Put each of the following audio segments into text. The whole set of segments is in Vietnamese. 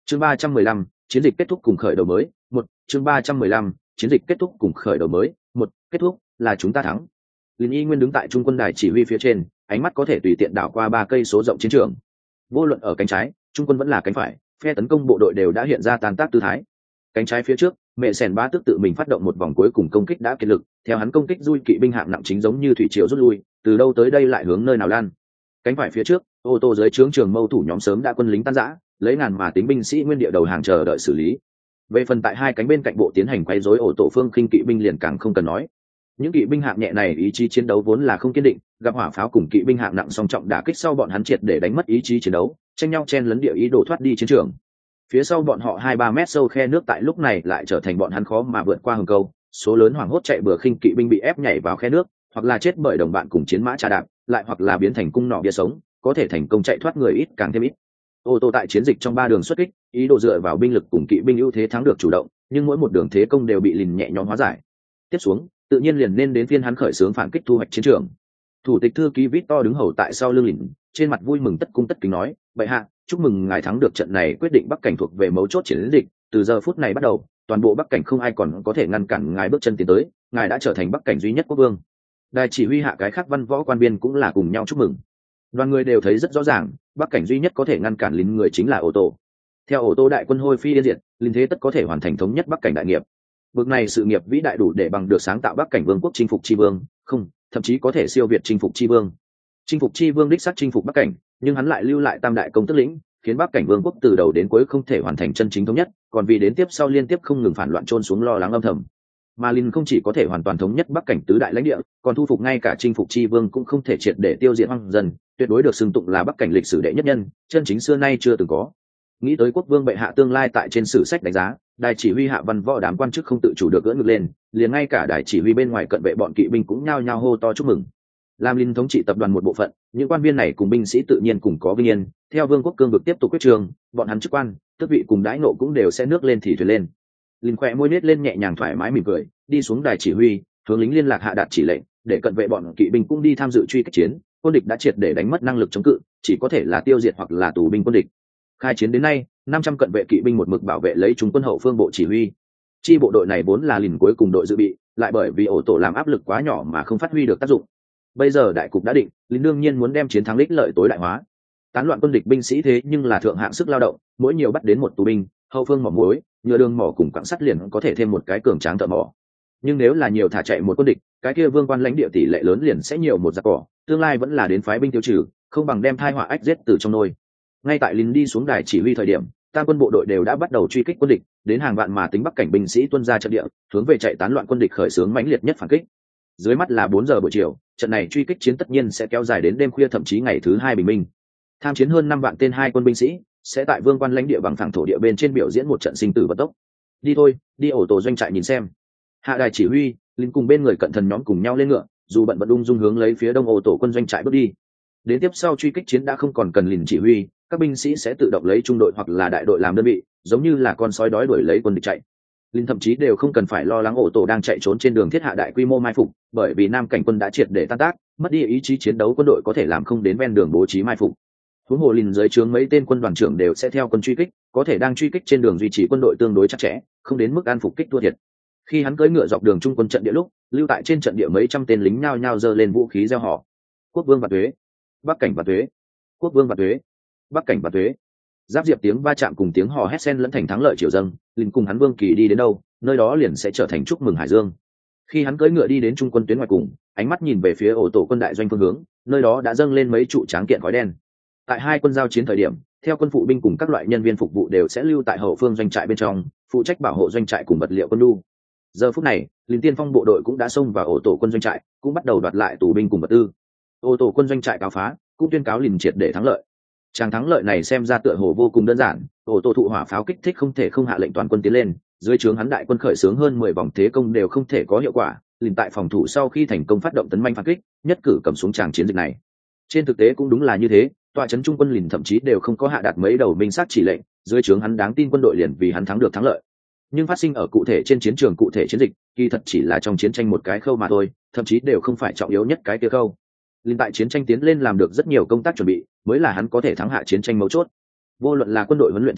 Chương 315, chiến dịch kết thúc cùng khởi đầu mới. Một, chương 315, chiến dịch kết thúc cùng khởi đầu mới. Một, kết thúc là chúng ta thắng. Linh Y Nguyên đứng tại trung quân đài chỉ huy phía trên, ánh mắt có thể tùy tiện đảo qua 3 cây số rộng chiến trường. Vô luận ở cánh trái, trung quân vẫn là cánh phải, phe tấn công bộ đội đều đã hiện ra tan tác tư thái. Cánh trái phía trước, Mẹ Sèn Bá Tước tự mình phát động một vòng cuối cùng công kích đã kiệt lực, theo hắn công kích dui kỵ binh hạng nặng chính giống như thủy triều rút lui, từ đâu tới đây lại hướng nơi nào lan. Cánh phải phía trước, ô tô dưới trướng trường mâu thủ nhóm sớm đã quân lính tan rã, lấy ngàn mà tính binh sĩ nguyên địa đầu hàng chờ đợi xử lý. Về phần tại hai cánh bên cạnh bộ tiến hành quấy rối ổ tổ phương khinh kỵ binh liền càng không cần nói. Những kỵ binh hạng nhẹ này ý chí chiến đấu vốn là không kiên định, gặp hỏa pháo cùng kỵ binh hạng nặng song trọng đả kích sau bọn hắn triệt để đánh mất ý chí chiến đấu, tranh nhau chen lấn địa ý đồ thoát đi chiến trường. Phía sau bọn họ 2-3 mét sâu khe nước tại lúc này lại trở thành bọn hắn khó mà vượt qua hầm câu, số lớn hoảng hốt chạy bừa khinh kỵ binh bị ép nhảy vào khe nước, hoặc là chết bởi đồng bạn cùng chiến mã trà đạp, lại hoặc là biến thành cung nỏ bia sống, có thể thành công chạy thoát người ít càng thêm ít. Ô tô tại chiến dịch trong 3 đường xuất kích, ý đồ dựa vào binh lực cùng kỵ binh ưu thế thắng được chủ động, nhưng mỗi một đường thế công đều bị lìn nhẹ nhõm hóa giải. Tiếp xuống, tự nhiên liền nên đến phiên hắn khởi xướng phản kích thu hoạch chiến trường. Thủ tịch thư ký Victor đứng hầu tại sau lưng lìn, trên mặt vui mừng tất cung tất kính nói: "Bệ hạ, chúc mừng ngài thắng được trận này, quyết định Bắc cảnh thuộc về mấu chốt chiến dịch, từ giờ phút này bắt đầu, toàn bộ Bắc cảnh không ai còn có thể ngăn cản ngài bước chân tiến tới, ngài đã trở thành Bắc cảnh duy nhất quốc vương." Đài chỉ huy hạ cái khác văn võ quan viên cũng là cùng nhau chúc mừng. Đoàn người đều thấy rất rõ ràng, Bắc cảnh duy nhất có thể ngăn cản lính người chính là ô tô. Theo ô tô đại quân hôi phi yên diệt, lính thế tất có thể hoàn thành thống nhất Bắc cảnh đại nghiệp. Bước này sự nghiệp vĩ đại đủ để bằng được sáng tạo Bắc cảnh vương quốc chinh phục chi vương, không, thậm chí có thể siêu việt chinh phục chi vương. Chinh phục chi vương đích xác chinh phục Bắc cảnh, nhưng hắn lại lưu lại tam đại công tước lĩnh, khiến Bắc cảnh vương quốc từ đầu đến cuối không thể hoàn thành chân chính thống nhất, còn vì đến tiếp sau liên tiếp không ngừng phản loạn trôn xuống lo lắng âm thầm. Mà Linh không chỉ có thể hoàn toàn thống nhất Bắc cảnh tứ đại lãnh địa, còn thu phục ngay cả chinh phục chi vương cũng không thể triệt để tiêu diệt hoang dân, tuyệt đối được xưng tụng là Bắc cảnh lịch sử đệ nhất nhân, chân chính xưa nay chưa từng có. Nghĩ tới quốc vương bệ hạ tương lai tại trên sử sách đánh giá, đài chỉ huy hạ văn võ đám quan chức không tự chủ được ưỡn ngực lên, liền ngay cả đài chỉ huy bên ngoài cận vệ bọn kỵ binh cũng nhao nhao hô to chúc mừng. Làm Linh thống trị tập đoàn một bộ phận, những quan viên này cùng binh sĩ tự nhiên cùng có vinh yên, theo vương quốc cương vực tiếp tục quyết trường, bọn hắn chức quan, tước vị cùng đãi ngộ cũng đều sẽ nước lên thì thuyền lên. Linh khỏe môi nết lên nhẹ nhàng thoải mái mỉm cười, đi xuống đài chỉ huy, hướng lính liên lạc hạ đạt chỉ lệnh, để cận vệ bọn kỵ binh cũng đi tham dự truy kích chiến. Quân địch đã triệt để đánh mất năng lực chống cự, chỉ có thể là tiêu diệt hoặc là tù binh quân địch. Khai chiến đến nay, 500 cận vệ kỵ binh một mực bảo vệ lấy trung quân hậu phương bộ chỉ huy. Chi bộ đội này vốn là Lìn cuối cùng đội dự bị, lại bởi vì ổ tổ làm áp lực quá nhỏ mà không phát huy được tác dụng. Bây giờ đại cục đã định, Lìn đương nhiên muốn đem chiến thắng đích lợi tối đại hóa. Tán loạn quân địch binh sĩ thế nhưng là thượng hạng sức lao động, mỗi nhiều bắt đến một tù binh, hậu phương mỏ muối, nhựa đường mỏ cùng quặng sắt liền có thể thêm một cái cường tráng thợ mỏ. Nhưng nếu là nhiều thả chạy một quân địch, cái kia vương quan lãnh địa tỷ lệ lớn liền sẽ nhiều một giặc cỏ, tương lai vẫn là đến phái binh tiêu trừ, không bằng đem thai họa ách giết từ trong nôi. Ngay tại Lìn đi xuống đài chỉ huy thời điểm, tam quân bộ đội đều đã bắt đầu truy kích quân địch, đến hàng vạn mà tính Bắc cảnh binh sĩ tuân ra trận địa, hướng về chạy tán loạn quân địch khởi xướng mãnh liệt nhất phản kích. Dưới mắt là 4 giờ buổi chiều, trận này truy kích chiến tất nhiên sẽ kéo dài đến đêm khuya thậm chí ngày thứ 2 bình minh. Tham chiến hơn 5 vạn tên hai quân binh sĩ sẽ tại vương quan lãnh địa bằng phẳng thổ địa bên trên biểu diễn một trận sinh tử vận tốc. Đi thôi, đi ổ tổ doanh trại nhìn xem. Hạ đài chỉ huy, Linh cùng bên người cận thần nhóm cùng nhau lên ngựa, dù bận bận ung dung hướng lấy phía đông ổ tổ quân doanh trại bước đi. Đến tiếp sau truy kích chiến đã không còn cần Lìn chỉ huy, các binh sĩ sẽ tự động lấy trung đội hoặc là đại đội làm đơn vị, giống như là con sói đói đuổi lấy quân địch chạy. Lìn thậm chí đều không cần phải lo lắng ổ tổ đang chạy trốn trên đường thiết hạ đại quy mô mai phục, bởi vì nam cảnh quân đã triệt để tan tác, mất đi ý chí chiến đấu quân đội có thể làm không đến ven đường bố trí mai phục. Huống hồ Lìn dưới trướng mấy tên quân đoàn trưởng đều sẽ theo quân truy kích, có thể đang truy kích trên đường duy trì quân đội tương đối chặt chẽ, không đến mức an phục kích thua thiệt. Khi hắn cưỡi ngựa dọc đường trung quân trận địa lúc, lưu tại trên trận địa mấy trăm tên lính nhao nhao giơ lên vũ khí reo hò: quốc vương và tuế, Bắc cảnh và tuế, quốc vương và tuế, Bắc cảnh và tuế. Giáp diệp tiếng va chạm cùng tiếng hò hét xen lẫn thành thắng lợi triều dâng, Lìn cùng hắn vương kỳ đi đến đâu, nơi đó liền sẽ trở thành chúc mừng hải dương. Khi hắn cưỡi ngựa đi đến trung quân tuyến ngoài cùng, ánh mắt nhìn về phía ổ tổ quân đại doanh phương hướng, nơi đó đã dâng lên mấy trụ tráng kiện khói đen. Tại hai quân giao chiến thời điểm, theo quân phụ binh cùng các loại nhân viên phục vụ đều sẽ lưu tại hậu phương doanh trại bên trong, phụ trách bảo hộ doanh trại cùng vật liệu quân nhu. Giờ phút này, Lìn tiên phong bộ đội cũng đã xông vào ổ tổ quân doanh trại, cũng bắt đầu đoạt lại tù binh cùng vật tư. Ổ tổ quân doanh trại cáo phá, cũng tuyên cáo Lìn triệt để thắng lợi. Tràng thắng lợi này xem ra tựa hồ vô cùng đơn giản, ổ tổ thụ hỏa pháo kích thích không thể không hạ lệnh toàn quân tiến lên, dưới trướng hắn đại quân khởi xướng hơn 10 vòng thế công đều không thể có hiệu quả. Lìn tại phòng thủ sau khi thành công phát động tấn manh phản kích, nhất cử cầm xuống tràng chiến dịch này. Trên thực tế cũng đúng là như thế, tọa trấn trung quân Lìn thậm chí đều không có hạ đạt mấy đầu minh sát chỉ lệnh, dưới trướng hắn đáng tin quân đội liền vì hắn thắng được thắng lợi. Nhưng phát sinh ở cụ thể trên chiến trường cụ thể chiến dịch, kỳ thật chỉ là trong chiến tranh một cái khâu mà thôi, thậm chí đều không phải trọng yếu nhất cái kia khâu. Lìn tại chiến tranh tiến lên làm được rất nhiều công tác chuẩn bị, mới là hắn có thể thắng hạ chiến tranh mấu chốt. Vô luận là quân đội huấn luyện trình độ,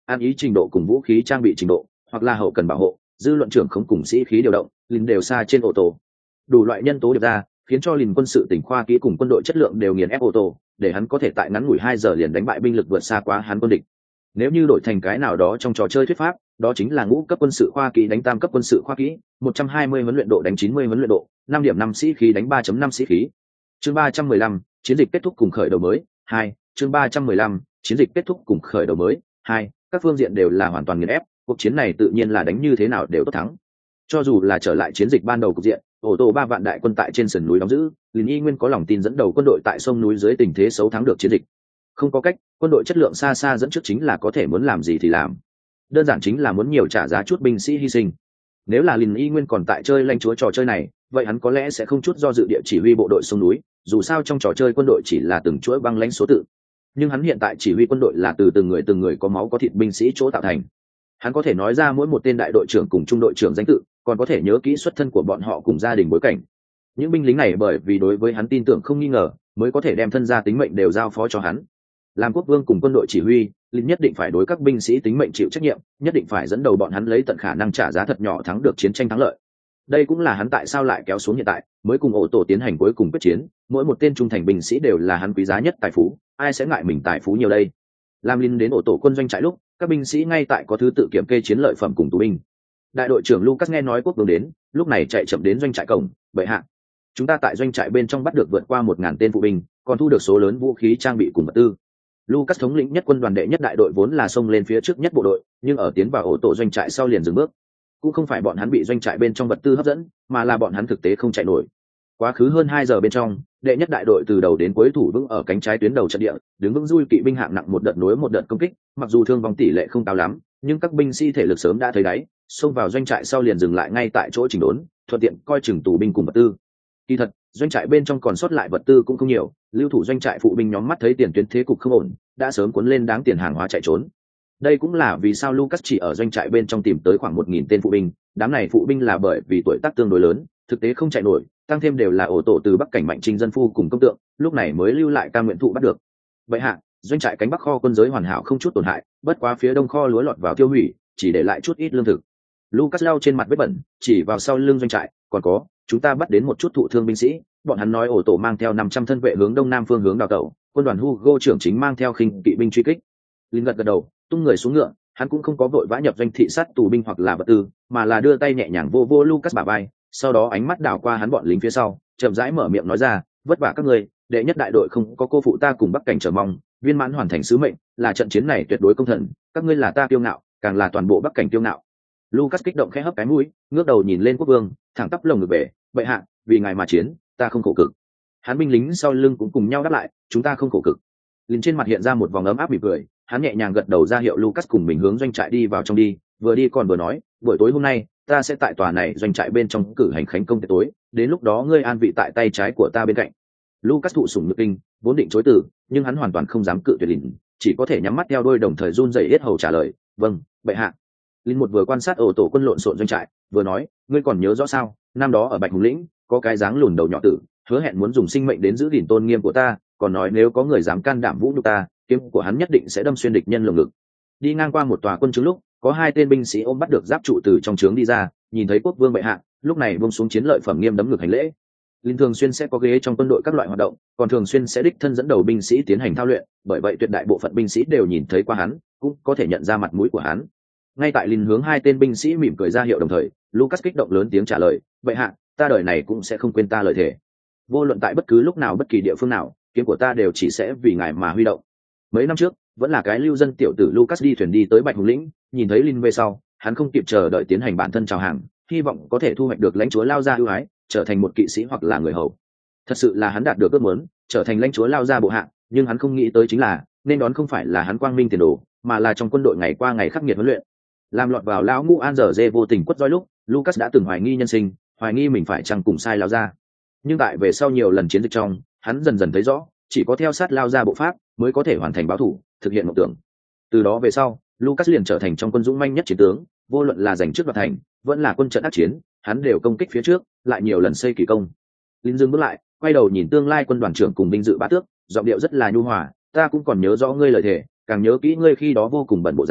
ăn ý trình độ cùng vũ khí trang bị trình độ, hoặc là hậu cần bảo hộ, dư luận trưởng không cùng sĩ khí điều động, Lin đều xa trên ô tô. Đủ loại nhân tố điệp ra, khiến cho Lin quân sự tỉnh khoa kỹ cùng quân đội chất lượng đều nghiền ép ô tô, để hắn có thể tại ngắn ngủi 2 giờ liền đánh bại binh lực vượt xa quá hắn quân địch. Nếu như đổi thành cái nào đó trong trò chơi thuyết pháp, đó chính là ngũ cấp quân sự khoa kỹ đánh tam cấp quân sự khoa kỹ, 120 huấn luyện độ đánh 90 huấn luyện độ, 5 điểm 5 sĩ khí đánh 3.5 sĩ khí. Chương 315, chiến dịch kết thúc cùng khởi đầu mới. 2, chương 315, chiến dịch kết thúc cùng khởi đầu mới. 2, các phương diện đều là hoàn toàn nghiền ép, cuộc chiến này tự nhiên là đánh như thế nào đều tốt thắng. Cho dù là trở lại chiến dịch ban đầu cục diện, ô tô 3 vạn đại quân tại trên sườn núi đóng giữ, Lin y nguyên có lòng tin dẫn đầu quân đội tại sông núi dưới tình thế xấu thắng được chiến dịch. Không có cách, quân đội chất lượng xa xa dẫn trước chính là có thể muốn làm gì thì làm. Đơn giản chính là muốn nhiều trả giá chút binh sĩ hy sinh. Nếu là Lin y nguyên còn tại chơi lãnh chúa trò chơi này, vậy hắn có lẽ sẽ không chút do dự địa chỉ huy bộ đội sông núi, dù sao trong trò chơi quân đội chỉ là từng chuỗi băng lãnh số tự. Nhưng hắn hiện tại chỉ huy quân đội là từ từng người có máu có thịt binh sĩ chỗ tạo thành. Hắn có thể nói ra mỗi một tên đại đội trưởng cùng trung đội trưởng danh tự, còn có thể nhớ kỹ xuất thân của bọn họ cùng gia đình bối cảnh. Những binh lính này bởi vì đối với hắn tin tưởng không nghi ngờ, mới có thể đem thân gia tính mệnh đều giao phó cho hắn. Làm quốc vương cùng quân đội chỉ huy, Lin nhất định phải đối các binh sĩ tính mệnh chịu trách nhiệm, nhất định phải dẫn đầu bọn hắn lấy tận khả năng trả giá thật nhỏ thắng được chiến tranh thắng lợi. Đây cũng là hắn tại sao lại kéo xuống hiện tại, mới cùng ổ tổ tiến hành cuối cùng quyết chiến, mỗi một tên trung thành binh sĩ đều là hắn quý giá nhất tài phú, ai sẽ ngại mình tài phú nhiều đây. Làm Lin đến ổ tổ quân doanh trại lúc, các binh sĩ ngay tại có thứ tự kiểm kê chiến lợi phẩm cùng tù binh. Đại đội trưởng Lucas nghe nói quốc vương đến, lúc này chạy chậm đến doanh trại cổng, bệ hạ, chúng ta tại doanh trại bên trong bắt được vượt qua 1000 tên phụ binh, còn thu được số lớn vũ khí trang bị cùng vật tư. Lucas thống lĩnh nhất quân đoàn đệ nhất đại đội vốn là xông lên phía trước nhất bộ đội, nhưng ở tiến vào ổ tổ doanh trại sau liền dừng bước. Cũng không phải bọn hắn bị doanh trại bên trong vật tư hấp dẫn, mà là bọn hắn thực tế không chạy nổi. Quá khứ hơn 2 giờ bên trong, đệ nhất đại đội từ đầu đến cuối thủ vững ở cánh trái tuyến đầu trận địa, đứng vững dui kỵ binh hạng nặng một đợt nối một đợt công kích, mặc dù thương vong tỷ lệ không cao lắm, nhưng các binh sĩ thể lực sớm đã thấy đáy, xông vào doanh trại sau liền dừng lại ngay tại chỗ chỉnh đốn, thuận tiện coi chừng tù binh cùng vật tư. Kỳ thật, doanh trại bên trong còn sót lại vật tư cũng không nhiều, lưu thủ doanh trại phụ binh nhóm mắt thấy tiền tuyến thế cục không ổn, đã sớm cuốn lên đáng tiền hàng hóa chạy trốn. Đây cũng là vì sao Lucas chỉ ở doanh trại bên trong tìm tới khoảng 1000 tên phụ binh, đám này phụ binh là bởi vì tuổi tác tương đối lớn, thực tế không chạy nổi, tăng thêm đều là ổ tổ từ Bắc cảnh mạnh trinh dân phu cùng công tượng, lúc này mới lưu lại cam nguyện thụ bắt được. Vậy hạ, doanh trại cánh bắc kho quân giới hoàn hảo không chút tổn hại, bất quá phía đông kho lúa lọt vào tiêu hủy, chỉ để lại chút ít lương thực. Lucas lau trên mặt vết bẩn, chỉ vào sau lưng doanh trại, còn có, chúng ta bắt đến một chút thụ thương binh sĩ, bọn hắn nói ổ tổ mang theo 500 thân vệ hướng đông nam phương hướng đào tẩu, quân đoàn Hugo trưởng chính mang theo khinh kỵ binh truy kích. Linh gật đầu, tung người xuống ngựa, hắn cũng không có vội vã nhập doanh thị sát tù binh hoặc là vật tư, mà là đưa tay nhẹ nhàng vô Lucas bả vai, sau đó ánh mắt đảo qua hắn bọn lính phía sau, chậm rãi mở miệng nói ra, vất vả các ngươi, đệ nhất đại đội không có cô phụ ta cùng Bắc cảnh chờ mong, viên mãn hoàn thành sứ mệnh, là trận chiến này tuyệt đối công thần, các ngươi là ta kiêu ngạo, càng là toàn bộ Bắc cảnh kiêu ngạo. Lucas kích động khẽ hấp cái mũi, ngước đầu nhìn lên quốc vương, thẳng tắp lồng ngực về, bệ hạ, vì ngài mà chiến, ta không khổ cực. Hắn binh lính sau lưng cũng cùng nhau đáp lại, chúng ta không khổ cực. Linh trên mặt hiện ra một vòng ấm áp mỉm cười, hắn nhẹ nhàng gật đầu ra hiệu Lucas cùng mình hướng doanh trại đi vào trong đi, vừa đi còn vừa nói, buổi tối hôm nay, ta sẽ tại tòa này doanh trại bên trong cử hành khánh công tiệc tối, đến lúc đó ngươi an vị tại tay trái của ta bên cạnh. Lucas thụ sủng nhược kinh, vốn định chối từ, nhưng hắn hoàn toàn không dám cự tuyệt Linh, chỉ có thể nhắm mắt theo đôi đồng thời run rẩy yết hầu trả lời, vâng, bệ hạ. Linh một vừa quan sát ổ tổ quân lộn xộn doanh trại, vừa nói, ngươi còn nhớ rõ sao, năm đó ở Bạch Hùng lĩnh, có cái dáng lùn đầu nhỏ tử, hứa hẹn muốn dùng sinh mệnh đến giữ gìn tôn nghiêm của ta, còn nói nếu có người dám can đảm vũ nhục ta, kiếm của hắn nhất định sẽ đâm xuyên địch nhân lồng ngực. Đi ngang qua một tòa quân trướng lúc, có 2 tên binh sĩ ôm bắt được giáp trụ từ trong trướng đi ra, nhìn thấy quốc vương bệ hạ, lúc này buông xuống chiến lợi phẩm nghiêm đấm ngực hành lễ. Linh thường xuyên sẽ có ghế trong quân đội các loại hoạt động, còn thường xuyên sẽ đích thân dẫn đầu binh sĩ tiến hành thao luyện, bởi vậy tuyệt đại bộ phận binh sĩ đều nhìn thấy qua hắn, cũng có thể nhận ra mặt mũi của hắn. Ngay tại Linh hướng 2 tên binh sĩ mỉm cười ra hiệu đồng thời, Lucas kích động lớn tiếng trả lời, bệ hạ, ta đời này cũng sẽ không quên ta lời thề. Vô luận tại bất cứ lúc nào bất kỳ địa phương nào, kiếm của ta đều chỉ sẽ vì ngài mà huy động. Mấy năm trước, vẫn là cái lưu dân tiểu tử Lucas đi thuyền đi tới Bạch Hùng lĩnh, nhìn thấy Linh về sau, hắn không kịp chờ đợi tiến hành bản thân chào hàng, hy vọng có thể thu hoạch được lãnh chúa lao ra ưu ái, trở thành một kỵ sĩ hoặc là người hầu. Thật sự là hắn đạt được ước muốn, trở thành lãnh chúa lao ra bộ hạ, nhưng hắn không nghĩ tới chính là, nên đón không phải là hắn quang minh tiền đồ, mà là trong quân đội ngày qua ngày khắc nghiệt huấn luyện. Làm lọt vào lão ngũ An giờ dê vô tình quất roi lúc, Lucas đã từng hoài nghi nhân sinh, hoài nghi mình phải chăng cùng sai lao ra. Nhưng tại về sau nhiều lần chiến dịch trong, hắn dần dần thấy rõ, chỉ có theo sát lao ra bộ pháp mới có thể hoàn thành báo thủ, thực hiện mộng tưởng. Từ đó về sau, Lucas liền trở thành trong quân dũng manh nhất chiến tướng, vô luận là giành trước đoạt thành, vẫn là quân trận ác chiến, hắn đều công kích phía trước, lại nhiều lần xây kỳ công. Linh dừng bước lại, quay đầu nhìn tương lai quân đoàn trưởng cùng binh dự bá tước, giọng điệu rất là nhu hòa, ta cũng còn nhớ rõ ngươi lời thề, càng nhớ kỹ ngươi khi đó vô cùng bận bộ dáng,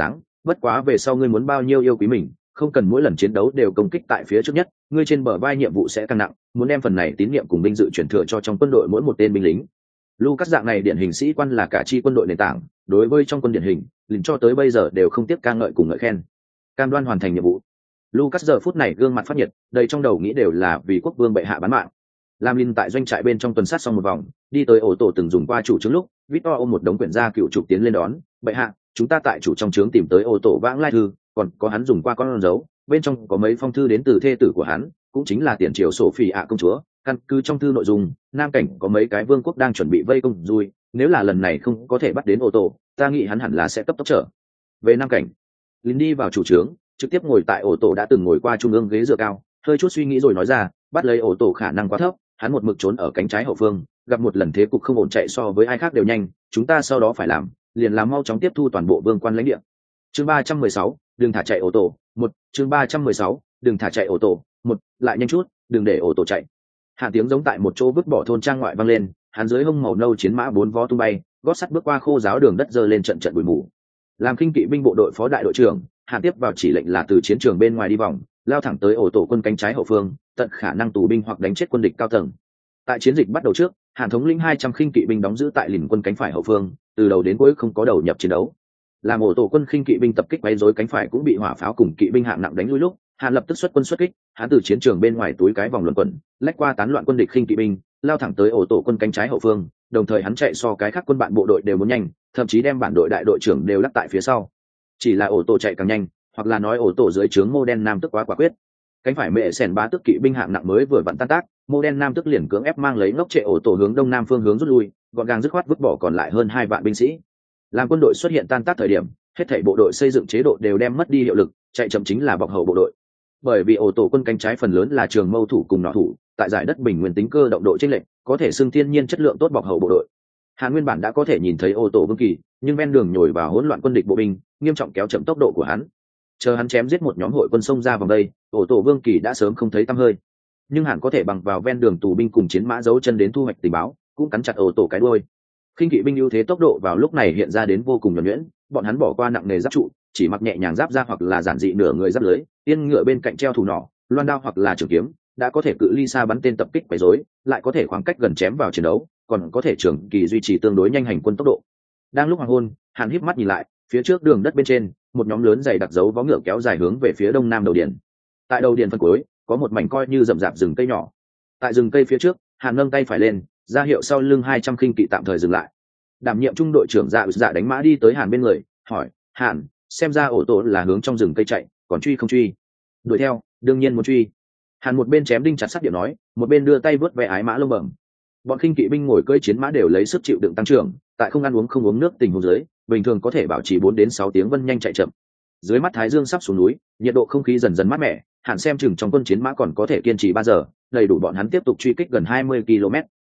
bất quá về sau ngươi muốn bao nhiêu yêu quý mình, không cần mỗi lần chiến đấu đều công kích tại phía trước nhất, ngươi trên bờ vai nhiệm vụ sẽ càng nặng, muốn đem phần này tín nhiệm cùng binh dự chuyển thừa cho trong quân đội mỗi một tên binh lính. Lucas dạng này điển hình sĩ quan là cả chi quân đội nền tảng, đối với trong quân điển hình, liền cho tới bây giờ đều không tiếc ca ngợi cùng ngợi khen. Cam đoan hoàn thành nhiệm vụ. Lucas giờ phút này gương mặt phát nhiệt, đầy trong đầu nghĩ đều là vì quốc vương bệ hạ bán mạng. Lam Linh tại doanh trại bên trong tuần sát xong một vòng, đi tới ổ tổ từng dùng qua chủ trướng lúc, Victor ôm một đống quyển gia cựu trục tiến lên đón, bệ hạ, chúng ta tại chủ trong trướng tìm tới ổ tổ vãng lai thư, còn có hắn dùng qua con dấu, bên trong có mấy phong thư đến từ thê tử của hắn, cũng chính là tiền triều Sophie ạ công chúa. Căn cứ trong thư nội dung, nam cảnh có mấy cái vương quốc đang chuẩn bị vây công Dùi, nếu là lần này không có thể bắt đến ổ tổ, ta nghĩ hắn hẳn là sẽ cấp tốc trở về nam cảnh. Linh đi vào chủ trướng, trực tiếp ngồi tại ổ tổ đã từng ngồi qua trung ương ghế dựa cao, hơi chút suy nghĩ rồi nói ra, bắt lấy ổ tổ khả năng quá thấp, hắn một mực trốn ở cánh trái hậu phương, gặp một lần thế cục không ổn chạy so với ai khác đều nhanh, chúng ta sau đó phải làm liền làm mau chóng tiếp thu toàn bộ vương quan lãnh địa. Chương 316, đừng thả chạy ổ tổ. Chương 316, đừng thả chạy ổ tổ. Lại nhanh chút, đừng để ổ tổ chạy. Hạ tiếng giống tại một chỗ vứt bỏ thôn trang ngoại vang lên, hắn dưới hông màu nâu chiến mã bốn vó tung bay, gót sắt bước qua khô giáo đường đất dơ lên trận trận bụi mù. Làm khinh kỵ binh bộ đội phó đại đội trưởng, Hạ tiếp vào chỉ lệnh là từ chiến trường bên ngoài đi vòng, lao thẳng tới ổ tổ quân cánh trái hậu phương, tận khả năng tù binh hoặc đánh chết quân địch cao tầng. Tại chiến dịch bắt đầu trước, Hàn thống lĩnh 200 khinh kỵ binh đóng giữ tại lìn quân cánh phải hậu phương, từ đầu đến cuối không có đầu nhập chiến đấu. Làm ổ tổ quân khinh kỵ binh tập kích quấy rối cánh phải cũng bị hỏa pháo cùng kỵ binh hạng nặng đánh lui lúc, Hàn lập tức xuất quân xuất kích, hắn từ chiến trường bên ngoài túi cái vòng luẩn quẩn, lách qua tán loạn quân địch khinh kỵ binh, lao thẳng tới ổ tổ quân cánh trái hậu phương, đồng thời hắn chạy so cái khác quân bạn bộ đội đều muốn nhanh, thậm chí đem bản đội đại đội trưởng đều lắc tại phía sau. Chỉ là ổ tổ chạy càng nhanh, hoặc là nói ổ tổ dưới trướng Mô Đen Nam tức quá quả quyết. Cánh phải mẹ sèn bá tức kỵ binh hạng nặng mới vừa vặn tan tác, Mô Đen Nam tức liền cưỡng ép mang lấy ngốc trệ ổ tổ hướng đông nam phương hướng rút lui, gọn gàng dứt khoát vứt bỏ còn lại hơn 2 vạn binh sĩ. Làm quân đội xuất hiện tan tác thời điểm, hết thảy bộ đội xây dựng chế độ đều đem mất đi hiệu lực, chạy chậm chính là bọc hậu bộ đội. Bởi vì ổ tổ quân cánh trái phần lớn là trường mâu thủ cùng nỏ thủ, tại giải đất bình nguyên tính cơ động độ chênh lệch, có thể xưng thiên nhiên chất lượng tốt bọc hậu bộ đội. Hàn nguyên bản đã có thể nhìn thấy ổ tổ vương kỳ, nhưng ven đường nhồi vào hỗn loạn quân địch bộ binh, nghiêm trọng kéo chậm tốc độ của hắn. Chờ hắn chém giết một nhóm hội quân xông ra vòng đây, ổ tổ vương kỳ đã sớm không thấy tăm hơi. Nhưng Hàn có thể bằng vào ven đường tù binh cùng chiến mã giấu chân đến thu hoạch tình báo, cũng cắn chặt ổ tổ cái đuôi. Khinh kỵ binh ưu thế tốc độ vào lúc này hiện ra đến vô cùng nhuần nhuyễn, bọn hắn bỏ qua nặng nề giáp trụ, chỉ mặc nhẹ nhàng giáp ra hoặc là giản dị nửa người giáp lưới, yên ngựa bên cạnh treo thủ nỏ, loan đao hoặc là trường kiếm, đã có thể cự ly xa bắn tên tập kích quấy rối, lại có thể khoảng cách gần chém vào chiến đấu, còn có thể trường kỳ duy trì tương đối nhanh hành quân tốc độ. Đang lúc hoàng hôn, Hàn híp mắt nhìn lại, phía trước đường đất bên trên, một nhóm lớn dày đặc dấu vó ngựa kéo dài hướng về phía đông nam đầu điện. Tại đầu điện phần cuối, có một mảnh coi như rậm rạp rừng cây nhỏ. Tại rừng cây phía trước, Hàn nâng tay phải lên, ra hiệu sau lưng 200 khinh kỵ tạm thời dừng lại. Đảm nhiệm trung đội trưởng Dạ đánh mã đi tới Hàn bên người, hỏi: "Hàn, xem ra ổ tổ là hướng trong rừng cây chạy, còn truy không truy?" "Đuổi theo, đương nhiên muốn truy." Hàn một bên chém đinh chặt sắt điệu nói, một bên đưa tay vớt ve ái mã lông bẩm. Bọn khinh kỵ binh ngồi cưỡi chiến mã đều lấy sức chịu đựng tăng trưởng, tại không ăn uống không uống nước tình huống dưới, bình thường có thể bảo trì 4 đến 6 tiếng vân nhanh chạy chậm. Dưới mắt thái dương sắp xuống núi, nhiệt độ không khí dần dần mát mẻ, Hàn xem chừng trong quân chiến mã còn có thể kiên trì 3 giờ, đầy đủ bọn hắn tiếp tục truy kích gần 20 km.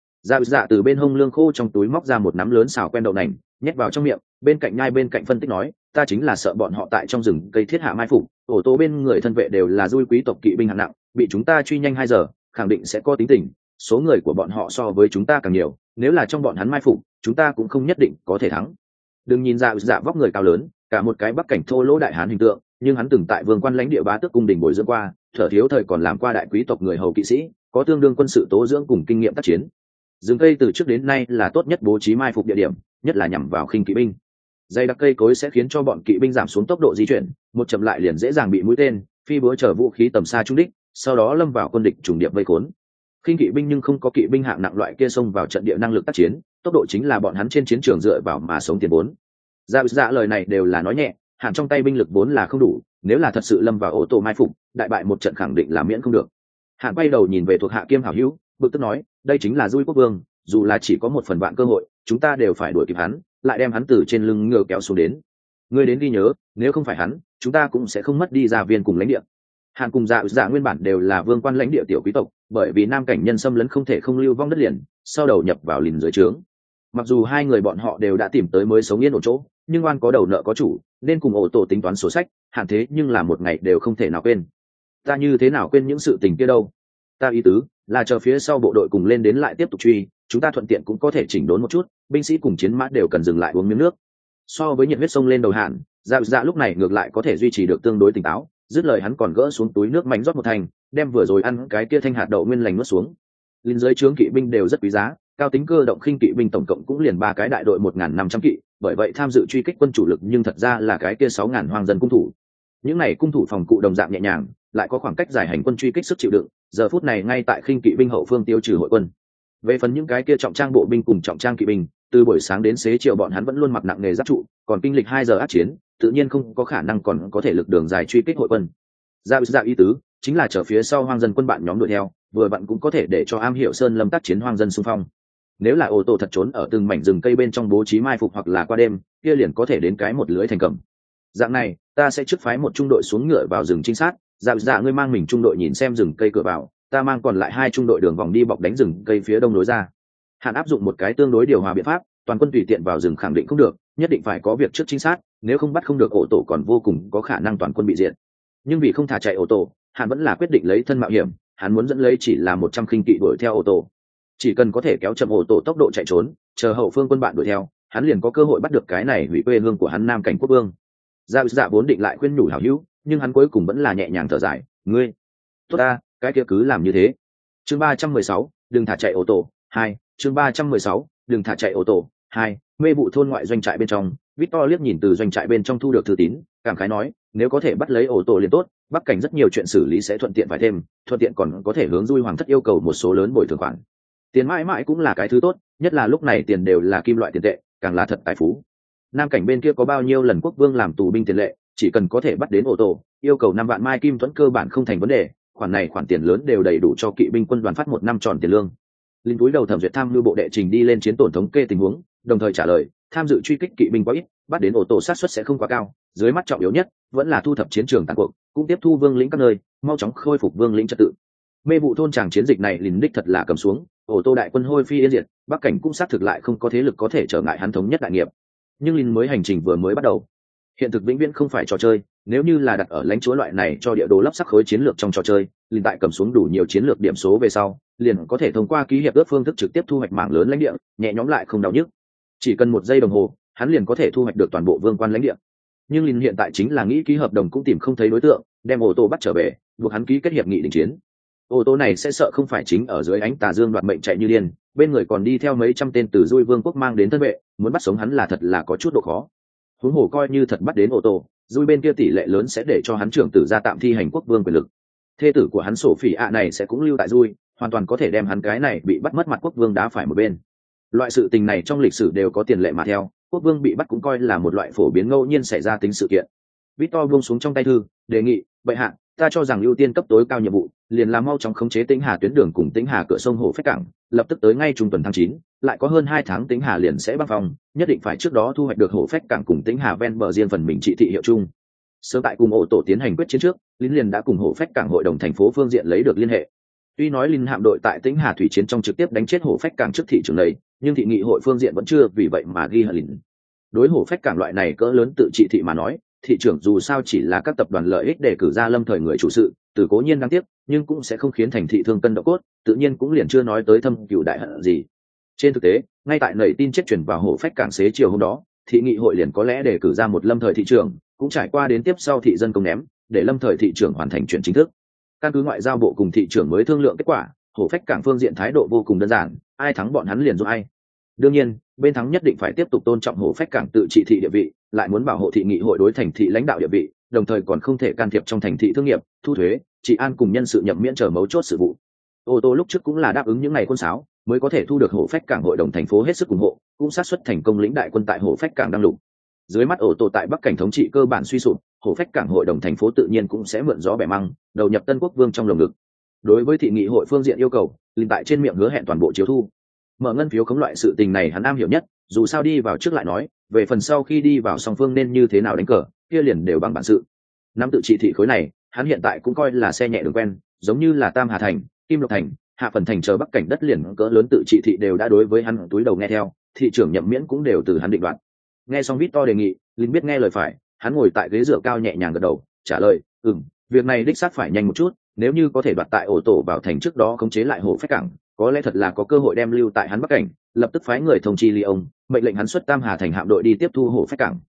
Dạ từ bên hông lương khô trong túi móc ra một nắm lớn xào quen đậu nành, nhét vào trong miệng, bên cạnh nhai bên cạnh phân tích nói, ta chính là sợ bọn họ tại trong rừng cây thiết hạ mai phục, ổ tố bên người thân vệ đều là dui quý tộc kỵ binh hạng nặng, bị chúng ta truy nhanh 2 giờ, khẳng định sẽ có tính tình, số người của bọn họ so với chúng ta càng nhiều, nếu là trong bọn hắn mai phục, chúng ta cũng không nhất định có thể thắng. Đừng nhìn dạ vóc người cao lớn, cả một cái bắc cảnh thô lỗ đại hán hình tượng, nhưng hắn từng tại vương quan lãnh địa bá tước cung đình bồi dưỡng qua, thở thiếu thời còn làm qua đại quý tộc người hầu kỵ sĩ, có tương đương quân sự tố dưỡng cùng kinh nghiệm tác chiến. Rừng cây từ trước đến nay là tốt nhất bố trí mai phục địa điểm, nhất là nhằm vào khinh kỵ binh. Dày đặc cây cối sẽ khiến cho bọn kỵ binh giảm xuống tốc độ di chuyển, một chậm lại liền dễ dàng bị mũi tên, phi búa chở vũ khí tầm xa trúng đích, sau đó lâm vào quân địch trùng điệp vây khốn. Khinh kỵ binh nhưng không có kỵ binh hạng nặng loại kia xông vào trận địa năng lực tác chiến, tốc độ chính là bọn hắn trên chiến trường dựa vào mà sống tiền vốn. Dạ lời này đều là nói nhẹ, Hàn trong tay binh lực vốn là không đủ, nếu là thật sự lâm vào ô tô mai phục, đại bại một trận khẳng định là miễn không được. Hàn quay đầu nhìn về thuộc hạ kiêm hảo hữu, bực tức nói, đây chính là Dui quốc vương, dù là chỉ có 1/1000 cơ hội, chúng ta đều phải đuổi kịp hắn, lại đem hắn từ trên lưng ngựa kéo xuống đến. Ngươi đến ghi nhớ, nếu không phải hắn, chúng ta cũng sẽ không mất đi gia viên cùng lãnh địa. Hàn cùng Dạ nguyên bản đều là vương quan lãnh địa tiểu quý tộc, bởi vì nam cảnh nhân xâm lấn không thể không lưu vong đất liền, sau đầu nhập vào lìn dưới trướng. Mặc dù hai người bọn họ đều đã tìm tới mới sống yên ổn chỗ, nhưng oan có đầu nợ có chủ, nên cùng ổ tổ tính toán sổ sách, Hàn thế nhưng là một ngày đều không thể nào quên. Ta như thế nào quên những sự tình kia đâu? Ta ý tứ là chờ phía sau bộ đội cùng lên đến lại tiếp tục truy, chúng ta thuận tiện cũng có thể chỉnh đốn một chút, binh sĩ cùng chiến mã đều cần dừng lại uống miếng nước. So với nhiệt huyết sông lên đầu Hàn, Dạ lúc này ngược lại có thể duy trì được tương đối tỉnh táo, dứt lời hắn còn gỡ xuống túi nước mạnh rót một thành, đem vừa rồi ăn cái kia thanh hạt đậu nguyên lành nuốt xuống. Linh giới trướng kỵ binh đều rất quý giá, cao tính cơ động khinh kỵ binh tổng cộng cũng liền 3 cái đại đội 1.500 kỵ, bởi vậy tham dự truy kích quân chủ lực nhưng thật ra là cái kia 6.000 hoang dân cung thủ. Những này cung thủ phòng cụ đồng dạng nhẹ nhàng, lại có khoảng cách dài hành quân truy kích sức chịu đựng, giờ phút này ngay tại khinh kỵ binh hậu phương tiêu trừ hội quân. Về phần những cái kia trọng trang bộ binh cùng trọng trang kỵ binh, từ buổi sáng đến xế chiều bọn hắn vẫn luôn mặc nặng nghề giáp trụ, còn kinh lịch 2 giờ ác chiến, tự nhiên không có khả năng còn có thể lực đường dài truy kích hội quân. Dạ ý tứ chính là chở phía sau hoang dân quân bạn nhóm đuổi theo, vừa vặn cũng có thể để cho am hiểu sơn lâm tác chiến hoang dân xung phong. Nếu là ô tô thật trốn ở từng mảnh rừng cây bên trong bố trí mai phục hoặc là qua đêm, kia liền có thể đến cái một lưới thành cầm. Dạng này, ta sẽ trước phái một trung đội xuống ngựa vào rừng trinh sát, dạ ngươi mang mình trung đội nhìn xem rừng cây cửa vào, ta mang còn lại 2 trung đội đường vòng đi bọc đánh rừng cây phía đông lối ra. Hạn áp dụng một cái tương đối điều hòa biện pháp, toàn quân tùy tiện vào rừng khẳng định không được, nhất định phải có việc trước trinh sát, nếu không bắt không được ổ tổ còn vô cùng có khả năng toàn quân bị diệt. Nhưng vì không thả chạy ổ tổ, hắn vẫn là quyết định lấy thân mạo hiểm, hắn muốn dẫn lấy chỉ là 100 khinh kỵ đuổi theo ổ tổ. Chỉ cần có thể kéo chậm ổ tổ tốc độ chạy trốn, chờ hậu phương quân bạn đuổi theo, hắn liền có cơ hội bắt được cái này hủy quê hương của hắn Nam Cảnh Quốc Vương. Dạ vốn định lại khuyên nhủ hảo hữu, nhưng hắn cuối cùng vẫn là nhẹ nhàng thở dài, ngươi tốt ta, cái kia cứ làm như thế. Chương 316, đừng thả chạy ô tô 2. Chương 316, đừng thả chạy ô tô 2. Mê vụ thôn ngoại doanh trại bên trong, Victor liếc nhìn từ doanh trại bên trong thu được thư tín, cảm khái nói, nếu có thể bắt lấy ô tô liền tốt, Bắc Cảnh rất nhiều chuyện xử lý sẽ thuận tiện phải thêm, thuận tiện còn có thể hướng Dui Hoàng thất yêu cầu một số lớn bồi thường khoản. Tiền mãi mãi cũng là cái thứ tốt, nhất là lúc này tiền đều là kim loại tiền tệ, càng là thật tài phú. Nam Cảnh bên kia có bao nhiêu lần quốc vương làm tù binh tiền lệ, chỉ cần có thể bắt đến ô tô, yêu cầu 5 vạn mai kim thuẫn cơ bản không thành vấn đề, khoản này khoản tiền lớn đều đầy đủ cho kỵ binh quân đoàn phát 1 năm tròn tiền lương. Linh túi đầu thẩm duyệt tham lưu bộ đệ trình đi lên chiến tổn thống kê tình huống, đồng thời trả lời, tham dự truy kích kỵ binh quá ít, bắt đến ô tô sát suất sẽ không quá cao, dưới mắt trọng yếu nhất vẫn là thu thập chiến trường tàn cuộc, cũng tiếp thu vương lĩnh các nơi, mau chóng khôi phục vương lĩnh trật tự. Mê vụ thôn tràng chiến dịch này Linh đích thật là cầm xuống, ô tô đại quân hôi phi yên diệt, Bắc Cảnh cũng xác thực lại không có thế lực có thể trở ngại hắn thống nhất đại nghiệp. Nhưng Linh mới hành trình vừa mới bắt đầu, hiện thực vĩnh viễn không phải trò chơi, nếu như là đặt ở lãnh chúa loại này cho địa đồ lắp sắc khối chiến lược trong trò chơi, Linh tại cầm xuống đủ nhiều chiến lược điểm số về sau, liền có thể thông qua ký hiệp ước phương thức trực tiếp thu hoạch mảng lớn lãnh địa, nhẹ nhõm lại không đau nhức. Chỉ cần 1 giây đồng hồ, hắn liền có thể thu hoạch được toàn bộ vương quan lãnh địa. Nhưng Linh hiện tại chính là nghĩ ký hợp đồng cũng tìm không thấy đối tượng, đem ô tô bắt trở về, buộc hắn ký kết hiệp nghị đình chiến. Ô tô này sẽ sợ không phải chính ở dưới ánh tà dương đoạt mệnh chạy như điên, bên người còn đi theo mấy trăm tên từ Dui Vương quốc mang đến thân vệ, muốn bắt sống hắn là thật là có chút độ khó. Huống hồ coi như thật bắt đến ô tô, Dui bên kia tỷ lệ lớn sẽ để cho hắn trưởng tử ra tạm thi hành quốc vương quyền lực. Thê tử của hắn sổ phỉ ạ này sẽ cũng lưu tại Dui, hoàn toàn có thể đem hắn cái này bị bắt mất mặt quốc vương đá phải một bên. Loại sự tình này trong lịch sử đều có tiền lệ mà theo, quốc vương bị bắt cũng coi là một loại phổ biến ngẫu nhiên xảy ra tính sự kiện. Victor buông xuống trong tay thư, đề nghị, bệ hạ, ta cho rằng ưu tiên cấp tối cao nhiệm vụ liền là mau chóng khống chế Tĩnh Hà tuyến đường cùng Tĩnh Hà cửa sông Hồ Phách cảng, lập tức tới ngay trung tuần tháng 9, lại có hơn 2 tháng Tĩnh Hà liền sẽ băng phong, nhất định phải trước đó thu hoạch được Hồ Phách cảng cùng Tĩnh Hà ven bờ riêng phần mình trị thị hiệu chung. Sớm tại cùng ổ tổ tiến hành quyết chiến trước, Lín liền đã cùng Hồ Phách cảng hội đồng thành phố phương diện lấy được liên hệ. Tuy nói Lín hạm đội tại Tĩnh Hà thủy chiến trong trực tiếp đánh chết Hồ Phách cảng trước thị trường này, nhưng thị nghị hội phương diện vẫn chưa vì vậy mà ghi hận Lín. Đối Hồ Phách cảng loại này cỡ lớn tự trị thị mà nói, thị trưởng dù sao chỉ là các tập đoàn lợi ích để cử ra lâm thời người chủ sự, từ cố nhiên đáng tiếc, nhưng cũng sẽ không khiến thành thị thương cân độ cốt, tự nhiên cũng liền chưa nói tới thâm cửu đại hận gì. Trên thực tế, ngay tại nảy tin chết truyền vào Hồ Phách cảng xế chiều hôm đó, thị nghị hội liền có lẽ để cử ra một lâm thời thị trưởng, cũng trải qua đến tiếp sau thị dân công ném, để lâm thời thị trưởng hoàn thành chuyển chính thức. Căn cứ ngoại giao bộ cùng thị trưởng mới thương lượng kết quả, Hồ Phách cảng phương diện thái độ vô cùng đơn giản, ai thắng bọn hắn liền giúp ai. Đương nhiên, bên thắng nhất định phải tiếp tục tôn trọng Hồ Phách cảng tự trị thị địa vị, lại muốn bảo hộ thị nghị hội đối thành thị lãnh đạo địa vị, đồng thời còn không thể can thiệp trong thành thị thương nghiệp, thu thuế, trị an cùng nhân sự nhậm miễn chờ mấu chốt sự vụ. Ô tô lúc trước cũng là đáp ứng những ngày quân sáo, mới có thể thu được Hồ Phách cảng hội đồng thành phố hết sức ủng hộ, cũng sát xuất thành công lĩnh đại quân tại Hồ Phách cảng đang lục. Dưới mắt ô tô tại Bắc Cảnh thống trị cơ bản suy sụp, Hồ Phách cảng hội đồng thành phố tự nhiên cũng sẽ mượn gió bẻ măng, đầu nhập Tân Quốc Vương trong lồng ngực. Đối với thị nghị hội phương diện yêu cầu, liền tại trên miệng hứa hẹn toàn bộ chiếu thu. Mở ngân phiếu khống loại sự tình này hắn am hiểu nhất, dù sao đi vào trước lại nói, về phần sau khi đi vào song phương nên như thế nào đánh cờ, kia liền đều bằng bản sự. Nắm tự trị thị khối này, hắn hiện tại cũng coi là xe nhẹ đường quen, giống như là Tam Hà thành, Kim Lộc thành, Hạ Phần thành chờ Bắc Cảnh đất liền cỡ lớn tự trị thị đều đã đối với hắn túi đầu nghe theo, thị trưởng nhậm miễn cũng đều từ hắn định đoạt. Nghe xong Victor đề nghị, Linh biết nghe lời phải, hắn ngồi tại ghế dựa cao nhẹ nhàng gật đầu, trả lời, việc này đích xác phải nhanh một chút, nếu như có thể đoạt tại ổ tổ vào thành trước đó khống chế lại Hồ Phách cảng, có lẽ thật là có cơ hội đem lưu tại hắn Bắc Cảnh, lập tức phái người thông chi Lyon, mệnh lệnh hắn xuất Tam Hà thành hạm đội đi tiếp thu Hồ Phách cảng.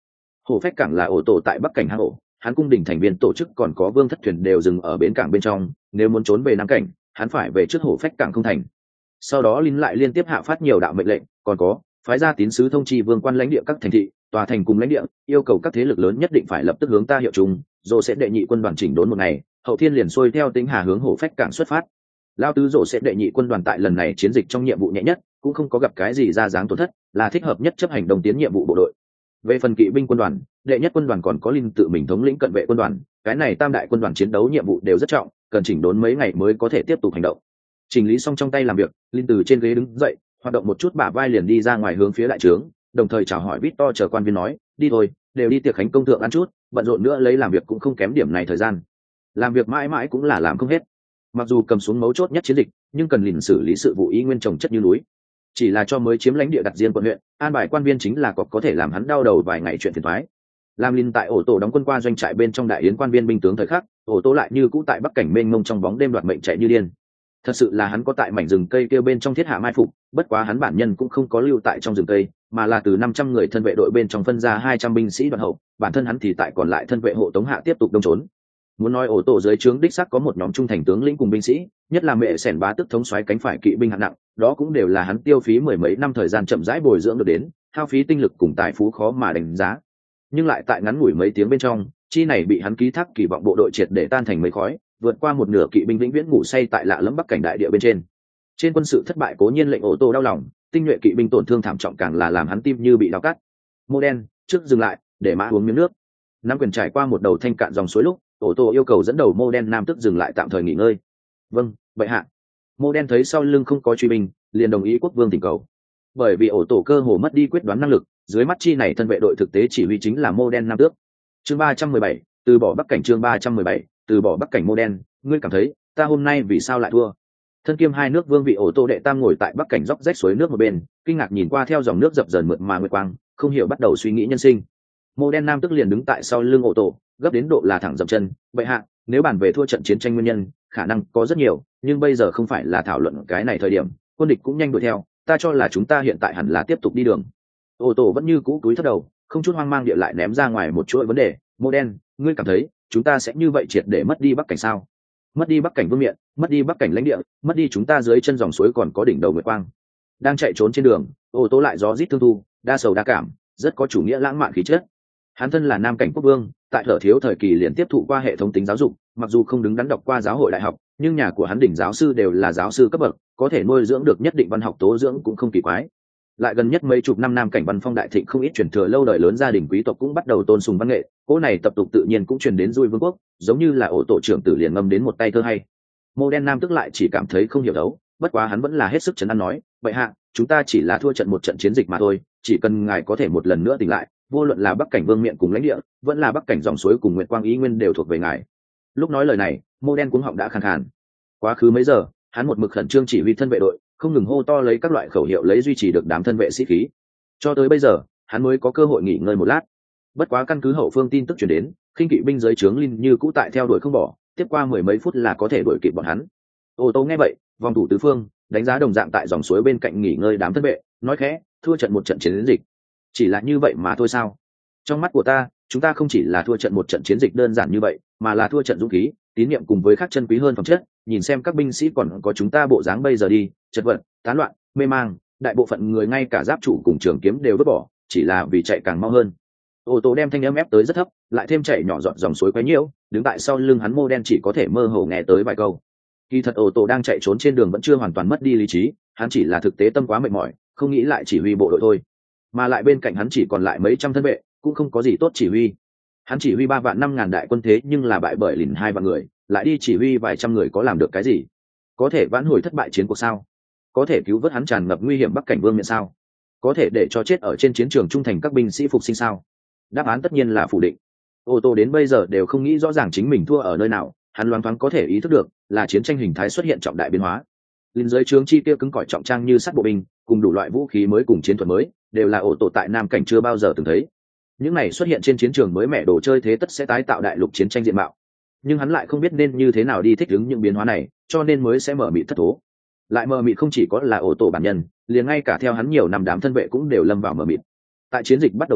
Hồ phách cảng là ổ tổ tại bắc cảnh hang ổ, hắn cung đình thành viên tổ chức còn có vương thất thuyền đều dừng ở bến cảng bên trong, nếu muốn trốn về nam cảnh hắn phải về trước hồ phách cảng không thành. Sau đó Linh lại liên tiếp hạ phát nhiều đạo mệnh lệnh, còn có phái ra tín sứ thông chi vương quan lãnh địa các thành thị, tòa thành cùng lãnh địa, yêu cầu các thế lực lớn nhất định phải lập tức hướng ta hiệu chung, rồi sẽ đệ nhị quân đoàn chỉnh đốn một ngày, hậu thiên liền xuôi theo tính hà hướng hồ phách cảng xuất phát. Lao tứ rổ sẽ đệ nhị quân đoàn tại lần này chiến dịch trong nhiệm vụ nhẹ nhất, cũng không có gặp cái gì ra dáng tổn thất, là thích hợp nhất chấp hành đồng tiến nhiệm vụ bộ đội. Về phần kỵ binh quân đoàn, đệ nhất quân đoàn còn có Linh tự mình thống lĩnh cận vệ quân đoàn, cái này tam đại quân đoàn chiến đấu nhiệm vụ đều rất trọng, cần chỉnh đốn mấy ngày mới có thể tiếp tục hành động. Chỉnh lý xong trong tay làm việc, Linh từ trên ghế đứng dậy, hoạt động một chút bả vai liền đi ra ngoài hướng phía đại trướng, đồng thời chào hỏi Victor chờ quan viên nói, đi thôi, đều đi tiệc khánh công thượng ăn chút, bận rộn nữa lấy làm việc cũng không kém điểm này thời gian. Làm việc mãi mãi cũng là làm không hết. Mặc dù cầm xuống mấu chốt nhất chiến dịch, nhưng cần Linh xử lý sự vụ y nguyên trồng chất như núi. Chỉ là cho mới chiếm lãnh địa đặt riêng quận huyện, an bài quan viên chính là có thể làm hắn đau đầu vài ngày chuyện phiền toái. Làm Linh tại ổ tổ đóng quân qua doanh trại bên trong đại yến quan viên binh tướng thời khắc, ổ tổ lại như cũ tại bắc cảnh mênh mông trong bóng đêm đoạt mệnh chạy như điên. Thật sự là hắn có tại mảnh rừng cây kêu bên trong thiết hạ mai phục, bất quá hắn bản nhân cũng không có lưu tại trong rừng cây, mà là từ 500 người thân vệ đội bên trong phân ra 200 binh sĩ đoàn hậu, bản thân hắn thì tại còn lại thân vệ hộ tống hạ tiếp tục đông trốn. Muốn nói ổ tổ dưới trướng đích xác có một nhóm trung thành tướng lĩnh cùng binh sĩ, nhất là mẹ sẻn bá tức thống soái cánh phải kỵ binh hạng nặng, đó cũng đều là hắn tiêu phí mười mấy năm thời gian chậm rãi bồi dưỡng được đến, hao phí tinh lực cùng tài phú khó mà đánh giá. Nhưng lại tại ngắn ngủi mấy tiếng bên trong, chi này bị hắn ký thác kỳ vọng bộ đội triệt để tan thành mây khói, vượt qua một nửa kỵ binh vĩnh viễn ngủ say tại lạ lẫm bắc cảnh đại địa bên trên. Trên quân sự thất bại cố nhiên lệnh ổ tổ đau lòng, tinh nhuệ kỵ binh tổn thương thảm trọng càng là làm hắn tim như bị đau cắt. Mô đen, trước dừng lại, để mã uống miếng nước. Nam quyền trải qua một đầu thanh cạn dòng suối lúc, ổ tổ yêu cầu dẫn đầu mô đen nam tức dừng lại tạm thời nghỉ ngơi. Vâng, bệ hạ. Mô đen thấy sau lưng không có truy binh, liền đồng ý quốc vương thỉnh cầu. Bởi vì ổ tổ cơ hồ mất đi quyết đoán năng lực, dưới mắt chi này thân vệ đội thực tế chỉ huy chính là mô đen nam tước. Chương 317, từ bỏ bắc cảnh. Chương 317, từ bỏ bắc cảnh. Mô đen, ngươi cảm thấy ta hôm nay vì sao lại thua? Thân kiêm hai nước vương vị ổ tổ đệ tam ngồi tại bắc cảnh dốc rách suối nước một bên, kinh ngạc nhìn qua theo dòng nước dập dờn mượt mà nguyệt quang, không hiểu bắt đầu suy nghĩ nhân sinh. Mô đen nam tức liền đứng tại sau lưng ổ tổ, gấp đến độ là thẳng dậm chân. Bệ hạ, nếu bàn về thua trận chiến tranh nguyên nhân, khả năng có rất nhiều, nhưng bây giờ không phải là thảo luận cái này thời điểm, quân địch cũng nhanh đuổi theo, ta cho là chúng ta hiện tại hẳn là tiếp tục đi đường. Ổ tổ vẫn như cũ cúi thấp đầu, không chút hoang mang địa lại ném ra ngoài một chuỗi vấn đề. Mô đen, ngươi cảm thấy chúng ta sẽ như vậy triệt để mất đi bắc cảnh sao? Mất đi bắc cảnh vương miện, mất đi bắc cảnh lãnh địa, mất đi chúng ta dưới chân dòng suối còn có đỉnh đầu nguyệt quang. Đang chạy trốn trên đường, ổ tổ lại gió rít thương thu, đa sầu đa cảm, rất có chủ nghĩa lãng mạn khí chất. Hắn thân là nam cảnh quốc vương, tại Thở Thiếu thời kỳ liền tiếp thụ qua hệ thống tính giáo dục, mặc dù không đứng đắn đọc qua giáo hội đại học, nhưng nhà của hắn đỉnh giáo sư đều là giáo sư cấp bậc, có thể nuôi dưỡng được nhất định văn học tố dưỡng cũng không kỳ quái. Lại gần nhất mấy chục năm nam cảnh văn phong đại thịnh, không ít truyền thừa lâu đời lớn gia đình quý tộc cũng bắt đầu tôn sùng văn nghệ, cỗ này tập tục tự nhiên cũng truyền đến Dui vương quốc, giống như là ổ tổ trưởng tử liền ngâm đến một tay thơ hay. Mô đen nam tức lại chỉ cảm thấy không hiểu đấu, bất quá hắn vẫn là hết sức trấn an nói, vậy hạ, chúng ta chỉ là thua trận một trận chiến dịch mà thôi, chỉ cần ngài có thể một lần nữa tỉnh lại, vô luận là bắc cảnh vương miện cùng lãnh địa, vẫn là bắc cảnh dòng suối cùng nguyệt quang ý nguyên đều thuộc về ngài. Lúc nói lời này, mô đen cuống họng đã khàn khàn. Quá khứ mấy giờ, hắn một mực khẩn trương chỉ huy thân vệ đội, không ngừng hô to lấy các loại khẩu hiệu lấy duy trì được đám thân vệ sĩ khí. Cho tới bây giờ, hắn mới có cơ hội nghỉ ngơi một lát. Bất quá căn cứ hậu phương tin tức truyền đến, khinh kỵ binh dưới trướng Linh như cũ tại theo đuổi không bỏ, tiếp qua mười mấy phút là có thể đuổi kịp bọn hắn. Ô tô nghe vậy, vòng thủ tứ phương, đánh giá đồng dạng tại dòng suối bên cạnh nghỉ ngơi đám thân vệ, nói khẽ, thua trận một trận chiến dịch. Chỉ là như vậy mà thôi sao? Trong mắt của ta, chúng ta không chỉ là thua trận một trận chiến dịch đơn giản như vậy, mà là thua trận dũng khí, tín nhiệm cùng với khác chân quý hơn phẩm chất. Nhìn xem các binh sĩ còn có chúng ta bộ dáng bây giờ đi, chật vật, tán loạn, mê mang, đại bộ phận người ngay cả giáp trụ cùng trường kiếm đều vứt bỏ, chỉ là vì chạy càng mau hơn. Ô tô đem thanh âm ép tới rất thấp, lại thêm chảy nhỏ giọt dòng suối quấy nhiễu, đứng tại sau lưng hắn mô đen chỉ có thể mơ hồ nghe tới vài câu. Kỳ thật ô tô đang chạy trốn trên đường vẫn chưa hoàn toàn mất đi lý trí, hắn chỉ là thực tế tâm quá mệt mỏi, không nghĩ lại chỉ huy bộ đội thôi. Mà lại bên cạnh hắn chỉ còn lại mấy trăm thân vệ, cũng không có gì tốt chỉ huy. Hắn chỉ huy 3 vạn 5 ngàn đại quân thế nhưng là bại bởi Lìn 2 vạn người, lại đi chỉ huy vài trăm người có làm được cái gì? Có thể vãn hồi thất bại chiến cuộc sao? Có thể cứu vớt hắn tràn ngập nguy hiểm bắc cảnh vương miện sao? Có thể để cho chết ở trên chiến trường trung thành các binh sĩ phục sinh sao? Đáp án tất nhiên là phủ định. Ô tô đến bây giờ đều không nghĩ rõ ràng chính mình thua ở nơi nào, hắn loáng thoáng có thể ý thức được là chiến tranh hình thái xuất hiện trọng đại biến hóa. Linh dưới trướng chi tiêu cứng cỏi trọng trang như sắt bộ binh, cùng đủ loại vũ khí mới cùng chiến thuật mới, đều là ổ tổ tại nam cảnh chưa bao giờ từng thấy. Những này xuất hiện trên chiến trường mới mẻ đồ chơi thế tất sẽ tái tạo đại lục chiến tranh diện mạo, nhưng hắn lại không biết nên như thế nào đi thích ứng những biến hóa này, cho nên mới sẽ mở mịt thất thố. Lại mờ mịt không chỉ có là ổ tổ bản nhân, liền ngay cả theo hắn nhiều năm đám thân vệ cũng đều lâm vào mờ mịt. Tại chiến dịch bắt đầu trước,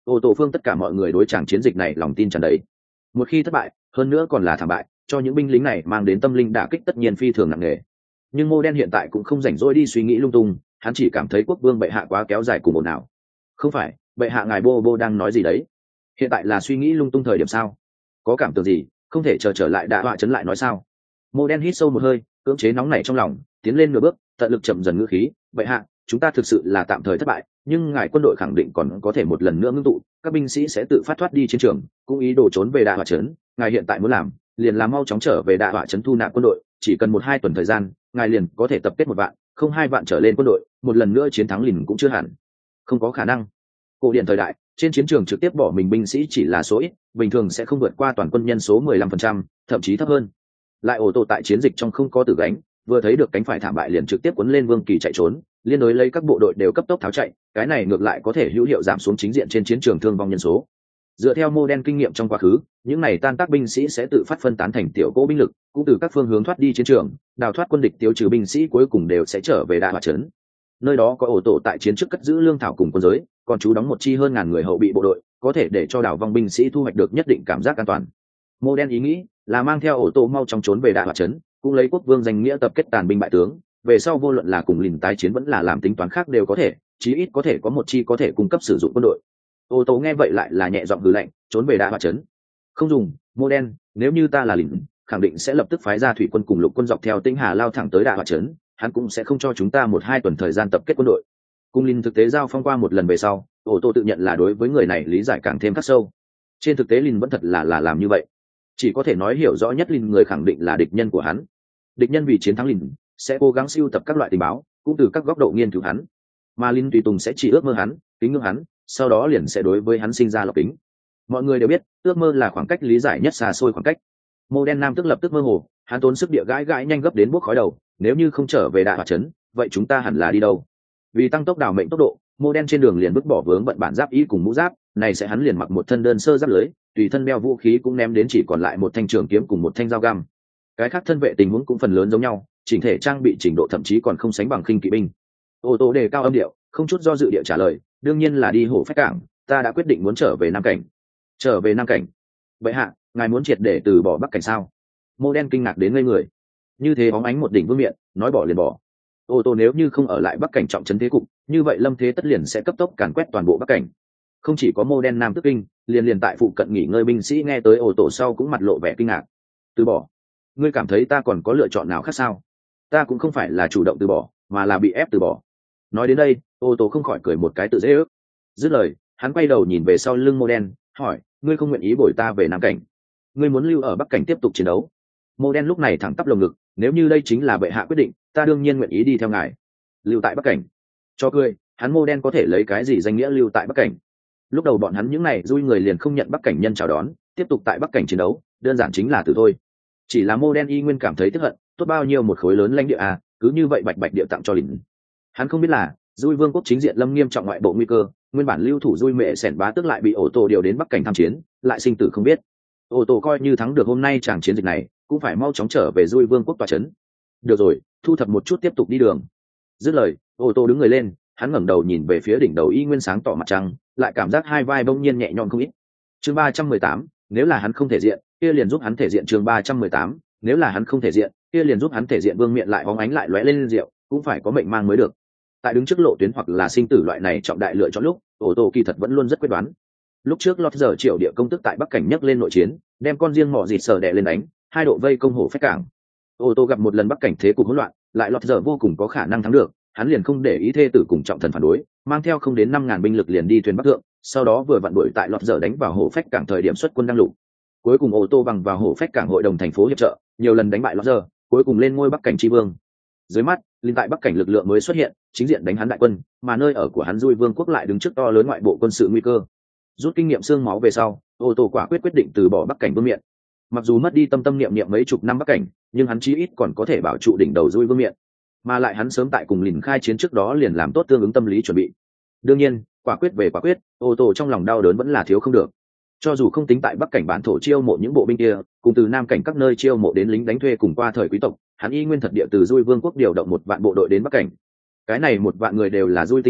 ô tô phương tất cả mọi người đối chàng chiến dịch này lòng tin tràn đầy. Một khi thất bại, hơn nữa còn là thảm bại, cho những binh lính này mang đến tâm linh đả kích tất nhiên phi thường nặng nề. Nhưng Mô Đen hiện tại cũng không rảnh rỗi đi suy nghĩ lung tung, hắn chỉ cảm thấy quốc vương bệ hạ quá kéo dài cùng ồn ào. Không phải, bệ hạ ngài Bô đang nói gì đấy? Hiện tại là suy nghĩ lung tung thời điểm sao? Có cảm tưởng gì, không thể trở lại đạ họa chấn lại nói sao? Mô Đen hít sâu một hơi, cưỡng chế nóng nảy trong lòng, tiến lên nửa bước, tận lực chậm dần ngữ khí. Bệ hạ, chúng ta thực sự là tạm thời thất bại, nhưng ngài quân đội khẳng định còn có thể một lần nữa ngưng tụ, các binh sĩ sẽ tự phát thoát đi chiến trường, cũng ý đồ trốn về đạ họa trấn. Ngài hiện tại muốn làm, liền là mau chóng trở về đạ họa trấn thu nạp quân đội, chỉ cần 1-2 tuần thời gian, ngài liền có thể tập kết 1 vạn, không 2 vạn trở lên quân đội, một lần nữa chiến thắng liền cũng chưa hẳn. Không có khả năng. Cổ điển thời đại, trên chiến trường trực tiếp bỏ mình binh sĩ chỉ là số ít, bình thường sẽ không vượt qua toàn quân nhân số 15%, thậm chí thấp hơn. Lại ổ tổ tại chiến dịch trong không có tử gánh, vừa thấy được cánh phải thảm bại liền trực tiếp cuốn lên Vương Kỳ chạy trốn, liên đối lấy các bộ đội đều cấp tốc tháo chạy, cái này ngược lại có thể hữu hiệu giảm xuống chính diện trên chiến trường thương vong nhân số. Dựa theo mô đen kinh nghiệm trong quá khứ, những này tan tác binh sĩ sẽ tự phát phân tán thành tiểu cỗ binh lực, cũng từ các phương hướng thoát đi chiến trường, đào thoát quân địch tiêu trừ binh sĩ cuối cùng đều sẽ trở về đại hỏa trấn. Nơi đó có ổ tổ tại chiến trước cất giữ lương thảo cùng quân giới, còn chú đóng một chi hơn 1000 người hậu bị bộ đội, có thể để cho đảo vong binh sĩ thu hoạch được nhất định cảm giác an toàn. Mô đen ý nghĩ là mang theo ổ tổ mau chóng trốn về đại hỏa trấn, cũng lấy quốc vương danh nghĩa tập kết tàn binh bại tướng, về sau vô luận là cùng lìn tái chiến vẫn là làm tính toán khác đều có thể, chí ít có thể có một chi có thể cung cấp sử dụng quân đội. Ô tô nghe vậy lại là nhẹ giọng hừ lạnh, trốn về đại hỏa trấn. Không dùng, mô đen, nếu như ta là lìn, khẳng định sẽ lập tức phái ra thủy quân cùng lục quân dọc theo Tĩnh Hà lao thẳng tới đại hỏa trấn, hắn cũng sẽ không cho chúng ta 1-2 tuần thời gian tập kết quân đội. Cùng lìn thực tế giao phong qua một lần về sau, ô tô tự nhận là đối với người này lý giải càng thêm khắc sâu. Trên thực tế lìn vẫn thật là làm như vậy, chỉ có thể nói hiểu rõ nhất lìn người khẳng định là địch nhân của hắn. Địch nhân vì chiến thắng lìn sẽ cố gắng sưu tập các loại tình báo, cũng từ các góc độ nghiên cứu hắn, mà lìn tùy tùng sẽ chỉ ước mơ hắn, kính ngưỡng hắn, sau đó liền sẽ đối với hắn sinh ra lọc kính. Mọi người đều biết ước mơ là khoảng cách lý giải nhất xa xôi khoảng cách. Mô đen nam tức lập tức mơ hồ, hắn tốn sức địa gãi nhanh gấp đến bốc khói đầu, nếu như không trở về đại hỏa trấn, vậy chúng ta hẳn là đi đâu? Vì tăng tốc đào mệnh tốc độ, mô đen trên đường liền vứt bỏ vướng bận bản giáp y cùng mũ giáp, này sẽ hắn liền mặc một thân đơn sơ giáp lưới, tùy thân đeo vũ khí cũng ném đến chỉ còn lại một thanh trường kiếm cùng một thanh dao găm. Cái khác thân vệ tình huống cũng phần lớn giống nhau, chỉnh thể trang bị trình độ thậm chí còn không sánh bằng khinh kỵ binh. Ô tô đề cao âm điệu, không chút do dự địa trả lời, đương nhiên là đi Hổ Phách Cảng, ta đã quyết định muốn trở về Nam Cảnh. Trở về Nam Cảnh? Vậy hạ, ngài muốn triệt để từ bỏ Bắc Cảnh sao? Mô đen kinh ngạc đến ngây người. Như thế bóng ánh một đỉnh vương miện, nói bỏ liền bỏ. Ô tô nếu như không ở lại Bắc Cảnh trọng trấn thế cục, như vậy Lâm Thế tất liền sẽ cấp tốc càn quét toàn bộ Bắc Cảnh. Không chỉ có mô đen nam tức kinh, liền tại phụ cận nghỉ ngơi binh sĩ nghe tới ô tô sau cũng mặt lộ vẻ kinh ngạc. Từ bỏ? Ngươi cảm thấy ta còn có lựa chọn nào khác sao? Ta cũng không phải là chủ động từ bỏ, mà là bị ép từ bỏ. Nói đến đây, ô tô không khỏi cười một cái tự dễ ước. Dứt lời, hắn quay đầu nhìn về sau lưng mô đen, hỏi, ngươi không nguyện ý bồi ta về Nam Cảnh? Ngươi muốn lưu ở Bắc Cảnh tiếp tục chiến đấu? Mô đen lúc này thẳng tắp lồng ngực, nếu như đây chính là bệ hạ quyết định, ta đương nhiên nguyện ý đi theo ngài. Lưu tại Bắc Cảnh? Cho cười, hắn mô đen có thể lấy cái gì danh nghĩa lưu tại Bắc Cảnh? Lúc đầu bọn hắn những này dui người liền không nhận Bắc Cảnh nhân chào đón, tiếp tục tại Bắc Cảnh chiến đấu, đơn giản chính là tử thôi. Chỉ là mô đen y nguyên cảm thấy tức hận, tốt bao nhiêu một khối lớn lãnh địa à, cứ như vậy bạch bạch địa tặng cho lìn. Hắn không biết là dui vương quốc chính diện lâm nghiêm trọng ngoại bộ nguy cơ, nguyên bản lưu thủ dui mẹ sẻn bá tức lại bị ổ tổ điều đến Bắc Cảnh tham chiến, lại sinh tử không biết. Ổ tổ coi như thắng được hôm nay chàng chiến dịch này, cũng phải mau chóng trở về dui vương quốc tòa trấn. Được rồi, thu thập một chút tiếp tục đi đường. Dứt lời, ổ tổ đứng người lên, hắn ngẩng đầu nhìn về phía đỉnh đầu y nguyên sáng tỏ mặt trăng, lại cảm giác hai vai bỗng nhiên nhẹ nhõm không ít. Chương 318, nếu là hắn không thể diện, kia liền giúp hắn thể diện. Chương 318, nếu là hắn không thể diện, kia liền giúp hắn thể diện. Vương miện lại bóng ánh lại lóe lên rượu, cũng phải có mệnh mang mới được. Tại đứng trước lộ tuyến hoặc là sinh tử loại này trọng đại lựa chọn lúc, ổ tổ kỳ thật vẫn luôn rất quyết đoán. Lúc trước lọt giờ triệu địa công tức tại Bắc Cảnh nhấc lên nội chiến, đem con riêng mỏ dịt sờ đè lên đánh, 2 độ vây công Hổ Phách Cảng. Ổ tổ gặp một lần Bắc Cảnh thế cục hỗn loạn, lại lọt giờ vô cùng có khả năng thắng được, hắn liền không để ý thê tử cùng trọng thần phản đối, mang theo không đến 5000 binh lực liền đi thuyền Bắc thượng, sau đó vừa vặn đuổi tại lọt giờ đánh vào Hổ Phách Cảng thời điểm xuất quân đăng lục. Cuối cùng ô tô bằng vào Hổ Phách Cảng hội đồng thành phố hiệp trợ, nhiều lần đánh bại lọt giờ, cuối cùng lên ngôi Bắc Cảnh tri vương. Dưới mắt, liên tại Bắc Cảnh lực lượng mới xuất hiện, chính diện đánh hắn đại quân, mà nơi ở của hắn Dui Vương quốc lại đứng trước to lớn ngoại bộ quân sự nguy cơ. Rút kinh nghiệm xương máu về sau, ô tô quả quyết định từ bỏ Bắc Cảnh vương miện. Mặc dù mất đi tâm niệm mấy chục năm Bắc Cảnh, nhưng hắn chí ít còn có thể bảo trụ đỉnh đầu Dui vương miện, mà lại hắn sớm tại cùng lìn khai chiến trước đó liền làm tốt tương ứng tâm lý chuẩn bị. Đương nhiên, quả quyết về quả quyết, ô tô trong lòng đau đớn vẫn là thiếu không được. Cho dù không tính tại Bắc Cảnh bản thổ chiêu mộ những bộ binh kia, cùng từ Nam Cảnh các nơi chiêu mộ đến lính đánh thuê cùng qua thời quý tộc, hắn y nguyên thật địa từ Dui Vương quốc điều động 1 vạn bộ đội đến Bắc Cảnh. Cái này 1 vạn người đều là Dui tinh hoa,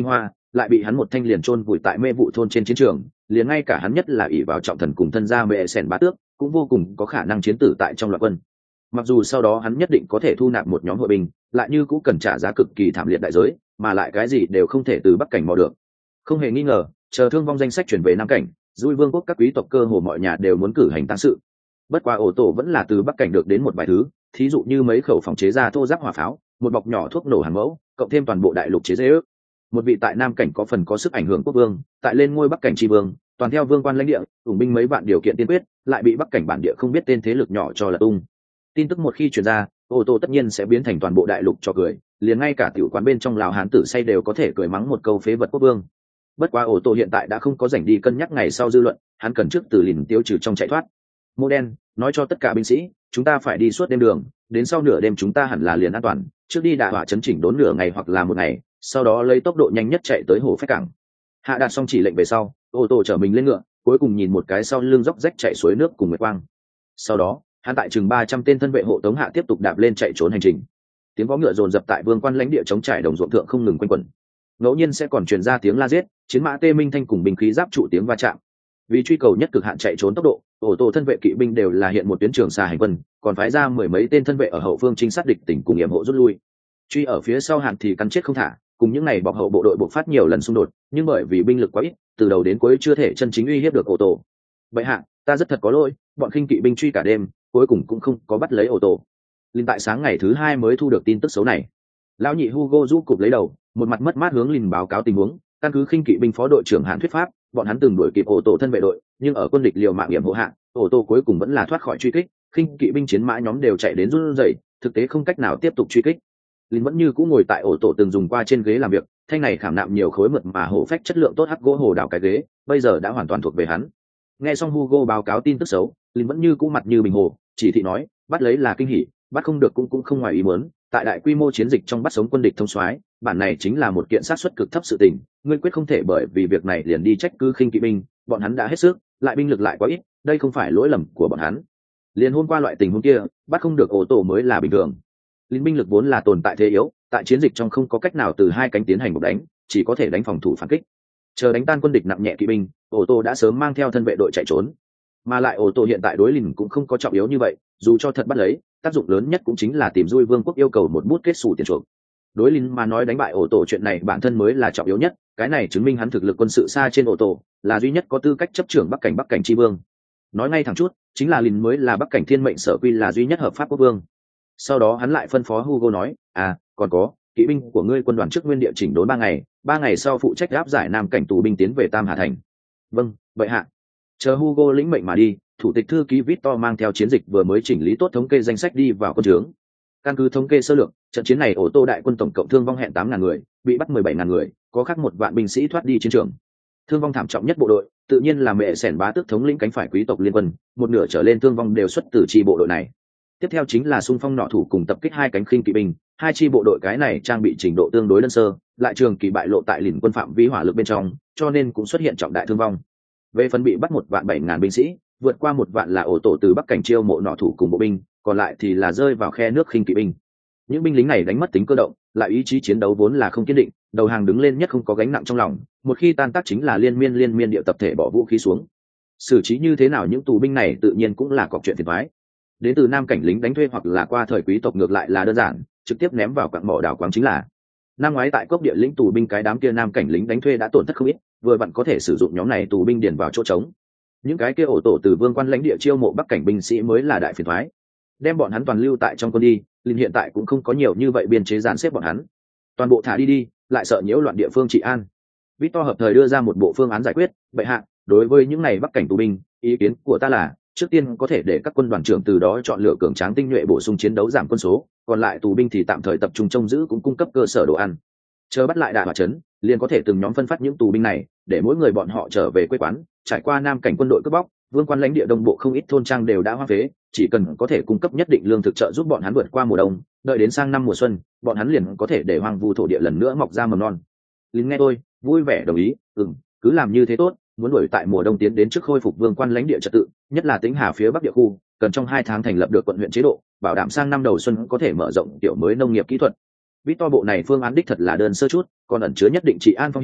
lại bị hắn một thanh liền chôn vùi tại mê vụ thôn trên chiến trường, liền ngay cả hắn nhất là ỷ vào trọng thần cùng thân gia mẹ sẻn bá tước cũng vô cùng có khả năng chiến tử tại trong loạt quân. Mặc dù sau đó hắn nhất định có thể thu nạp một nhóm hội binh, lại như cũng cần trả giá cực kỳ thảm liệt đại giới, mà lại cái gì đều không thể từ Bắc cảnh mò được. Không hề nghi ngờ, chờ thương vong danh sách chuyển về Nam cảnh, Dui Vương quốc các quý tộc cơ hồ mọi nhà đều muốn cử hành tang sự. Bất quá ổ tổ vẫn là từ Bắc cảnh được đến một vài thứ, thí dụ như mấy khẩu phòng chế ra thô giáp hỏa pháo, một bọc nhỏ thuốc nổ hàng mẫu, cộng thêm toàn bộ đại lục chế dễ ước. Một vị tại Nam cảnh có phần có sức ảnh hưởng quốc vương, tại lên ngôi Bắc cảnh tri vương, toàn theo vương quan lãnh địa, ủng binh mấy vạn điều kiện tiên quyết, lại bị Bắc cảnh bản địa không biết tên thế lực nhỏ cho lật tung. Tin tức một khi truyền ra, ô tô tất nhiên sẽ biến thành toàn bộ đại lục cho cười, liền ngay cả tiểu quán bên trong lào hán tử say đều có thể cười mắng một câu phế vật quốc vương. Bất quá ô tô hiện tại đã không có rảnh đi cân nhắc ngày sau dư luận, hắn cần trước từ lìn tiêu trừ trong chạy thoát. Mô đen nói cho tất cả binh sĩ, chúng ta phải đi suốt đêm đường, đến sau nửa đêm chúng ta hẳn là liền an toàn, trước đi đả hỏa chấn chỉnh đốn nửa ngày hoặc là một ngày, sau đó lấy tốc độ nhanh nhất chạy tới hồ phách cảng. Hạ đạt xong chỉ lệnh về sau, ô tô chở mình lên ngựa, cuối cùng nhìn một cái sau lưng dốc rách chạy suối nước cùng nguyệt quang. Sau đó hắn tại chừng 300 tên thân vệ hộ tống hạ tiếp tục đạp lên chạy trốn hành trình. Tiếng vó ngựa dồn dập tại vương quan lãnh địa chống trải đồng ruộng thượng không ngừng quanh quẩn. Ngẫu nhiên sẽ còn truyền ra tiếng la giết, chiến mã tê minh thanh cùng binh khí giáp trụ tiếng va chạm. Vì truy cầu nhất cực hạn chạy trốn tốc độ, ô tô thân vệ kỵ binh đều là hiện một tuyến trường xa hành quân, còn phái ra mười mấy tên thân vệ ở hậu phương trinh sát địch tỉnh cùng yểm hộ rút lui. Truy ở phía sau hạn thì cắn chết không thả, cùng những này bọc hậu bộ đội bộc phát nhiều lần xung đột, nhưng bởi vì binh lực quá ít, từ đầu đến cuối chưa thể chân chính uy hiếp được ô tô. Vậy hạ, ta rất thật có lỗi, bọn khinh kỵ binh truy cả đêm, cuối cùng cũng không có bắt lấy ô tô. Linh tại sáng ngày thứ 2 mới thu được tin tức xấu này. Lão nhị Hugo rũ cụp lấy đầu, một mặt mất mát hướng Linh báo cáo tình huống. Căn cứ khinh kỵ binh phó đội trưởng Hàn thuyết pháp, bọn hắn từng đuổi kịp ô tô thân vệ đội, nhưng ở quân địch liều mạng hiểm hộ hạ, ô tô cuối cùng vẫn là thoát khỏi truy kích. Khinh kỵ binh chiến mã nhóm đều chạy đến run rẩy, thực tế không cách nào tiếp tục truy kích. Linh vẫn như cũ ngồi tại ổ tổ từng dùng qua trên ghế làm việc, thanh này khảm nạm nhiều khối mượt mà hổ phách chất lượng tốt hắc gỗ hồ đào cái ghế, bây giờ đã hoàn toàn thuộc về hắn. Nghe xong Hugo báo cáo tin tức xấu, Linh vẫn như cũ mặt như bình hồ, chỉ thị nói, bắt lấy là kinh hỉ, bắt không được cũng không ngoài ý muốn. Tại đại quy mô chiến dịch trong bắt sống quân địch thông soái, bản này chính là một kiện sát suất cực thấp sự tình, ngươi quyết không thể bởi vì việc này liền đi trách cứ khinh kỵ binh, bọn hắn đã hết sức, lại binh lực lại quá ít, đây không phải lỗi lầm của bọn hắn. Liền hôm qua loại tình huống kia, bắt không được ổ tổ mới là bình thường. Lính binh lực vốn là tồn tại thế yếu, tại chiến dịch trong không có cách nào từ hai cánh tiến hành một đánh, chỉ có thể đánh phòng thủ phản kích. Chờ đánh tan quân địch nặng nhẹ kỵ binh, ô tô đã sớm mang theo thân vệ đội chạy trốn. Mà lại ô tô hiện tại đối lìn cũng không có trọng yếu như vậy, dù cho thật bắt lấy, tác dụng lớn nhất cũng chính là tìm Dui Vương quốc yêu cầu một bút kết xù tiền chuộc. Đối lìn mà nói đánh bại ô tô chuyện này bản thân mới là trọng yếu nhất, cái này chứng minh hắn thực lực quân sự xa trên ô tô, là duy nhất có tư cách chấp trưởng Bắc cảnh tri vương. Nói ngay thẳng chút, chính là lìn mới là Bắc cảnh thiên mệnh sở quy là duy nhất hợp pháp quốc vương. Sau đó hắn lại phân phó Hugo nói, còn có, kỵ binh của ngươi quân đoàn trước nguyên địa chỉnh đốn 3 ngày sau phụ trách áp giải Nam cảnh tù binh tiến về Tam Hà Thành. Vâng, vậy hạ. Chờ Hugo lĩnh mệnh mà đi, thủ tịch thư ký Victor mang theo chiến dịch vừa mới chỉnh lý tốt thống kê danh sách đi vào quân trướng. Căn cứ thống kê sơ lược, trận chiến này ô tô đại quân tổng cộng thương vong hẹn 8.000 người, bị bắt 17.000 người, có khác 1 vạn binh sĩ thoát đi chiến trường. Thương vong thảm trọng nhất bộ đội, tự nhiên là mẹ sẻn bá tước thống lĩnh cánh phải quý tộc liên quân, một nửa trở lên thương vong đều xuất từ chi bộ đội này. Tiếp theo chính là xung phong nọ thủ cùng tập kích 2 cánh khinh kỵ binh, 2 chi bộ đội cái này trang bị trình độ tương đối đơn sơ, lại trường kỳ bại lộ tại lìn quân phạm vi hỏa lực bên trong, cho nên cũng xuất hiện trọng đại thương vong. Về phần bị bắt 1.700.000 binh sĩ, vượt qua 1 vạn là ổ tổ từ Bắc cảnh chiêu mộ nọ thủ cùng bộ binh, còn lại thì là rơi vào khe nước khinh kỵ binh. Những binh lính này đánh mất tính cơ động, lại ý chí chiến đấu vốn là không kiên định, đầu hàng đứng lên nhất không có gánh nặng trong lòng, một khi tan tác chính là liên miên điệu tập thể bỏ vũ khí xuống. Xử trí như thế nào những tù binh này tự nhiên cũng là cọc chuyện phiền toái. Đến từ Nam cảnh lính đánh thuê hoặc là qua thời quý tộc ngược lại là đơn giản, trực tiếp ném vào quặng mỏ đào quáng chính là. Năm ngoái tại cốc địa lĩnh tù binh cái đám kia Nam cảnh lính đánh thuê đã tổn thất không ít, vừa vặn có thể sử dụng nhóm này tù binh điền vào chỗ trống. Những cái kia ổ tổ từ vương quan lãnh địa chiêu mộ Bắc cảnh binh sĩ mới là đại phiền toái. Đem bọn hắn toàn lưu tại trong quân đi, liền hiện tại cũng không có nhiều như vậy biên chế dàn xếp bọn hắn. Toàn bộ thả đi, lại sợ nhiễu loạn địa phương trị an. Victor hợp thời đưa ra một bộ phương án giải quyết, vậy hạ, đối với những này Bắc cảnh tù binh, ý kiến của ta là trước tiên có thể để các quân đoàn trưởng từ đó chọn lựa cường tráng tinh nhuệ bổ sung chiến đấu giảm quân số, còn lại tù binh thì tạm thời tập trung trông giữ cũng cung cấp cơ sở đồ ăn. Chờ bắt lại Đạ Hỏa trấn, liền có thể từng nhóm phân phát những tù binh này, để mỗi người bọn họ trở về quê quán. Trải qua Nam cảnh quân đội cướp bóc, vương quan lãnh địa đông bộ không ít thôn trang đều đã hoang phế, chỉ cần có thể cung cấp nhất định lương thực trợ giúp bọn hắn vượt qua mùa đông, đợi đến sang năm mùa xuân, bọn hắn liền có thể để hoang vu thổ địa lần nữa mọc ra mầm non. Lính nghe tôi, vui vẻ đồng ý, cứ làm như thế tốt. Muốn đuổi tại mùa đông tiến đến trước khôi phục vương quan lãnh địa trật tự, nhất là Tĩnh Hà phía bắc địa khu, cần trong 2 tháng thành lập được quận huyện chế độ, bảo đảm sang năm đầu xuân có thể mở rộng kiểu mới nông nghiệp kỹ thuật. Victor bộ này phương án đích thật là đơn sơ chút, còn ẩn chứa nhất định trị an phong hiểm,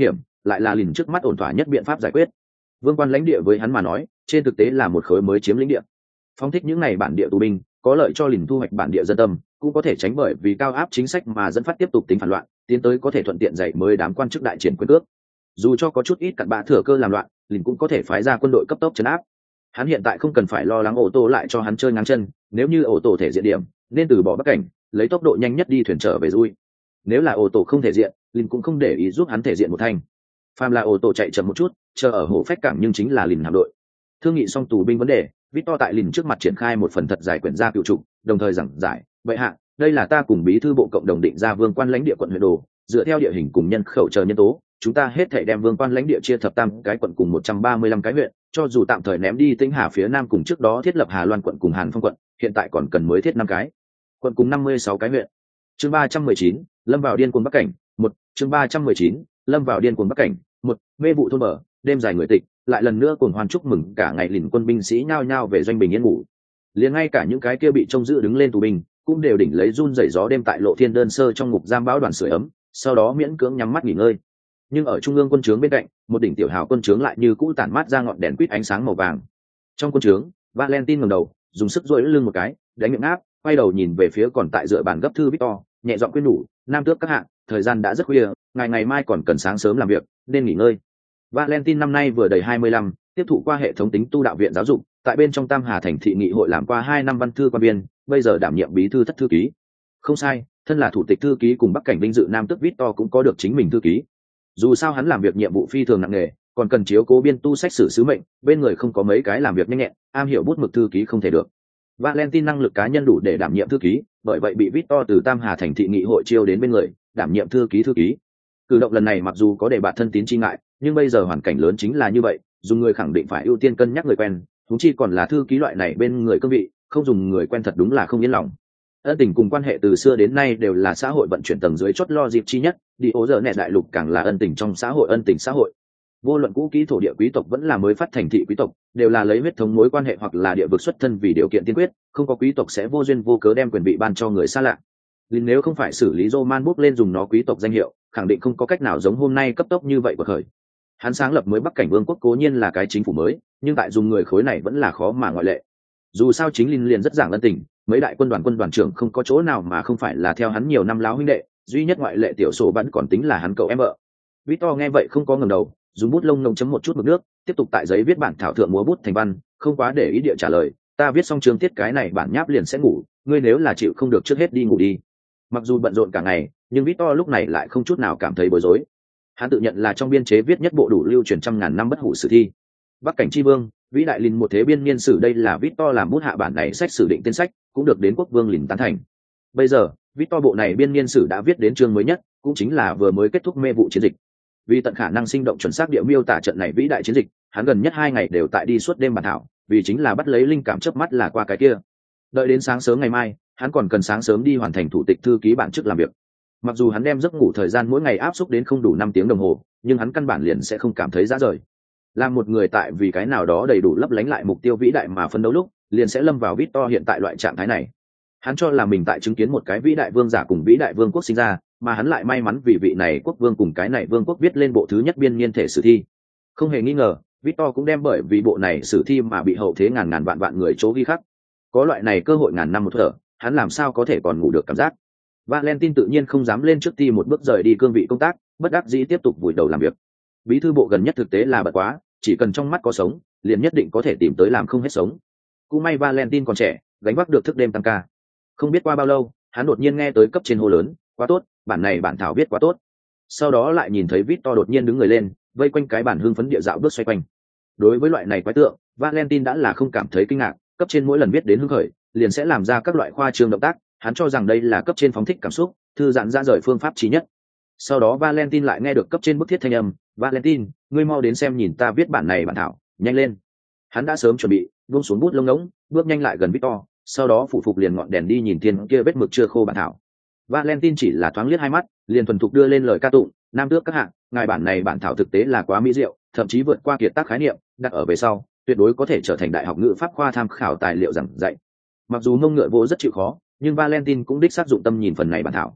lại là lìn trước mắt ổn thỏa nhất biện pháp giải quyết. Vương quan lãnh địa với hắn mà nói trên thực tế là một khối mới chiếm lĩnh địa. Phóng thích những ngày bản địa tù binh có lợi cho lìn thu hoạch bản địa dân tâm, cũng có thể tránh bởi vì cao áp chính sách mà dẫn phát tiếp tục tính phản loạn, tiến tới có thể thuận tiện dạy mới đám quan chức đại triển quyền cước. Dù cho có chút ít cặn bã thừa cơ làm loạn, lìn cũng có thể phái ra quân đội cấp tốc trấn áp. Hắn hiện tại không cần phải lo lắng ổ tổ lại cho hắn chơi ngang chân, nếu như ổ tổ thể diện điểm nên từ bỏ bắc cảnh, lấy tốc độ nhanh nhất đi thuyền trở về Rui. Nếu là ổ tổ không thể diện, lìn cũng không để ý giúp hắn thể diện một thành. Phàm là ổ tổ chạy chậm một chút, chờ ở hồ phách cảng nhưng chính là lìn hạm đội. Thương nghị xong tù binh vấn đề, Victor tại lìn trước mặt triển khai một phần thật dài quyển gia cựu trục, đồng thời giảng giải, vậy hạ, đây là ta cùng bí thư bộ cộng đồng định ra vương quan lãnh địa quận huyện đồ, dựa theo địa hình cùng nhân khẩu chờ nhân tố, chúng ta hết thảy đem vương quan lãnh địa chia thập tam cái quận cùng 135 cái huyện, cho dù tạm thời ném đi Tĩnh Hà phía nam cùng trước đó thiết lập Hà Loan quận cùng Hàn Phong quận, hiện tại còn cần mới thiết 5 cái quận cùng 56 cái huyện. Chương 319, lâm vào điên cuồng Bắc cảnh, 1, chương 319, lâm vào điên cuồng Bắc cảnh, 1, mê vụ thôn bờ, đêm dài người tịch, lại lần nữa cuồng hoan chúc mừng cả ngày lìn quân binh sĩ nhao nhao về doanh bình yên ngủ. Liền ngay cả những cái kia bị trông giữ đứng lên tù binh, cũng đều đỉnh lấy run rẩy gió đêm tại lộ thiên đơn sơ trong ngục giam bão đoàn sưởi ấm, sau đó miễn cưỡng nhắm mắt nghỉ ngơi. Nhưng ở trung ương quân trướng bên cạnh, một đỉnh tiểu hào quân trướng lại như cũ tản mát ra ngọn đèn quýt ánh sáng màu vàng. Trong quân trướng, Valentine ngẩng đầu, dùng sức duỗi lưng một cái, đánh miệng áp, quay đầu nhìn về phía còn tại dựa bàn gấp thư Victor, nhẹ giọng khuyên nhủ, "Nam tước các hạ, thời gian đã rất khuya, ngày mai còn cần sáng sớm làm việc, nên nghỉ ngơi." Valentine năm nay vừa đầy 25, tiếp thụ qua hệ thống tính tu đạo viện giáo dục, tại bên trong Tam Hà thành thị nghị hội làm qua 2 năm văn thư quan viên, bây giờ đảm nhiệm bí thư thất thư ký. Không sai, thân là thủ tịch thư ký cùng Bắc cảnh vinh dự Nam tước Victor cũng có được chính mình thư ký. Dù sao hắn làm việc nhiệm vụ phi thường nặng nề, còn cần chiếu cố biên tu sách sử sứ mệnh, bên người không có mấy cái làm việc nhanh nhẹn, am hiểu bút mực thư ký không thể được. Valentine năng lực cá nhân đủ để đảm nhiệm thư ký, bởi vậy bị Victor từ Tam Hà thành thị nghị hội chiêu đến bên người, đảm nhiệm thư ký. Cử động lần này mặc dù có để bạn thân tín chi ngại, nhưng bây giờ hoàn cảnh lớn chính là như vậy, dùng người khẳng định phải ưu tiên cân nhắc người quen, huống chi còn là thư ký loại này bên người cương vị, không dùng người quen thật đúng là không yên lòng. Ân tình cùng quan hệ từ xưa đến nay đều là xã hội vận chuyển tầng dưới chót lo dịp chi nhất, đi ố giờ nẹ đại lục càng là ân tình trong xã hội ân tình xã hội. Vô luận cũ kỹ thổ địa quý tộc vẫn là mới phát thành thị quý tộc, đều là lấy huyết thống mối quan hệ hoặc là địa vực xuất thân vì điều kiện tiên quyết, không có quý tộc sẽ vô duyên vô cớ đem quyền vị ban cho người xa lạ. Linh nếu không phải xử lý Roman bước lên dùng nó quý tộc danh hiệu, khẳng định không có cách nào giống hôm nay cấp tốc như vậy bậc khởi. Hắn sáng lập mới Bắc cảnh vương quốc cố nhiên là cái chính phủ mới, nhưng tại dùng người khối này vẫn là khó mà ngoại lệ. Dù sao chính Linh liền rất giảng ân tình, mấy đại quân đoàn trưởng không có chỗ nào mà không phải là theo hắn nhiều năm láo huynh đệ, duy nhất ngoại lệ tiểu sổ vẫn còn tính là hắn cậu em vợ. Victor nghe vậy không có ngẩng đầu, dùng bút lông nông chấm một chút mực nước, tiếp tục tại giấy viết bản thảo thượng múa bút thành văn, không quá để ý địa trả lời, ta viết xong chương tiết cái này bản nháp liền sẽ ngủ, ngươi nếu là chịu không được trước hết đi ngủ đi. Mặc dù bận rộn cả ngày, nhưng Victor lúc này lại không chút nào cảm thấy bối rối. Hắn tự nhận là trong biên chế viết nhất bộ đủ lưu truyền trăm ngàn năm bất hủ sử thi. Bắc cảnh chi vương, vĩ đại Lìn một thế biên niên sử, đây là Victor làm bút hạ bản này sách sử định tên sách, cũng được đến quốc vương Lìn tán thành. Bây giờ, Victor bộ này biên niên sử đã viết đến chương mới nhất, cũng chính là vừa mới kết thúc mê vụ chiến dịch. Vì tận khả năng sinh động chuẩn xác địa miêu tả trận này vĩ đại chiến dịch, hắn gần nhất 2 ngày đều tại đi suốt đêm bản thảo, vì chính là bắt lấy linh cảm chớp mắt là qua cái kia. Đợi đến sáng sớm ngày mai, hắn còn cần sáng sớm đi hoàn thành thủ tịch thư ký bản chức làm việc. Mặc dù hắn đem giấc ngủ thời gian mỗi ngày áp suất đến không đủ 5 tiếng đồng hồ, nhưng hắn căn bản liền sẽ không cảm thấy rã rời. Làm một người tại vì cái nào đó đầy đủ lấp lánh lại mục tiêu vĩ đại mà phấn đấu lúc, liền sẽ lâm vào Victor hiện tại loại trạng thái này. Hắn cho là mình tại chứng kiến một cái vĩ đại vương giả cùng vĩ đại vương quốc sinh ra, mà hắn lại may mắn vì vị này quốc vương cùng cái này vương quốc viết lên bộ thứ nhất biên niên thể sử thi. Không hề nghi ngờ, Victor cũng đem bởi vì bộ này sử thi mà bị hậu thế ngàn ngàn vạn người chỗ ghi khắc. Có loại này cơ hội ngàn năm một thở, hắn làm sao có thể còn ngủ được cảm giác. Valentine tự nhiên không dám lên trước ti một bước rời đi cương vị công tác, bất đắc dĩ tiếp tục vùi đầu làm việc. Bí thư bộ gần nhất thực tế là bận quá, chỉ cần trong mắt có sống, liền nhất định có thể tìm tới làm không hết sống. Cũng may Valentine còn trẻ, gánh vác được thức đêm tăng ca. Không biết qua bao lâu, hắn đột nhiên nghe tới cấp trên hô lớn, quá tốt, bản này bản thảo viết quá tốt. Sau đó lại nhìn thấy Victor đột nhiên đứng người lên, vây quanh cái bản hưng phấn địa dạo bước xoay quanh. Đối với loại này quái tượng, Valentine đã là không cảm thấy kinh ngạc, cấp trên mỗi lần viết đến hưng khởi, liền sẽ làm ra các loại khoa trương động tác, hắn cho rằng đây là cấp trên phóng thích cảm xúc, thư giãn ra rời phương pháp chí nhất. Sau đó Valentine lại nghe được cấp trên bức thiết thanh âm, Valentine, ngươi mau đến xem nhìn ta viết bản này bản thảo, nhanh lên. Hắn đã sớm chuẩn bị, buông xuống bút lông ngỗng, bước nhanh lại gần Victor, sau đó phụ phục liền ngọn đèn đi nhìn thiên kia vết mực chưa khô bản thảo. Valentine chỉ là thoáng liếc hai mắt, liền thuần thục đưa lên lời ca tụng, nam tước các hạng, ngài bản này bản thảo thực tế là quá mỹ diệu, thậm chí vượt qua kiệt tác khái niệm, đặt ở về sau, tuyệt đối có thể trở thành đại học ngữ pháp khoa tham khảo tài liệu giảng dạy. Mặc dù mông ngựa vỗ rất chịu khó, nhưng Valentine cũng đích xác dụng tâm nhìn phần này bản thảo.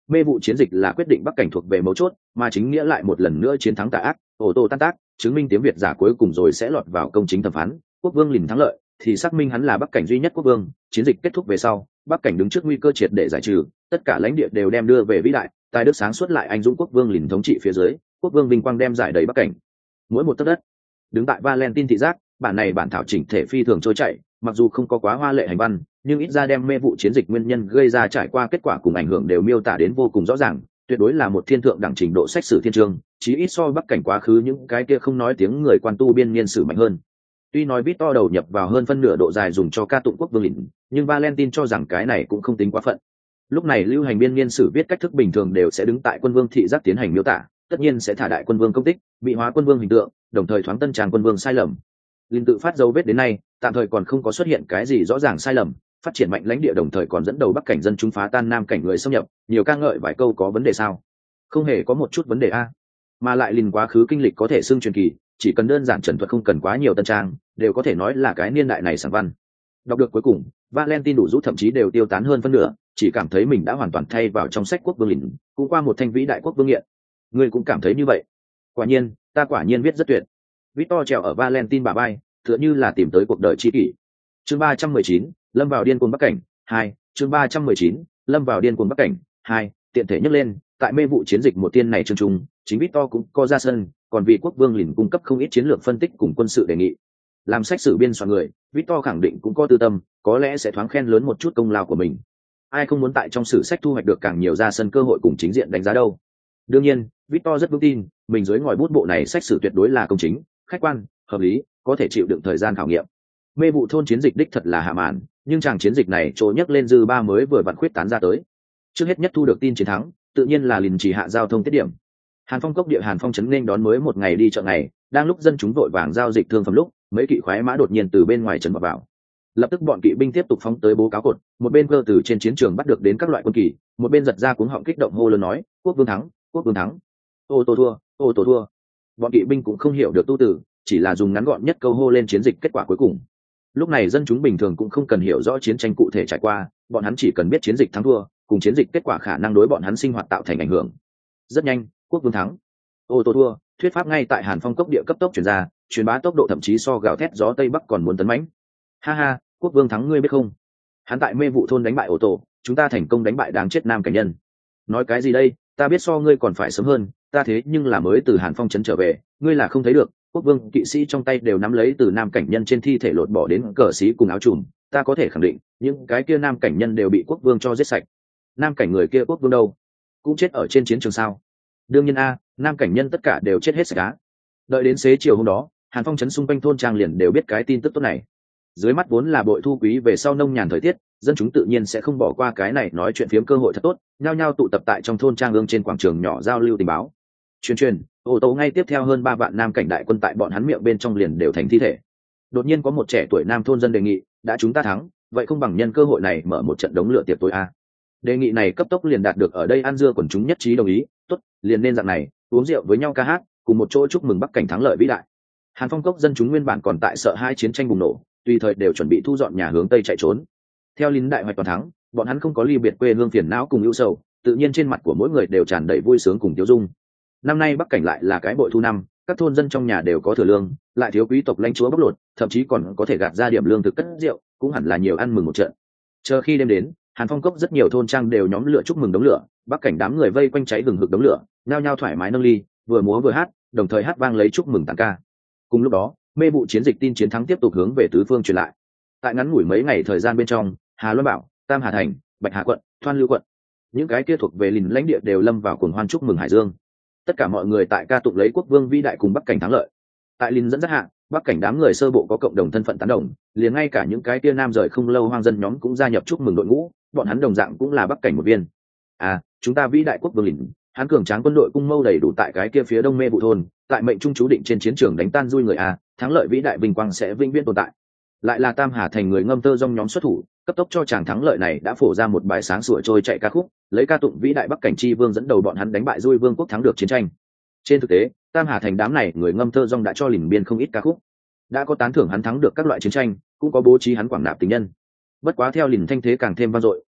Mê vụ chiến dịch là quyết định Bắc cảnh thuộc về mấu chốt, mà chính nghĩa lại một lần nữa chiến thắng tà ác, ổ tổ tan tác, chứng minh tiếng Việt giả cuối cùng rồi sẽ lọt vào công chính thẩm phán, quốc vương lìn thắng lợi, thì xác minh hắn là Bắc cảnh duy nhất quốc vương. Chiến dịch kết thúc về sau, Bắc cảnh đứng trước nguy cơ triệt để giải trừ, tất cả lãnh địa đều đem đưa về vĩ đại, tài đức sáng suốt lại anh dũng quốc vương lìn thống trị phía dưới, quốc vương vinh quang đem giải đầy Bắc cảnh. Mỗi một tấc đất. Đứng tại Valentine thị giác, bản này bản thảo chỉnh thể phi thường trôi chảy, mặc dù không có quá hoa lệ hành văn, nhưng ít ra đem mê vụ chiến dịch nguyên nhân gây ra trải qua kết quả cùng ảnh hưởng đều miêu tả đến vô cùng rõ ràng, tuyệt đối là một thiên thượng đẳng trình độ sách sử thiên chương, chí ít so Bắc cảnh quá khứ những cái kia không nói tiếng người quan tu biên niên sử mạnh hơn. Tuy nói Victor đầu nhập vào hơn phân nửa độ dài dùng cho ca tụng quốc vương lĩnh, nhưng Valentine cho rằng cái này cũng không tính quá phận. Lúc này lưu hành biên niên sử viết cách thức bình thường đều sẽ đứng tại quân vương thị giác tiến hành miêu tả, tất nhiên sẽ thả đại quân vương công tích, bị hóa quân vương hình tượng, đồng thời thoáng tân tràng quân vương sai lầm. Linh tự phát dấu vết đến nay, tạm thời còn không có xuất hiện cái gì rõ ràng sai lầm, phát triển mạnh lãnh địa đồng thời còn dẫn đầu Bắc cảnh dân chúng phá tan Nam cảnh người xâm nhập, nhiều ca ngợi vài câu có vấn đề sao? Không hề có một chút vấn đề a. Mà lại Linh quá khứ kinh lịch có thể xưng truyền kỳ, chỉ cần đơn giản trần thuật không cần quá nhiều tân trang, đều có thể nói là cái niên đại này sáng văn. Đọc được cuối cùng, Valentine đủ rũ thậm chí đều tiêu tán hơn phân nửa, chỉ cảm thấy mình đã hoàn toàn thay vào trong sách quốc vương Linh, cũng qua một thanh vĩ đại quốc vương nghiện. Ngươi cũng cảm thấy như vậy? Quả nhiên, ta quả nhiên viết rất tuyệt. Victor trèo ở Valentine bà bay, tựa như là tìm tới cuộc đời tri kỷ. Chương 319, lâm vào điên cuồng Bắc cảnh 2, chương 319, lâm vào điên cuồng Bắc cảnh 2, tiện thể nhắc lên, tại mê vụ chiến dịch một tiên này chương trung, chính Victor cũng có ra sân, còn vị quốc vương liền cung cấp không ít chiến lược phân tích cùng quân sự đề nghị. Làm sách sử biên soạn người, Victor khẳng định cũng có tư tâm, có lẽ sẽ thoáng khen lớn một chút công lao của mình. Ai không muốn tại trong sử sách thu hoạch được càng nhiều ra sân cơ hội cùng chính diện đánh giá đâu. Đương nhiên, Victor rất vững tin, mình dưới ngòi bút bộ này sách sử tuyệt đối là công chính, khách quan, hợp lý, có thể chịu đựng thời gian khảo nghiệm. Mê vụ thôn chiến dịch đích thật là hạ màn, nhưng chàng chiến dịch này trôi nhấc lên dư ba mới vừa vặn khuyết tán ra tới. Trước hết nhất thu được tin chiến thắng, tự nhiên là liền chỉ hạ giao thông tiết điểm. Hàn Phong cốc địa Hàn Phong trấn nên đón mới một ngày đi chợ ngày, đang lúc dân chúng vội vàng giao dịch thương phẩm lúc, mấy kỵ khoái mã đột nhiên từ bên ngoài trấn vào. Lập tức bọn kỵ binh tiếp tục phóng tới bố cáo cột, một bên cơ từ trên chiến trường bắt được đến các loại quân kỳ, một bên giật ra cuống họng kích động hô lớn nói: quốc vương thắng, quốc vương thắng. Ô tô thua, ô tô thua. Bọn kỵ binh cũng không hiểu được tu tử, chỉ là dùng ngắn gọn nhất câu hô lên chiến dịch kết quả cuối cùng. Lúc này dân chúng bình thường cũng không cần hiểu rõ chiến tranh cụ thể trải qua, bọn hắn chỉ cần biết chiến dịch thắng thua cùng chiến dịch kết quả khả năng đối bọn hắn sinh hoạt tạo thành ảnh hưởng. Rất nhanh, quốc vương thắng, ô tô thua, thuyết pháp ngay tại Hàn Phong cốc địa cấp tốc truyền ra, truyền bá tốc độ thậm chí so gào thét gió tây bắc còn muốn tấn mãnh. Ha ha, quốc vương thắng ngươi biết không? Hắn tại mê vụ thôn đánh bại ô tô, chúng ta thành công đánh bại đáng chết nam cảnh nhân. Nói cái gì đây, ta biết so ngươi còn phải sớm hơn, ta thế nhưng là mới từ Hàn Phong trấn trở về, ngươi là không thấy được, quốc vương kỵ sĩ trong tay đều nắm lấy từ nam cảnh nhân trên thi thể lột bỏ đến cờ xí cùng áo trùm, ta có thể khẳng định những cái kia nam cảnh nhân đều bị quốc vương cho giết sạch. Nam cảnh người kia quốc vương đâu? Cũng chết ở trên chiến trường sao? Đương nhiên a, nam cảnh nhân tất cả đều chết hết sạch á. Đợi đến xế chiều hôm đó, Hàn Phong trấn xung quanh thôn trang liền đều biết cái tin tức tốt này. Dưới mắt vốn là bội thu quý về sau nông nhàn thời tiết, dân chúng tự nhiên sẽ không bỏ qua cái này nói chuyện phiếm cơ hội thật tốt, nhao nhao tụ tập tại trong thôn trang ương trên quảng trường nhỏ giao lưu tình báo. Truyền ô tô ngay tiếp theo hơn 3 vạn nam cảnh đại quân tại bọn hắn miệng bên trong liền đều thành thi thể. Đột nhiên có một trẻ tuổi nam thôn dân đề nghị, đã chúng ta thắng, vậy không bằng nhân cơ hội này mở một trận đống lửa tiệc tối a. Đề nghị này cấp tốc liền đạt được ở đây ăn dưa quần chúng nhất trí đồng ý, tốt, liền nên dạng này, uống rượu với nhau ca hát, cùng một chỗ chúc mừng Bắc cảnh thắng lợi vĩ đại. Hàn Phong cốc dân chúng nguyên bản còn tại sợ hai chiến tranh bùng nổ, tùy thời đều chuẩn bị thu dọn nhà hướng tây chạy trốn. Theo lính đại hoạch toàn thắng, bọn hắn không có ly biệt quê hương phiền não cùng ưu sầu, tự nhiên trên mặt của mỗi người đều tràn đầy vui sướng cùng tiêu dung. Năm nay Bắc cảnh lại là cái bội thu năm, các thôn dân trong nhà đều có thừa lương, lại thiếu quý tộc lãnh chúa bóc lột, thậm chí còn có thể gạt ra điểm lương thực cất rượu, cũng hẳn là nhiều ăn mừng một trận. Chờ khi đêm đến, Hàn Phong cốc rất nhiều thôn trang đều nhóm lửa chúc mừng đống lửa, Bắc cảnh đám người vây quanh cháy hừng hực đống lửa, nhao nhao thoải mái nâng ly, vừa múa vừa hát, đồng thời hát vang lấy chúc mừng tán ca. Cùng lúc đó, mê vụ chiến dịch tin chiến thắng tiếp tục hướng về tứ phương truyền lại. Tại ngắn ngủi mấy ngày thời gian bên trong, Hà Loan Bảo, Tam Hà Thành, Bạch Hà quận, Thoan Lưu quận, những cái kia thuộc về lìn lãnh địa đều lâm vào cuồng hoan chúc mừng Hải Dương. Tất cả mọi người tại ca tụng lấy quốc vương vĩ đại cùng Bắc cảnh thắng lợi. Tại lìn dẫn dắt hạ, Bắc cảnh đám người sơ bộ có cộng đồng thân phận tán đồng, liền ngay cả những cái kia nam rời không lâu hoang dân nhóm cũng gia nhập chúc mừng đội ngũ, bọn hắn đồng dạng cũng là Bắc cảnh một viên. À, chúng ta vĩ đại quốc vương lìn, hắn cường tráng quân đội cung mâu đầy đủ tại cái kia phía đông mê vụ thôn, tại mệnh trung chú định trên chiến trường đánh tan dui người a, thắng lợi vĩ đại vinh quang sẽ vĩnh viễn tồn tại. Lại là Tam Hà Thành người ngâm tơ dong nhóm xuất thủ, cấp tốc cho chàng thắng lợi này đã phổ ra một bài sáng sủa trôi chạy ca khúc, lấy ca tụng vĩ đại Bắc cảnh chi vương dẫn đầu bọn hắn đánh bại dui vương quốc thắng được chiến tranh. Trên thực tế, Tam Hà Thành đám này người ngâm thơ dong đã cho lìn biên không ít ca khúc, đã có tán thưởng hắn thắng được các loại chiến tranh, cũng có bố trí hắn quảng nạp tình nhân. Bất quá theo lìn thanh thế càng thêm vang dội,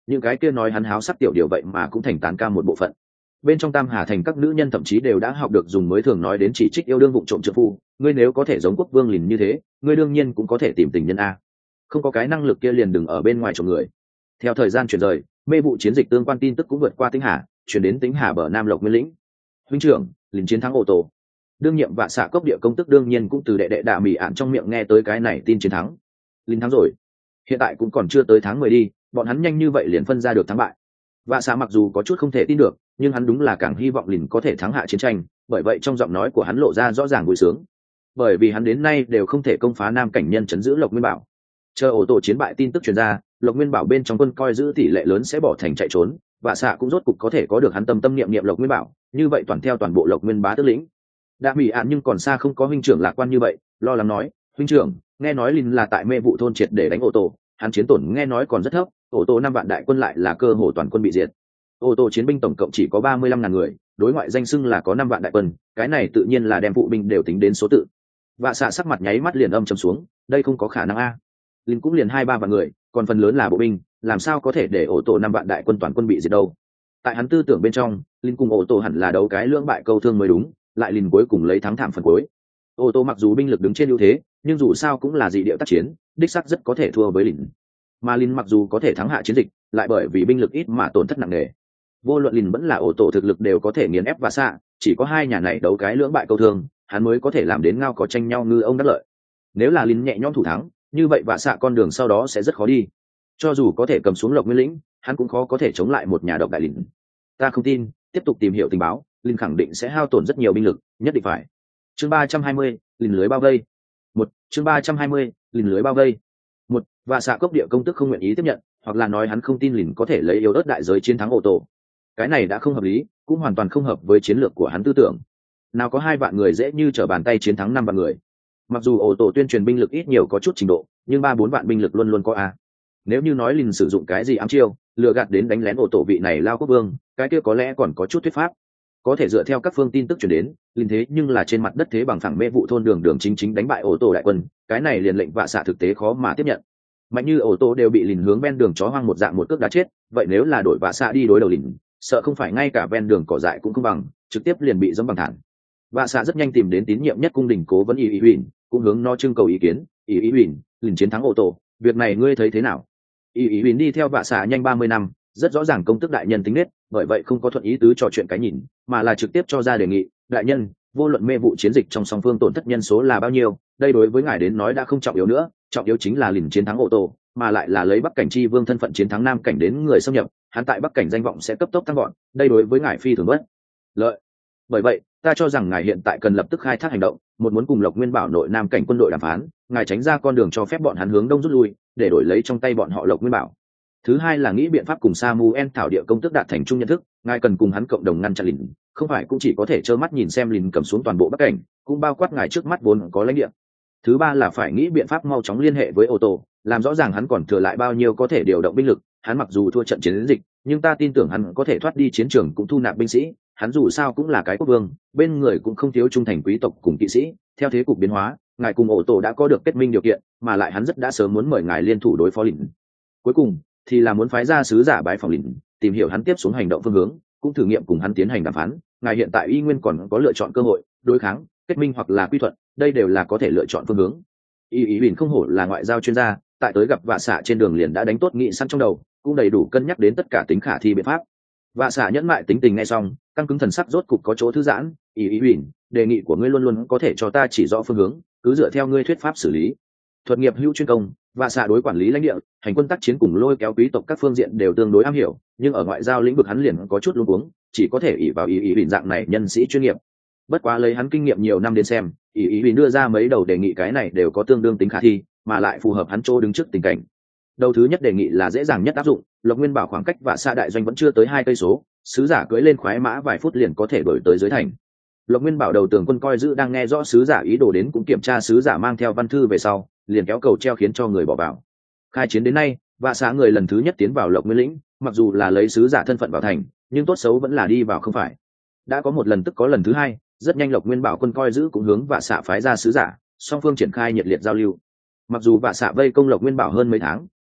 những cái kia nói hắn háo sắc tiểu điều vậy mà cũng thành tán ca một bộ phận. Bên trong Tam Hà thành các nữ nhân thậm chí đều đã học được dùng mới thường nói đến chỉ trích yêu đương vụng trộm trợ phu, ngươi nếu có thể giống quốc vương lìn như thế, ngươi đương nhiên cũng có thể tìm tình nhân a. Không có cái năng lực kia liền đừng ở bên ngoài trộm người. Theo thời gian chuyển rời, mê vụ chiến dịch tương quan tin tức cũng vượt qua Tĩnh Hà, chuyển đến Tĩnh Hà bờ Nam Lộc Nguyên lĩnh. Huynh trưởng, lìn chiến thắng ô tô. Đương nhiệm Vạ Xạ cốc địa công tức đương nhiên cũng từ đệ đệ Đạ Mị Ản trong miệng nghe tới cái này tin chiến thắng. Lìn thắng rồi. Hiện tại cũng còn chưa tới tháng 10 đi, bọn hắn nhanh như vậy liền phân ra được thắng bại. Vạ Xạ mặc dù có chút không thể tin được, nhưng hắn đúng là càng hy vọng lìn có thể thắng hạ chiến tranh, bởi vậy trong giọng nói của hắn lộ ra rõ ràng vui sướng. Bởi vì hắn đến nay đều không thể công phá Nam cảnh nhân trấn giữ Lộc Nguyên Bảo. Chờ ổ tổ chiến bại tin tức truyền ra, Lộc Nguyên Bảo bên trong quân coi giữ tỷ lệ lớn sẽ bỏ thành chạy trốn, Vạ Xạ cũng rốt cục có thể có được hắn tâm niệm Lộc Nguyên Bảo, như vậy toàn theo toàn bộ Lộc Nguyên bá tước lĩnh. Đã Mị Ản nhưng còn xa không có huynh trưởng lạc quan như vậy, lo lắng nói, huynh trưởng, nghe nói lìn là tại mê vụ thôn triệt để đánh ô tô, hắn chiến tổn nghe nói còn rất thấp, ô tô 5 vạn đại quân lại là cơ hồ toàn quân bị diệt. Ô tô chiến binh tổng cộng chỉ có 35.000 người, đối ngoại danh xưng là có 5 vạn đại quân, cái này tự nhiên là đem phụ binh đều tính đến số tự. Vạ Xạ sắc mặt nháy mắt liền âm trầm xuống, đây không có khả năng a. Lìn cũng liền 2-3 vạn người, còn phần lớn là bộ binh, làm sao có thể để ô tô 5 vạn đại quân toàn quân bị diệt đâu. Tại hắn tư tưởng bên trong, Lìn cùng ô tô hẳn là đấu cái lưỡng bại câu thương mới đúng, lại Lìn cuối cùng lấy thắng thảm phần cuối. Ô tô mặc dù binh lực đứng trên ưu thế, nhưng dù sao cũng là dị điệu tác chiến, đích xác rất có thể thua với Lìn. Mà Lìn mặc dù có thể thắng hạ chiến dịch, lại bởi vì binh lực ít mà tổn thất nặng nề. Vô luận Lìn vẫn là ô tô thực lực đều có thể nghiền ép Vạ Xạ, chỉ có hai nhà này đấu cái lưỡng bại câu thương, hắn mới có thể làm đến ngao có tranh nhau ngư ông đắc lợi. Nếu là Lìn nhẹ nhõm thủ thắng, như vậy Vạ Xạ con đường sau đó sẽ rất khó đi. Cho dù có thể cầm xuống Lộc Nguyên lĩnh, hắn cũng khó có thể chống lại một nhà độc đại Lìn. Ta không tin, tiếp tục tìm hiểu tình báo, Lìn khẳng định sẽ hao tổn rất nhiều binh lực, nhất định phải. Chương 320, Lìn lưới bao vây. Chương 320, Lìn lưới bao vây. Vạ Xạ cốc địa công tức không nguyện ý tiếp nhận, hoặc là nói hắn không tin Lìn có thể lấy yếu ớt đại giới chiến thắng ô tô. Cái này đã không hợp lý, cũng hoàn toàn không hợp với chiến lược của hắn tư tưởng. Nào có 2 vạn người dễ như trở bàn tay chiến thắng 5 vạn người. Mặc dù ô tô tuyên truyền binh lực ít nhiều có chút trình độ, nhưng 3-4 vạn binh lực luôn luôn có a. Nếu như nói Lìn sử dụng cái gì ám chiêu, lừa gạt đến đánh lén ô tô vị này lao quốc vương, cái kia có lẽ còn có chút thuyết pháp. Có thể dựa theo các phương tin tức truyền đến, Lìn thế nhưng là trên mặt đất thế bằng phẳng mê vụ thôn đường chính đánh bại ô tô đại quân, cái này liền lệnh Vạ Xạ thực tế khó mà tiếp nhận. Mạnh như ô tô đều bị Lìn hướng ven đường chó hoang một dạng một cước đá chết, vậy nếu là đội Vạ Xạ đi đối đầu Lìn, sợ không phải ngay cả ven đường cỏ dại cũng không bằng, trực tiếp liền bị dẫm bằng thản. Vạ Xạ rất nhanh tìm đến tín nhiệm nhất cung đình cố vấn Y Huỳnh, cũng hướng nó trưng cầu ý kiến. Y Huỳnh, Lìn chiến thắng ô tô, việc này ngươi thấy thế nào? Y Huỳnh đi theo Vạ Xạ nhanh 30 năm, rất rõ ràng công tức đại nhân tính nết, bởi vậy không có thuận ý tứ trò chuyện cái nhìn, mà là trực tiếp cho ra đề nghị. Đại nhân, vô luận mê vụ chiến dịch trong song phương tổn thất nhân số là bao nhiêu, đây đối với ngài đến nói đã không trọng yếu nữa, trọng yếu chính là Lìn chiến thắng ô tô, mà lại là lấy Bắc cảnh chi vương thân phận chiến thắng Nam cảnh đến người xâm nhập, hắn tại Bắc cảnh danh vọng sẽ cấp tốc tăng gọn, đây đối với ngài phi thường bất lợi. Bởi vậy, ta cho rằng ngài hiện tại cần lập tức khai thác hành động, một muốn cùng Lộc Nguyên Bảo nội Nam cảnh quân đội đàm phán, ngài tránh ra con đường cho phép bọn hắn hướng đông rút lui, để đổi lấy trong tay bọn họ Lộc Nguyên Bảo. Thứ hai là nghĩ biện pháp cùng Samuel thảo địa công tức đạt thành chung nhận thức, ngài cần cùng hắn cộng đồng ngăn chặn Lìn, không phải cũng chỉ có thể trơ mắt nhìn xem Lìn cầm xuống toàn bộ Bắc cảnh, cũng bao quát ngài trước mắt vốn có lãnh địa. Thứ ba là phải nghĩ biện pháp mau chóng liên hệ với ô tô, làm rõ ràng hắn còn thừa lại bao nhiêu có thể điều động binh lực, hắn mặc dù thua trận chiến dịch, nhưng ta tin tưởng hắn có thể thoát đi chiến trường cũng thu nạp binh sĩ, hắn dù sao cũng là cái quốc vương, bên người cũng không thiếu trung thành quý tộc cùng kỵ sĩ, theo thế cục biến hóa, ngài cùng ô tô đã có được kết minh điều kiện, mà lại hắn rất đã sớm muốn mời ngài liên thủ đối phó Lìn. Cuối cùng thì là muốn phái ra sứ giả bái phòng Lìn, tìm hiểu hắn tiếp xuống hành động phương hướng, cũng thử nghiệm cùng hắn tiến hành đàm phán, ngài hiện tại y nguyên còn có lựa chọn cơ hội, đối kháng, kết minh hoặc là quy thuận, đây đều là có thể lựa chọn phương hướng. Y Huỳnh không hổ là ngoại giao chuyên gia, tại tới gặp Vạ Xạ trên đường liền đã đánh tốt nghị sẵn trong đầu, cũng đầy đủ cân nhắc đến tất cả tính khả thi biện pháp. Vạ Xạ nhẫn mại tính tình nghe xong, căng cứng thần sắc rốt cục có chỗ thư giãn. Y Huỳnh, đề nghị của ngươi luôn luôn có thể cho ta chỉ rõ phương hướng, cứ dựa theo ngươi thuyết pháp xử lý. Thuật nghiệp hữu chuyên công, Vạ Xạ đối quản lý lãnh địa, hành quân tác chiến cùng lôi kéo quý tộc các phương diện đều tương đối am hiểu, nhưng ở ngoại giao lĩnh vực hắn liền có chút luống cuống, chỉ có thể ỷ vào Y Huỳnh dạng này nhân sĩ chuyên nghiệp. Bất quá lấy hắn kinh nghiệm nhiều năm đến xem, Y Huỳnh đưa ra mấy đầu đề nghị cái này đều có tương đương tính khả thi, mà lại phù hợp hắn chỗ đứng trước tình cảnh. Đầu thứ nhất đề nghị là dễ dàng nhất áp dụng, Lộc Nguyên Bảo khoảng cách Vạ Xạ đại doanh vẫn chưa tới 2 cây số, sứ giả cưỡi lên khoái mã vài phút liền có thể đuổi tới dưới thành. Lộc Nguyên Bảo đầu tường quân coi giữ đang nghe rõ sứ giả ý đồ đến, cũng kiểm tra sứ giả mang theo văn thư về sau, liền kéo cầu treo khiến cho người bỏ vào. Khai chiến đến nay, Vạ Xạ người lần thứ nhất tiến vào Lộc Nguyên lĩnh, mặc dù là lấy sứ giả thân phận vào thành, nhưng tốt xấu vẫn là đi vào không phải. Đã có một lần tức có lần thứ hai, rất nhanh Lộc Nguyên Bảo quân coi giữ cũng hướng Vạ Xạ phái ra sứ giả, song phương triển khai nhiệt liệt giao lưu. Mặc dù Vạ Xạ vây công Lộc Nguyên Bảo hơn mấy tháng,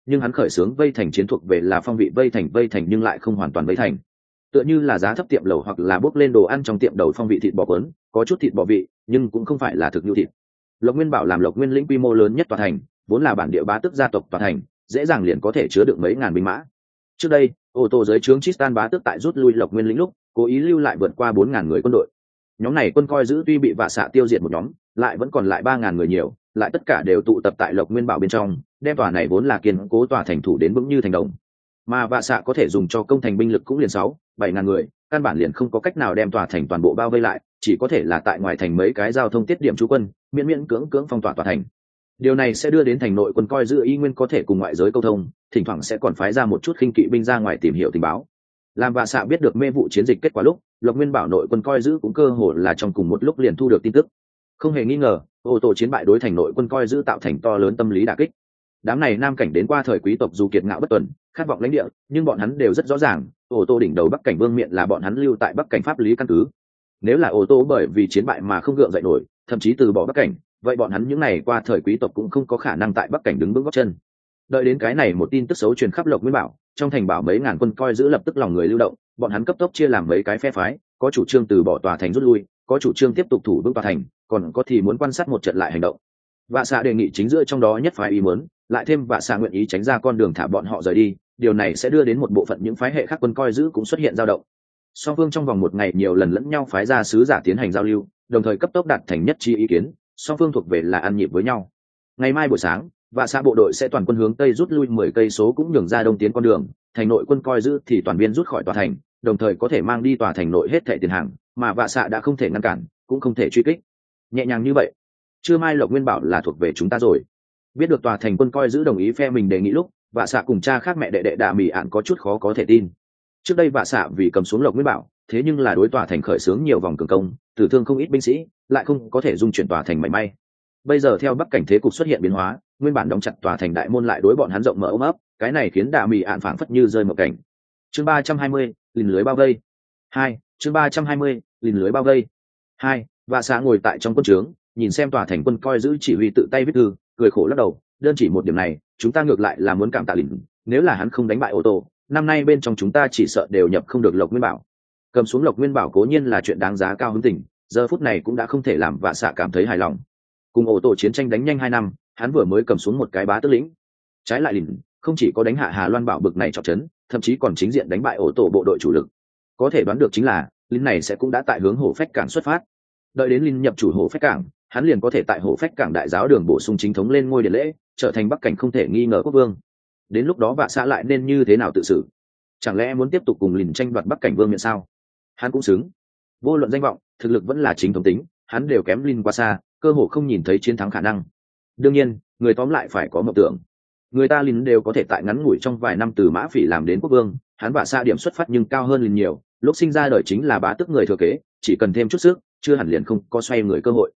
nhưng hắn khởi xướng vây thành chiến thuộc về là phong vị vây thành nhưng lại không hoàn toàn vây thành, tựa như là giá thấp tiệm lẩu hoặc là bốc lên đồ ăn trong tiệm đầu phong vị thịt bò cuốn, có chút thịt bò vị nhưng cũng không phải là thực nhu thịt. Lộc Nguyên Bảo làm Lộc Nguyên lĩnh quy mô lớn nhất tòa thành, vốn là bản địa bá tước gia tộc tòa thành, dễ dàng liền có thể chứa được mấy ngàn binh mã. Trước đây, ô tô giới trướng Tristan bá tước tại rút lui Lộc Nguyên lĩnh lúc, cố ý lưu lại vượt qua 4.000 người quân đội. Nhóm này quân coi giữ tuy bị vạ xạ tiêu diệt một nhóm, lại vẫn còn lại 3.000 người nhiều, lại tất cả đều tụ tập tại Lộc Nguyên Bảo bên trong, đem tòa này vốn là kiên cố tòa thành thủ đến vững như thành đồng. Mà vạ xạ có thể dùng cho công thành binh lực cũng liền 6-7 ngàn người, căn bản liền không có cách nào đem tòa thành toàn bộ bao vây lại, chỉ có thể là tại ngoài thành mấy cái giao thông tiết điểm trú quân, miễn cưỡng phong tỏa tòa thành. Điều này sẽ đưa đến thành nội quân coi giữ y nguyên có thể cùng ngoại giới câu thông, thỉnh thoảng sẽ còn phái ra một chút khinh kỵ binh ra ngoài tìm hiểu tình báo. Làm vạ xạ biết được mê vụ chiến dịch kết quả lúc, Lộc Nguyên Bảo nội quân coi giữ cũng cơ hồ là trong cùng một lúc liền thu được tin tức. Không hề nghi ngờ, ô tô chiến bại đối thành nội quân coi giữ tạo thành to lớn tâm lý đả kích. Đám này nam cảnh đến qua thời quý tộc dù kiệt ngạo bất tuần, khát vọng lãnh địa, nhưng bọn hắn đều rất rõ ràng, ô tô đỉnh đầu Bắc cảnh vương miện là bọn hắn lưu tại Bắc cảnh pháp lý căn cứ. Nếu là ô tô bởi vì chiến bại mà không gượng dậy nổi, thậm chí từ bỏ Bắc cảnh, vậy bọn hắn những ngày qua thời quý tộc cũng không có khả năng tại Bắc cảnh đứng vững gót chân. Đợi đến cái này một tin tức xấu truyền khắp Lộc Nguyên Bảo, trong thành bảo mấy ngàn quân coi giữ lập tức lòng người lưu động, bọn hắn cấp tốc chia làm mấy cái phe phái, có chủ trương từ bỏ tòa thành rút lui, có chủ trương tiếp tục thủ vững tòa thành, còn có thì muốn quan sát một trận lại hành động. Vạ xạ đề nghị chính giữa trong đó nhất phái ý muốn, lại thêm vạ xạ nguyện ý tránh ra con đường thả bọn họ rời đi, điều này sẽ đưa đến một bộ phận những phái hệ khác quân coi giữ cũng xuất hiện dao động. Song phương trong vòng một ngày nhiều lần lẫn nhau phái ra sứ giả tiến hành giao lưu, đồng thời cấp tốc đạt thành nhất trí ý kiến, song phương thuộc về là ăn nhịp với nhau. Ngày mai buổi sáng, vạ xạ bộ đội sẽ toàn quân hướng tây rút lui 10 cây số cũng nhường ra đông tiến con đường, thành nội quân coi giữ thì toàn viên rút khỏi tòa thành, đồng thời có thể mang đi tòa thành nội hết thảy tiền hàng, mà vạ xạ đã không thể ngăn cản, cũng không thể truy kích. Nhẹ nhàng như vậy, chưa mai Lộc Nguyên Bảo là thuộc về chúng ta rồi. Biết được tòa thành quân coi giữ đồng ý phe mình đề nghị lúc, vạ xạ cùng cha khác mẹ đệ Đạ Mỉ Ạn có chút khó có thể tin. Trước đây vạ xạ vì cầm xuống Lộc Nguyên Bảo, thế nhưng là đối tòa thành khởi xướng nhiều vòng cường công, tử thương không ít binh sĩ, lại không có thể dung chuyển tòa thành mảy may. Bây giờ theo Bắc cảnh thế cục xuất hiện biến hóa, nguyên bản đóng chặt tòa thành đại môn lại đối bọn hắn rộng mở ôm ấp, cái này khiến Đạ Mỉ Ạn phảng phất như rơi một cảnh. Chương 320, lìn lưới bao vây. 2, chương 320, lìn lưới bao vây. 2, vạ xạ ngồi tại trong quân trướng, nhìn xem tòa thành quân coi giữ chỉ huy tự tay viết thư, cười khổ lắc đầu, đơn chỉ một điểm này, chúng ta ngược lại là muốn cảm tạ lìn, nếu là hắn không đánh bại ô tô, năm nay bên trong chúng ta chỉ sợ đều nhập không được Lộc Nguyên Bảo. Cầm xuống Lộc Nguyên Bảo cố nhiên là chuyện đáng giá cao hứng tình, giờ phút này cũng đã không thể làm vạ xạ cảm thấy hài lòng. Cùng ô tô chiến tranh đánh nhanh 2 năm, hắn vừa mới cầm xuống một cái bá tước lĩnh. Trái lại lìn, không chỉ có đánh hạ Hà Loan Bảo bực này trọng trấn, thậm chí còn chính diện đánh bại ô tô bộ đội chủ lực. Có thể đoán được chính là, lìn này sẽ cũng đã tại hướng Hổ Phách cảng xuất phát. Đợi đến lìn nhập chủ Hổ Phách cảng, hắn liền có thể tại Hổ Phách cảng đại giáo đường bổ sung chính thống lên ngôi điện lễ, trở thành Bắc cảnh không thể nghi ngờ quốc vương. Đến lúc đó vạ xạ lại nên như thế nào tự xử? Chẳng lẽ muốn tiếp tục cùng lìn tranh đoạt Bắc cảnh vương miện sao? Hắn cũng xứng. Vô luận danh vọng, thực lực vẫn là chính thống tính, hắn đều kém lìn quá xa, cơ hồ không nhìn thấy chiến thắng khả năng. Đương nhiên, người tóm lại phải có mộng tưởng. Người ta lìn đều có thể tại ngắn ngủi trong vài năm từ mã phỉ làm đến quốc vương, hắn vạ xạ điểm xuất phát nhưng cao hơn lìn nhiều, lúc sinh ra đời chính là bá tước người thừa kế, chỉ cần thêm chút sức, chưa hẳn liền không có xoay người cơ hội.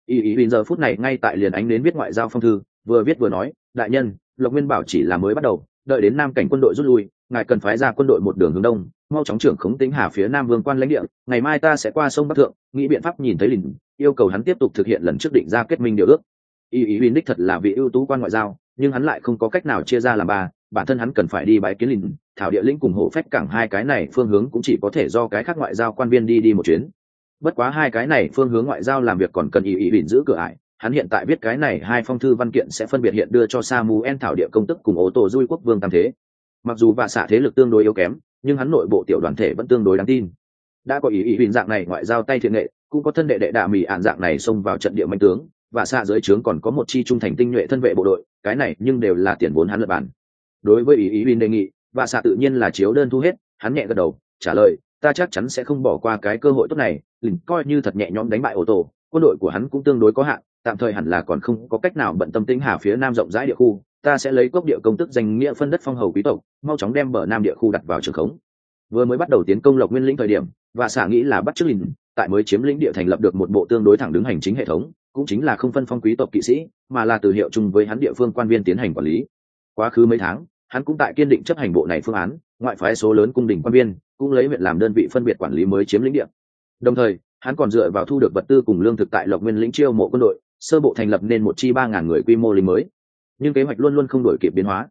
Ý giờ phút này ngay tại liền ánh đến viết ngoại giao phong thư, vừa viết vừa nói, đại nhân, Lộc Nguyên Bảo chỉ là mới bắt đầu, đợi đến nam cảnh quân đội rút lui, ngài cần phái ra quân đội một đường hướng đông, mau chóng trưởng khống Tĩnh Hà phía nam vương quan lãnh địa, ngày mai ta sẽ qua sông Bắc Thượng, nghĩ biện pháp nhìn thấy lìn, yêu cầu hắn tiếp tục thực hiện lần trước định ra kết minh điều ước. Ý đích thật là vị ưu tú quan ngoại giao, nhưng hắn lại không có cách nào chia ra làm ba, bản thân hắn cần phải đi bái kiến lìn, thảo địa lĩnh cùng Hổ Phách cảng hai cái này phương hướng cũng chỉ có thể do cái khác ngoại giao quan viên đi một chuyến. Bất quá hai cái này phương hướng ngoại giao làm việc còn cần ý giữ cửa ải, hắn hiện tại viết cái này hai phong thư văn kiện sẽ phân biệt hiện đưa cho Samuel thảo địa công tức cùng ô tô Dui quốc vương tam thế. Mặc dù vạ xạ thế lực tương đối yếu kém, nhưng hắn nội bộ tiểu đoàn thể vẫn tương đối đáng tin. Đã có ý dạng này ngoại giao tay thiện nghệ, cũng có thân đệ Đạ Mỉ Ạn dạng này xông vào trận địa mạnh tướng, vạ xạ dưới trướng còn có một chi trung thành tinh nhuệ thân vệ bộ đội, cái này nhưng đều là tiền vốn hắn lật bản. Đối với ý đề nghị, vạ xạ tự nhiên là chiếu đơn thu hết, hắn nhẹ gật đầu, trả lời, ta chắc chắn sẽ không bỏ qua cái cơ hội tốt này, lìn coi như thật nhẹ nhõm đánh bại ô tô, quân đội của hắn cũng tương đối có hạn, tạm thời hẳn là còn không có cách nào bận tâm Tĩnh Hà phía nam rộng rãi địa khu, ta sẽ lấy cốc địa công tức danh nghĩa phân đất phong hầu quý tộc, mau chóng đem bờ nam địa khu đặt vào trường khống. Vừa mới bắt đầu tiến công Lộc Nguyên lĩnh thời điểm, và xạ nghĩ là bắt chước lìn, tại mới chiếm lĩnh địa thành lập được một bộ tương đối thẳng đứng hành chính hệ thống, cũng chính là không phân phong quý tộc kỵ sĩ, mà là từ hiệu chung với hắn địa phương quan viên tiến hành quản lý. Quá khứ mấy tháng, hắn cũng tại kiên định chấp hành bộ này phương án, ngoại phái số lớn cung đình quan viên, cũng lấy huyện làm đơn vị phân biệt quản lý mới chiếm lĩnh địa. Đồng thời, hắn còn dựa vào thu được vật tư cùng lương thực tại Lộc Nguyên lĩnh chiêu mộ quân đội, sơ bộ thành lập nên một chi 3.000 người quy mô lính mới. Nhưng kế hoạch luôn luôn không đổi kịp biến hóa.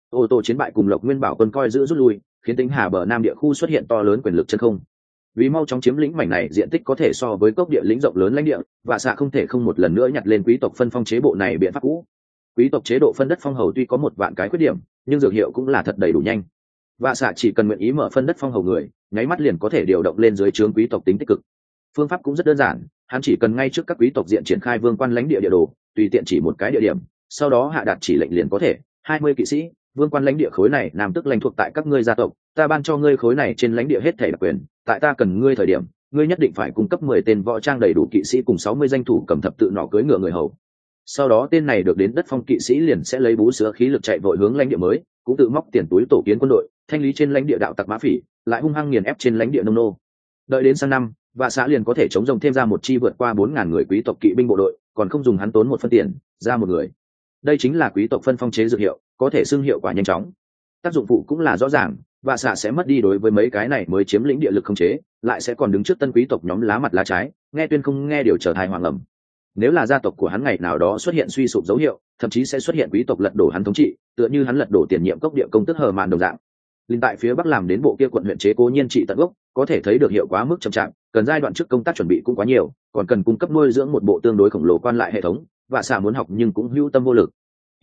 Ô tô chiến bại cùng Lộc Nguyên Bảo quân coi giữ rút lui, khiến Tĩnh Hà bờ nam địa khu xuất hiện to lớn quyền lực chân không. Vì mau chóng chiếm lĩnh mảnh này diện tích có thể so với cốc địa lĩnh rộng lớn lãnh địa, Vạ Xạ không thể không một lần nữa nhặt lên quý tộc phân phong chế bộ này biện pháp cũ. Quý tộc chế độ phân đất phong hầu tuy có một vạn cái khuyết điểm, nhưng dược hiệu cũng là thật đầy đủ nhanh. Vạ Xạ chỉ cần nguyện ý mở phân đất phong hầu người, nháy mắt liền có thể điều động lên dưới trướng quý tộc tính tích cực. Phương pháp cũng rất đơn giản, hắn chỉ cần ngay trước các quý tộc diện triển khai vương quan lãnh địa địa đồ, tùy tiện chỉ một cái địa điểm, sau đó hạ đạt chỉ lệnh liền có thể. 20 kỵ sĩ, vương quan lãnh địa khối này nam tức lãnh thuộc tại các ngươi gia tộc, ta ban cho ngươi khối này trên lãnh địa hết thảy đặc quyền, tại ta cần ngươi thời điểm, ngươi nhất định phải cung cấp 10 tên võ trang đầy đủ kỵ sĩ cùng 60 danh thủ cầm thập tự nỏ cưỡi ngựa người hầu. Sau đó tên này được đến đất phong kỵ sĩ liền sẽ lấy bú sữa khí lực chạy vội hướng lãnh địa mới, cũng tự móc tiền túi tổ kiến quân đội, thanh lý trên lãnh địa đạo tặc mã phỉ, lại hung hăng nghiền ép trên lãnh địa nông nô. Đợi đến sang năm, Vạ Xạ liền có thể chống rồng thêm ra một chi vượt qua 4000 người quý tộc kỵ binh bộ đội, còn không dùng hắn tốn một phân tiền, ra một người. Đây chính là quý tộc phân phong chế dược hiệu, có thể xưng hiệu quả nhanh chóng. Tác dụng phụ cũng là rõ ràng, Vạ Xạ sẽ mất đi đối với mấy cái này mới chiếm lĩnh địa lực không chế, lại sẽ còn đứng trước tân quý tộc nhóm lá mặt lá trái, nghe tuyên không nghe điều trở thành hoàng ẩm. Nếu là gia tộc của hắn ngày nào đó xuất hiện suy sụp dấu hiệu, thậm chí sẽ xuất hiện quý tộc lật đổ hắn thống trị, tựa như hắn lật đổ tiền nhiệm cốc địa công tức hờ mạn đồng dạng. Linh tại phía bắc làm đến bộ kia quận huyện chế cố nhiên trị tận gốc, có thể thấy được hiệu quả mức chậm chạp, cần giai đoạn trước công tác chuẩn bị cũng quá nhiều, còn cần cung cấp nuôi dưỡng một bộ tương đối khổng lồ quan lại hệ thống. Vạ Xạ muốn học nhưng cũng hữu tâm vô lực.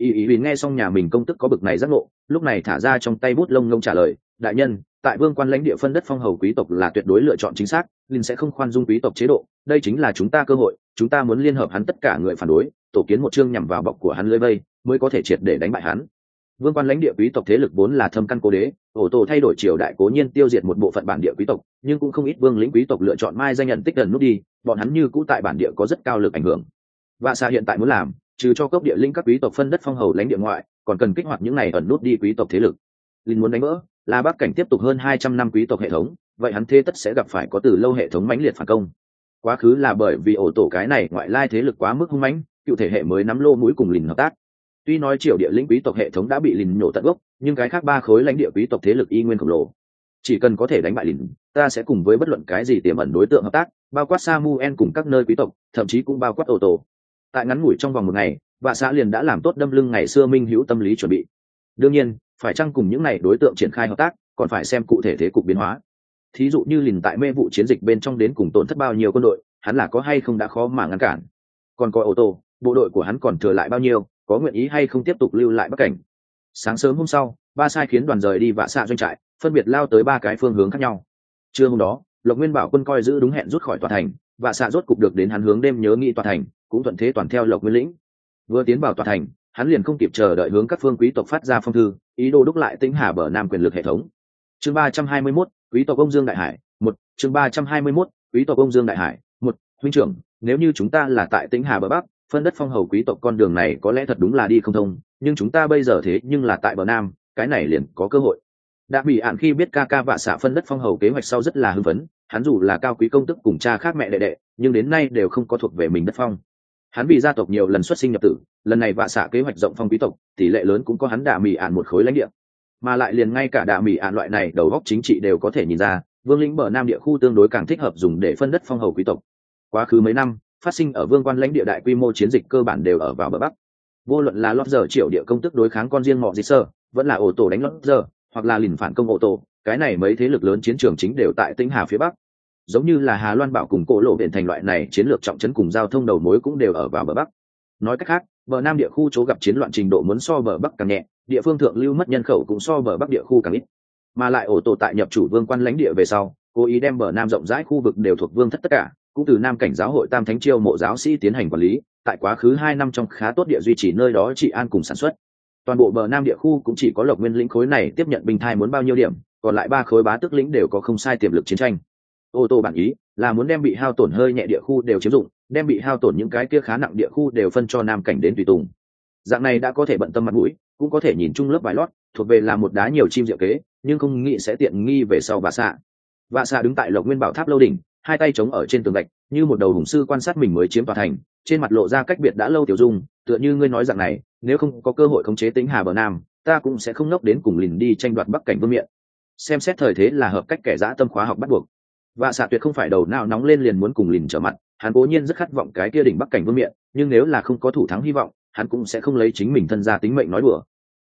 Ý nghe xong nhà mình công tức có bực này giác ngộ, lúc này thả ra trong tay bút lông ngông trả lời, đại nhân, tại vương quan lãnh địa phân đất phong hầu quý tộc là tuyệt đối lựa chọn chính xác, Linh sẽ không khoan dung quý tộc chế độ, đây chính là chúng ta cơ hội, chúng ta muốn liên hợp hắn tất cả người phản đối, tổ kiến một chương nhằm vào bọc của hắn lưới vây, mới có thể triệt để đánh bại hắn. Vương quan lãnh địa quý tộc thế lực vốn là thâm căn cố đế, ổ tổ thay đổi triều đại cố nhiên tiêu diệt một bộ phận bản địa quý tộc, nhưng cũng không ít vương lĩnh quý tộc lựa chọn mai danh nhận tích gần nút đi, bọn hắn như cũ tại bản địa có rất cao lực ảnh hưởng. Vạ Xạ hiện tại muốn làm, trừ cho cốc địa linh các quý tộc phân đất phong hầu lãnh địa ngoại, còn cần kích hoạt những này ẩn nút đi quý tộc thế lực. Linh muốn đánh vỡ là bắc cảnh tiếp tục hơn 200 năm quý tộc hệ thống, vậy hắn thế tất sẽ gặp phải có từ lâu hệ thống mãnh liệt phản công. Quá khứ là bởi vì ổ tổ cái này ngoại lai thế lực quá mức hung mãnh, cựu thể hệ mới nắm lô mũi cùng Linh hợp tác. Tuy nói triều địa lĩnh quý tộc hệ thống đã bị Linh nổ tận gốc, nhưng cái khác ba khối lãnh địa quý tộc thế lực y nguyên khổng lồ. Chỉ cần có thể đánh bại Linh, ta sẽ cùng với bất luận cái gì tiềm ẩn đối tượng hợp tác, bao quát Samuel cùng các nơi quý tộc, thậm chí cũng bao quát ổ tổ. Tại ngắn ngủi trong vòng một ngày, Vạ Xạ liền đã làm tốt đâm lưng ngày xưa minh hữu tâm lý chuẩn bị. Đương nhiên, phải chăng cùng những này đối tượng triển khai hợp tác, còn phải xem cụ thể thế cục biến hóa. Thí dụ như Linh tại mê vụ chiến dịch bên trong đến cùng tổn thất bao nhiêu quân đội, hắn là có hay không đã khó mà ngăn cản. Còn có ô tô, bộ đội của hắn còn thừa lại bao nhiêu, có nguyện ý hay không tiếp tục lưu lại bắc cảnh. Sáng sớm hôm sau, ba sai khiến đoàn rời đi Vạ Xạ doanh trại, phân biệt lao tới ba cái phương hướng khác nhau. Trưa hôm đó, Lộc Nguyên Bảo quân coi giữ đúng hẹn rút khỏi tòa thành, Vạ Xạ rốt cục được đến hắn hướng đêm nhớ nghĩ tòa thành, cũng thuận thế toàn theo Lộc Nguyên lĩnh. Vừa tiến vào tòa thành, hắn liền không kịp chờ đợi hướng các phương quý tộc phát ra phong thư, ý đồ đúc lại Tĩnh Hà bờ nam quyền lực hệ thống. Chương 321, quý tộc ông Dương Đại Hải, 1, chương 321, quý tộc ông Dương Đại Hải, 1, huynh trưởng, nếu như chúng ta là tại Tĩnh Hà bờ bắc, phân đất phong hầu quý tộc con đường này có lẽ thật đúng là đi không thông, nhưng chúng ta bây giờ thế nhưng là tại bờ nam, cái này liền có cơ hội. Đã bị ạn khi biết ca Vạ Xạ phân đất phong hầu kế hoạch sau rất là hưng phấn, hắn dù là cao quý công tức cùng cha khác mẹ đệ đệ, nhưng đến nay đều không có thuộc về mình đất phong. Hắn vì gia tộc nhiều lần xuất sinh nhập tử, lần này Vạ Xạ kế hoạch rộng phong quý tộc, tỷ lệ lớn cũng có hắn Đạ Mỉ ạn một khối lãnh địa, mà lại liền ngay cả Đạ Mỉ ạn loại này đầu góc chính trị đều có thể nhìn ra, vương lĩnh bờ nam địa khu tương đối càng thích hợp dùng để phân đất phong hầu quý tộc. Quá khứ mấy năm, phát sinh ở vương quan lãnh địa đại quy mô chiến dịch cơ bản đều ở vào bờ bắc. Vô luận là lót giờ triệu địa công tức đối kháng con riêng mọ dị sơ, vẫn là ổ tổ đánh lót giờ, hoặc là lìn phản công ổ tổ, cái này mấy thế lực lớn chiến trường chính đều tại Tĩnh Hà phía bắc. Giống như là Hà Loan Bảo cùng Cổ Lộ Viện thành loại này chiến lược trọng trấn cùng giao thông đầu mối cũng đều ở vào bờ bắc. Nói cách khác, bờ nam địa khu chỗ gặp chiến loạn trình độ muốn so bờ bắc càng nhẹ, địa phương thượng lưu mất nhân khẩu cũng so bờ bắc địa khu càng ít. Mà lại ổ tổ tại nhập chủ vương quan lãnh địa về sau, cố ý đem bờ nam rộng rãi khu vực đều thuộc vương thất tất cả, cũng từ Nam cảnh giáo hội Tam Thánh chiêu mộ giáo sĩ tiến hành quản lý, tại quá khứ 2 năm trong khá tốt địa duy trì nơi đó trị an cùng sản xuất. Toàn bộ bờ nam địa khu cũng chỉ có Lộc Nguyên lĩnh khối này tiếp nhận binh thai muốn bao nhiêu điểm, còn lại 3 khối bá tước lĩnh đều có không sai tiềm lực chiến tranh. Ô tô bản ý là muốn đem bị hao tổn hơi nhẹ địa khu đều chiếm dụng, đem bị hao tổn những cái kia khá nặng địa khu đều phân cho Nam cảnh đến tùy tùng. Dạng này đã có thể bận tâm mặt mũi, cũng có thể nhìn chung lớp vải lót, thuộc về là một đá nhiều chim diệu kế, nhưng không nghĩ sẽ tiện nghi về sau Vạ Xạ đứng tại Lộc Nguyên Bảo tháp lâu đỉnh, hai tay chống ở trên tường gạch, như một đầu hùng sư quan sát mình mới chiếm tòa thành, trên mặt lộ ra cách biệt đã lâu tiểu dung, tựa như ngươi nói dạng này, nếu không có cơ hội khống chế Tĩnh Hà bờ nam, ta cũng sẽ không ngốc đến cùng Lìn đi tranh đoạt bắc cảnh vương miện. Xem xét thời thế là hợp cách kẻ dã tâm khóa học bắt buộc. Vạ Xạ tuyệt không phải đầu nào nóng lên liền muốn cùng Lìn trở mặt, hắn cố nhiên rất khát vọng cái kia đỉnh bắc cảnh vương miện, nhưng nếu là không có thủ thắng hy vọng, hắn cũng sẽ không lấy chính mình thân ra tính mệnh nói đùa.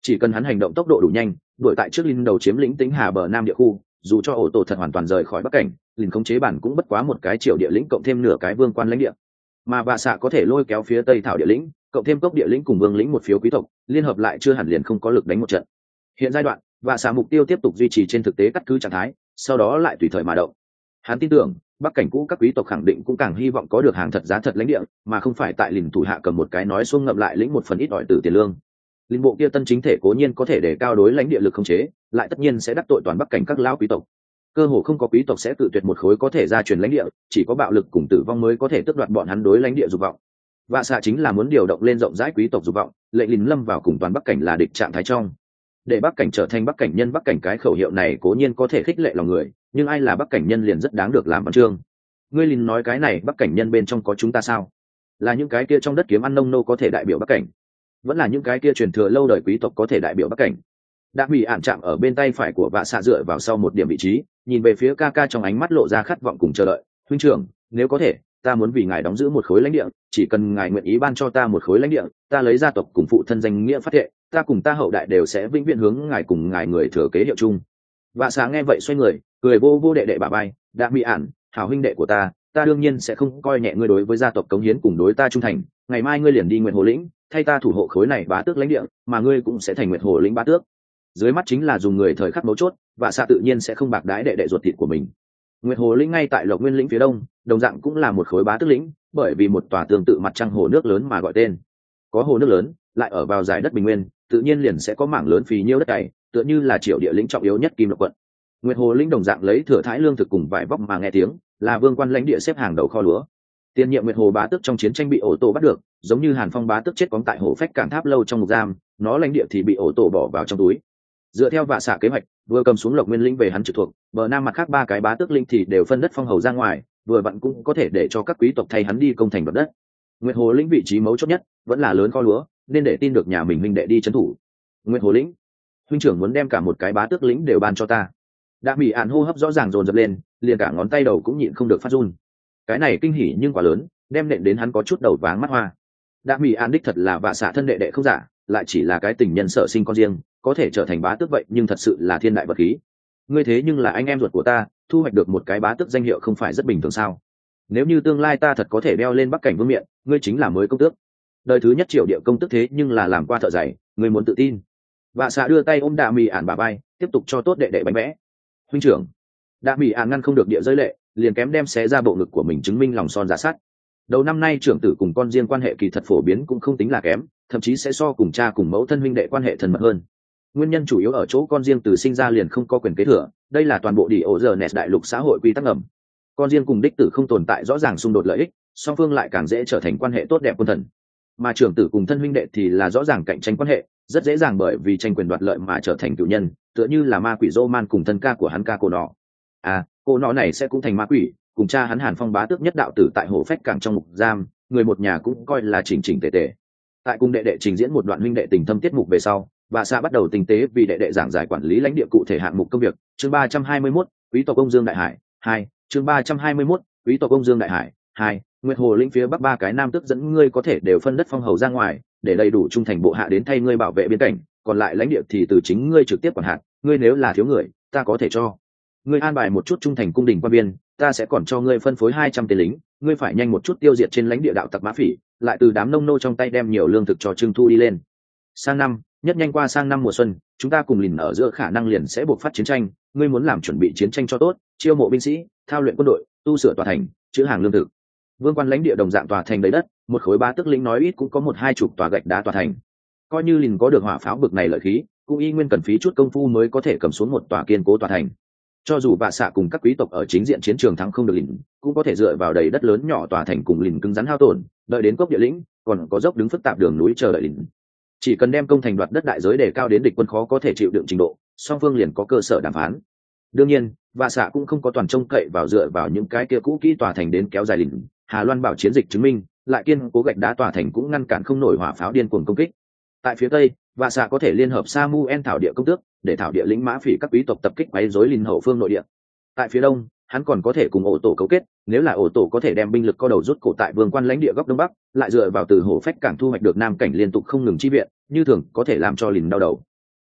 Chỉ cần hắn hành động tốc độ đủ nhanh, đuổi tại trước Lin đầu chiếm lĩnh tính Hà bờ nam địa khu, dù cho ổ tổ thật hoàn toàn rời khỏi bắc cảnh, Lin khống chế bản cũng bất quá một cái triệu địa lĩnh cộng thêm nửa cái vương quan lãnh địa, mà vạ xạ có thể lôi kéo phía tây thảo địa lĩnh cộng thêm cốc địa lĩnh cùng vương lĩnh một phiếu quý tộc liên hợp lại chưa hẳn liền không có lực đánh một trận. Hiện giai đoạn vạ xạ mục tiêu tiếp tục duy trì trên thực tế cắt cứ trạng thái, sau đó lại tùy thời mà động. Hắn tin tưởng bắc cảnh cũ các quý tộc khẳng định cũng càng hy vọng có được hàng thật giá thật lãnh địa, mà không phải tại Lin thủ hạ cầm một cái nói xuông ngậm lại lĩnh một phần ít ỏi từ tiền lương. Linh bộ kia tân chính thể cố nhiên có thể để cao đối lãnh địa lực khống chế, lại tất nhiên sẽ đắc tội toàn bắc cảnh các lão quý tộc. Cơ hồ không có quý tộc sẽ tự tuyệt một khối có thể gia truyền lãnh địa, chỉ có bạo lực cùng tử vong mới có thể tước đoạt bọn hắn đối lãnh địa dục vọng. Vạ xạ chính là muốn điều động lên rộng rãi quý tộc dục vọng, lệnh Lin lâm vào cùng toàn bắc cảnh là địch trạng thái trong. Để bắc cảnh trở thành bắc cảnh nhân, bắc cảnh cái khẩu hiệu này cố nhiên có thể khích lệ lòng người, nhưng ai là bắc cảnh nhân liền rất đáng được làm văn chương. Ngươi Lin nói cái này bắc cảnh nhân bên trong có chúng ta sao? Là những cái kia trong đất kiếm ăn nông nô có thể đại biểu bắc cảnh, vẫn là những cái kia truyền thừa lâu đời quý tộc có thể đại biểu bắc cảnh? Đã bị ản chạm ở bên tay phải của vạ xạ dựa vào sau một điểm vị trí, nhìn về phía ca ca trong ánh mắt lộ ra khát vọng cùng chờ đợi. Huynh trưởng, nếu có thể, ta muốn vì ngài đóng giữ một khối lãnh địa, chỉ cần ngài nguyện ý ban cho ta một khối lãnh địa, ta lấy gia tộc cùng phụ thân danh nghĩa phát thệ, ta cùng ta hậu đại đều sẽ vĩnh viễn hướng ngài cùng ngài người thừa kế hiệu chung. Vạ xạ nghe vậy xoay người, cười vô vô đệ đệ bà bay. Đã bị ản, hảo huynh đệ của ta đương nhiên sẽ không coi nhẹ ngươi đối với gia tộc cống hiến cùng đối ta trung thành. Ngày mai ngươi liền đi Nguyệt Hồ lĩnh, thay ta thủ hộ khối này bá tước lãnh địa, mà ngươi cũng sẽ thành Nguyệt Hồ lĩnh bá tước. Dưới mắt chính là dùng người thời khắc mấu chốt, và xạ tự nhiên sẽ không bạc đái đệ đệ ruột thịt của mình. Nguyệt Hồ lĩnh ngay tại Lộc Nguyên lĩnh phía đông, đồng dạng cũng là một khối bá tước lĩnh, bởi vì một tòa tương tự mặt trăng hồ nước lớn mà gọi tên. Có hồ nước lớn, lại ở vào giải đất bình nguyên, tự nhiên liền sẽ có mảng lớn phì nhiêu đất cày, tựa như là triệu địa lĩnh trọng yếu nhất Kim Lộc quận. Nguyệt Hồ lĩnh đồng dạng lấy thừa thãi lương thực cùng vải vóc mà nghe tiếng, là vương quan lãnh địa xếp hàng đầu kho lúa. Tiền nhiệm Nguyệt Hồ bá tước trong chiến tranh bị ổ tổ bắt được, giống như Hàn Phong bá tước chết cóng tại hồ phách cảng tháp lâu trong ngục giam, nó lãnh địa thì bị ổ tổ bỏ vào trong túi. Dựa theo vạ xạ kế hoạch, vừa cầm xuống Lộc Nguyên lĩnh về hắn trực thuộc, bờ nam mặt khác ba cái bá tước lĩnh thì đều phân đất phong hầu ra ngoài, vừa vặn cũng có thể để cho các quý tộc thay hắn đi công thành đoạt đất. Nguyệt Hồ lĩnh vị trí mấu chốt nhất vẫn là lớn kho lúa, nên để tin được nhà mình huynh đệ đi trấn thủ. Nguyệt Hồ lĩnh, huynh trưởng muốn đem cả một cái bá tước lĩnh đều ban cho ta. Đã bị ạn hô hấp rõ ràng dồn dập lên, liền cả ngón tay đầu cũng nhịn không được phát run. Cái này kinh hỉ nhưng quá lớn, đem nện đến hắn có chút đầu váng mắt hoa. Đã bị ạn đích thật là vạ xạ thân đệ đệ không giả, lại chỉ là cái tình nhân sở sinh con riêng, có thể trở thành bá tước vậy nhưng thật sự là thiên đại vật khí. Ngươi thế nhưng là anh em ruột của ta, thu hoạch được một cái bá tước danh hiệu không phải rất bình thường sao? Nếu như tương lai ta thật có thể đeo lên bắc cảnh vương miện, ngươi chính là mới công tước. Đời thứ nhất triệu địa công tước thế nhưng là làm qua thợ giày, ngươi muốn tự tin. Vạ xạ đưa tay ôm Đạ Mì ản bà bay, tiếp tục cho tốt đệ đệ bánh vẽ. Huynh trưởng. Đạ Mì ản ngăn không được địa rơi lệ, liền kém đem xé ra bộ ngực của mình chứng minh lòng son dạ sắt. Đầu năm nay trưởng tử cùng con riêng quan hệ kỳ thật phổ biến cũng không tính là kém, thậm chí sẽ so cùng cha cùng mẫu thân huynh đệ quan hệ thân mật hơn. Nguyên nhân chủ yếu ở chỗ con riêng từ sinh ra liền không có quyền kế thừa, đây là toàn bộ đi ổ giờ nẹt đại lục xã hội quy tắc ngầm. Con riêng cùng đích tử không tồn tại rõ ràng xung đột lợi ích, song phương lại càng dễ trở thành quan hệ tốt đẹp quân thần. Mà trưởng tử cùng thân huynh đệ thì là rõ ràng cạnh tranh quan hệ, rất dễ dàng bởi vì tranh quyền đoạt lợi mà trở thành cựu nhân, tựa như là ma quỷ Roman cùng thân ca của hắn ca cô nọ. Cô nọ này sẽ cũng thành ma quỷ, cùng cha hắn Hàn Phong bá tước nhất đạo tử tại hồ phách cảng trong ngục giam, người một nhà cũng coi là chỉnh chỉnh tề tề. Tại cùng đệ đệ trình diễn một đoạn huynh đệ tình thâm tiết mục về sau, bà xã bắt đầu tinh tế vì đệ đệ giảng giải quản lý lãnh địa cụ thể hạng mục công việc. Chương 321, quý tộc ông Dương Đại Hải 2. Chương 321, quý tộc ông Dương Đại Hải 2. Nguyệt Hồ lĩnh phía bắc ba cái nam tước dẫn ngươi có thể đều phân đất phong hầu ra ngoài, để đầy đủ trung thành bộ hạ đến thay ngươi bảo vệ biên cảnh, còn lại lãnh địa thì từ chính ngươi trực tiếp quản hạt. Ngươi nếu là thiếu người, ta có thể cho ngươi an bài một chút trung thành cung đình quan biên, ta sẽ còn cho ngươi phân phối 200 tên lính, ngươi phải nhanh một chút tiêu diệt trên lãnh địa đạo tặc mã phỉ, lại từ đám nông nô trong tay đem nhiều lương thực cho trưng thu đi lên. Sang năm, nhất nhanh qua sang năm mùa xuân, chúng ta cùng Lìn ở giữa khả năng liền sẽ buộc phát chiến tranh, ngươi muốn làm chuẩn bị chiến tranh cho tốt, chiêu mộ binh sĩ, thao luyện quân đội, tu sửa tòa thành, trữ hàng lương thực. Vương quan lãnh địa đồng dạng tòa thành đầy đất, một khối bá tước lĩnh nói ít cũng có 1-2 tòa gạch đá tòa thành. Coi như Lìn có được hỏa pháo bực này lợi khí, cũng y nguyên cần phí chút công phu mới có thể cầm xuống một tòa kiên cố tòa thành. Cho dù vạ xạ cùng các quý tộc ở chính diện chiến trường thắng không được Lìn, cũng có thể dựa vào đầy đất lớn nhỏ tòa thành cùng Lìn cứng rắn hao tổn, đợi đến cốc địa lĩnh, còn có dốc đứng phức tạp đường núi chờ đợi Lìn. Chỉ cần đem công thành đoạt đất đại giới để cao đến địch quân khó có thể chịu đựng trình độ, song phương liền có cơ sở đàm phán. Đương nhiên, vạ xạ cũng không có toàn trông cậy vào dựa vào những cái kia cũ kỹ tòa thành đến kéo dài Lìn. Hà Loan bảo chiến dịch chứng minh, lại kiên cố gạch đá tòa thành cũng ngăn cản không nổi hỏa pháo điên cuồng công kích. Tại phía tây, vạ xạ có thể liên hợp Samuel thảo địa công tước, để thảo địa lĩnh mã phỉ các quý tộc tập kích quấy rối Lìn hậu phương nội địa. Tại phía đông, hắn còn có thể cùng ổ tổ cấu kết, nếu là ổ tổ có thể đem binh lực co đầu rút cổ tại vương quan lãnh địa góc đông bắc, lại dựa vào từ hồ phách cảng thu hoạch được nam cảnh liên tục không ngừng chi viện, như thường có thể làm cho Lìn đau đầu,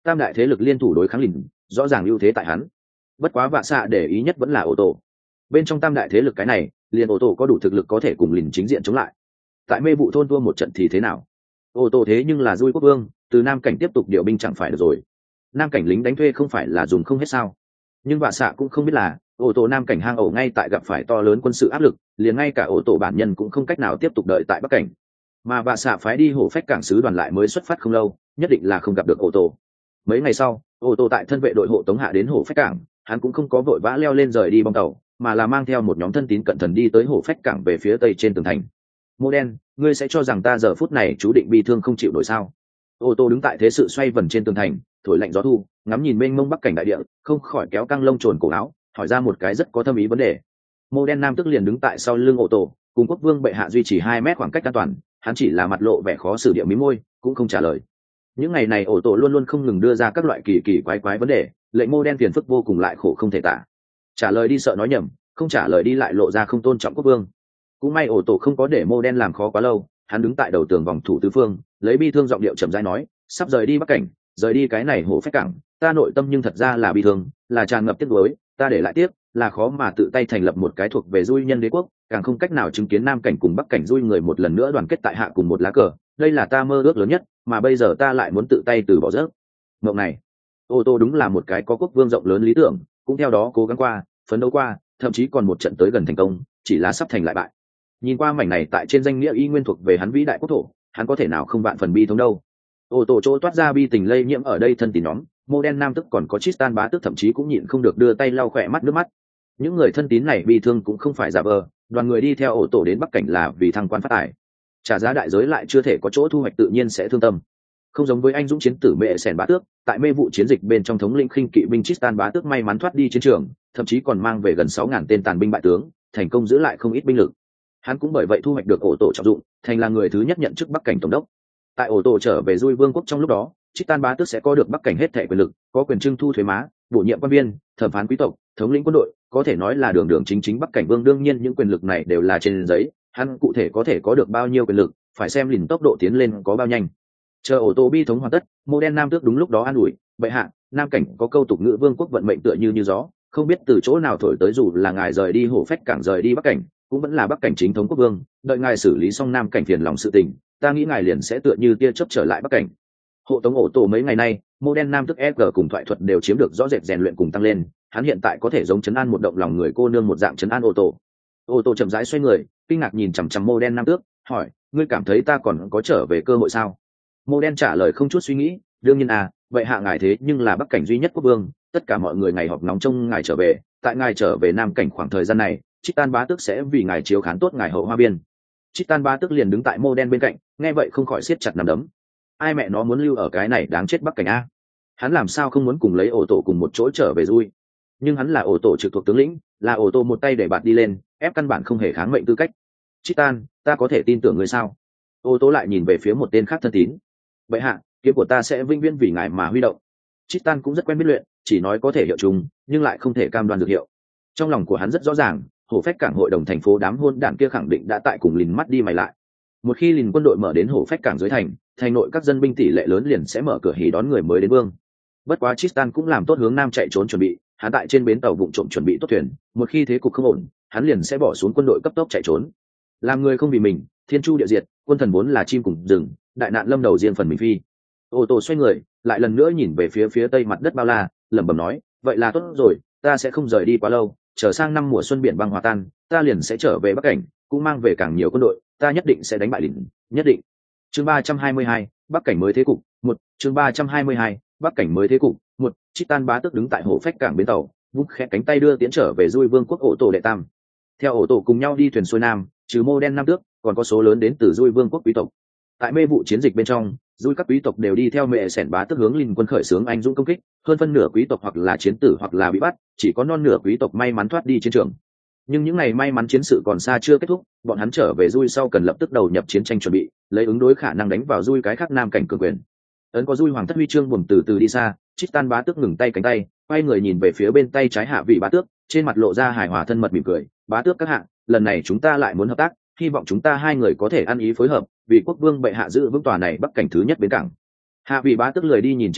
tam đại thế lực liên thủ đối kháng lìn, rõ ràng ưu thế tại hắn. Bất quá vạ xạ để ý nhất vẫn là ô tô. Bên trong tam đại thế lực cái này, liền ô tô có đủ thực lực có thể cùng lìn chính diện chống lại. Tại mê vụ thôn thua một trận thì thế nào? Ô tô thế nhưng là Dui quốc vương, từ nam cảnh tiếp tục điều binh chẳng phải được rồi. Nam cảnh lính đánh thuê không phải là dùng không hết sao? Nhưng vạ xạ cũng không biết là ô tô nam cảnh hang ổ ngay tại gặp phải to lớn quân sự áp lực, liền ngay cả ô tô bản nhân cũng không cách nào tiếp tục đợi tại bắc cảnh, mà vạ xạ phái đi hổ phách cảng sứ đoàn lại mới xuất phát không lâu, nhất định là không gặp được ô tô. Mấy ngày sau, ô tô tại thân vệ đội hộ tống hạ đến hổ phách cảng, hắn cũng không có vội vã leo lên rời đi bong tàu, mà là mang theo một nhóm thân tín cận thần đi tới hổ phách cảng về phía tây trên tường thành. Mô đen, ngươi sẽ cho rằng ta giờ phút này chú định bi thương không chịu nổi sao? Ô tô đứng tại thế sự xoay vần trên tường thành, thổi lạnh gió thu, ngắm nhìn mênh mông bắc cảnh đại địa, không khỏi kéo căng lông trồn cổ áo, hỏi ra một cái rất có thâm ý vấn đề. Mô đen nam tức liền đứng tại sau lưng ô tô, cùng quốc vương bệ hạ duy trì 2 mét khoảng cách an toàn, hắn chỉ là mặt lộ vẻ khó xử địa mí môi, cũng không trả lời. Những ngày này ô tô luôn luôn không ngừng đưa ra các loại kỳ kỳ quái quái vấn đề, lệnh Mô đen phiền phức vô cùng lại khổ không thể tả. Trả lời đi sợ nói nhầm, không trả lời đi lại lộ ra không tôn trọng quốc vương. Cũng may ô tô không có để Mô đen làm khó quá lâu, hắn đứng tại đầu tường vòng thủ tứ phương, lấy bi thương giọng điệu chậm rãi nói, sắp rời đi bắc cảnh, rời đi cái này hổ phách cảng, ta nội tâm nhưng thật ra là bi thương, là tràn ngập tiếc nuối, ta để lại tiếc, là khó mà tự tay thành lập một cái thuộc về Dui nhân đế quốc, càng không cách nào chứng kiến nam cảnh cùng bắc cảnh Dui người một lần nữa đoàn kết tại hạ cùng một lá cờ, đây là ta mơ ước lớn nhất, mà bây giờ ta lại muốn tự tay từ bỏ giấc mộng này. Ô tô đúng là một cái có quốc vương rộng lớn lý tưởng, cũng theo đó cố gắng qua, phấn đấu qua, thậm chí còn một trận tới gần thành công, chỉ là sắp thành lại bại. Nhìn qua mảnh này tại trên danh nghĩa y nguyên thuộc về hắn vĩ đại quốc thổ, hắn có thể nào không vạn phần bi thống đâu. Ô tô chỗ toát ra bi tình lây nhiễm ở đây thân tín nhóm, Mô đen nam tức còn có Tristan bá tức thậm chí cũng nhịn không được đưa tay lau khỏe mắt nước mắt. Những người thân tín này bi thương cũng không phải giả vờ, đoàn người đi theo ô tô đến bắc cảnh là vì thăng quan phát tài, trả giá đại giới lại chưa thể có chỗ thu hoạch tự nhiên sẽ thương tâm. Không giống với anh dũng chiến tử mẹ sẻn bá tước, tại mê vụ chiến dịch bên trong thống lĩnh khinh kỵ binh Tristan bá tước may mắn thoát đi chiến trường, thậm chí còn mang về gần 6.000 tên tàn binh bại tướng, thành công giữ lại không ít binh lực. Hắn cũng bởi vậy thu hoạch được ổ tổ trọng dụng, thành là người thứ nhất nhận chức bắc cảnh tổng đốc. Tại ổ tổ trở về Dui vương quốc trong lúc đó, Tristan bá tước sẽ có được bắc cảnh hết thảy quyền lực, có quyền trưng thu thuế má, bổ nhiệm quan viên, thẩm phán quý tộc, thống lĩnh quân đội, có thể nói là đường đường chính chính bắc cảnh vương. Đương nhiên những quyền lực này đều là trên giấy, hắn cụ thể có thể có được bao nhiêu quyền lực, phải xem lìn tốc độ tiến lên có bao nhanh. Chờ ổ tổ bi thống hoàn tất, Mô đen nam tước đúng lúc đó an ủi, bệ hạ, nam cảnh có câu tục ngữ vương quốc vận mệnh tựa như gió, không biết từ chỗ nào thổi tới, dù là ngài rời đi hổ phách cảng rời đi bắc cảnh, cũng vẫn là bắc cảnh chính thống quốc vương, đợi ngài xử lý xong nam cảnh phiền lòng sự tình, ta nghĩ ngài liền sẽ tựa như tia chớp trở lại bắc cảnh. Hộ tống ổ tổ mấy ngày nay, Mô đen nam tức SG cùng thoại thuật đều chiếm được rõ rệt rèn luyện cùng tăng lên, hắn hiện tại có thể giống trấn an một động lòng người cô nương một dạng trấn an ổ tổ. Ổ tổ chậm rãi xoay người, kinh ngạc nhìn chằm chằm Mô đen nam tước, hỏi, ngươi cảm thấy ta còn có trở về cơ hội sao? Mô đen trả lời không chút suy nghĩ, đương nhiên à, vậy hạ ngài thế nhưng là bắc cảnh duy nhất quốc vương, tất cả mọi người ngày họp nóng trông ngài trở về, tại ngài trở về nam cảnh khoảng thời gian này, Chitan bá tước sẽ vì ngài chiếu khán tốt ngài hậu hoa biên. Chitan bá tước liền đứng tại Mô đen bên cạnh, nghe vậy không khỏi siết chặt nắm đấm. Ai mẹ nó muốn lưu ở cái này đáng chết bắc cảnh a? Hắn làm sao không muốn cùng lấy ổ tổ cùng một chỗ trở về Dui? Nhưng hắn là ổ tổ trực thuộc tướng lĩnh, là ổ tổ một tay để bạt đi lên, ép căn bản không hề kháng mệnh tư cách. Chitan, ta có thể tin tưởng ngươi sao? Ô tô lại nhìn về phía một tên khác thân tín. Vậy hạ, kiếm của ta sẽ vinh viễn vì ngài mà huy động. Chitan cũng rất quen biết luyện, chỉ nói có thể hiệu trùng, nhưng lại không thể cam đoan được hiệu. Trong lòng của hắn rất rõ ràng, hổ phách cảng hội đồng thành phố đám hôn đảng kia khẳng định đã tại cùng lìn mắt đi mày lại. Một khi lìn quân đội mở đến hổ phách cảng dưới thành, thành nội các dân binh tỷ lệ lớn liền sẽ mở cửa hí đón người mới đến vương. Bất quá Tristan cũng làm tốt hướng nam chạy trốn chuẩn bị, hắn tại trên bến tàu vụng trộm chuẩn bị tốt thuyền, một khi thế cục không ổn, hắn liền sẽ bỏ xuống quân đội cấp tốc chạy trốn. Làm người không vì mình, thiên chu địa diệt, quân thần vốn là chim cùng rừng, đại nạn lâm đầu riêng phần mình phi. Ô tô xoay người, lại lần nữa nhìn về phía tây mặt đất bao la, lẩm bẩm nói, vậy là tốt rồi, ta sẽ không rời đi quá lâu, trở sang năm mùa xuân biển băng hòa tan, ta liền sẽ trở về bắc cảnh, cũng mang về càng nhiều quân đội, ta nhất định sẽ đánh bại lìn, nhất định. Chương 322, bắc cảnh mới thế cục, một. Chương 322, bắc cảnh mới thế cục, một. Chitan bá tước đứng tại hồ phách cảng bến tàu, vung khẽ cánh tay đưa tiễn trở về Dui vương quốc ổ tổ đệ tam. Theo ổ tổ cùng nhau đi thuyền xuôi nam, trừ Mô đen nam tước, còn có số lớn đến từ Dui vương quốc quý tộc. Tại mê vụ chiến dịch bên trong, Dui các quý tộc đều đi theo mẹ sẻn bá tước hướng lìn quân khởi xướng anh dũng công kích, hơn phân nửa quý tộc hoặc là chiến tử hoặc là bị bắt, chỉ có non nửa quý tộc may mắn thoát đi chiến trường. Nhưng những ngày may mắn chiến sự còn xa chưa kết thúc, bọn hắn trở về Dui sau cần lập tức đầu nhập chiến tranh chuẩn bị, lấy ứng đối khả năng đánh vào Dui cái khác nam cảnh cường quyền. Ấn có Dui hoàng thất huy chương buồm từ từ đi xa, Chitan bá tước ngừng tay cánh tay, quay người nhìn về phía bên tay trái hạ vị bá tước, trên mặt lộ ra hài hòa thân mật mỉm cười, bá tước các hạ, lần này chúng ta lại muốn hợp tác, hy vọng chúng ta hai người có thể ăn ý phối hợp, vì quốc vương bệ hạ giữ vững tòa này bắc cảnh thứ nhất bến cảng. Hạ vị bá tước lười đi nhìn Chitan,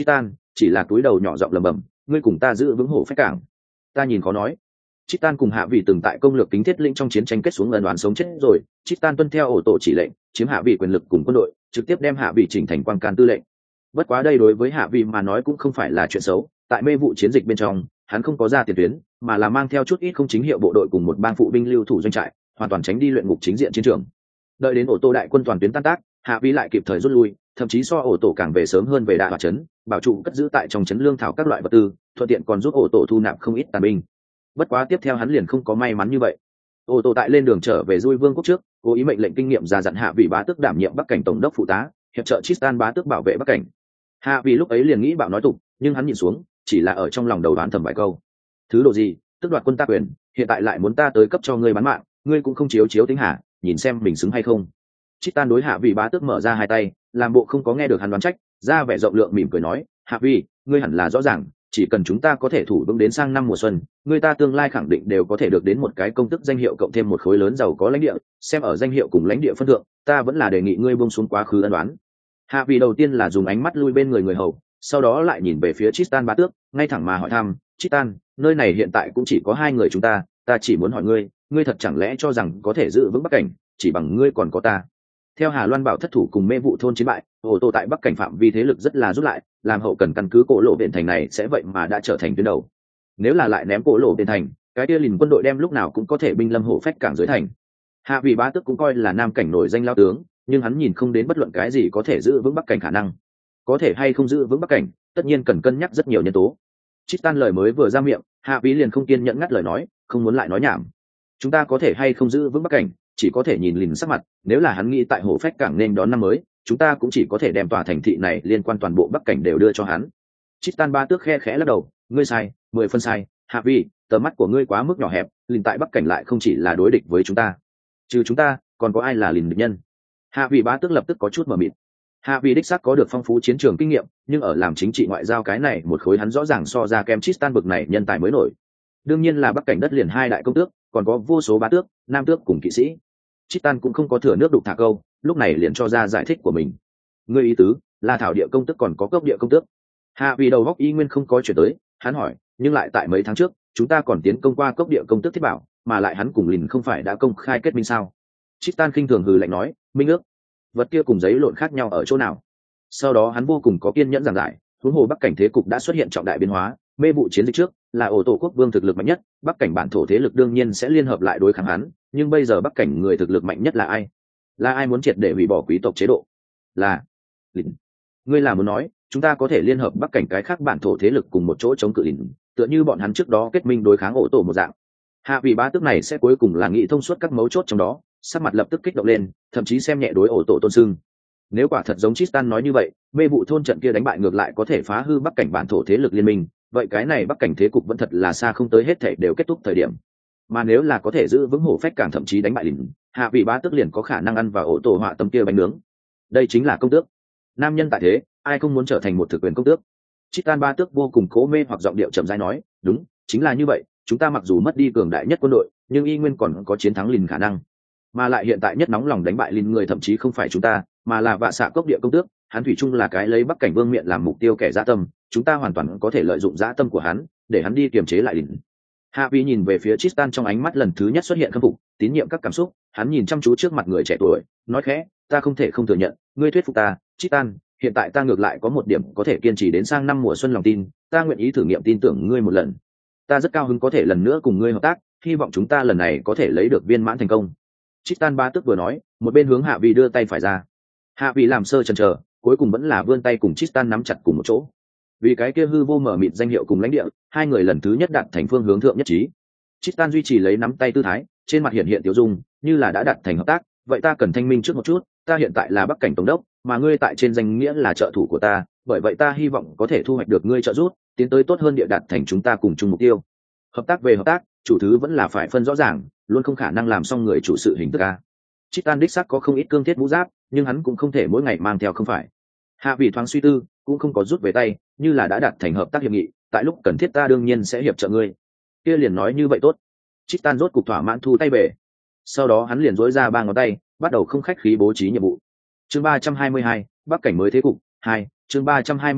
chỉ là túi đầu nhỏ giọng lầm bầm, ngươi cùng ta giữ vững hổ phách cảng. Ta nhìn khó nói. Chitan cùng Hạ Vị từng tại công lược kính thiết lĩnh trong chiến tranh kết xuống ân oán sống chết rồi, Chitan tuân theo ổ tổ chỉ lệnh, chiếm Hạ Vị quyền lực cùng quân đội, trực tiếp đem Hạ Vị chỉnh thành quan can tư lệnh. Bất quá đây đối với Hạ Vị mà nói cũng không phải là chuyện xấu, tại mê vụ chiến dịch bên trong, hắn không có ra tiền tuyến, mà là mang theo chút ít không chính hiệu bộ đội cùng một bang phụ binh lưu thủ doanh trại, hoàn toàn tránh đi luyện ngục chính diện chiến trường. Đợi đến ổ tổ đại quân toàn tuyến tan tác, Hạ Vị lại kịp thời rút lui, thậm chí so ổ tổ càng về sớm hơn về đại hòa trấn, bảo trụ cất giữ tại trong trấn lương thảo các loại vật tư, thuận tiện còn giúp ổ tổ thu nạp không ít tàn binh. Bất quá tiếp theo hắn liền không có may mắn như vậy. Ổ tổ tại lên đường trở về Dui Vương quốc trước, cố ý mệnh lệnh kinh nghiệm ra dặn Hạ Vị bá tước đảm nhiệm Bắc cảnh tổng đốc phụ tá, hiệp trợ Tristan bá tước bảo vệ Bắc cảnh. Hạ Vị lúc ấy liền nghĩ bạo nói tục, nhưng hắn nhìn xuống, chỉ là ở trong lòng đầu đoán thầm vài câu. Thứ độ gì, tức đoạt quân ta quyền, hiện tại lại muốn ta tới cấp cho ngươi bán mạng, ngươi cũng không chiếu chiếu tính hả, nhìn xem mình xứng hay không. Tristan đối Hạ Vị bá tước mở ra hai tay, làm bộ không có nghe được hắn đoán trách, ra vẻ rộng lượng mỉm cười nói, Hạ Vị, ngươi hẳn là rõ ràng, chỉ cần chúng ta có thể thủ vững đến sang năm mùa xuân, người ta tương lai khẳng định đều có thể được đến một cái công tức danh hiệu cộng thêm một khối lớn giàu có lãnh địa, xem ở danh hiệu cùng lãnh địa phân thượng, ta vẫn là đề nghị ngươi buông xuống quá khứ ân đoán. Hạ Vị đầu tiên là dùng ánh mắt lui bên người hầu, sau đó lại nhìn về phía Tristan bá tước, ngay thẳng mà hỏi thăm, Tristan, nơi này hiện tại cũng chỉ có hai người chúng ta chỉ muốn hỏi ngươi, ngươi thật chẳng lẽ cho rằng có thể giữ vững Bắc cảnh, chỉ bằng ngươi còn có ta? Theo Hà Loan Bảo thất thủ cùng mê vụ thôn chiến bại, ổ tổ tại Bắc cảnh phạm vi thế lực rất là rút lại, làm hậu cần căn cứ cổ lộ viện thành này sẽ vậy mà đã trở thành tuyến đầu. Nếu là lại ném cổ lộ viện thành, cái kia lìn quân đội đem lúc nào cũng có thể binh lâm hổ phách cảng dưới thành. Hạ Vị bá tước cũng coi là nam cảnh nổi danh lao tướng, nhưng hắn nhìn không đến bất luận cái gì có thể giữ vững Bắc cảnh khả năng. Có thể hay không giữ vững Bắc cảnh, tất nhiên cần cân nhắc rất nhiều nhân tố. Tristan lời mới vừa ra miệng, Hạ Vị liền không kiên nhẫn ngắt lời nói, không muốn lại nói nhảm. Chúng ta có thể hay không giữ vững Bắc cảnh, chỉ có thể nhìn lìn sắc mặt, nếu là hắn nghĩ tại hổ phách cảng nên đón năm mới, chúng ta cũng chỉ có thể đem tòa thành thị này liên quan toàn bộ Bắc cảnh đều đưa cho hắn. Tristan bá tước khe khẽ lắc đầu, ngươi sai, 10 phân sai, Hạ Vị, tầm mắt của ngươi quá mức nhỏ hẹp, lìn tại Bắc cảnh lại không chỉ là đối địch với chúng ta, trừ chúng ta, còn có ai là lìn địch nhân? Hạ Vị bá tước lập tức có chút mờ mịt. Hạ Vị đích xác có được phong phú chiến trường kinh nghiệm, nhưng ở làm chính trị ngoại giao cái này một khối hắn rõ ràng so ra kem Tristan bực này nhân tài mới nổi. Đương nhiên là Bắc cảnh đất liền hai đại công tước, còn có vô số bá tước, nam tước cùng kỵ sĩ. Tristan cũng không có thừa nước đục thả câu, lúc này liền cho ra giải thích của mình. Ngươi ý tứ là thảo địa công tước còn có cốc địa công tước? Hạ Vị đầu góc y nguyên không có chuyển tới, hắn hỏi, nhưng lại tại mấy tháng trước, chúng ta còn tiến công qua cốc địa công tước thiết bảo, mà lại hắn cùng lìn không phải đã công khai kết minh sao? Tristan khinh thường hừ lạnh nói, minh ước, vật kia cùng giấy lộn khác nhau ở chỗ nào? Sau đó hắn vô cùng có kiên nhẫn giảng giải, huống hồ Bắc cảnh thế cục đã xuất hiện trọng đại biến hóa, mê vụ chiến dịch trước là ổ tổ quốc vương thực lực mạnh nhất, Bắc cảnh bản thổ thế lực đương nhiên sẽ liên hợp lại đối kháng hắn, nhưng bây giờ Bắc cảnh người thực lực mạnh nhất là ai? Là ai muốn triệt để hủy bỏ quý tộc chế độ? Là lìn. Ngươi là muốn nói chúng ta có thể liên hợp Bắc cảnh cái khác bản thổ thế lực cùng một chỗ chống cự lìn, tựa như bọn hắn trước đó kết minh đối kháng ổ tổ một dạng? Hạ Vị bá tước này sẽ cuối cùng là nghĩ thông suốt các mấu chốt trong đó, sắc mặt lập tức kích động lên, thậm chí xem nhẹ đối ổ tổ tôn sưng. Nếu quả thật giống Tristan nói như vậy, mê vụ thôn trận kia đánh bại ngược lại có thể phá hư Bắc cảnh bản thổ thế lực liên minh, vậy cái này Bắc cảnh thế cục vẫn thật là xa không tới hết thể đều kết thúc thời điểm. Mà nếu là có thể giữ vững hổ phách cảng thậm chí đánh bại lìn, Hạ Vị bá tước liền có khả năng ăn vào ổ tổ họa tấm kia bánh nướng. Đây chính là công tước. Nam nhân tại thế, ai không muốn trở thành một thực quyền công tước? Tristan bá tước vô cùng cố mê hoặc giọng điệu chậm rãi nói, đúng, chính là như vậy, chúng ta mặc dù mất đi cường đại nhất quân đội, nhưng y nguyên còn có chiến thắng lìn khả năng. Mà lại hiện tại nhất nóng lòng đánh bại lìn người thậm chí không phải chúng ta, mà là vạ xạ cốc địa công tước, hắn thủy chung là cái lấy Bắc cảnh vương miện làm mục tiêu kẻ dã tâm, chúng ta hoàn toàn có thể lợi dụng dã tâm của hắn để hắn đi kiềm chế lại lìn. Hạ Vị nhìn về phía Tristan trong ánh mắt lần thứ nhất xuất hiện khâm phục, tín nhiệm các cảm xúc, hắn nhìn chăm chú trước mặt người trẻ tuổi, nói khẽ, ta không thể không thừa nhận, ngươi thuyết phục ta, Tristan, hiện tại ta ngược lại có một điểm có thể kiên trì đến sang năm mùa xuân lòng tin, ta nguyện ý thử nghiệm tin tưởng ngươi một lần. Ta rất cao hứng có thể lần nữa cùng ngươi hợp tác, hy vọng chúng ta lần này có thể lấy được viên mãn thành công. Tristan bá tước vừa nói, một bên hướng Hạ Vị đưa tay phải ra. Hạ Vị làm sơ chần chờ, cuối cùng vẫn là vươn tay cùng Tristan nắm chặt cùng một chỗ. Vì cái kia hư vô mở mịt danh hiệu cùng lãnh địa, hai người lần thứ nhất đạt thành phương hướng thượng nhất trí. Tristan duy trì lấy nắm tay tư thái, trên mặt hiện hiện tiêu dung, như là đã đạt thành hợp tác. Vậy ta cần thanh minh trước một chút, ta hiện tại là Bắc cảnh tổng đốc, mà ngươi tại trên danh nghĩa là trợ thủ của ta, bởi vậy ta hy vọng có thể thu hoạch được ngươi trợ giúp, tiến tới tốt hơn địa đạt thành chúng ta cùng chung mục tiêu. Hợp tác về hợp tác, chủ thứ vẫn là phải phân rõ ràng, luôn không khả năng làm xong người chủ sự hình thức a. Tristan đích xác có không ít cương thiết mũ giáp, nhưng hắn cũng không thể mỗi ngày mang theo không phải. Hạ Vị thoáng suy tư, cũng không có rút về tay, như là đã đạt thành hợp tác hiệp nghị, tại lúc cần thiết ta đương nhiên sẽ hiệp trợ ngươi. Kia liền nói như vậy tốt. Tristan rốt cục thỏa mãn thu tay về. Sau đó hắn liền duỗi ra ba ngón tay, bắt đầu không khách khí bố trí nhiệm vụ. Chương 322, Bắc cảnh mới thế cục 2, chương 322,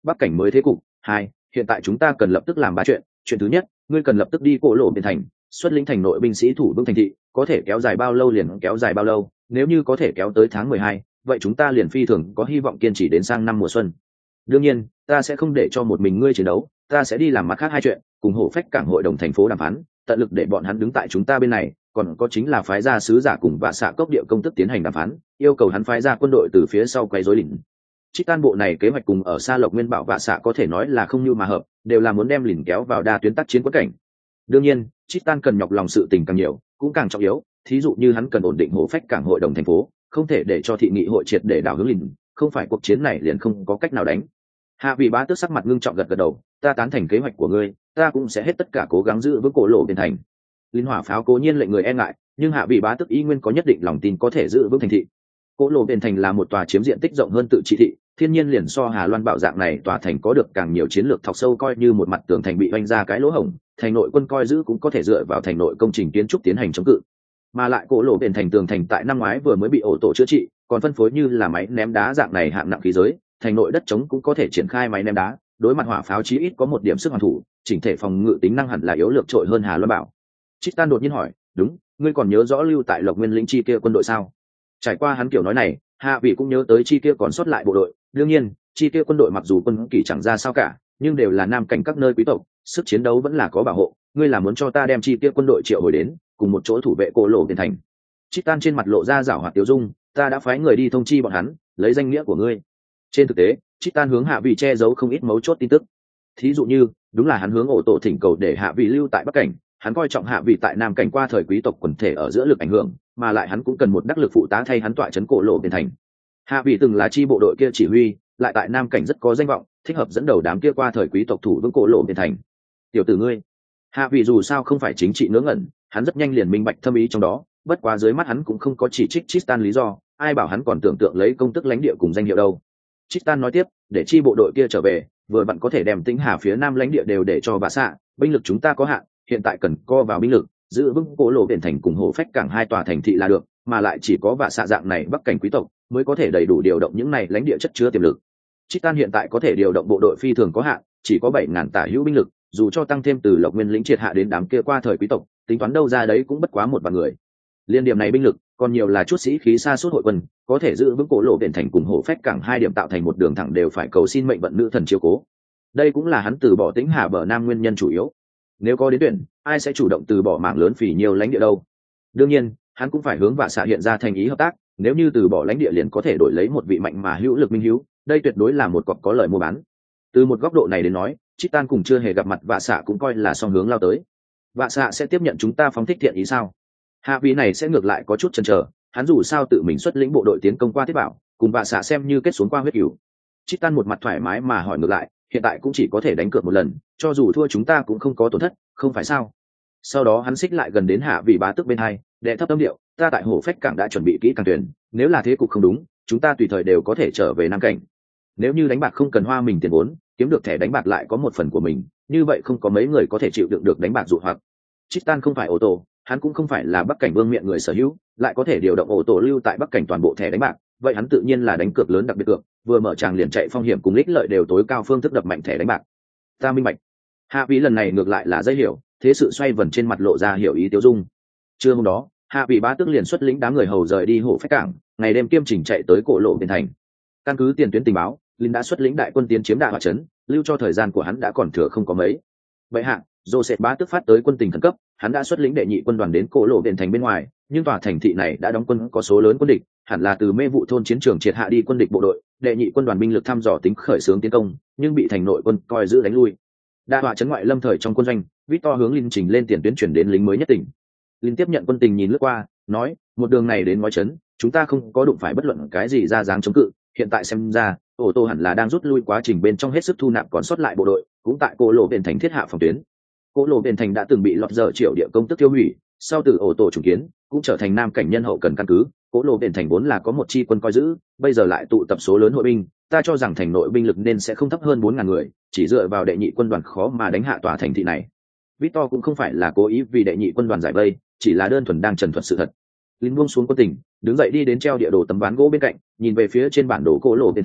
bắc cảnh mới thế cục. Hai, hiện tại chúng ta cần lập tức làm ba chuyện. Chuyện thứ nhất, ngươi cần lập tức đi cổ lộ bên thành, xuất lĩnh thành nội binh sĩ thủ vững thành thị, có thể kéo dài bao lâu liền kéo dài bao lâu, nếu như có thể kéo tới tháng 12, vậy chúng ta liền phi thường có hy vọng kiên trì đến sang năm mùa xuân. Đương nhiên, ta sẽ không để cho một mình ngươi chiến đấu, ta sẽ đi làm mặt khác hai chuyện, cùng hổ phách cảng hội đồng thành phố đàm phán, tận lực để bọn hắn đứng tại chúng ta bên này, còn có chính là phái ra sứ giả cùng vạ xạ cốc địa công tức tiến hành đàm phán, yêu cầu hắn phái ra quân đội từ phía sau quấy rối lìn. Trích tan bộ này kế hoạch cùng ở xa Lộc Nguyên Bảo vạ xạ có thể nói là không như mà hợp, đều là muốn đem lìn kéo vào đa tuyến tác chiến quất cảnh. Đương nhiên, Trích tan cần nhọc lòng sự tình càng nhiều, cũng càng trọng yếu, thí dụ như hắn cần ổn định hổ phách cảng hội đồng thành phố, không thể để cho thị nghị hội triệt để đảo hướng lìn, không phải cuộc chiến này liền không có cách nào đánh. Hạ vị bá tước sắc mặt ngưng trọng gật gật đầu, ta tán thành kế hoạch của ngươi, ta cũng sẽ hết tất cả cố gắng giữ vững cổ lộ bên thành. Linh hỏa pháo cố nhiên lệnh người e ngại, nhưng hạ vị bá tước y nguyên có nhất định lòng tin có thể giữ vững thành thị. Cổ lộ bên thành là một tòa chiếm diện tích rộng hơn tự trị thị, thiên nhiên liền so Hà Loan bảo dạng này tòa thành có được càng nhiều chiến lược thọc sâu, coi như một mặt tường thành bị oanh ra cái lỗ hổng, thành nội quân coi giữ cũng có thể dựa vào thành nội công trình kiến trúc tiến hành chống cự. Mà lại cổ lộ bên thành tường thành tại năm ngoái vừa mới bị ổ tổ chữa trị, còn phân phối như là máy ném đá dạng này hạng nặng khí giới, thành nội đất trống cũng có thể triển khai máy ném đá, đối mặt hỏa pháo chí ít có một điểm sức hoàn thủ, chỉnh thể phòng ngự tính năng hẳn là yếu lược trội hơn Hà Loan bảo. Chitan đột nhiên hỏi, đúng, ngươi còn nhớ rõ lưu tại Lộc Nguyên lĩnh chi kia quân đội sao? Trải qua hắn kiểu nói này, Hạ vị cũng nhớ tới chi kia còn sót lại bộ đội, đương nhiên, chi kia quân đội mặc dù quân kỷ chẳng ra sao cả, nhưng đều là nam cảnh các nơi quý tộc, sức chiến đấu vẫn là có bảo hộ, ngươi là muốn cho ta đem chi kia quân đội triệu hồi đến, cùng một chỗ thủ vệ cổ lộ tiền thành. Chitan trên mặt lộ ra giảo hoạt tiêu dung, ta đã phái người đi thông chi bọn hắn, lấy danh nghĩa của ngươi. Trên thực tế, Chitan hướng Hạ vị che giấu không ít mấu chốt tin tức. Thí dụ như, đúng là hắn hướng ổ tổ thỉnh cầu để Hạ vị lưu tại Bắc cảnh, hắn coi trọng Hạ vị tại Nam cảnh qua thời quý tộc quần thể ở giữa lực ảnh hưởng, mà lại hắn cũng cần một đắc lực phụ tá thay hắn tọa trấn cổ lộ tiền thành. Hạ vị từng là chi bộ đội kia chỉ huy, lại tại Nam cảnh rất có danh vọng, thích hợp dẫn đầu đám kia qua thời quý tộc thủ vững cổ lộ tiền thành. Tiểu tử ngươi, Hạ vị dù sao không phải chính trị ngớ ngẩn, hắn rất nhanh liền minh bạch thâm ý trong đó, bất quá dưới mắt hắn cũng không có chỉ trích Tristan lý do, ai bảo hắn còn tưởng tượng lấy công tức lãnh địa cùng danh hiệu đâu. Tristan nói tiếp, để chi bộ đội kia trở về, vừa vặn có thể đem Tĩnh Hà phía Nam lãnh địa đều để cho bà xạ, binh lực chúng ta có hạn, hiện tại cần co vào binh lực, giữ vững cổ lộ biển thành cùng hổ phách cảng hai tòa thành thị là được, mà lại chỉ có bà xạ dạng này bắc cảnh quý tộc mới có thể đầy đủ điều động những này lãnh địa chất chứa tiềm lực. Tristan hiện tại có thể điều động bộ đội phi thường có hạn, chỉ có 7.000 tả hữu binh lực, dù cho tăng thêm từ Lộc Nguyên lĩnh triệt hạ đến đám kia qua thời quý tộc, tính toán đâu ra đấy cũng bất quá một vạn người. Liên điểm này binh lực, còn nhiều là chút sĩ khí xa suốt hội quân, có thể giữ vững cổ lộ biển thành cùng hổ phách cảng hai điểm tạo thành một đường thẳng đều phải cầu xin mệnh vận nữ thần chiếu cố. Đây cũng là hắn từ bỏ Tĩnh Hà bờ Nam nguyên nhân chủ yếu. Nếu có đến tuyển, ai sẽ chủ động từ bỏ mảng lớn phỉ nhiều lãnh địa đâu? Đương nhiên, hắn cũng phải hướng vạ xạ hiện ra thành ý hợp tác, nếu như từ bỏ lãnh địa liền có thể đổi lấy một vị mạnh mà hữu lực minh hữu, đây tuyệt đối là một cọc có lợi mua bán. Từ một góc độ này đến nói, Chitan cùng chưa hề gặp mặt vạ xạ cũng coi là song hướng lao tới. Vạ xạ sẽ tiếp nhận chúng ta phóng thích thiện ý sao? Hạ vị này sẽ ngược lại có chút chần chờ, hắn dù sao tự mình xuất lĩnh bộ đội tiến công qua thiết bảo, cùng vạ xạ xem như kết xuống qua huyết cửu. Chitan một mặt thoải mái mà hỏi ngược lại, hiện tại cũng chỉ có thể đánh cược một lần, cho dù thua chúng ta cũng không có tổn thất, không phải sao? Sau đó hắn xích lại gần đến Hạ vị bá tước bên hai, đệ thấp âm điệu, ta tại hổ phách cảng đã chuẩn bị kỹ càng tuyển, nếu là thế cục không đúng, chúng ta tùy thời đều có thể trở về Nam cảnh. Nếu như đánh bạc không cần hoa mình tiền vốn, kiếm được thẻ đánh bạc lại có một phần của mình, như vậy không có mấy người có thể chịu đựng được đánh bạc dụ hoặc. Chitan không phải ô tô, hắn cũng không phải là bắc cảnh vương miện người sở hữu, lại có thể điều động ô tô lưu tại bắc cảnh toàn bộ thẻ đánh bạc, vậy hắn tự nhiên là đánh cược lớn đặc biệt cược, vừa mở tràng liền chạy phong hiểm cùng ích lợi đều tối cao phương thức đập mạnh thẻ đánh bạc. Ta minh bạch. Hạ vị lần này ngược lại là dễ hiểu, thế sự xoay vần trên mặt lộ ra hiểu ý tiêu dung. Trưa hôm đó, Hạ vị bá tước liền xuất lĩnh đám người hầu rời đi hổ phách cảng, ngày đêm kiêm chỉnh chạy tới cổ lộ tiền thành. Căn cứ tiền tuyến tình báo, Linh đã xuất lĩnh đại quân tiến chiếm Đạ Hỏa trấn, lưu cho thời gian của hắn đã còn thừa không có mấy. Vậy hạ, Joseph bá tước phát tới quân tình khẩn cấp, hắn đã xuất lĩnh đệ nhị quân đoàn đến cổ lộ tiền thành bên ngoài, nhưng tòa thành thị này đã đóng quân có số lớn quân địch, hẳn là từ mê vụ thôn chiến trường triệt hạ đi quân địch bộ đội, đệ nhị quân đoàn binh lực thăm dò tính khởi xướng tiến công, nhưng bị thành nội quân coi giữ đánh lui. Đạ Hỏa trấn ngoại lâm thời trong quân doanh, Victor hướng Linh trình lên tiền tuyến chuyển đến lính mới nhất tỉnh. Linh tiếp nhận quân tình nhìn lướt qua, nói, một đường này đến ngói trấn, chúng ta không có đụng phải bất luận cái gì ra dáng chống cự, hiện tại xem ra, ô tô hẳn là đang rút lui quá trình bên trong hết sức thu nạp còn sót lại bộ đội, cũng tại cổ lộ biển thành thiết hạ phòng tuyến. Cổ lộ biển thành đã từng bị lọt giờ triệu địa công tức tiêu hủy, sau từ ô tô trùng kiến, cũng trở thành nam cảnh nhân hậu cần căn cứ. Cổ lộ biển thành vốn là có một chi quân coi giữ, bây giờ lại tụ tập số lớn hội binh, ta cho rằng thành nội binh lực nên sẽ không thấp hơn 4.000 người, chỉ dựa vào đệ nhị quân đoàn khó mà đánh hạ tòa thành thị này. Victor cũng không phải là cố ý vì đệ nhị quân đoàn giải vây, chỉ là đơn thuần đang trần thuật sự thật. Linh buông xuống quân tình, đứng dậy đi đến treo địa đồ tấm ván gỗ bên cạnh, nhìn về phía trên bản đồ cổ lộ biển thành,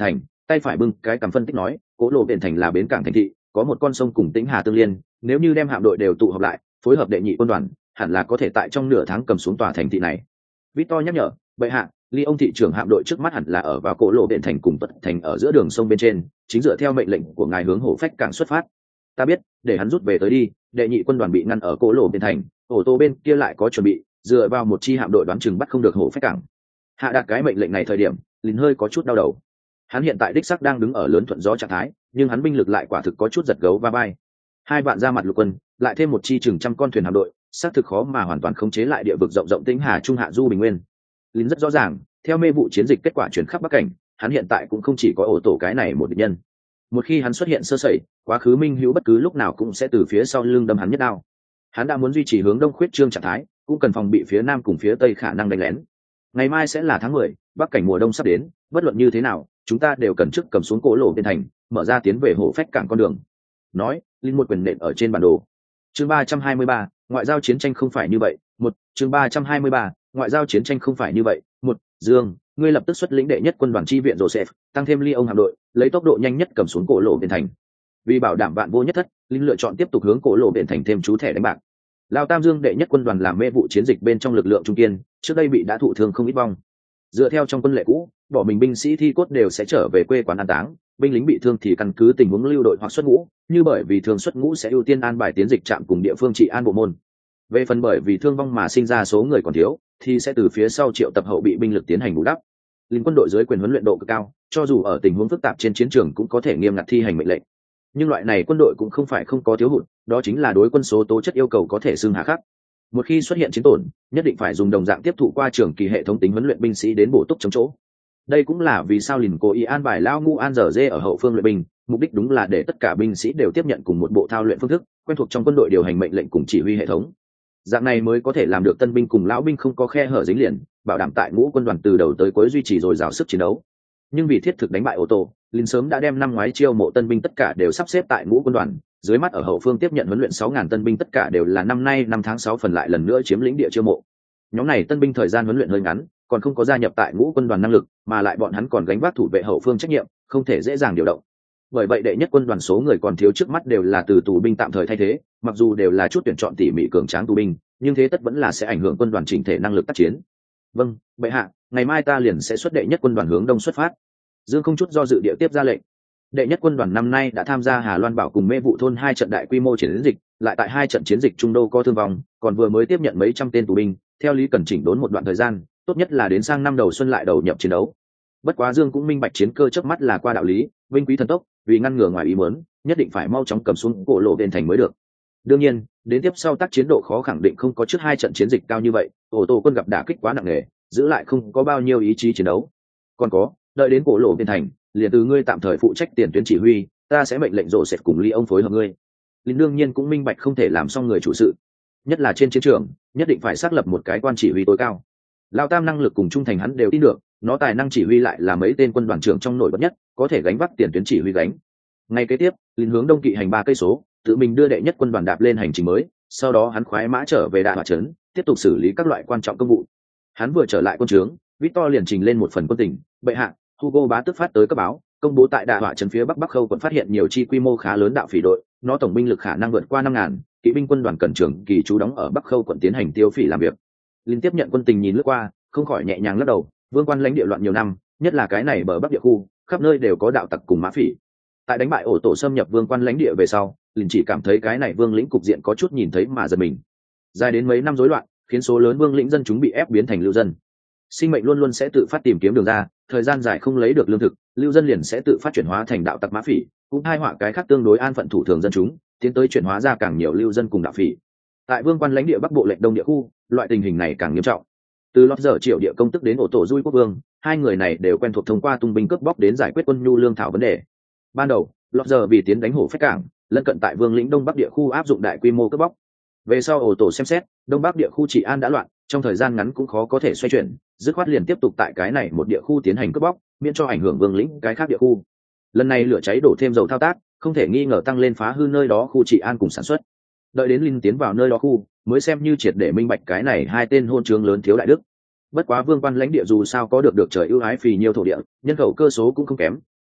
tay phải bưng cái cằm phân tích nói, cố lộ biển thành là bến cảng thành thị, có một con sông cùng Tĩnh Hà tương liên, nếu như đem hạm đội đều tụ họp lại, phối hợp đệ nhị quân đoàn, hẳn là có thể tại trong nửa tháng cầm xuống tòa thành thị này. Victor nhắc nhở, bệ hạ, ly ông thị trưởng hạm đội trước mắt hẳn là ở vào cổ lộ biển thành cùng Tuật thành ở giữa đường sông bên trên, chính dựa theo mệnh lệnh của ngài hướng Hổ Phách cảng xuất phát. Ta biết, để hắn rút về tới đi. Đệ nhị quân đoàn bị ngăn ở cổ lộ biển thành, ô tô bên kia lại có chuẩn bị, dựa vào một chi hạm đội đoán chừng bắt không được Hổ Phách cảng. Hạ đạt cái mệnh lệnh này thời điểm, Lín hơi có chút đau đầu. Hắn hiện tại đích sắc đang đứng ở lớn thuận gió trạng thái, nhưng hắn binh lực lại quả thực có chút giật gấu va vai. 2 vạn ra mặt lục quân, lại thêm một chi chừng trăm con thuyền hạm đội, xác thực khó mà hoàn toàn khống chế lại địa vực rộng rộng Tĩnh Hà Trung Hạ Du Bình Nguyên. Lín rất rõ ràng, theo mê vụ chiến dịch kết quả chuyển khắp Bắc cảnh, hắn hiện tại cũng không chỉ có ổ tổ cái này một địch nhân. Một khi hắn xuất hiện sơ sẩy, quá khứ Minh Hữu bất cứ lúc nào cũng sẽ từ phía sau lưng đâm hắn nhất đao. Hắn đã muốn duy trì hướng đông khuyết trương trạng thái, cũng cần phòng bị phía nam cùng phía tây khả năng đánh lén. Ngày mai sẽ là tháng 10, Bắc cảnh mùa đông sắp đến, bất luận như thế nào, chúng ta đều cần trước cầm xuống cổ lộ bên thành, mở ra tiến về Hổ Phách cảng con đường. Nói, Linh một quyền nện ở trên bản đồ. Chương 323, ngoại giao chiến tranh không phải như vậy. Chương 323, ngoại giao chiến tranh không phải như vậy. Dương, ngươi lập tức xuất lĩnh đệ nhất quân đoàn chi viện Joseph, tăng thêm ly ông hạm đội, lấy tốc độ nhanh nhất cầm xuống cổ lộ biển thành. Vì bảo đảm vạn vô nhất thất, Linh lựa chọn tiếp tục hướng cổ lộ biển thành thêm chú thẻ đánh bạc. Lao Tam Dương đệ nhất quân đoàn làm mê vụ chiến dịch bên trong lực lượng trung kiên, trước đây bị đã thụ thương không ít vong. Dựa theo trong quân lệ cũ, bỏ mình binh sĩ thi cốt đều sẽ trở về quê quán an táng, binh lính bị thương thì căn cứ tình huống lưu đội hoặc xuất ngũ, như bởi vì thương xuất ngũ sẽ ưu tiên an bài tiến dịch trạm cùng địa phương trị an bộ môn. Về phần bởi vì thương vong mà sinh ra số người còn thiếu, thì sẽ từ phía sau triệu tập hậu bị binh lực tiến hành bù đắp. Lính quân đội dưới quyền huấn luyện độ cực cao, cho dù ở tình huống phức tạp trên chiến trường cũng có thể nghiêm ngặt thi hành mệnh lệnh. Nhưng loại này quân đội cũng không phải không có thiếu hụt, đó chính là đối quân số tố chất yêu cầu có thể xưng hà khắc. Một khi xuất hiện chiến tổn, nhất định phải dùng đồng dạng tiếp thụ qua trường kỳ hệ thống tính huấn luyện binh sĩ đến bổ túc chống chỗ. Đây cũng là vì sao Lìn cố ý an bài Lao Ngu An Dở Dê ở hậu phương luyện binh, mục đích đúng là để tất cả binh sĩ đều tiếp nhận cùng một bộ thao luyện phương thức, quen thuộc trong quân đội điều hành mệnh lệnh cùng chỉ huy hệ thống. Dạng này mới có thể làm được tân binh cùng lão binh không có khe hở dính liền, bảo đảm tại ngũ quân đoàn từ đầu tới cuối duy trì dồi dào sức chiến đấu. Nhưng vì thiết thực đánh bại ô tô, Lìn sớm đã đem năm ngoái chiêu mộ tân binh tất cả đều sắp xếp tại ngũ quân đoàn, dưới mắt ở hậu phương tiếp nhận huấn luyện 6.000 tân binh tất cả đều là năm nay 5 tháng 6 phần lại lần nữa chiếm lĩnh địa chiêu mộ. Nhóm này tân binh thời gian huấn luyện hơi ngắn, còn không có gia nhập tại ngũ quân đoàn năng lực, mà lại bọn hắn còn gánh vác thủ vệ hậu phương trách nhiệm, không thể dễ dàng điều động. Bởi vậy đệ nhất quân đoàn số người còn thiếu trước mắt đều là từ tù binh tạm thời thay thế, mặc dù đều là chút tuyển chọn tỉ mỉ cường tráng tù binh, nhưng thế tất vẫn là sẽ ảnh hưởng quân đoàn chỉnh thể năng lực tác chiến. Vâng, bệ hạ, ngày mai ta liền sẽ xuất đệ nhất quân đoàn hướng đông xuất phát. Dương không chút do dự địa tiếp ra lệnh. Đệ nhất quân đoàn năm nay đã tham gia Hà Loan Bảo cùng Mê Vụ thôn 2 trận đại quy mô chiến dịch, lại tại 2 trận chiến dịch trung đô có thương vong, còn vừa mới tiếp nhận mấy trăm tên tù binh, theo lý cần chỉnh đốn một đoạn thời gian, tốt nhất là đến sang năm đầu xuân lại đầu nhập chiến đấu. Bất quá Dương cũng minh bạch chiến cơ trước mắt là qua đạo lý, vinh quý thần tốc, vì ngăn ngừa ngoài ý muốn, nhất định phải mau chóng cầm xuống cổ lộ bên thành mới được. Đương nhiên, đến tiếp sau tác chiến độ khó khẳng định không có trước 2 trận chiến dịch cao như vậy, ô tô quân gặp đả kích quá nặng nề, giữ lại không có bao nhiêu ý chí chiến đấu. Còn có, đợi đến cổ lộ bên thành, liền từ ngươi tạm thời phụ trách tiền tuyến chỉ huy, ta sẽ mệnh lệnh rồ sệt cùng Ly ông phối hợp ngươi. Linh đương nhiên cũng minh bạch không thể làm xong người chủ sự, nhất là trên chiến trường, nhất định phải xác lập một cái quan chỉ huy tối cao. Lao Tam năng lực cùng trung thành hắn đều tin được, nó tài năng chỉ huy lại là mấy tên quân đoàn trưởng trong nổi bật nhất, có thể gánh vác tiền tuyến chỉ huy gánh. Ngay kế tiếp, Linh hướng đông kỵ hành 3 cây số, tự mình đưa đệ nhất quân đoàn đạp lên hành trình mới, sau đó hắn khoái mã trở về Đại Hỏa trấn, tiếp tục xử lý các loại quan trọng công vụ. Hắn vừa trở lại quân trướng, Victor liền trình lên một phần quân tình, bệ hạ, Hugo bá tức phát tới cấp báo, công bố tại Đại Hỏa trấn phía Bắc Bắc Khâu quận phát hiện nhiều chi quy mô khá lớn đạo phỉ đội, nó tổng binh lực khả năng vượt qua 5.000, kỵ binh quân đoàn cần trưởng kỳ trú đóng ở Bắc Khâu quận tiến hành tiêu phỉ làm việc. Liên tiếp nhận quân tình nhìn lướt qua, không khỏi nhẹ nhàng lắc đầu, vương quan lãnh địa loạn nhiều năm, nhất là cái này bờ Bắc địa khu, khắp nơi đều có đạo tặc cùng mã phỉ. Tại đánh bại ổ tổ xâm nhập vương quan lãnh địa về sau, liền chỉ cảm thấy cái này vương lĩnh cục diện có chút nhìn thấy mà giật mình. Dài đến mấy năm rối loạn, khiến số lớn vương lĩnh dân chúng bị ép biến thành lưu dân. Sinh mệnh luôn luôn sẽ tự phát tìm kiếm đường ra, thời gian dài không lấy được lương thực, lưu dân liền sẽ tự phát chuyển hóa thành đạo tặc mã phỉ, cũng hai họa cái khác tương đối an phận thủ thường dân chúng, tiến tới chuyển hóa ra càng nhiều lưu dân cùng đạo phỉ. Tại vương quan lãnh địa Bắc Bộ lệnh Đông địa khu, loại tình hình này càng nghiêm trọng. Từ lót giờ Triệu địa công tức đến ổ tổ Dui quốc vương, hai người này đều quen thuộc thông qua tung binh cướp bóc đến giải quyết quân nhu lương thảo vấn đề. Ban đầu, lót giờ vì tiến đánh Hổ Phách cảng, lân cận tại vương lĩnh Đông Bắc địa khu áp dụng đại quy mô cướp bóc. Về sau ổ tổ xem xét, Đông Bắc địa khu trị an đã loạn, trong thời gian ngắn cũng khó có thể xoay chuyển, dứt khoát liền tiếp tục tại cái này một địa khu tiến hành cướp bóc, miễn cho ảnh hưởng vương lĩnh cái khác địa khu. Lần này lửa cháy đổ thêm dầu thao tác, không thể nghi ngờ tăng lên phá hư nơi đó khu trị an cùng sản xuất. Đợi đến Linh tiến vào nơi đó khu, mới xem như triệt để minh bạch cái này hai tên hôn trướng lớn thiếu đại đức. Bất quá vương quan lãnh địa dù sao có được trời ưu ái phì nhiều thổ địa, nhân khẩu cơ số cũng không kém,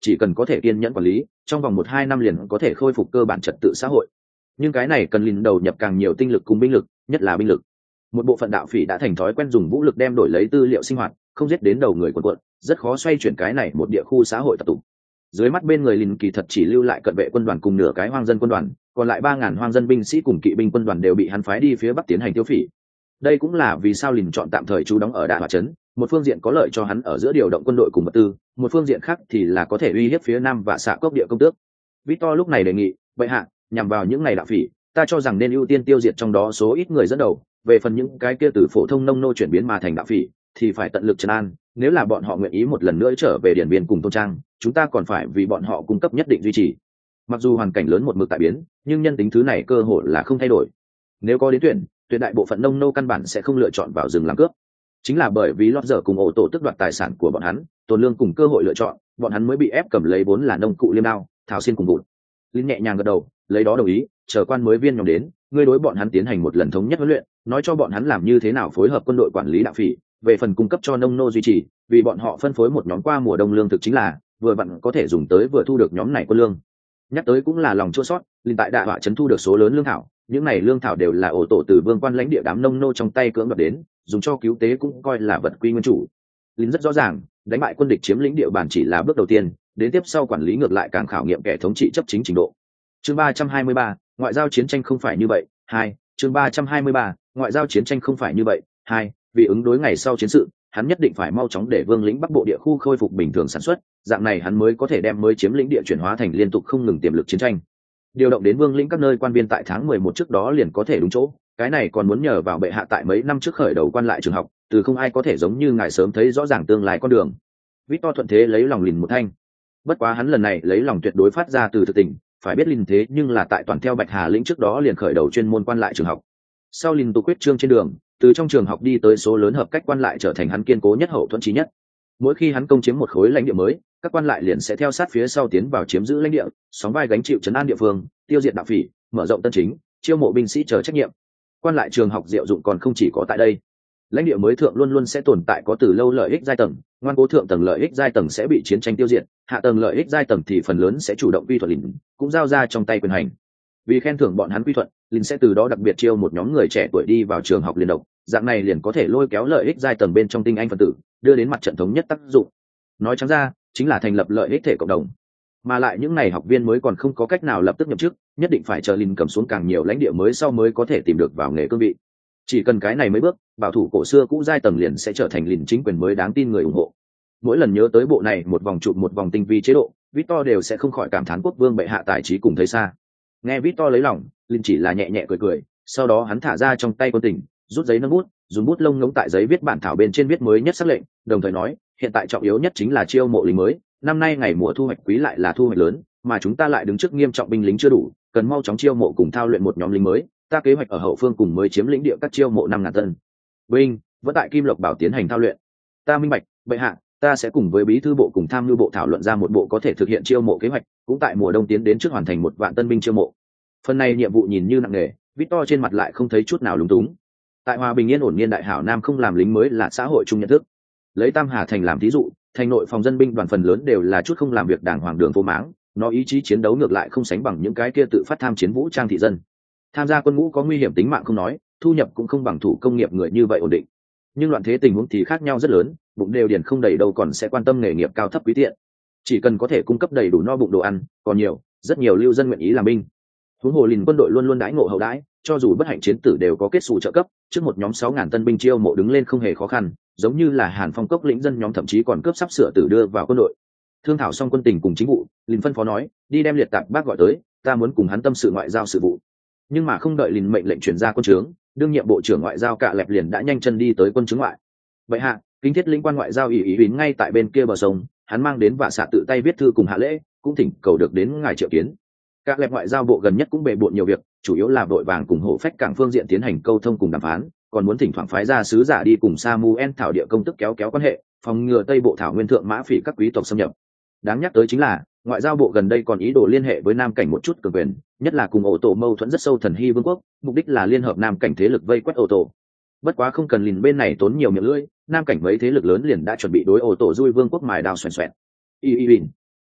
chỉ cần có thể kiên nhẫn quản lý, trong vòng 1-2 năm liền có thể khôi phục cơ bản trật tự xã hội. Nhưng cái này cần lìn đầu nhập càng nhiều tinh lực cùng binh lực, nhất là binh lực. Một bộ phận đạo phỉ đã thành thói quen dùng vũ lực đem đổi lấy tư liệu sinh hoạt, không giết đến đầu người quần quận, rất khó xoay chuyển cái này một địa khu xã hội tập tục. Dưới mắt bên người lìn kỳ thật chỉ lưu lại cận vệ quân đoàn cùng nửa cái hoang dân quân đoàn, còn lại 3.000 hoang dân binh sĩ cùng kỵ binh quân đoàn đều bị hắn phái đi phía bắc tiến hành tiêu phỉ. Đây cũng là vì sao lìn chọn tạm thời trú đóng ở Đạ Hỏa trấn, một phương diện có lợi cho hắn ở giữa điều động quân đội cùng vật tư, một phương diện khác thì là có thể uy hiếp phía nam và xạ cốc địa công tước. Victor lúc này đề nghị, vậy hạ, nhằm vào những ngày đạo phỉ, ta cho rằng nên ưu tiên tiêu diệt trong đó số ít người dẫn đầu, về phần những cái kia từ phổ thông nông nô chuyển biến mà thành đạo phỉ thì phải tận lực trấn an, nếu là bọn họ nguyện ý một lần nữa trở về điển biên cùng thôn trang, chúng ta còn phải vì bọn họ cung cấp nhất định duy trì. Mặc dù hoàn cảnh lớn một mực tại biến, nhưng nhân tính thứ này cơ hội là không thay đổi. Nếu có đến tuyệt đại bộ phận nông nô căn bản sẽ không lựa chọn vào rừng làm cướp. Chính là bởi vì lót dở cùng ổ tổ tước đoạt tài sản của bọn hắn, tồn lương cùng cơ hội lựa chọn, bọn hắn mới bị ép cầm lấy vốn là nông cụ liêm đao, thảo xiên cùng vụn. Linh nhẹ nhàng gật đầu, lấy đó đồng ý, chờ quan mới viên nhóm đến, ngươi đối bọn hắn tiến hành một lần thống nhất huấn luyện, nói cho bọn hắn làm như thế nào phối hợp quân đội quản lý đạo phỉ, về phần cung cấp cho nông nô duy trì, vì bọn họ phân phối một nhóm qua mùa đông lương thực chính là vừa vặn có thể dùng tới vừa thu được nhóm này quân lương. Nhắc tới cũng là lòng chua sót, Linh tại Đạ Hỏa trấn thu được số lớn lương thảo, những này lương thảo đều là ổ tổ từ vương quan lãnh địa đám nông nô trong tay cưỡng đoạt đến, dùng cho cứu tế cũng coi là vật quy nguyên chủ. Linh rất rõ ràng, đánh bại quân địch chiếm lĩnh địa bàn chỉ là bước đầu tiên, đến tiếp sau quản lý ngược lại càng khảo nghiệm kẻ thống trị chấp chính trình độ. Chương 323, ngoại giao chiến tranh không phải như vậy. 2. Chương 323, ngoại giao chiến tranh không phải như vậy. 2. Vì ứng đối ngày sau chiến sự, hắn nhất định phải mau chóng để vương lĩnh bắc bộ địa khu khôi phục bình thường sản xuất, dạng này hắn mới có thể đem mới chiếm lĩnh địa chuyển hóa thành liên tục không ngừng tiềm lực chiến tranh. Điều động đến vương lĩnh các nơi quan viên tại tháng 11 trước đó liền có thể đúng chỗ, cái này còn muốn nhờ vào bệ hạ tại mấy năm trước khởi đầu quan lại trường học, từ không ai có thể giống như ngài sớm thấy rõ ràng tương lai con đường. Victor thuận thế lấy lòng lìn một thanh. Bất quá hắn lần này lấy lòng tuyệt đối phát ra từ thực tình, phải biết lìn thế nhưng là tại toàn theo Bạch Hà lĩnh trước đó liền khởi đầu chuyên môn quan lại trường học. Sau lìn tu quyết trương trên đường, từ trong trường học đi tới số lớn hợp cách quan lại trở thành hắn kiên cố nhất hậu thuẫn chí nhất. Mỗi khi hắn công chiếm một khối lãnh địa mới, các quan lại liền sẽ theo sát phía sau tiến vào chiếm giữ lãnh địa, sóng vai gánh chịu trấn an địa phương, tiêu diệt đạo phỉ, mở rộng tân chính, chiêu mộ binh sĩ chờ trách nhiệm. Quan lại trường học diệu dụng còn không chỉ có tại đây. Lãnh địa mới thượng luôn luôn sẽ tồn tại có từ lâu lợi ích giai tầng, ngoan cố thượng tầng lợi ích giai tầng sẽ bị chiến tranh tiêu diệt, hạ tầng lợi ích giai tầng thì phần lớn sẽ chủ động quy thuận lìn, cũng giao ra trong tay quyền hành. Vì khen thưởng bọn hắn quy thuận, lìn sẽ từ đó đặc biệt chiêu một nhóm người trẻ tuổi đi vào trường học liên độc, dạng này liền có thể lôi kéo lợi ích giai tầng bên trong tinh anh phân tử, đưa đến mặt trận thống nhất tác dụng. Nói trắng ra, chính là thành lập lợi ích thể cộng đồng. Mà lại những ngày học viên mới còn không có cách nào lập tức nhậm chức, nhất định phải chờ lìn cầm xuống càng nhiều lãnh địa mới sau mới có thể tìm được vào nghề cương vị. Chỉ cần cái này mấy bước, bảo thủ cổ xưa cũ giai tầng liền sẽ trở thành lìn chính quyền mới đáng tin người ủng hộ. Mỗi lần nhớ tới bộ này một vòng trụ một vòng tinh vi chế độ, Victor đều sẽ không khỏi cảm thán quốc vương bệ hạ tài trí cùng thấy xa. Nghe Victor lấy lòng, lìn chỉ là nhẹ nhẹ cười cười, sau đó hắn thả ra trong tay quân tình, rút giấy nâng bút, dùng bút lông ngống tại giấy viết bản thảo bên trên viết mới nhất sắc lệnh, đồng thời nói, hiện tại trọng yếu nhất chính là chiêu mộ lính mới, năm nay ngày mùa thu hoạch quý lại là thu hoạch lớn, mà chúng ta lại đứng trước nghiêm trọng binh lính chưa đủ, cần mau chóng chiêu mộ cùng thao luyện một nhóm lính mới, ta kế hoạch ở hậu phương cùng mới chiếm lĩnh địa các chiêu mộ 5.000 tân binh, vẫn tại Kim Lộc Bảo tiến hành thao luyện. Ta minh bạch, bệ hạ, ta sẽ cùng với bí thư bộ cùng tham mưu bộ thảo luận ra một bộ có thể thực hiện chiêu mộ kế hoạch, cũng tại mùa đông tiến đến trước hoàn thành 1 vạn tân binh chiêu mộ. Phần này nhiệm vụ nhìn như nặng nề, Victor trên mặt lại không thấy chút nào lúng túng. Tại hòa bình yên ổn niên đại hảo nam không làm lính mới là xã hội chung nhận thức. Lấy Tam Hà thành làm thí dụ, thành nội phòng dân binh đoàn phần lớn đều là chút không làm việc đàng hoàng đường phố máng, nó ý chí chiến đấu ngược lại không sánh bằng những cái kia tự phát tham chiến vũ trang thị dân. Tham gia quân ngũ có nguy hiểm tính mạng không nói, thu nhập cũng không bằng thủ công nghiệp người như vậy ổn định. Nhưng loạn thế tình huống thì khác nhau rất lớn, bụng đều điền không đầy đâu còn sẽ quan tâm nghề nghiệp cao thấp quý tiện. Chỉ cần có thể cung cấp đầy đủ no bụng đồ ăn, còn nhiều, rất nhiều lưu dân nguyện ý làm binh. Huống hồ lìn quân đội luôn luôn đãi ngộ hậu đãi, cho dù bất hạnh chiến tử đều có kết xù trợ cấp, trước một nhóm 6.000 tân binh chiêu mộ đứng lên không hề khó khăn, giống như là Hàn Phong cốc lĩnh dân nhóm thậm chí còn cướp sắp sửa tử đưa vào quân đội. Thương thảo xong quân tình cùng chính vụ, lìn phân phó nói, đi đem Liệt Tạp Bác gọi tới, ta muốn cùng hắn tâm sự ngoại giao sự vụ. Nhưng mà không đợi lìn mệnh lệnh chuyển ra quân trướng, đương nhiệm bộ trưởng ngoại giao Cạ Lẹp liền đã nhanh chân đi tới quân trướng ngoại. Vậy hạ, kính thiết lĩnh quan ngoại giao ý ý ngay tại bên kia bờ sông, hắn mang đến và xạ tự tay viết thư cùng hạ lễ, cũng thỉnh cầu được đến ngài triệu kiến. Cạ Lẹp ngoại giao bộ gần nhất cũng bề bộn nhiều việc, chủ yếu là vội vàng cùng hộ phách cảng phương diện tiến hành câu thông cùng đàm phán, còn muốn thỉnh thoảng phái ra sứ giả đi cùng Samuel thảo địa công tức kéo quan hệ, phòng ngừa Tây bộ thảo nguyên thượng mã phỉ các quý tộc xâm nhập. Đáng nhắc tới chính là, ngoại giao bộ gần đây còn ý đồ liên hệ với Nam cảnh một chút cường quyền, nhất là cùng ổ tổ mâu thuẫn rất sâu Thần Hy Vương quốc, mục đích là liên hợp Nam cảnh thế lực vây quét ổ tổ. Bất quá không cần lìn bên này tốn nhiều miệng lưỡi, Nam cảnh mấy thế lực lớn liền đã chuẩn bị đối ổ tổ Dui Vương quốc mài đao xoèn xoẹn.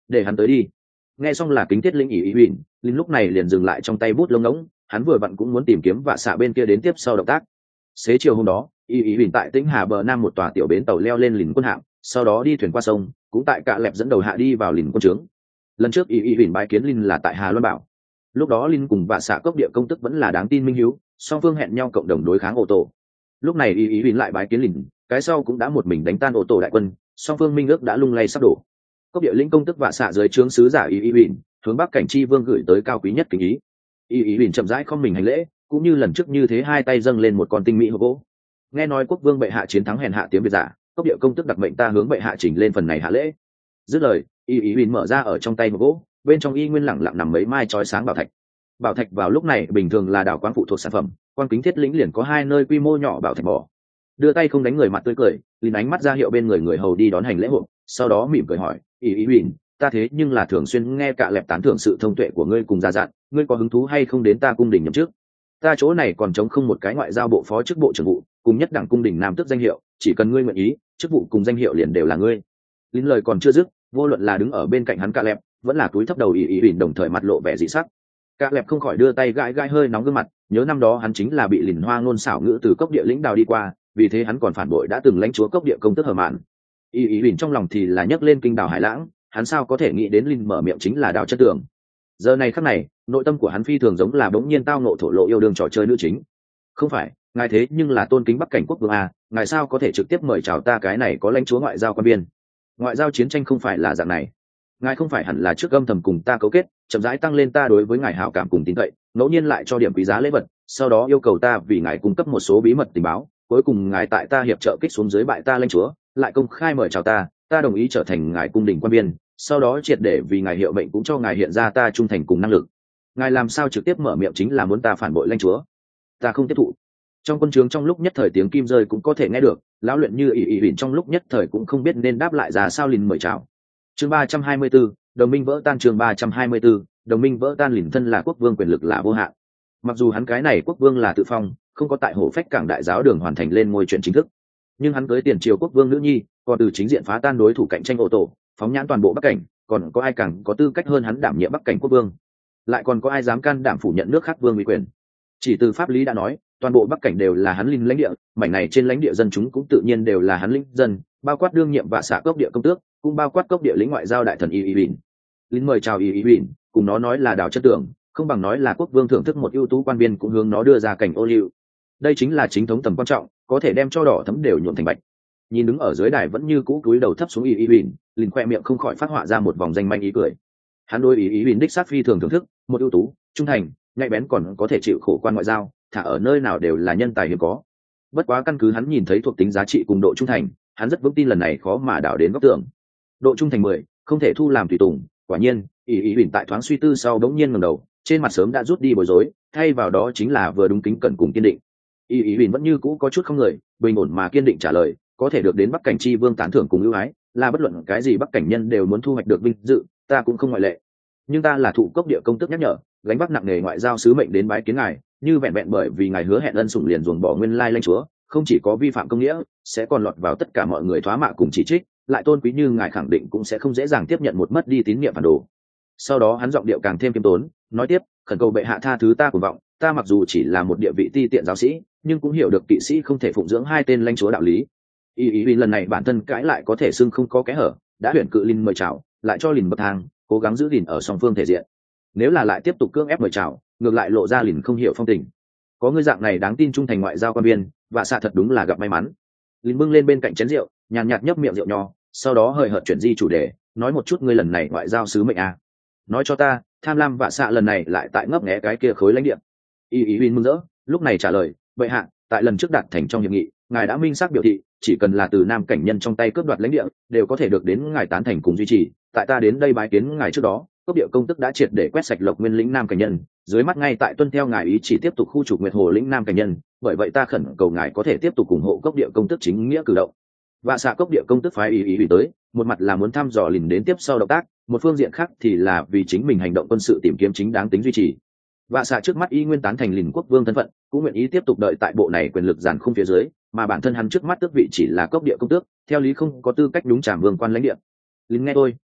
để hắn tới đi. Nghe xong là kính thiết lĩnh ỷ ý huỳnh, linh lúc này liền dừng lại trong tay bút lông ngỗng, hắn vừa vặn cũng muốn tìm kiếm vạ xạ bên kia đến tiếp sau động tác. Xế chiều hôm đó, ỷ ý huỳnh tại Tĩnh Hà bờ nam một tòa tiểu bến tàu leo lên lìn quân hạm, sau đó đi thuyền qua sông, cũng tại Cạ Lẹp dẫn đầu hạ đi vào lìn quân trướng. Lần trước ỷ ý huỳnh bái kiến linh là tại Hà Loan Bảo, lúc đó linh cùng vạ xạ cốc địa công tức vẫn là đáng tin minh hiếu, song phương hẹn nhau cộng đồng đối kháng ô tổ. Lúc này ỷ ý huỳnh lại bái kiến lìn, cái sau cũng đã một mình đánh tan ô tổ đại quân, song phương minh ước đã lung lay sắp đổ. Cốc địa lĩnh công tức vạ xạ dưới trướng sứ giả ỷ ý huỳnh hướng bắc cảnh chi vương gửi tới cao quý nhất kính ý. ỷ ý huỳnh chậm rãi không mình hành lễ, cũng như lần trước như thế hai tay dâng lên một con tinh mỹ hộp gỗ. Nghe nói quốc vương bệ hạ chiến thắng hèn hạ tiếng việt giả, cốc địa công tức đặc mệnh ta hướng bệ hạ chỉnh lên phần này hạ lễ. Dứt lời, ỷ ý huỳnh mở ra ở trong tay hộp gỗ, bên trong y nguyên lẳng lặng nằm mấy mai chói sáng bảo thạch. Bảo thạch vào lúc này bình thường là đảo quang phụ thuộc sản phẩm, quan kính thiết lĩnh liền có hai nơi quy mô nhỏ bảo thạch bỏ. Đưa tay không đánh người mặt tươi cười, liền ánh mắt ra hiệu bên người người hầu đi đón hành lễ hộp, sau đó mỉm cười hỏi, ỷ ý huỳnh, ta thế nhưng là thường xuyên nghe Cạ Lẹp tán thưởng sự thông tuệ của ngươi cùng gia dạn, ngươi có hứng thú hay không đến ta cung đình nhậm chức? Ta chỗ này còn trống không một cái ngoại giao bộ phó chức bộ trưởng vụ, cùng nhất đẳng cung đình nam tước danh hiệu, chỉ cần ngươi nguyện ý, chức vụ cùng danh hiệu liền đều là ngươi. Lín lời còn chưa dứt, vô luận là đứng ở bên cạnh hắn Cạ Lẹp, vẫn là túi thấp đầu ỷ ý huỳnh đồng thời mặt lộ vẻ dị sắc. Cạ Lẹp không khỏi đưa tay gãi gãi hơi nóng gương mặt, nhớ năm đó hắn chính là bị lìn hoa ngôn xảo ngữ từ cốc địa lĩnh đào đi qua, vì thế hắn còn phản bội đã từng lãnh chúa cốc địa công tức Hờ Mạn. ỷ ý huỳnh trong lòng thì là nhấc lên kinh đào hải lãng, hắn sao có thể nghĩ đến linh mở miệng chính là đào chất tường. Giờ này khắc này, nội tâm của hắn phi thường giống là bỗng nhiên tao ngộ thổ lộ yêu đương trò chơi nữ chính. Không phải, ngài thế nhưng là tôn kính bắc cảnh quốc vương à, ngài sao có thể trực tiếp mời chào ta cái này có lãnh chúa ngoại giao quan biên? Ngoại giao chiến tranh không phải là dạng này. Ngài không phải hẳn là trước âm thầm cùng ta cấu kết, chậm rãi tăng lên ta đối với ngài hảo cảm cùng tin cậy, ngẫu nhiên lại cho điểm quý giá lễ vật, sau đó yêu cầu ta vì ngài cung cấp một số bí mật tình báo, cuối cùng ngài tại ta hiệp trợ kích xuống dưới bại ta lãnh chúa, lại công khai mời chào ta đồng ý trở thành ngài cung đình quan biên, sau đó triệt để vì ngài hiệu mệnh cũng cho ngài hiện ra ta trung thành cùng năng lực. Ngài làm sao trực tiếp mở miệng chính là muốn ta phản bội lãnh chúa? Ta không tiếp thụ. Trong quân trướng trong lúc nhất thời tiếng kim rơi cũng có thể nghe được, lão luyện như ỷ ý huỳnh trong lúc nhất thời cũng không biết nên đáp lại ra sao liền mời chào. Chương 324, đồng minh vỡ tan. Chương 324, đồng minh vỡ tan. Lìn thân là quốc vương, quyền lực là vô hạn. Mặc dù hắn cái này quốc vương là tự phong, không có tại Hổ Phách cảng đại giáo đường hoàn thành lên ngôi chuyện chính thức, nhưng hắn tới tiền triều quốc vương nữ nhi, còn từ chính diện phá tan đối thủ cạnh tranh ô tổ, phóng nhãn toàn bộ bắc cảnh, còn có ai càng có tư cách hơn hắn đảm nhiệm bắc cảnh quốc vương? Lại còn có ai dám can đảm phủ nhận nước khác vương uy quyền? Chỉ từ pháp lý đã nói, toàn bộ bắc cảnh đều là hắn linh lãnh địa, mảnh này trên lãnh địa dân chúng cũng tự nhiên đều là hắn linh dân, bao quát đương nhiệm và xạ cốc địa công tước, cũng bao quát cốc địa lĩnh ngoại giao đại thần y huỳnh. Lính mời chào y huỳnh, cùng nó nói là đào chất tưởng, không bằng nói là quốc vương thưởng thức một ưu tú quan viên cũng hướng nó đưa ra cảnh ô liu. Đây chính là chính thống tầm quan trọng, có thể đem cho đỏ thấm đều nhuộm thành bạch. Nhìn đứng ở dưới đài vẫn như cũ cúi đầu thấp xuống y huỳnh, lính khoe miệng không khỏi phát họa ra một vòng danh manh ý cười. Hắn đối y huỳnh đích xác phi thường thưởng thức, một ưu tú, trung thành, nhạy bén còn có thể chịu khổ quan ngoại giao, thả ở nơi nào đều là nhân tài hiếm có. Bất quá căn cứ hắn nhìn thấy thuộc tính giá trị cùng độ trung thành, hắn rất vững tin lần này khó mà đảo đến góc tường. Độ trung thành 10, không thể thu làm tùy tùng. Quả nhiên, ý huỳnh tại thoáng suy tư sau đống nhiên ngẩng đầu, trên mặt sớm đã rút đi bối rối, thay vào đó chính là vừa đúng kính cẩn cùng kiên định. Ý huỳnh vẫn như cũ có chút không người, bình ổn mà kiên định trả lời, có thể được đến bắc cảnh chi vương tán thưởng cùng ưu ái, là bất luận cái gì bắc cảnh nhân đều muốn thu hoạch được vinh dự, ta cũng không ngoại lệ. Nhưng ta là thụ cốc địa công tước nhắc nhở, gánh vác nặng nề ngoại giao sứ mệnh đến bái kiến ngài, như vẹn vẹn bởi vì ngài hứa hẹn ân sủng liền ruồng bỏ nguyên lai lãnh chúa, không chỉ có vi phạm công nghĩa, sẽ còn lọt vào tất cả mọi người thoá mạ cùng chỉ trích, lại tôn quý như ngài khẳng định cũng sẽ không dễ dàng tiếp nhận một mất đi tín nhiệm phản đồ. Sau đó hắn giọng điệu càng thêm kiêm tốn, nói tiếp, khẩn cầu bệ hạ tha thứ ta cuồng vọng, ta mặc dù chỉ là một địa vị ti tiện giáo sĩ, nhưng cũng hiểu được kỵ sĩ không thể phụng dưỡng hai tên lãnh chúa đạo lý. Ý lần này bản thân cãi lại có thể xưng không có kẽ hở, đã huyền cự linh mời chào, lại cho lìn bậc thang, cố gắng giữ lìn ở song phương thể diện. Nếu là lại tiếp tục cưỡng ép mời chào, ngược lại lộ ra lìn không hiểu phong tình. Có người dạng này đáng tin trung thành ngoại giao quan viên, và xạ thật đúng là gặp may mắn. Lìn bưng lên bên cạnh chén rượu, nhàn nhạt nhấp miệng rượu nho, sau đó hời hợt chuyển di chủ đề, nói một chút ngươi lần này ngoại giao sứ mệnh à. Nói cho ta, tham lam và xạ lần này lại tại ngấp nghé cái kia khối lãnh địa. Ý huỳnh mừng rỡ, lúc này trả lời, bệ hạ, tại lần trước đạt thành trong hiệp nghị, ngài đã minh xác biểu thị, chỉ cần là từ nam cảnh nhân trong tay cướp đoạt lãnh địa, đều có thể được đến ngài tán thành cùng duy trì. Tại ta đến đây bái kiến ngài trước đó, cốc địa công tức đã triệt để quét sạch Lộc Nguyên lĩnh nam cảnh nhân, dưới mắt ngay tại tuân theo ngài ý chỉ tiếp tục khu trục Nguyệt Hồ lĩnh nam cảnh nhân, bởi vậy ta khẩn cầu ngài có thể tiếp tục ủng hộ cốc địa công tức chính nghĩa cử động. Và xạ cốc địa công tức phái ý tới, một mặt là muốn thăm dò lìn đến tiếp sau động tác, một phương diện khác thì là vì chính mình hành động quân sự tìm kiếm chính đáng tính duy trì. Và xạ trước mắt y nguyên tán thành lìn quốc vương thân phận, cũng nguyện ý tiếp tục đợi tại bộ này quyền lực giàn khung phía dưới, mà bản thân hắn trước mắt tước vị chỉ là cốc địa công tước, theo lý không có tư cách đúng trảm vương quan lãnh địa. Lìn nghe tôi,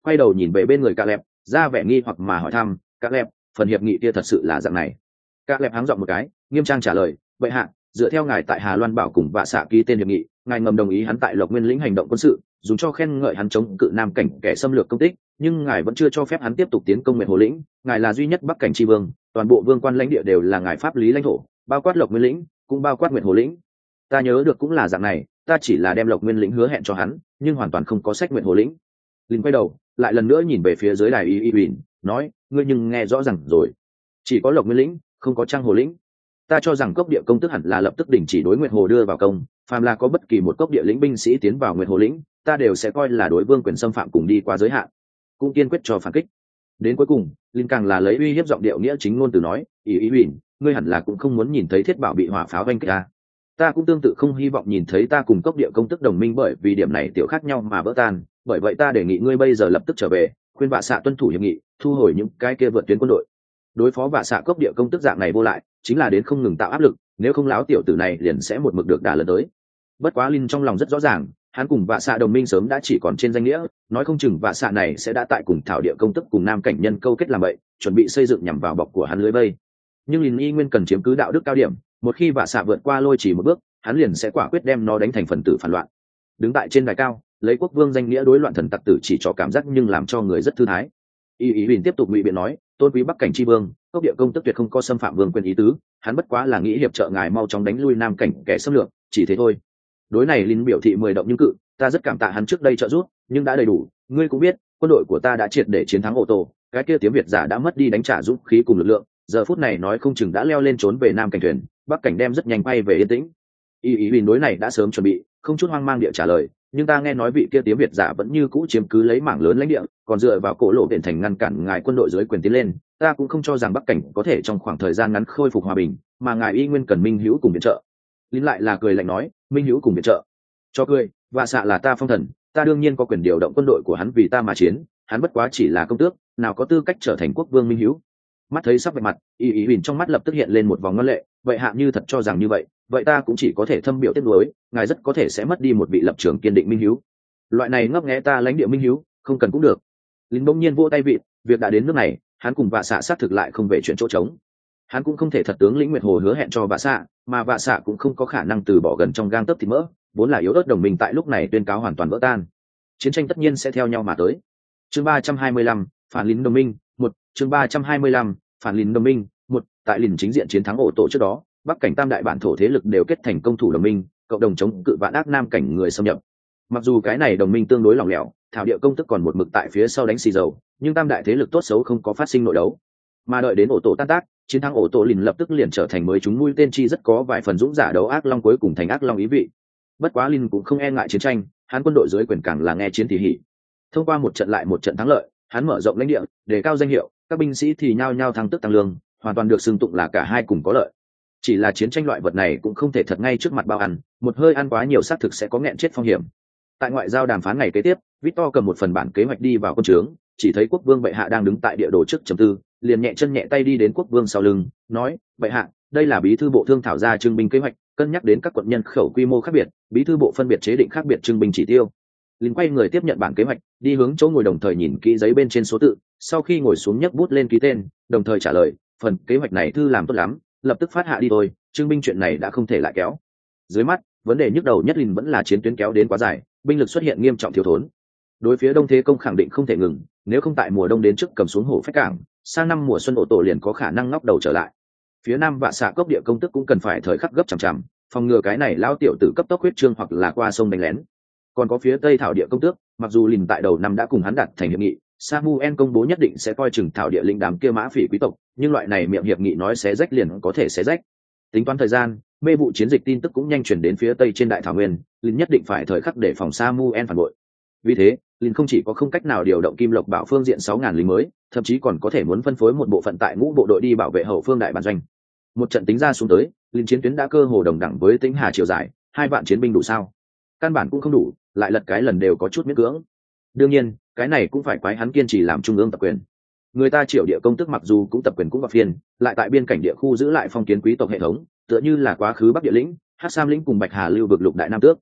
quay đầu nhìn về bên người Cạ Lẹp, ra vẻ nghi hoặc mà hỏi thăm, Cạ Lẹp, phần hiệp nghị kia thật sự là dạng này? Cạ Lẹp háng giọng một cái, nghiêm trang trả lời, vậy hạ, dựa theo ngài tại Hà Loan Bảo cùng Vạ Xạ ký tên hiệp nghị, ngài ngầm đồng ý hắn tại Lộc Nguyên lĩnh hành động quân sự, dùng cho khen ngợi hắn chống cự Nam cảnh kẻ xâm lược công tích, nhưng ngài vẫn chưa cho phép hắn tiếp tục tiến công Nguyệt Hồ lĩnh. Ngài là duy nhất Bắc cảnh tri vương, toàn bộ vương quan lãnh địa đều là ngài pháp lý lãnh thổ, bao quát Lộc Nguyên lĩnh, cũng bao quát Nguyệt Hồ lĩnh. Ta nhớ được cũng là dạng này, ta chỉ là đem Lộc Nguyên lĩnh hứa hẹn cho hắn, nhưng hoàn toàn không có sách Nguyệt Hồ lĩnh. Linh quay đầu, lại lần nữa nhìn về phía dưới đài Y Huỳnh, nói, ngươi nhưng nghe rõ ràng rồi, chỉ có Lộc Nguyên lĩnh, không có Trang Hồ lĩnh. Ta cho rằng cốc địa công tức hẳn là lập tức đình chỉ đối Nguyệt Hồ đưa vào công, phàm là có bất kỳ một cốc địa lĩnh binh sĩ tiến vào Nguyệt Hồ lĩnh, ta đều sẽ coi là đối vương quyền xâm phạm cùng đi qua giới hạn, cũng kiên quyết cho phản kích. Đến cuối cùng, Linh càng là lấy uy hiếp giọng điệu nghĩa chính ngôn từ nói, ý Huỳnh, ngươi hẳn là cũng không muốn nhìn thấy Thiết Bảo bị hỏa pháo vanh kích ta. Ta cũng tương tự không hy vọng nhìn thấy ta cùng cốc địa công tức đồng minh bởi vì điểm này tiểu khác nhau mà vỡ tan, bởi vậy ta đề nghị ngươi bây giờ lập tức trở về, khuyên Vạ Xạ tuân thủ hiệp nghị, thu hồi những cái kia vượt tuyến quân đội. Đối phó Vạ Xạ cốc địa công tức dạng này vô lại, chính là đến không ngừng tạo áp lực, nếu không láo tiểu tử này liền sẽ một mực được đà lần tới. Bất quá Linh trong lòng rất rõ ràng, hắn cùng Vạ Xạ đồng minh sớm đã chỉ còn trên danh nghĩa, nói không chừng Vạ Xạ này sẽ đã tại cùng thảo địa công tức cùng Nam cảnh nhân câu kết làm vậy, chuẩn bị xây dựng nhằm vào bọc của hắn lưới vây. Nhưng Linh y nguyên cần chiếm cứ đạo đức cao điểm, một khi Vạ Xạ vượt qua lôi chỉ một bước, hắn liền sẽ quả quyết đem nó đánh thành phần tử phản loạn. Đứng tại trên đài cao, lấy quốc vương danh nghĩa đối loạn thần tặc tử chỉ cho cảm giác nhưng làm cho người rất thư thái. Y Huỳnh tiếp tục ngụy biện nói, tôn quý Bắc cảnh tri vương, cốc địa công tức tuyệt không có xâm phạm vương quyền ý tứ, hắn bất quá là nghĩ hiệp trợ ngài mau chóng đánh lui Nam cảnh kẻ xâm lược, chỉ thế thôi. Đối này Linh biểu thị 10 động nhưng cự, ta rất cảm tạ hắn trước đây trợ giúp, nhưng đã đầy đủ. Ngươi cũng biết, quân đội của ta đã triệt để chiến thắng ô tô, cái kia tiếng Việt giả đã mất đi đánh trả dũng khí cùng lực lượng, giờ phút này nói không chừng đã leo lên trốn về Nam cảnh thuyền, Bắc cảnh đem rất nhanh bay về yên tĩnh. Y Huỳnh đối này đã sớm chuẩn bị, không chút hoang mang địa trả lời, nhưng ta nghe nói vị kia tiếng Việt giả vẫn như cũ chiếm cứ lấy mảng lớn lãnh địa, còn dựa vào cổ lộ biển thành ngăn cản ngài quân đội dưới quyền tiến lên, ta cũng không cho rằng Bắc cảnh có thể trong khoảng thời gian ngắn khôi phục hòa bình, mà ngài y nguyên cần minh hữu cùng viện trợ. Lín lại là cười lạnh nói, minh hữu cùng viện trợ? Cho cười, Vạ Xạ là ta phong thần, ta đương nhiên có quyền điều động quân đội của hắn vì ta mà chiến, hắn bất quá chỉ là công tước, nào có tư cách trở thành quốc vương minh hữu. Mắt thấy sắp vạch mặt, Y Huỳnh trong mắt lập tức hiện lên một vòng ngân lệ, vậy hạ như thật cho rằng như vậy, vậy ta cũng chỉ có thể thâm biểu tiếc nuối, ngài rất có thể sẽ mất đi một vị lập trường kiên định minh hữu. Loại này ngấp nghé ta lãnh địa minh hữu, không cần cũng được. Lính bỗng nhiên vỗ tay vịt, việc đã đến nước này, hắn cùng Vạ Xạ xác thực lại không về chuyện chỗ trống. Hắn cũng không thể thật tướng lĩnh Nguyệt Hồ hứa hẹn cho Vạ Xạ, mà Vạ Xạ cũng không có khả năng từ bỏ gần trong gang tấc thịt mỡ, vốn là yếu ớt đồng minh tại lúc này tuyên cáo hoàn toàn vỡ tan. Chiến tranh tất nhiên sẽ theo nhau mà tới. Chương 325, phản lính đồng minh, 1, chương 325, phản lính đồng minh, 1, tại lính chính diện chiến thắng ổ tổ trước đó, Bắc cảnh tam đại bản thổ thế lực đều kết thành công thủ đồng minh, cộng đồng chống cự vạn ác Nam cảnh người xâm nhập. Mặc dù cái này đồng minh tương đối lỏng lẻo, thảo địa công tức còn một mực tại phía sau đánh xì dầu, nhưng tam đại thế lực tốt xấu không có phát sinh nội đấu. Mà đợi đến ổ tổ tan tác, chiến thắng ổ tổ liền lập tức liền trở thành mới chúng mũi tên chi rất có vài phần dũng giả đấu ác long cuối cùng thành ác long ý vị. Bất quá Linh cũng không e ngại chiến tranh, hắn quân đội dưới quyền càng là nghe chiến thì hỉ. Thông qua một trận lại một trận thắng lợi, hắn mở rộng lãnh địa, đề cao danh hiệu, các binh sĩ thì nhao nhao thăng tức tăng lương, hoàn toàn được xưng tụng là cả hai cùng có lợi. Chỉ là chiến tranh loại vật này cũng không thể thật ngay trước mặt bao ăn, một hơi ăn quá nhiều xác thực sẽ có nghẹn chết phong hiểm. Tại ngoại giao đàm phán ngày kế tiếp, Victor cầm một phần bản kế hoạch đi vào quân trướng, chỉ thấy quốc vương bệ hạ đang đứng tại địa đồ trước trầm tư, liền nhẹ chân nhẹ tay đi đến quốc vương sau lưng, nói: "Bệ hạ, đây là bí thư bộ thương thảo ra trưng binh kế hoạch, cân nhắc đến các quận nhân khẩu quy mô khác biệt, bí thư bộ phân biệt chế định khác biệt trưng binh chỉ tiêu." Liền quay người tiếp nhận bản kế hoạch, đi hướng chỗ ngồi đồng thời nhìn kỹ giấy bên trên số tự, sau khi ngồi xuống nhấc bút lên ký tên, đồng thời trả lời: "Phần kế hoạch này thư làm tốt lắm, lập tức phát hạ đi thôi, trưng binh chuyện này đã không thể lại kéo." Dưới mắt, vấn đề nhức đầu nhất Lin vẫn là chiến tuyến kéo đến quá dài, binh lực xuất hiện nghiêm trọng thiếu thốn. Đối phía Đông Thế Công khẳng định không thể ngừng, nếu không tại mùa đông đến trước cầm xuống Hổ Phách Cảng, sang năm mùa xuân ổ tổ liền có khả năng ngóc đầu trở lại. Phía Nam Vạ Xạ cốc địa công tức cũng cần phải thời khắc gấp chằm chằm, phòng ngừa cái này lao tiểu tử cấp tốc huyết trương hoặc là qua sông đánh lén. Còn có phía Tây Thảo địa công tước, mặc dù Lin tại đầu năm đã cùng hắn đặt thành hiệp nghị, Samuel công bố nhất định sẽ coi chừng Thảo địa linh đám kia mã phỉ quý tộc, nhưng loại này miệng hiệp nghị nói xé rách liền có thể xé rách. Tính toán thời gian, mê vụ chiến dịch tin tức cũng nhanh chuyển đến phía Tây trên đại thảo nguyên, Lin nhất định phải thời khắc để phòng Samuel phản bội. Vì thế, Lin không chỉ có không cách nào điều động Kim Lộc Bảo phương diện 6.000 lính mới, thậm chí còn có thể muốn phân phối một bộ phận tại ngũ bộ đội đi bảo vệ hậu phương đại bản doanh. Một trận tính ra xuống tới, Lin chiến tuyến đã cơ hồ đồng đẳng với Tĩnh Hà chiều dài, 2 vạn chiến binh đủ sao? Căn bản cũng không đủ, lại lật cái lần đều có chút miễn cưỡng. Đương nhiên, cái này cũng phải quái hắn kiên trì làm trung ương tập quyền. Người ta Triệu địa công tức mặc dù cũng tập quyền cũng vào phiên, lại tại biên cảnh địa khu giữ lại phong kiến quý tộc hệ thống, tựa như là quá khứ Bắc địa lĩnh, Hắc Sam lĩnh cùng Bạch Hà lưu vực lục đại nam tước.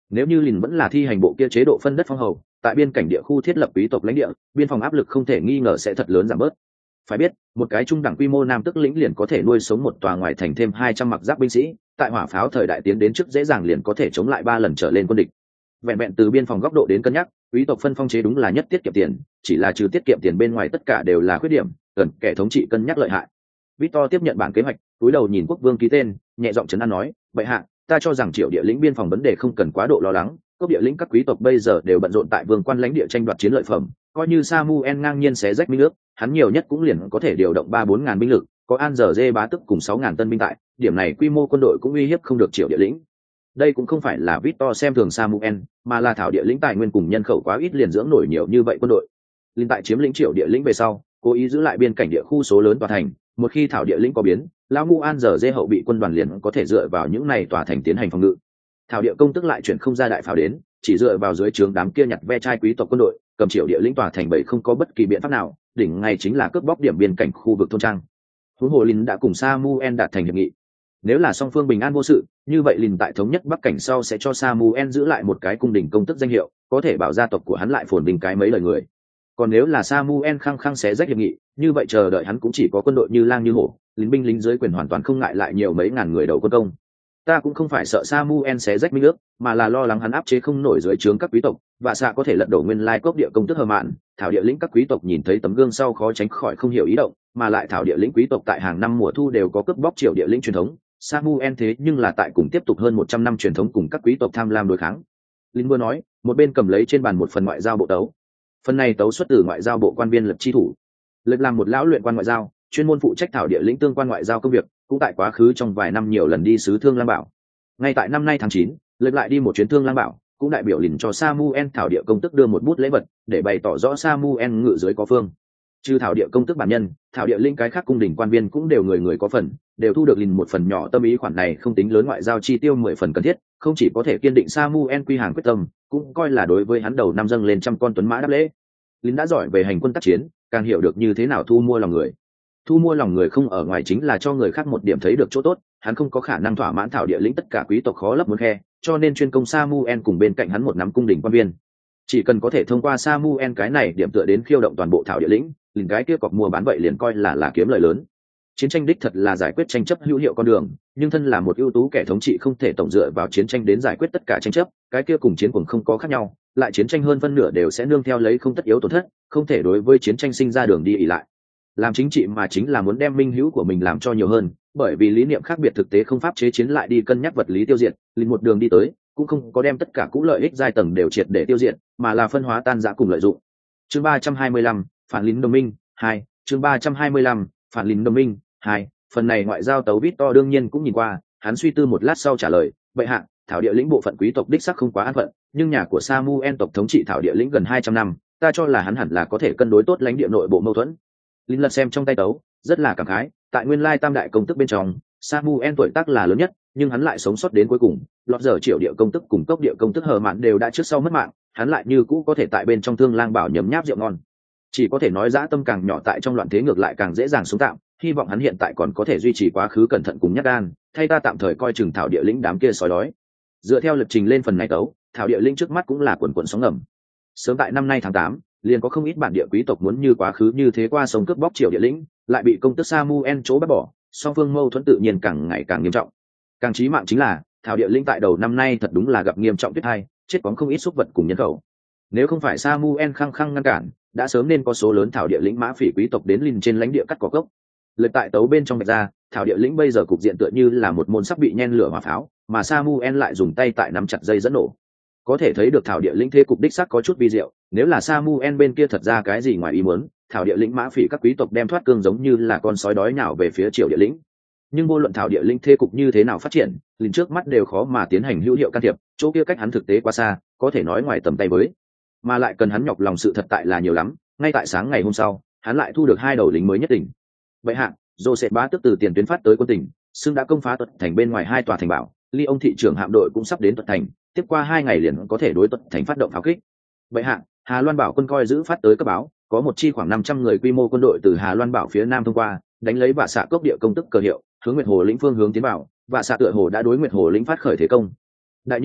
Nếu như lìn vẫn là thi hành bộ kia chế độ phân đất phong hầu, tại biên cảnh địa khu thiết lập quý tộc lãnh địa, biên phòng áp lực không thể nghi ngờ sẽ thật lớn giảm bớt. Phải biết, một cái trung đẳng quy mô nam tức lĩnh liền có thể nuôi sống một tòa ngoài thành thêm 200 mặc giáp binh sĩ, tại hỏa pháo thời đại tiến đến trước dễ dàng liền có thể chống lại 3 lần trở lên quân địch. Vẹn vẹn từ biên phòng góc độ đến cân nhắc, quý tộc phân phong chế đúng là nhất tiết kiệm tiền, chỉ là trừ tiết kiệm tiền bên ngoài tất cả đều là khuyết điểm, cần kẻ thống trị cân nhắc lợi hại. Victor tiếp nhận bản kế hoạch, cúi đầu nhìn quốc vương ký tên, nhẹ giọng trấn an nói, "Bệ hạ, ta cho rằng Triệu địa lĩnh biên phòng vấn đề không cần quá độ lo lắng, cốc địa lĩnh các quý tộc bây giờ đều bận rộn tại vương quan lãnh địa tranh đoạt chiến lợi phẩm, coi như Samuel ngang nhiên xé rách minh nước, hắn nhiều nhất cũng liền có thể điều động 3-4 ngàn binh lực, có An giờ dê bá tức cùng 6 ngàn tân binh tại, điểm này quy mô quân đội cũng uy hiếp không được Triệu địa lĩnh." Đây cũng không phải là Victor xem thường Samuel, mà là thảo địa lĩnh tài nguyên cùng nhân khẩu quá ít liền dưỡng nổi nhiều như vậy quân đội. Liên tại chiếm lĩnh Triệu địa lĩnh về sau, cố ý giữ lại biên cảnh địa khu số lớn tòa thành, một khi thảo địa lĩnh có biến, lão ngu An giờ dê hậu bị quân đoàn liền có thể dựa vào những này tòa thành tiến hành phòng ngự. Thảo địa công tức lại chuyển không ra đại pháo đến, chỉ dựa vào dưới trướng đám kia nhặt ve chai quý tộc quân đội, cầm Triệu địa lĩnh tòa thành bảy không có bất kỳ biện pháp nào, đỉnh ngay chính là cướp bóc điểm biên cảnh khu vực thôn trang. Huống hồ Lin đã cùng Samuel đạt thành hiệp nghị, nếu là song phương bình an vô sự, như vậy Lin tại thống nhất Bắc cảnh sau sẽ cho Samuel giữ lại một cái cung đình công tức danh hiệu, có thể bảo gia tộc của hắn lại phồn vinh cái mấy lời người. Còn nếu là Samuel khăng khăng xé rách hiệp nghị, như vậy chờ đợi hắn cũng chỉ có quân đội như lang như hổ, lính dưới quyền hoàn toàn không ngại lại nhiều mấy ngàn người đầu quân công. Ta cũng không phải sợ Samuel xé rách minh nước, mà là lo lắng hắn áp chế không nổi dưới trướng các quý tộc, và xạ có thể lật đổ nguyên lai cốc địa công tức hờ mạn. Thảo địa lĩnh các quý tộc nhìn thấy tấm gương sau khó tránh khỏi không hiểu ý động, mà lại thảo địa lĩnh quý tộc tại hàng năm mùa thu đều có cướp bóc Triệu địa lĩnh truyền thống. Samuel thế nhưng là tại cùng tiếp tục hơn 100 năm truyền thống cùng các quý tộc tham lam đối kháng. Linh vừa nói, một bên cầm lấy trên bàn một phần ngoại giao bộ tấu. Phần này tấu xuất từ ngoại giao bộ quan viên Lập chi thủ. Lập làm một lão luyện quan ngoại giao, chuyên môn phụ trách thảo địa lĩnh tương quan ngoại giao công việc, cũng tại quá khứ trong vài năm nhiều lần đi sứ Thương Lang Bảo. Ngay tại năm nay tháng 9, Lập lại đi một chuyến Thương Lang Bảo, cũng đại biểu Lìn cho Samuel thảo địa công tức đưa một bút lễ vật, để bày tỏ rõ Samuel ngự dưới có phương. Trừ thảo địa công tức bản nhân, thảo địa lĩnh cái khác cung đình quan viên cũng đều người người có phần, đều thu được Lìn một phần nhỏ tâm ý, khoản này không tính lớn, ngoại giao chi tiêu 10 phần cần thiết, không chỉ có thể kiên định Samuel quy hàng quyết tâm, cũng coi là đối với hắn đầu năm dâng lên trăm con tuấn mã đáp lễ. Lìn đã giỏi về hành quân tác chiến, càng hiểu được như thế nào thu mua lòng người. Thu mua lòng người không ở ngoài chính là cho người khác một điểm thấy được chỗ tốt, hắn không có khả năng thỏa mãn thảo địa lĩnh tất cả quý tộc khó lấp muốn khe, cho nên chuyên công Samuel cùng bên cạnh hắn một nắm cung đình quan viên. Chỉ cần có thể thông qua Samuel cái này điểm tựa đến khiêu động toàn bộ thảo địa lĩnh, Lìn cái kia cọc mua bán vậy liền coi là kiếm lời lớn. Chiến tranh đích thật là giải quyết tranh chấp hữu hiệu con đường, nhưng thân là một ưu tú kẻ thống trị không thể tổng dựa vào chiến tranh đến giải quyết tất cả tranh chấp, cái kia cùng chiến cuồng không có khác nhau, lại chiến tranh hơn phân nửa đều sẽ nương theo lấy không tất yếu tổn thất, không thể đối với chiến tranh sinh ra đường đi ỷ lại. Làm chính trị mà chính là muốn đem minh hữu của mình làm cho nhiều hơn, bởi vì lý niệm khác biệt thực tế không pháp chế chiến lại đi cân nhắc vật lý tiêu diệt, Lìn một đường đi tới, cũng không có đem tất cả cũ lợi ích giai tầng đều triệt để tiêu diệt, mà là phân hóa tan rã cùng lợi dụng. Chương 325, phản lính đồng minh 2, chương 325, phản lính đồng minh 2, phần này ngoại giao tấu Victor đương nhiên cũng nhìn qua, hắn suy tư một lát sau trả lời, "Bệ hạ, thảo địa lĩnh bộ phận quý tộc đích sắc không quá an phận, nhưng nhà của Samuel tộc thống trị thảo địa lĩnh gần 200 năm, ta cho là hắn hẳn là có thể cân đối tốt lãnh địa nội bộ mâu thuẫn." Linh lật xem trong tay tấu, rất là cảm khái, tại nguyên lai tam đại công tức bên trong, Samuel tuổi tác là lớn nhất, nhưng hắn lại sống sót đến cuối cùng, lọt giờ Triệu địa công tức cùng cốc địa công tức hờ mạn đều đã trước sau mất mạng, hắn lại như cũ có thể tại bên trong Thương Lang Bảo nhấm nháp rượu ngon. Chỉ có thể nói dã tâm càng nhỏ tại trong loạn thế ngược lại càng dễ dàng sống tạm, hy vọng hắn hiện tại còn có thể duy trì quá khứ cẩn thận cùng nhát gan, thay ta tạm thời coi chừng thảo địa lĩnh đám kia sói đói. Dựa theo lịch trình lên phần này tấu, thảo địa lĩnh trước mắt cũng là quần quần sóng ngầm. Sớm tại năm nay tháng 8, liền có không ít bản địa quý tộc muốn như quá khứ như thế qua sông cướp bóc Triệu địa lĩnh, lại bị công tức Samuel chỗ bắt bỏ, song phương mâu thuẫn tự nhiên càng ngày càng nghiêm trọng. Càng chí mạng chính là thảo địa lĩnh tại đầu năm nay thật đúng là gặp nghiêm trọng tuyết hai, chết bóng không ít súc vật cùng nhân khẩu. Nếu không phải Samuel khăng khăng ngăn cản, đã sớm nên có số lớn thảo địa lĩnh mã phỉ quý tộc đến Lìn trên lãnh địa cắt cỏ gốc. Lật tại tấu bên trong bạch ra, thảo địa lĩnh bây giờ cục diện tựa như là một môn sắp bị nhen lửa hỏa pháo, mà Samuel lại dùng tay tại nắm chặt dây dẫn nổ. Có thể thấy được thảo địa lĩnh thế cục đích xác có chút vi diệu, nếu là Samuel bên kia thật ra cái gì ngoài ý muốn, thảo địa lĩnh mã phỉ các quý tộc đem thoát cương giống như là con sói đói nhào về phía Triệu địa lĩnh. Nhưng vô luận thảo địa lĩnh thế cục như thế nào phát triển, Lìn trước mắt đều khó mà tiến hành hữu hiệu can thiệp, chỗ kia cách hắn thực tế quá xa, có thể nói ngoài tầm tay với, mà lại cần hắn nhọc lòng sự thật tại là nhiều lắm. Ngay tại sáng ngày hôm sau, hắn lại thu được 2 đầu lính mới nhất tỉnh. Vậy hạ, Joseph bá tức từ tiền tuyến phát tới quân tỉnh, xưng đã công phá Tuật thành bên ngoài 2 tòa thành bảo, Lyon thị trưởng hạm đội cũng sắp đến Tuật thành, tiếp qua 2 ngày liền có thể đối Tuật thành phát động pháo kích. Vậy hạ, Hà Loan Bảo quân coi giữ phát tới cấp báo, có một chi khoảng 500 người quy mô quân đội từ Hà Loan Bảo phía nam thông qua, đánh lấy Vạ Xạ cốc địa công tức cờ hiệu, hướng Nguyệt Hồ lĩnh phương hướng tiến vào, Vạ Xạ tựa hồ đã đối Nguyệt Hồ lĩnh phát khởi thế công. Đại nhân,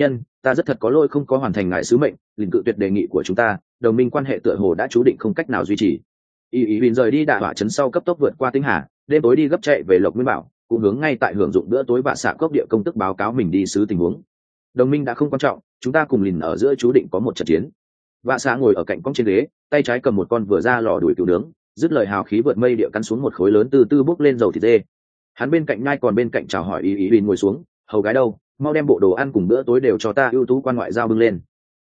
ta rất thật có lỗi không có hoàn thành ngài sứ mệnh. Lìn cự tuyệt đề nghị của chúng ta, đồng minh quan hệ tựa hồ đã chú định không cách nào duy trì. Y Bình rời đi đạ hỏa trấn sau cấp tốc vượt qua Tinh Hà, đêm tối đi gấp chạy về Lộc Nguyên Bảo, cũng hướng ngay tại hưởng dụng bữa tối vạ xạ cốc địa công tức báo cáo mình đi sứ tình huống. Đồng minh đã không quan trọng, chúng ta cùng Lìn ở giữa chú định có một trận chiến. Vạ xạ ngồi ở cạnh cong trên ghế, tay trái cầm một con vừa ra lò đuổi cừu nướng, dứt lời hào khí vượt mây địa cắn xuống một khối lớn từ từ bốc lên dầu thịt dê. Hắn bên cạnh nhai còn bên cạnh chào hỏi Y Bình ngồi xuống, hầu gái đâu, mau đem bộ đồ ăn cùng bữa tối đều cho ta, ưu tú quan ngoại giao bưng lên.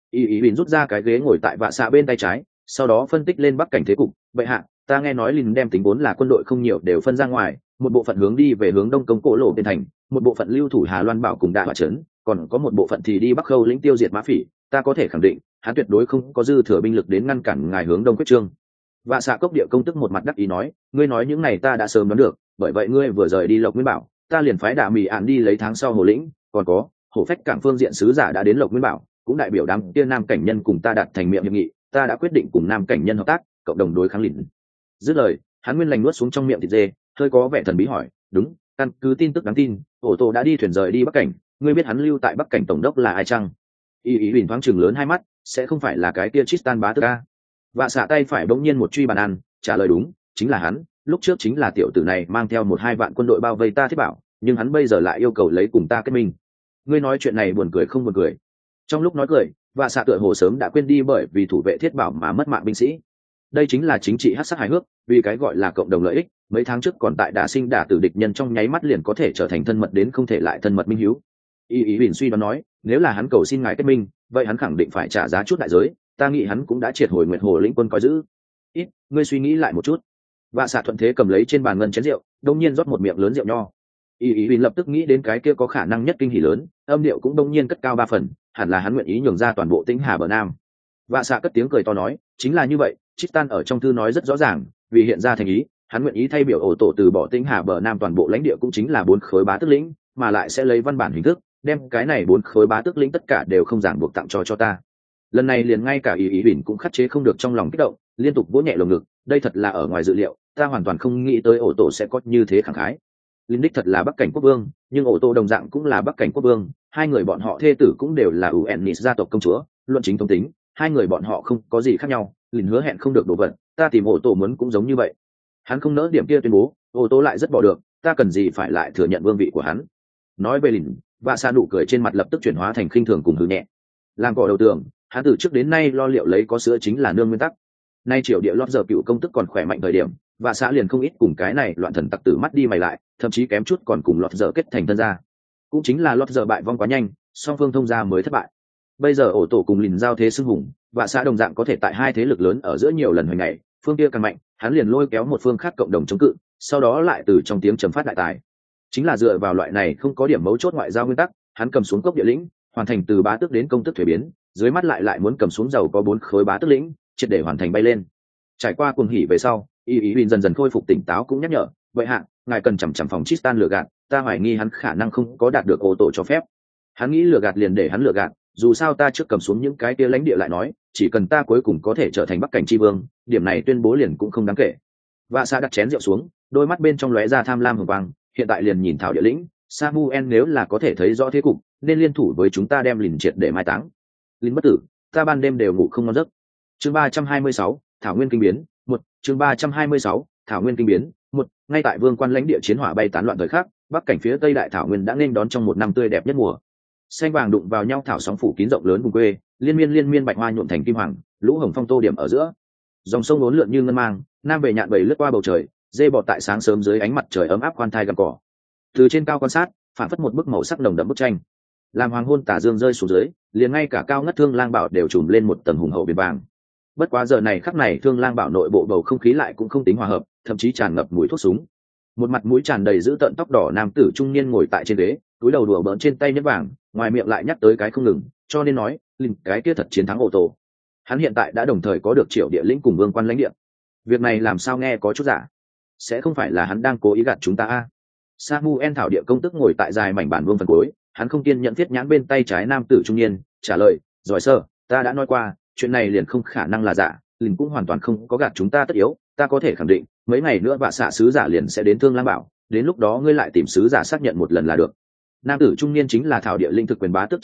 Y Bình rút ra cái ghế ngồi tại vạ xạ bên tay trái, sau đó phân tích lên bắc cảnh thế cục. Vậy hạ, ta nghe nói Lìn đem tính vốn là quân đội không nhiều đều phân ra ngoài, một bộ phận hướng đi về hướng đông công cổ lộ bên thành, một bộ phận lưu thủ Hà Loan Bảo cùng Đạ Hỏa trấn, còn có một bộ phận thì đi Bắc Khâu lĩnh tiêu diệt Mã Phỉ. Ta có thể khẳng định, hắn tuyệt đối không có dư thừa binh lực đến ngăn cản ngài hướng đông quyết trương. Vạ xạ cốc địa công tức một mặt đắc ý nói, ngươi nói những này ta đã sớm đoán được, bởi vậy ngươi vừa rời đi Lộc Nguyên Bảo, ta liền phái Đạ Mì Ản đi lấy tháng sau Hồ lĩnh, còn có Hổ Phách cảng phương diện sứ giả đã đến Lộc Nguyên Bảo, cũng đại biểu đám kia nam cảnh nhân cùng ta đạt thành miệng hiệp nghị, ta đã quyết định cùng nam cảnh nhân hợp tác, cộng đồng đối kháng Lìn. Dứt lời, hắn nguyên lành nuốt xuống trong miệng thịt dê, hơi có vẻ thần bí hỏi, đúng, căn cứ tin tức đáng tin, ổ tổ đã đi thuyền rời đi Bắc cảnh, ngươi biết hắn lưu tại Bắc cảnh tổng đốc là ai chăng? Y Bình thoáng chừng lớn hai mắt, sẽ không phải là cái kia Tristan bá tước a? Vạ xạ tay phải bỗng nhiên một truy bàn ăn, trả lời đúng, chính là hắn. Lúc trước chính là tiểu tử này mang theo 1-2 vạn quân đội bao vây ta Thiết Bảo, nhưng hắn bây giờ lại yêu cầu lấy cùng ta kết minh. Ngươi nói chuyện này buồn cười không buồn cười? Trong lúc nói cười, Vạ xạ tựa hồ sớm đã quên đi bởi vì thủ vệ Thiết Bảo mà mất mạng binh sĩ. Đây chính là chính trị hắc sắc hài hước, vì cái gọi là cộng đồng lợi ích, mấy tháng trước còn tại đả sinh đả tử địch nhân trong nháy mắt liền có thể trở thành thân mật đến không thể lại thân mật minh hiếu. Y Bình suy đoán nói, nếu là hắn cầu xin ngài kết minh, vậy hắn khẳng định phải trả giá chút đại giới, ta nghĩ hắn cũng đã triệt hồi Nguyệt Hồ lĩnh quân coi giữ. Ít, ngươi suy nghĩ lại một chút. Vạ xạ thuận thế cầm lấy trên bàn ngân chén rượu, đông nhiên rót một miệng lớn rượu nho. Y Bình lập tức nghĩ đến cái kia có khả năng nhất kinh hỉ lớn, âm điệu cũng đông nhiên cất cao 3 phần, hẳn là hắn nguyện ý nhường ra toàn bộ Tĩnh Hà bờ Nam. Vạ xạ cất tiếng cười to nói, chính là như vậy, Tristan ở trong thư nói rất rõ ràng, vì hiện ra thành ý, hắn nguyện ý thay biểu ổ tổ từ bỏ Tĩnh Hà bờ Nam toàn bộ lãnh địa cũng chính là 4 khối bá tước lĩnh, mà lại sẽ lấy văn bản hình thức, đem cái này 4 khối bá tước lĩnh tất cả đều không ràng buộc tặng cho ta. Lần này liền ngay cả Y Bình cũng khắc chế không được trong lòng kích động, liên tục vỗ nhẹ lồng ngực, đây thật là ở ngoài dự liệu, ta hoàn toàn không nghĩ tới ổ tổ sẽ có như thế khẳng khái. Linh đích thật là Bắc cảnh quốc vương, nhưng ổ tổ đồng dạng cũng là Bắc cảnh quốc vương, hai người bọn họ thê tử cũng đều là Uennis gia tộc công chúa, luận chính thống tính, hai người bọn họ không có gì khác nhau. Linh hứa hẹn không được đổ vật, ta tìm ổ tổ muốn cũng giống như vậy. Hắn không nỡ điểm kia tuyên bố, ổ tổ lại rất bỏ được, ta cần gì phải lại thừa nhận vương vị của hắn. Nói về Linh, Vạ xạ nụ cười trên mặt lập tức chuyển hóa thành khinh thường cùng hừ nhẹ. Làm cỏ đầu tường, hắn từ trước đến nay lo liệu lấy có sữa chính là nương nguyên tắc. Nay triều địa lót giờ cựu công tức còn khỏe mạnh thời điểm, Vạ xạ liền không ít cùng cái này loạn thần tặc tử mắt đi mày lại, thậm chí kém chút còn cùng lót giờ kết thành thân gia. Cũng chính là lót giờ bại vong quá nhanh, song phương thông gia mới thất bại. Bây giờ ổ tổ cùng Lìn giao thế xưng hùng, Vạ xạ đồng dạng có thể tại hai thế lực lớn ở giữa nhiều lần hồi ngày, phương kia càng mạnh, hắn liền lôi kéo một phương khác cộng đồng chống cự, sau đó lại từ trong tiếng trầm phát đại tài. Chính là dựa vào loại này không có điểm mấu chốt ngoại giao nguyên tắc, hắn cầm xuống cốc địa lĩnh, hoàn thành từ bá tước đến công tước thuế biến, dưới mắt lại muốn cầm xuống giàu có 4 khối bá tước lĩnh, triệt để hoàn thành bay lên. Trải qua cuồng hỉ về sau, Y Bình dần dần khôi phục tỉnh táo cũng nhắc nhở, vậy hạ, ngài cần chằm phòng Tristan lừa gạt, ta hoài nghi hắn khả năng không có đạt được ô tô cho phép. Hắn nghĩ lừa gạt liền để hắn lừa gạt, dù sao ta trước cầm xuống những cái kia lãnh địa lại nói, chỉ cần ta cuối cùng có thể trở thành Bắc cảnh tri vương, điểm này tuyên bố liền cũng không đáng kể. Vạ xạ đặt chén rượu xuống, đôi mắt bên trong lóe ra tham lam hừng quang, hiện tại liền nhìn thảo địa lĩnh, Samuel nếu là có thể thấy rõ thế cục, nên liên thủ với chúng ta đem Lìn triệt để mai táng. Lìn bất tử, ta ban đêm đều ngủ không ngon giấc. Chương 326, Thảo Nguyên kinh biến, 1, chương 326, Thảo Nguyên kinh biến, 1, ngay tại Vương Quan lãnh địa chiến hỏa bay tán loạn thời khắc, Bắc cảnh phía Tây Đại Thảo Nguyên đã nên đón trong một năm tươi đẹp nhất mùa. Xanh vàng đụng vào nhau thảo sóng phủ kín rộng lớn vùng quê, liên miên bạch hoa nhuộm thành kim hoàng, lũ hồng phong tô điểm ở giữa. Dòng sông uốn lượn như ngân mang, nam về nhạn bầy lướt qua bầu trời, dê bò tại sáng sớm dưới ánh mặt trời ấm áp khoan thai gặm cỏ. Từ trên cao quan sát, phản phất một bức màu sắc nồng đậm bức tranh. Làm hoàng hôn tà dương rơi xuống dưới, liền ngay cả cao ngất Thương Lang Bảo đều trùm lên một tầng hùng hậu biển vàng. Bất quá giờ này khắc này Thương Lang Bảo nội bộ bầu không khí lại cũng không tính hòa hợp, thậm chí tràn ngập mùi thuốc súng. Một mặt mũi tràn đầy dữ tợn tóc đỏ nam tử trung niên ngồi tại trên ghế, túi đầu đùa bỡn trên tay nhẫn vàng, ngoài miệng lại nhắc tới cái không ngừng, cho nên nói, Linh cái kia thật chiến thắng ô tô. Hắn hiện tại đã đồng thời có được Triệu địa lĩnh cùng Vương Quan lãnh địa. Việc này làm sao nghe có chút giả? Sẽ không phải là hắn đang cố ý gạt chúng ta a? Samuel thảo địa công tức ngồi tại dài mảnh bản vương phần cuối, hắn không kiên nhẫn viết nhãn bên tay trái nam tử trung niên, trả lời, giỏi sơ, ta đã nói qua, chuyện này liền không khả năng là giả, Linh cũng hoàn toàn không có gạt chúng ta tất yếu, ta có thể khẳng định, mấy ngày nữa Vạ xạ sứ giả liền sẽ đến Thương Lang Bảo, đến lúc đó ngươi lại tìm sứ giả xác nhận một lần là được. Nam tử trung niên chính là thảo địa linh thực quyền bá tước chi nhất,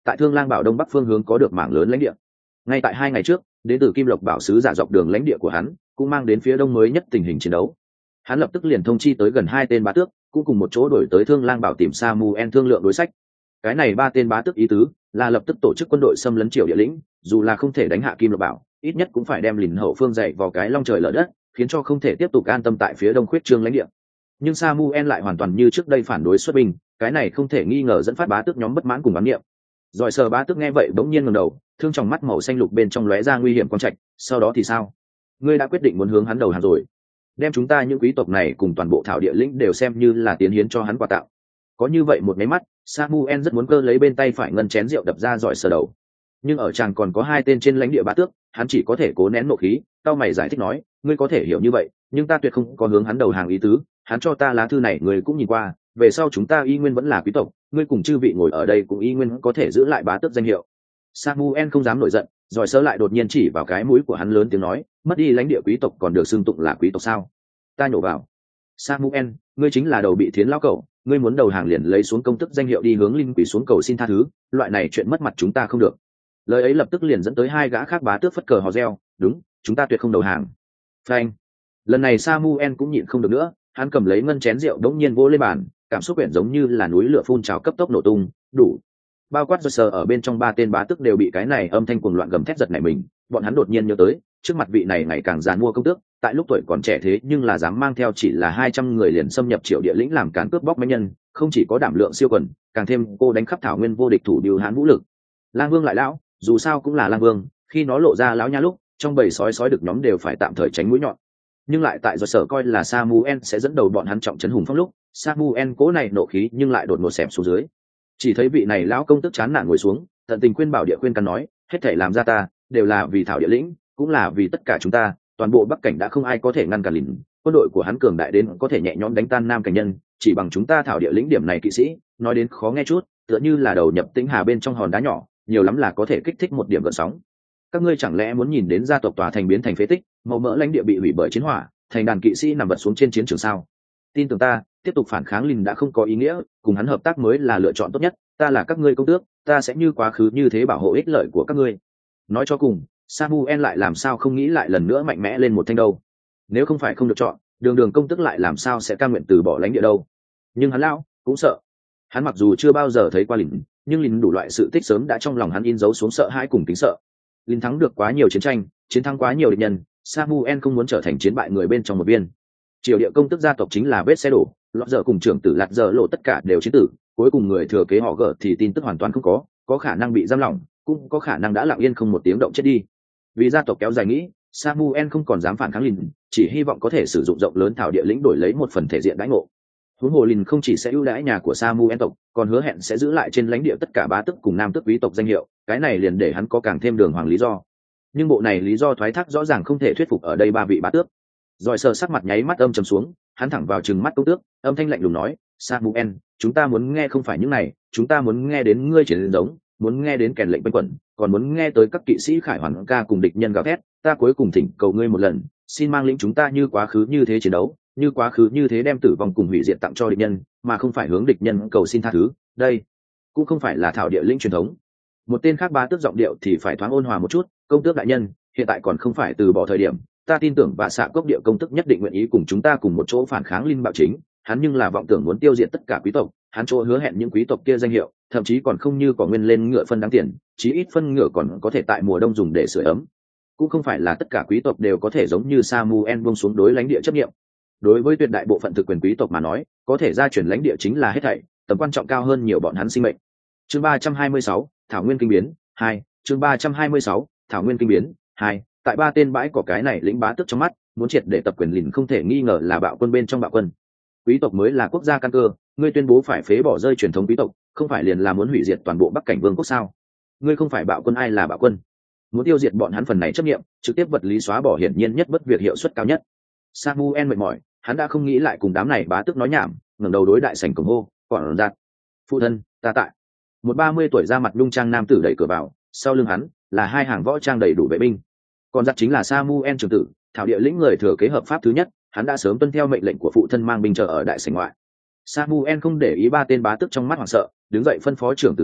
tại Thương Lang Bảo đông bắc phương hướng có được mảng lớn lãnh địa. Ngay tại 2 ngày trước, đến từ Kim Lộc Bảo sứ giả dọc đường lãnh địa của hắn, cũng mang đến phía đông mới nhất tình hình chiến đấu. Hắn lập tức liền thông chi tới gần 2 tên bá tước, cũng cùng một chỗ đổi tới Thương Lang Bảo tìm Samuel thương lượng đối sách. Cái này 3 tên bá tước ý tứ là lập tức tổ chức quân đội xâm lấn Triều Địa lĩnh, dù là không thể đánh hạ Kim Lộc Bảo, ít nhất cũng phải đem lìn hậu phương dậy vào cái long trời lở đất, khiến cho không thể tiếp tục an tâm tại phía đông khuyết trương lãnh địa. Nhưng Samuel lại hoàn toàn như trước đây phản đối xuất binh, cái này không thể nghi ngờ dẫn phát bá tước nhóm bất mãn cùng bám niệm. Rồi Sở bá tước nghe vậy bỗng nhiên ngẩng đầu, thương trong mắt màu xanh lục bên trong lóe ra nguy hiểm quang trạch, sau đó thì sao? Ngươi đã quyết định muốn hướng hắn đầu hàng rồi? Đem chúng ta những quý tộc này cùng toàn bộ thảo địa lĩnh đều xem như là tiến hiến cho hắn quà tặng. Có như vậy một cái mắt, Samuel rất muốn cơ lấy bên tay phải ngân chén rượu đập ra Rồi Sở đầu. Nhưng ở chàng còn có 2 tên trên lãnh địa bá tước, hắn chỉ có thể cố nén nộ khí, cau mày giải thích nói, ngươi có thể hiểu như vậy, nhưng ta tuyệt không có hướng hắn đầu hàng ý tứ, hắn cho ta lá thư này ngươi cũng nhìn qua, về sau chúng ta y nguyên vẫn là quý tộc, ngươi cùng chư vị ngồi ở đây cũng y nguyên có thể giữ lại bá tước danh hiệu. Samuel không dám nổi giận, Rồi Sở lại đột nhiên chỉ vào cái mũi của hắn lớn tiếng nói, mất đi lãnh địa quý tộc còn được xưng tụng là quý tộc sao? Ta nhổ vào. Samuel, ngươi chính là đầu bị thiến lão cẩu, ngươi muốn đầu hàng liền lấy xuống công tức danh hiệu đi hướng linh quỷ xuống cầu xin tha thứ, loại này chuyện mất mặt chúng ta không được. Lời ấy lập tức liền dẫn tới 2 gã khác bá tước phất cờ hò reo, đúng, chúng ta tuyệt không đầu hàng. Phanh. Lần này Samuel cũng nhịn không được nữa, hắn cầm lấy ngân chén rượu đống nhiên vỗ lên bàn, cảm xúc quyển giống như là núi lửa phun trào cấp tốc nổ tung, đủ. Bao quát Rồi Sở ở bên trong 3 tên bá tước đều bị cái này âm thanh cuồng loạn gầm thét giật nảy mình, bọn hắn đột nhiên nhớ tới, trước mặt vị này ngày càng giàn mua công tước, tại lúc tuổi còn trẻ thế nhưng là dám mang theo chỉ là 200 người liền xâm nhập Triều Địa lĩnh làm cán cướp bóc mấy nhân, không chỉ có đảm lượng siêu quần, càng thêm cô đánh khắp thảo nguyên vô địch thủ điều hán vũ lực. Lang Vương lại lão, dù sao cũng là Lang Vương, khi nó lộ ra lão nha lúc, trong bầy sói được nhóm đều phải tạm thời tránh mũi nhọn. Nhưng lại tại Rồi Sở coi là Samuel sẽ dẫn đầu bọn hắn trọng trấn hùng phong lúc, Samuel cố này nộ khí nhưng lại đột ngột xẹp xuống dưới. Chỉ thấy vị này lão công tức chán nản ngồi xuống, tận tình khuyên bảo địa khuyên can nói, hết thảy làm ra ta, đều là vì thảo địa lĩnh, cũng là vì tất cả chúng ta, toàn bộ Bắc cảnh đã không ai có thể ngăn cản lìn, quân đội của hắn cường đại đến có thể nhẹ nhõm đánh tan Nam cảnh nhân, chỉ bằng chúng ta thảo địa lĩnh điểm này kỵ sĩ, nói đến khó nghe chút, tựa như là đầu nhập tĩnh hà bên trong hòn đá nhỏ, nhiều lắm là có thể kích thích một điểm gợn sóng. Các ngươi chẳng lẽ muốn nhìn đến gia tộc tòa thành biến thành phế tích, màu mỡ lãnh địa bị hủy bởi chiến hỏa, thành đàn kỵ sĩ nằm vật xuống trên chiến trường sao? Tin tưởng ta, tiếp tục phản kháng lìn đã không có ý nghĩa, cùng hắn hợp tác mới là lựa chọn tốt nhất, ta là các ngươi công tước, ta sẽ như quá khứ như thế bảo hộ ích lợi của các ngươi. Nói cho cùng, Samuel lại làm sao không nghĩ lại lần nữa mạnh mẽ lên một thanh đâu? Nếu không phải không được chọn, đường công tước lại làm sao sẽ cam nguyện từ bỏ lãnh địa đâu? Nhưng hắn lão cũng sợ. Hắn mặc dù chưa bao giờ thấy qua lìn, nhưng lìn đủ loại sự tích sớm đã trong lòng hắn in dấu xuống sợ hãi cùng kính sợ. Lìn thắng được quá nhiều chiến tranh, chiến thắng quá nhiều địch nhân, Samuel không muốn trở thành chiến bại người bên trong một viên. Triều địa công tước gia tộc chính là vết xe đổ, lọt giờ cùng trưởng tử lạt giờ lộ tất cả đều chiến tử, cuối cùng người thừa kế họ gở thì tin tức hoàn toàn không có khả năng bị giam lỏng, cũng có khả năng đã lặng yên không một tiếng động chết đi. Vì gia tộc kéo dài nghĩ, Samuel không còn dám phản kháng lìn, chỉ hy vọng có thể sử dụng rộng lớn thảo địa lĩnh đổi lấy một phần thể diện đãi ngộ. Huống hồ lìn không chỉ sẽ ưu đãi nhà của Samuel tộc, còn hứa hẹn sẽ giữ lại trên lãnh địa tất cả bá tước cùng nam tước quý tộc danh hiệu, cái này liền để hắn có càng thêm đường hoàng lý do. Nhưng bộ này lý do thoái thác rõ ràng không thể thuyết phục ở đây 3 vị bá tước. Rồi Sở sắc mặt nháy mắt âm trầm xuống, hắn thẳng vào trừng mắt công tước, âm thanh lạnh lùng nói, Samuel, chúng ta muốn nghe không phải những này, chúng ta muốn nghe đến ngươi chiến giống, muốn nghe đến kèn lệnh quanh quẩn, còn muốn nghe tới các kỵ sĩ khải hoàn ca cùng địch nhân gào thét, ta cuối cùng thỉnh cầu ngươi một lần, xin mang lĩnh chúng ta như quá khứ như thế chiến đấu, như quá khứ như thế đem tử vong cùng hủy diệt tặng cho địch nhân, mà không phải hướng địch nhân cầu xin tha thứ, đây cũng không phải là thảo địa lĩnh truyền thống. Một tên khác bá tước giọng điệu thì phải thoáng ôn hòa một chút, công tước đại nhân, hiện tại còn không phải từ bỏ thời điểm, ta tin tưởng và xạ cốc địa công tước nhất định nguyện ý cùng chúng ta cùng một chỗ phản kháng linh bạo chính, hắn nhưng là vọng tưởng muốn tiêu diệt tất cả quý tộc, hắn chỗ hứa hẹn những quý tộc kia danh hiệu, thậm chí còn không như cỏ nguyên lên ngựa phân đáng tiền, chí ít phân ngựa còn có thể tại mùa đông dùng để sưởi ấm. Cũng không phải là tất cả quý tộc đều có thể giống như Samuel buông xuống đối lãnh địa chấp nhiệm. Đối với tuyệt đại bộ phận thực quyền quý tộc mà nói, có thể gia chuyển lãnh địa chính là hết thảy, tầm quan trọng cao hơn nhiều bọn hắn sinh mệnh. Chương 326, Thảo Nguyên kinh biến 2, chương 326, Thảo Nguyên kinh biến 2, tại 3 tên bãi cỏ cái này lĩnh bá tước trong mắt, muốn triệt để tập quyền lìn không thể nghi ngờ là bạo quân bên trong bạo quân. Quý tộc mới là quốc gia căn cơ, ngươi tuyên bố phải phế bỏ rơi truyền thống quý tộc, không phải liền là muốn hủy diệt toàn bộ Bắc cảnh vương quốc sao? Ngươi không phải bạo quân ai là bạo quân? Muốn tiêu diệt bọn hắn phần này chấp nhiệm, trực tiếp vật lý xóa bỏ hiển nhiên nhất bất việc hiệu suất cao nhất. Samuel mệt mỏi, hắn đã không nghĩ lại cùng đám này bá tước nói nhảm, ngẩng đầu đối đại sảnh cổng hô, "Quản giặt, phụ thân, ta tại." Một 30 tuổi ra mặt nhung trang nam tử đẩy cửa vào, sau lưng hắn là 2 hàng võ trang đầy đủ vệ binh. Còn giặt chính là Samuel trưởng tử, thảo địa lĩnh người thừa kế hợp pháp thứ nhất, hắn đã sớm tuân theo mệnh lệnh của phụ thân mang binh chờ ở đại sảnh ngoại. Samuel không để ý 3 tên bá tước trong mắt hoảng sợ, đứng dậy phân phó trưởng tử nói,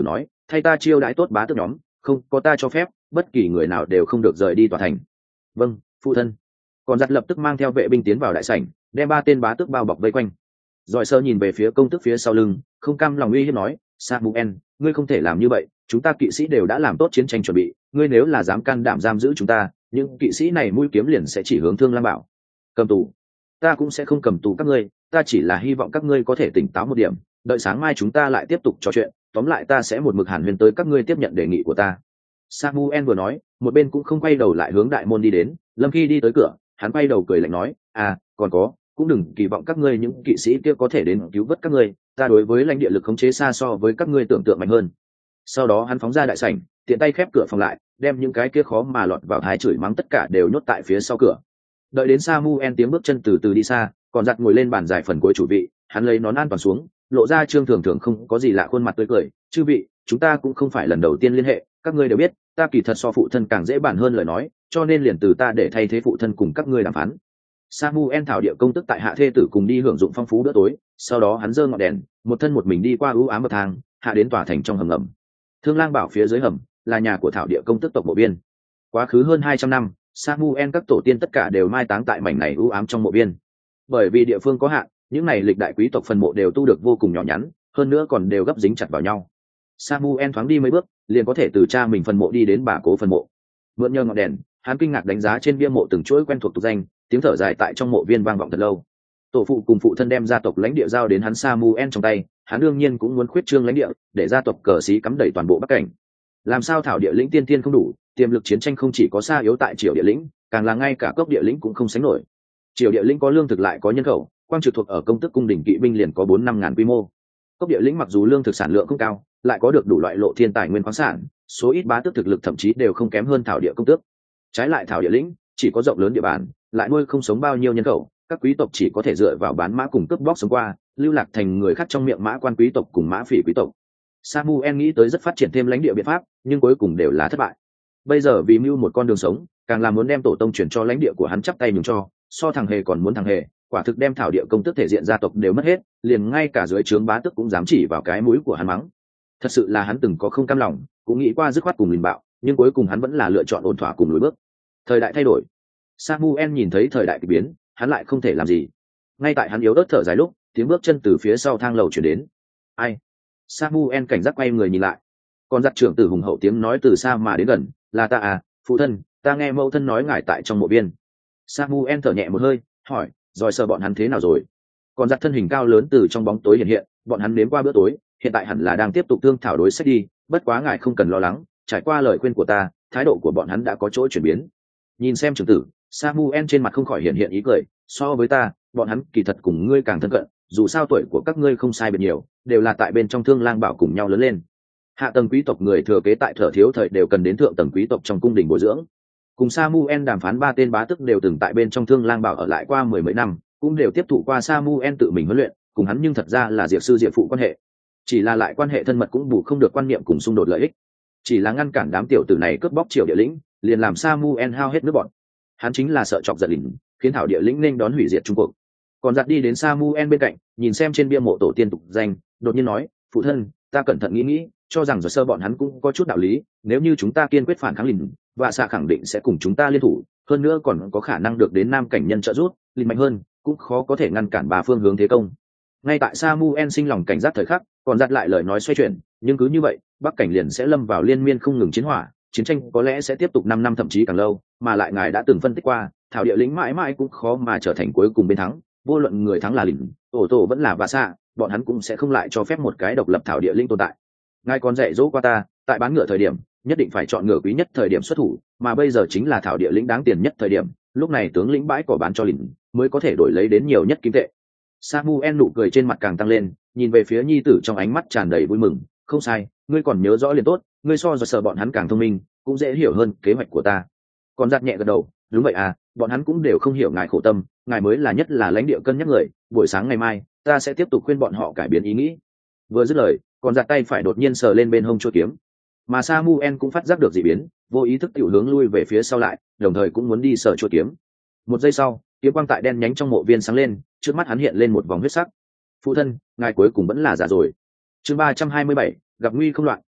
thay ta chiêu đãi tốt bá tước nhóm, không có ta cho phép bất kỳ người nào đều không được rời đi tòa thành. Vâng, phụ thân. Còn giặt lập tức mang theo vệ binh tiến vào đại sảnh, đem 3 tên bá tước bao bọc vây quanh. Rồi sơ nhìn về phía công tước phía sau lưng, không cam lòng uy hiếp nói, Samuel, ngươi không thể làm như vậy, chúng ta kỵ sĩ đều đã làm tốt chiến tranh chuẩn bị, ngươi nếu là dám can đảm giam giữ chúng ta, những kỵ sĩ này mũi kiếm liền sẽ chỉ hướng Thương Lam Bảo. Cầm tù? Ta cũng sẽ không cầm tù các ngươi, ta chỉ là hy vọng các ngươi có thể tỉnh táo một điểm, đợi sáng mai chúng ta lại tiếp tục trò chuyện, tóm lại ta sẽ một mực hàn huyên tới các ngươi tiếp nhận đề nghị của ta. Samuel vừa nói, một bên cũng không quay đầu lại hướng đại môn đi đến. Lâm khi đi tới cửa, hắn quay đầu cười lạnh nói, còn có, cũng đừng kỳ vọng các ngươi những kỵ sĩ kia có thể đến cứu vớt các ngươi, ta đối với lãnh địa lực khống chế xa so với các ngươi tưởng tượng mạnh hơn. Sau đó hắn phóng ra đại sảnh, tiện tay khép cửa phòng lại, đem những cái kia khó mà lọt vào thái chửi mắng tất cả đều nhốt tại phía sau cửa. Đợi đến Samuel tiếng bước chân từ từ đi xa, còn giặt ngồi lên bàn dài phần cuối chủ vị, hắn lấy nón an toàn xuống, lộ ra trương thường thường không có gì lạ khuôn mặt tươi cười, chư vị, chúng ta cũng không phải lần đầu tiên liên hệ, các ngươi đều biết ta kỳ thật so phụ thân càng dễ bàn hơn lời nói, cho nên liền từ ta để thay thế phụ thân cùng các ngươi đàm phán. Samuel thảo địa công tức tại hạ thê tử cùng đi hưởng dụng phong phú bữa tối, sau đó hắn giơ ngọn đèn, một thân một mình đi qua ưu ám bậc thang, hạ đến tòa thành trong hầm ngầm. Thương Lang Bảo phía dưới hầm là nhà của thảo địa công tức tộc mộ biên. Quá khứ hơn 200 năm, Samuel các tổ tiên tất cả đều mai táng tại mảnh này ưu ám trong mộ biên. Bởi vì địa phương có hạn, những này lịch đại quý tộc phần mộ đều tu được vô cùng nhỏ nhắn, hơn nữa còn đều gấp dính chặt vào nhau. Samuel thoáng đi mấy bước, liền có thể từ cha mình phần mộ đi đến bà cố phần mộ. Mượn nhờ ngọn đèn, hắn kinh ngạc đánh giá trên bia mộ từng chuỗi quen thuộc tục danh, tiếng thở dài tại trong mộ viên vang vọng thật lâu. Tổ phụ cùng phụ thân đem gia tộc lãnh địa giao đến hắn Samuel trong tay, hắn đương nhiên cũng muốn khuyết trương lãnh địa, để gia tộc cờ sĩ cắm đầy toàn bộ Bắc cảnh. Làm sao thảo địa lĩnh tiên tiên không đủ, tiềm lực chiến tranh không chỉ có xa yếu tại Triều địa lĩnh, càng là ngay cả cốc địa lĩnh cũng không sánh nổi. Triều địa lĩnh có lương thực lại có nhân khẩu, quang trực thuộc ở công tức cung đình kỵ binh liền có 4-5 ngàn quy mô. Cốc địa lĩnh mặc dù lương thực sản lượng không cao, lại có được đủ loại lộ thiên tài nguyên khoáng sản, số ít bá tước thực lực thậm chí đều không kém hơn thảo địa công tước. Trái lại thảo địa lĩnh chỉ có rộng lớn địa bàn, lại nuôi không sống bao nhiêu nhân khẩu, các quý tộc chỉ có thể dựa vào bán mã cùng cướp bóc sống qua, lưu lạc thành người khác trong miệng mã quan quý tộc cùng mã phỉ quý tộc. Samuel nghĩ tới rất phát triển thêm lãnh địa biện pháp, nhưng cuối cùng đều là thất bại. Bây giờ vì mưu một con đường sống, càng là muốn đem tổ tông chuyển cho lãnh địa của hắn chắp tay nhường cho, so thằng hề còn muốn thằng hề, quả thực đem thảo địa công tước thể diện gia tộc đều mất hết, liền ngay cả dưới trướng bá tước cũng dám chỉ vào cái mũi của hắn mắng. Thật sự là hắn từng có không cam lòng, cũng nghĩ qua dứt khoát cùng mình bạo, nhưng cuối cùng hắn vẫn là lựa chọn ổn thỏa cùng lùi bước. Thời đại thay đổi, Samuel nhìn thấy thời đại kỳ biến, hắn lại không thể làm gì. Ngay tại hắn yếu ớt thở dài lúc, tiếng bước chân từ phía sau thang lầu chuyển đến. Ai? Samuel cảnh giác quay người nhìn lại. Còn giặc trưởng tử hùng hậu tiếng nói từ xa mà đến gần, là ta à, phụ thân, ta nghe mẫu thân nói ngài tại trong mộ viên. Samuel thở nhẹ một hơi, hỏi, rồi sợ bọn hắn thế nào rồi? Còn giặc thân hình cao lớn từ trong bóng tối hiện hiện, bọn hắn đến qua bữa tối, hiện tại hẳn là đang tiếp tục thương thảo đối sách đi, bất quá ngài không cần lo lắng, trải qua lời khuyên của ta, thái độ của bọn hắn đã có chỗ chuyển biến. Nhìn xem trưởng tử, Samuel trên mặt không khỏi hiện hiện ý cười, so với ta, bọn hắn kỳ thật cùng ngươi càng thân cận, dù sao tuổi của các ngươi không sai biệt nhiều, đều là tại bên trong Thương Lang Bảo cùng nhau lớn lên. Hạ tầng quý tộc người thừa kế tại Thở Thiếu thời đều cần đến thượng tầng quý tộc trong cung đình bồi dưỡng. Cùng Samuel đàm phán 3 tên bá tước đều từng tại bên trong Thương Lang Bảo ở lại qua 10 mấy năm, cũng đều tiếp thụ qua Samuel tự mình huấn luyện, cùng hắn nhưng thật ra là diệp sư diệp phụ quan hệ. Chỉ là lại quan hệ thân mật cũng bù không được quan niệm cùng xung đột lợi ích. Chỉ là ngăn cản đám tiểu tử này cướp bóc Triều địa lĩnh, liền làm Samuel hao hết nước bọn. Hắn chính là sợ chọc giận lĩnh, khiến thảo địa lĩnh nên đón hủy diệt Trung Quốc. Còn giặt đi đến Samuel bên cạnh, nhìn xem trên bia mộ tổ tiên tục danh, đột nhiên nói, phụ thân, ta cẩn thận nghĩ, cho rằng giờ sơ bọn hắn cũng có chút đạo lý, nếu như chúng ta kiên quyết phản kháng lĩnh, và xạ khẳng định sẽ cùng chúng ta liên thủ, hơn nữa còn có khả năng được đến nam cảnh nhân trợ giúp, lĩnh mạnh hơn, cũng khó có thể ngăn cản 3 phương hướng thế công. Ngay tại Samuel sinh lòng cảnh giác thời khắc, còn giặt lại lời nói xoay chuyển, nhưng cứ như vậy, Bắc cảnh liền sẽ lâm vào liên miên không ngừng chiến hỏa, chiến tranh có lẽ sẽ tiếp tục 5 năm thậm chí càng lâu, mà lại ngài đã từng phân tích qua, thảo địa lĩnh mãi mãi cũng khó mà trở thành cuối cùng bên thắng, vô luận người thắng là lĩnh, tổ vẫn là và xạ, bọn hắn cũng sẽ không lại cho phép một cái độc lập thảo địa lĩnh tồn tại. Ngài còn dạy dỗ qua ta, tại bán ngựa thời điểm, nhất định phải chọn ngựa quý nhất thời điểm xuất thủ, mà bây giờ chính là thảo địa lĩnh đáng tiền nhất thời điểm, lúc này tướng lĩnh bãi cỏ bán cho lĩnh, mới có thể đổi lấy đến nhiều nhất kim tệ. Samuel nụ cười trên mặt càng tăng lên, nhìn về phía nhi tử trong ánh mắt tràn đầy vui mừng, không sai, ngươi còn nhớ rõ liền tốt, ngươi so giờ sợ bọn hắn càng thông minh, cũng dễ hiểu hơn kế hoạch của ta. Còn giặt nhẹ gật đầu, đúng vậy à, bọn hắn cũng đều không hiểu ngài khổ tâm, ngài mới là nhất là lãnh địa cân nhắc người, buổi sáng ngày mai, ta sẽ tiếp tục khuyên bọn họ cải biến ý nghĩ. Vừa dứt lời, còn giặt tay phải đột nhiên sờ lên bên hông chuôi kiếm, mà Samuel cũng phát giác được dị biến, vô ý thức tiểu hướng lui về phía sau lại, đồng thời cũng muốn đi sờ chuôi kiếm. Một giây sau, kiếm quang tại đen nhánh trong mộ viên sáng lên, trước mắt hắn hiện lên một vòng huyết sắc. Phụ thân, ngài cuối cùng vẫn là giả rồi. Chương 327, gặp nguy không loạn,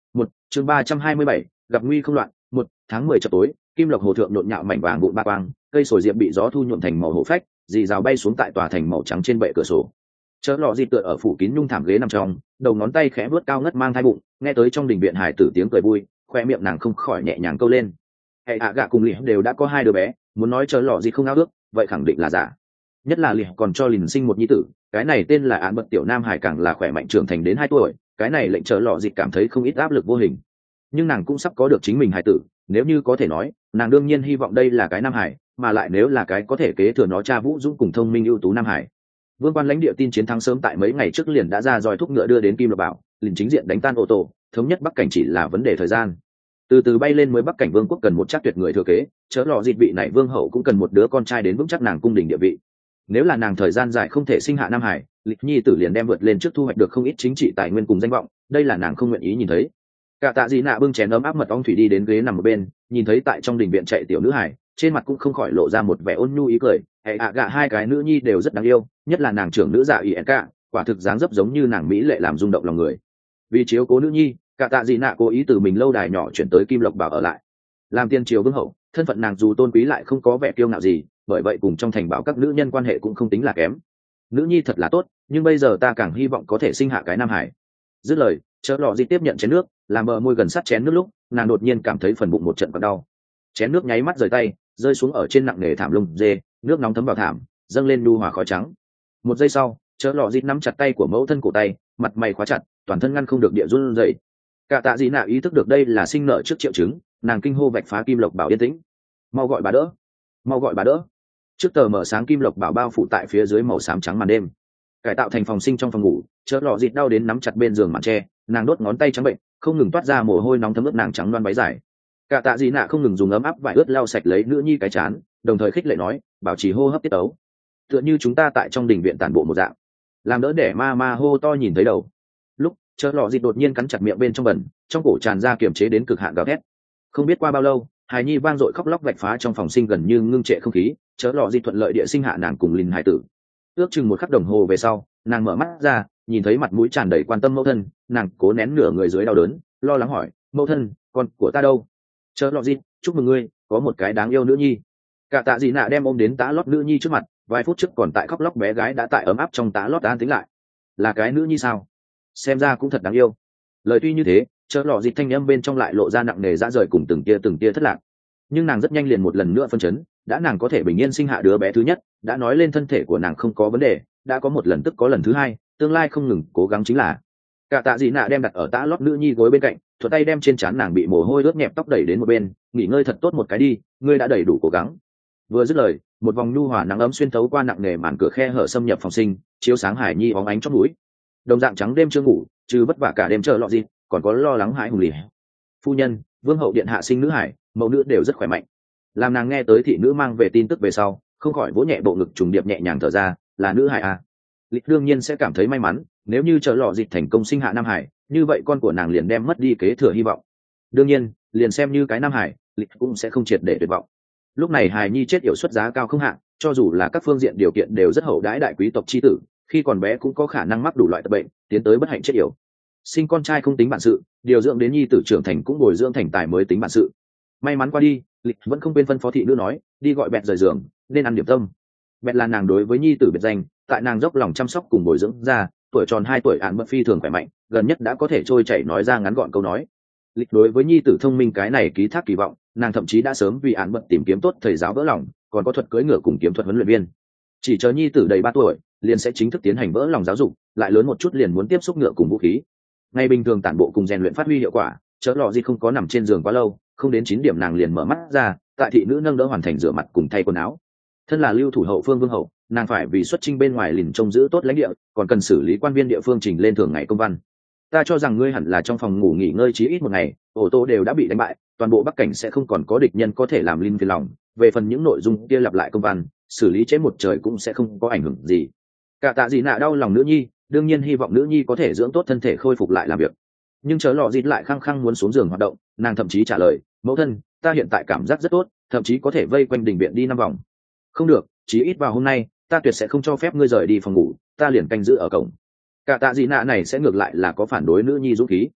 một chương 327, gặp nguy không loạn. Một tháng 10 chập tối, kim lộc hồ thượng nhộn nhạo mảnh vàng vụn ba quang, cây sồi diệp bị gió thu nhuộm thành màu hổ phách, dì rào bay xuống tại tòa thành màu trắng trên bệ cửa sổ. Chớ lọ dịt tựa ở phủ kín nhung thảm ghế nằm trong, đầu ngón tay khẽ vuốt cao ngất mang thai bụng, nghe tới trong đình viện hài tử tiếng cười vui, khoe miệng nàng không khỏi nhẹ nhàng câu lên. Hệ hạ gạ cùng lì đều đã có 2 đứa bé, muốn nói chớ lọ dịt không ao ước, vậy khẳng định là giả. Nhất là lì còn cho lìn sinh một nhi tử, cái này tên là án bật tiểu nam hải càng là khỏe mạnh trưởng thành đến 2 tuổi, cái này lệnh chớ lọ dịt cảm thấy không ít áp lực vô hình. Nhưng nàng cũng sắp có được chính mình hài tử, nếu như có thể nói, nàng đương nhiên hy vọng đây là cái nam hải, mà lại nếu là cái có thể kế thừa nó cha Vũ Dũng cùng thông minh ưu tú nam hải. Vương quan lãnh địa tin chiến thắng sớm tại mấy ngày trước liền đã ra roi thúc ngựa đưa đến Kim Lộc Bảo, liền chính diện đánh tan ô tô, thống nhất Bắc cảnh chỉ là vấn đề thời gian. Từ từ bay lên mới Bắc cảnh vương quốc cần một chắc tuyệt người thừa kế, chớ lọ dịt vị này vương hậu cũng cần một đứa con trai đến vững chắc nàng cung đình địa vị. Nếu là nàng thời gian dài không thể sinh hạ nam hải, lịch nhi tử liền đem vượt lên trước thu hoạch được không ít chính trị tài nguyên cùng danh vọng, đây là nàng không nguyện ý nhìn thấy. Cả tạ dị nạ bưng chén ấm áp mật ong thủy đi đến ghế nằm một bên, nhìn thấy tại trong đình viện chạy tiểu nữ hải, trên mặt cũng không khỏi lộ ra một vẻ ôn nhu ý cười. Hệ ạ gạ 2 cái nữ nhi đều rất đáng yêu, nhất là nàng trưởng nữ dạ ỉ cả, quả thực dáng dấp giống như nàng mỹ lệ làm rung động lòng người. Vì chiếu cố nữ nhi, cả tạ dị nạ cố ý từ mình lâu đài nhỏ chuyển tới Kim Lộc Bảo ở lại, làm tiên triều vương hậu, thân phận nàng dù tôn quý lại không có vẻ kiêu ngạo gì, bởi vậy cùng trong thành bảo các nữ nhân quan hệ cũng không tính là kém. Nữ nhi thật là tốt, nhưng bây giờ ta càng hy vọng có thể sinh hạ cái nam hải. Dứt lời, chớ lọ dịt tiếp nhận chén nước, làm bờ môi gần sát chén nước lúc nàng đột nhiên cảm thấy phần bụng một trận còn đau. Chén nước nháy mắt rời tay, rơi xuống ở trên nặng nề thảm lông dê, nước nóng thấm vào thảm, dâng lên nhu hòa khói trắng. Một giây sau, chớ lọ dịt nắm chặt tay của mẫu thân cổ tay, mặt mày khóa chặt, toàn thân ngăn không được địa run rẩy. Cả tạ dị nạ ý thức được đây là sinh nở trước triệu chứng, nàng kinh hô vạch phá Kim Lộc Bảo yên tĩnh. Mau gọi bà đỡ, mau gọi bà đỡ. Trước tờ mở sáng Kim Lộc Bảo bao phủ tại phía dưới màu xám trắng màn đêm, cải tạo thành phòng sinh trong phòng ngủ, chớ lọ dịt đau đến nắm chặt bên giường màn tre, nàng đốt ngón tay trắng bệnh, không ngừng toát ra mồ hôi nóng thấm ướt nàng trắng loan váy dài. Cả tạ dị nạ không ngừng dùng ấm áp vải ướt lau sạch lấy nữ nhi cái chán, đồng thời khích lệ nói, bảo trì hô hấp tiết ấu, tựa như chúng ta tại trong đình viện tản bộ một dạng, làm đỡ để ma hô to nhìn thấy đầu. Lúc chớ lọ dịt đột nhiên cắn chặt miệng bên trong bẩn, trong cổ tràn ra kiềm chế đến cực hạn gào thét. Không biết qua bao lâu, hài nhi vang dội khóc lóc vạch phá trong phòng sinh gần như ngưng trệ không khí, chớ lọ dịt thuận lợi địa sinh hạ nàng cùng lìn hài tử. Ước chừng 1 khắc đồng hồ về sau, nàng mở mắt ra, nhìn thấy mặt mũi tràn đầy quan tâm mẫu thân, nàng cố nén nửa người dưới đau đớn, lo lắng hỏi, mẫu thân, con của ta đâu? Chớ lọ dịt, chúc mừng ngươi, có một cái đáng yêu nữ nhi. Cả tạ dị nạ đem ôm đến tã lót nữ nhi trước mặt, vài phút trước còn tại khóc lóc bé gái đã tại ấm áp trong tã lót an tĩnh lại. Là cái nữ nhi sao? Xem ra cũng thật đáng yêu. Lời tuy như thế, chớ lọ dịt thanh âm bên trong lại lộ ra nặng nề dã rời cùng từng tia thất lạc. Nhưng nàng rất nhanh liền một lần nữa phân chấn, đã nàng có thể bình yên sinh hạ đứa bé thứ nhất, đã nói lên thân thể của nàng không có vấn đề, đã có một lần tức có lần thứ hai, tương lai không ngừng cố gắng chính là. Cả tạ dị nạ đem đặt ở tã lót nữ nhi gối bên cạnh, thuận tay đem trên trán nàng bị mồ hôi ướt nhẹp tóc đẩy đến một bên, nghỉ ngơi thật tốt một cái đi, ngươi đã đầy đủ cố gắng. Vừa dứt lời, một vòng nhu hòa nắng ấm xuyên thấu qua nặng nề màn cửa khe hở xâm nhập phòng sinh, chiếu sáng hải nhi óng ánh trong mũi. Đồng dạng trắng đêm chưa ngủ, trừ vất vả cả đêm chờ lọ gì, còn có lo lắng hãi hùng lì. Phu nhân, vương hậu điện hạ sinh nữ hải, mẫu nữ đều rất khỏe mạnh. Làm nàng nghe tới thị nữ mang về tin tức về sau, không khỏi vỗ nhẹ bộ ngực trùng điệp nhẹ nhàng thở ra, là nữ hải à? Lịch đương nhiên sẽ cảm thấy may mắn, nếu như chờ lọ dịch thành công sinh hạ nam hải, như vậy con của nàng liền đem mất đi kế thừa hy vọng. Đương nhiên, liền xem như cái nam hải, Lịch cũng sẽ không triệt để tuyệt vọng. Lúc này hài nhi chết yểu xuất giá cao không hạn, cho dù là các phương diện điều kiện đều rất hậu đãi đại quý tộc chi tử, khi còn bé cũng có khả năng mắc đủ loại bệnh, tiến tới bất hạnh chết yểu. Sinh con trai không tính bản sự, điều dưỡng đến nhi tử trưởng thành cũng bồi dưỡng thành tài mới tính bản sự. May mắn qua đi, Lịch vẫn không quên phân phó thị nữ nói, đi gọi Bẹt rời giường, nên ăn điểm tâm. Bẹt là nàng đối với nhi tử biệt danh, tại nàng dốc lòng chăm sóc cùng bồi dưỡng ra, tuổi tròn 2 tuổi án bận phi thường khỏe mạnh, gần nhất đã có thể trôi chảy nói ra ngắn gọn câu nói. Lịch đối với nhi tử thông minh cái này ký thác kỳ vọng, nàng thậm chí đã sớm vì án bận tìm kiếm tốt thầy giáo vỡ lòng, còn có thuật cưỡi ngựa cùng kiếm thuật huấn luyện viên. Chỉ chờ nhi tử đầy 3 tuổi, liền sẽ chính thức tiến hành vỡ lòng giáo dục, lại lớn một chút liền muốn tiếp xúc ngựa cùng vũ khí. Ngày bình thường tản bộ cùng rèn luyện phát huy hiệu quả, chớ lọ gì không có nằm trên giường quá lâu, không đến 9 điểm nàng liền mở mắt ra, tại thị nữ nâng đỡ hoàn thành rửa mặt cùng thay quần áo. Thân là lưu thủ hậu phương vương hậu, nàng phải vì xuất chinh bên ngoài liền trông giữ tốt lãnh địa, còn cần xử lý quan viên địa phương trình lên thường ngày công văn. Ta cho rằng ngươi hẳn là trong phòng ngủ nghỉ ngơi chí ít một ngày, ô tô đều đã bị đánh bại, toàn bộ bắc cảnh sẽ không còn có địch nhân có thể làm linh phiền lòng. Về phần những nội dung kia lặp lại công văn, xử lý chế một trời cũng sẽ không có ảnh hưởng gì. Cả tạ gì nạ đau lòng nữ nhi, đương nhiên hy vọng nữ nhi có thể dưỡng tốt thân thể khôi phục lại làm việc. Nhưng chớ lọ dịt lại khăng khăng muốn xuống giường hoạt động, nàng thậm chí trả lời, mẫu thân, ta hiện tại cảm giác rất tốt, thậm chí có thể vây quanh đình viện đi 5 vòng. Không được, chí ít vào hôm nay, ta tuyệt sẽ không cho phép ngươi rời đi phòng ngủ, ta liền canh giữ ở cổng. Cả tạ gì nạ này sẽ ngược lại là có phản đối nữ nhi dũng khí.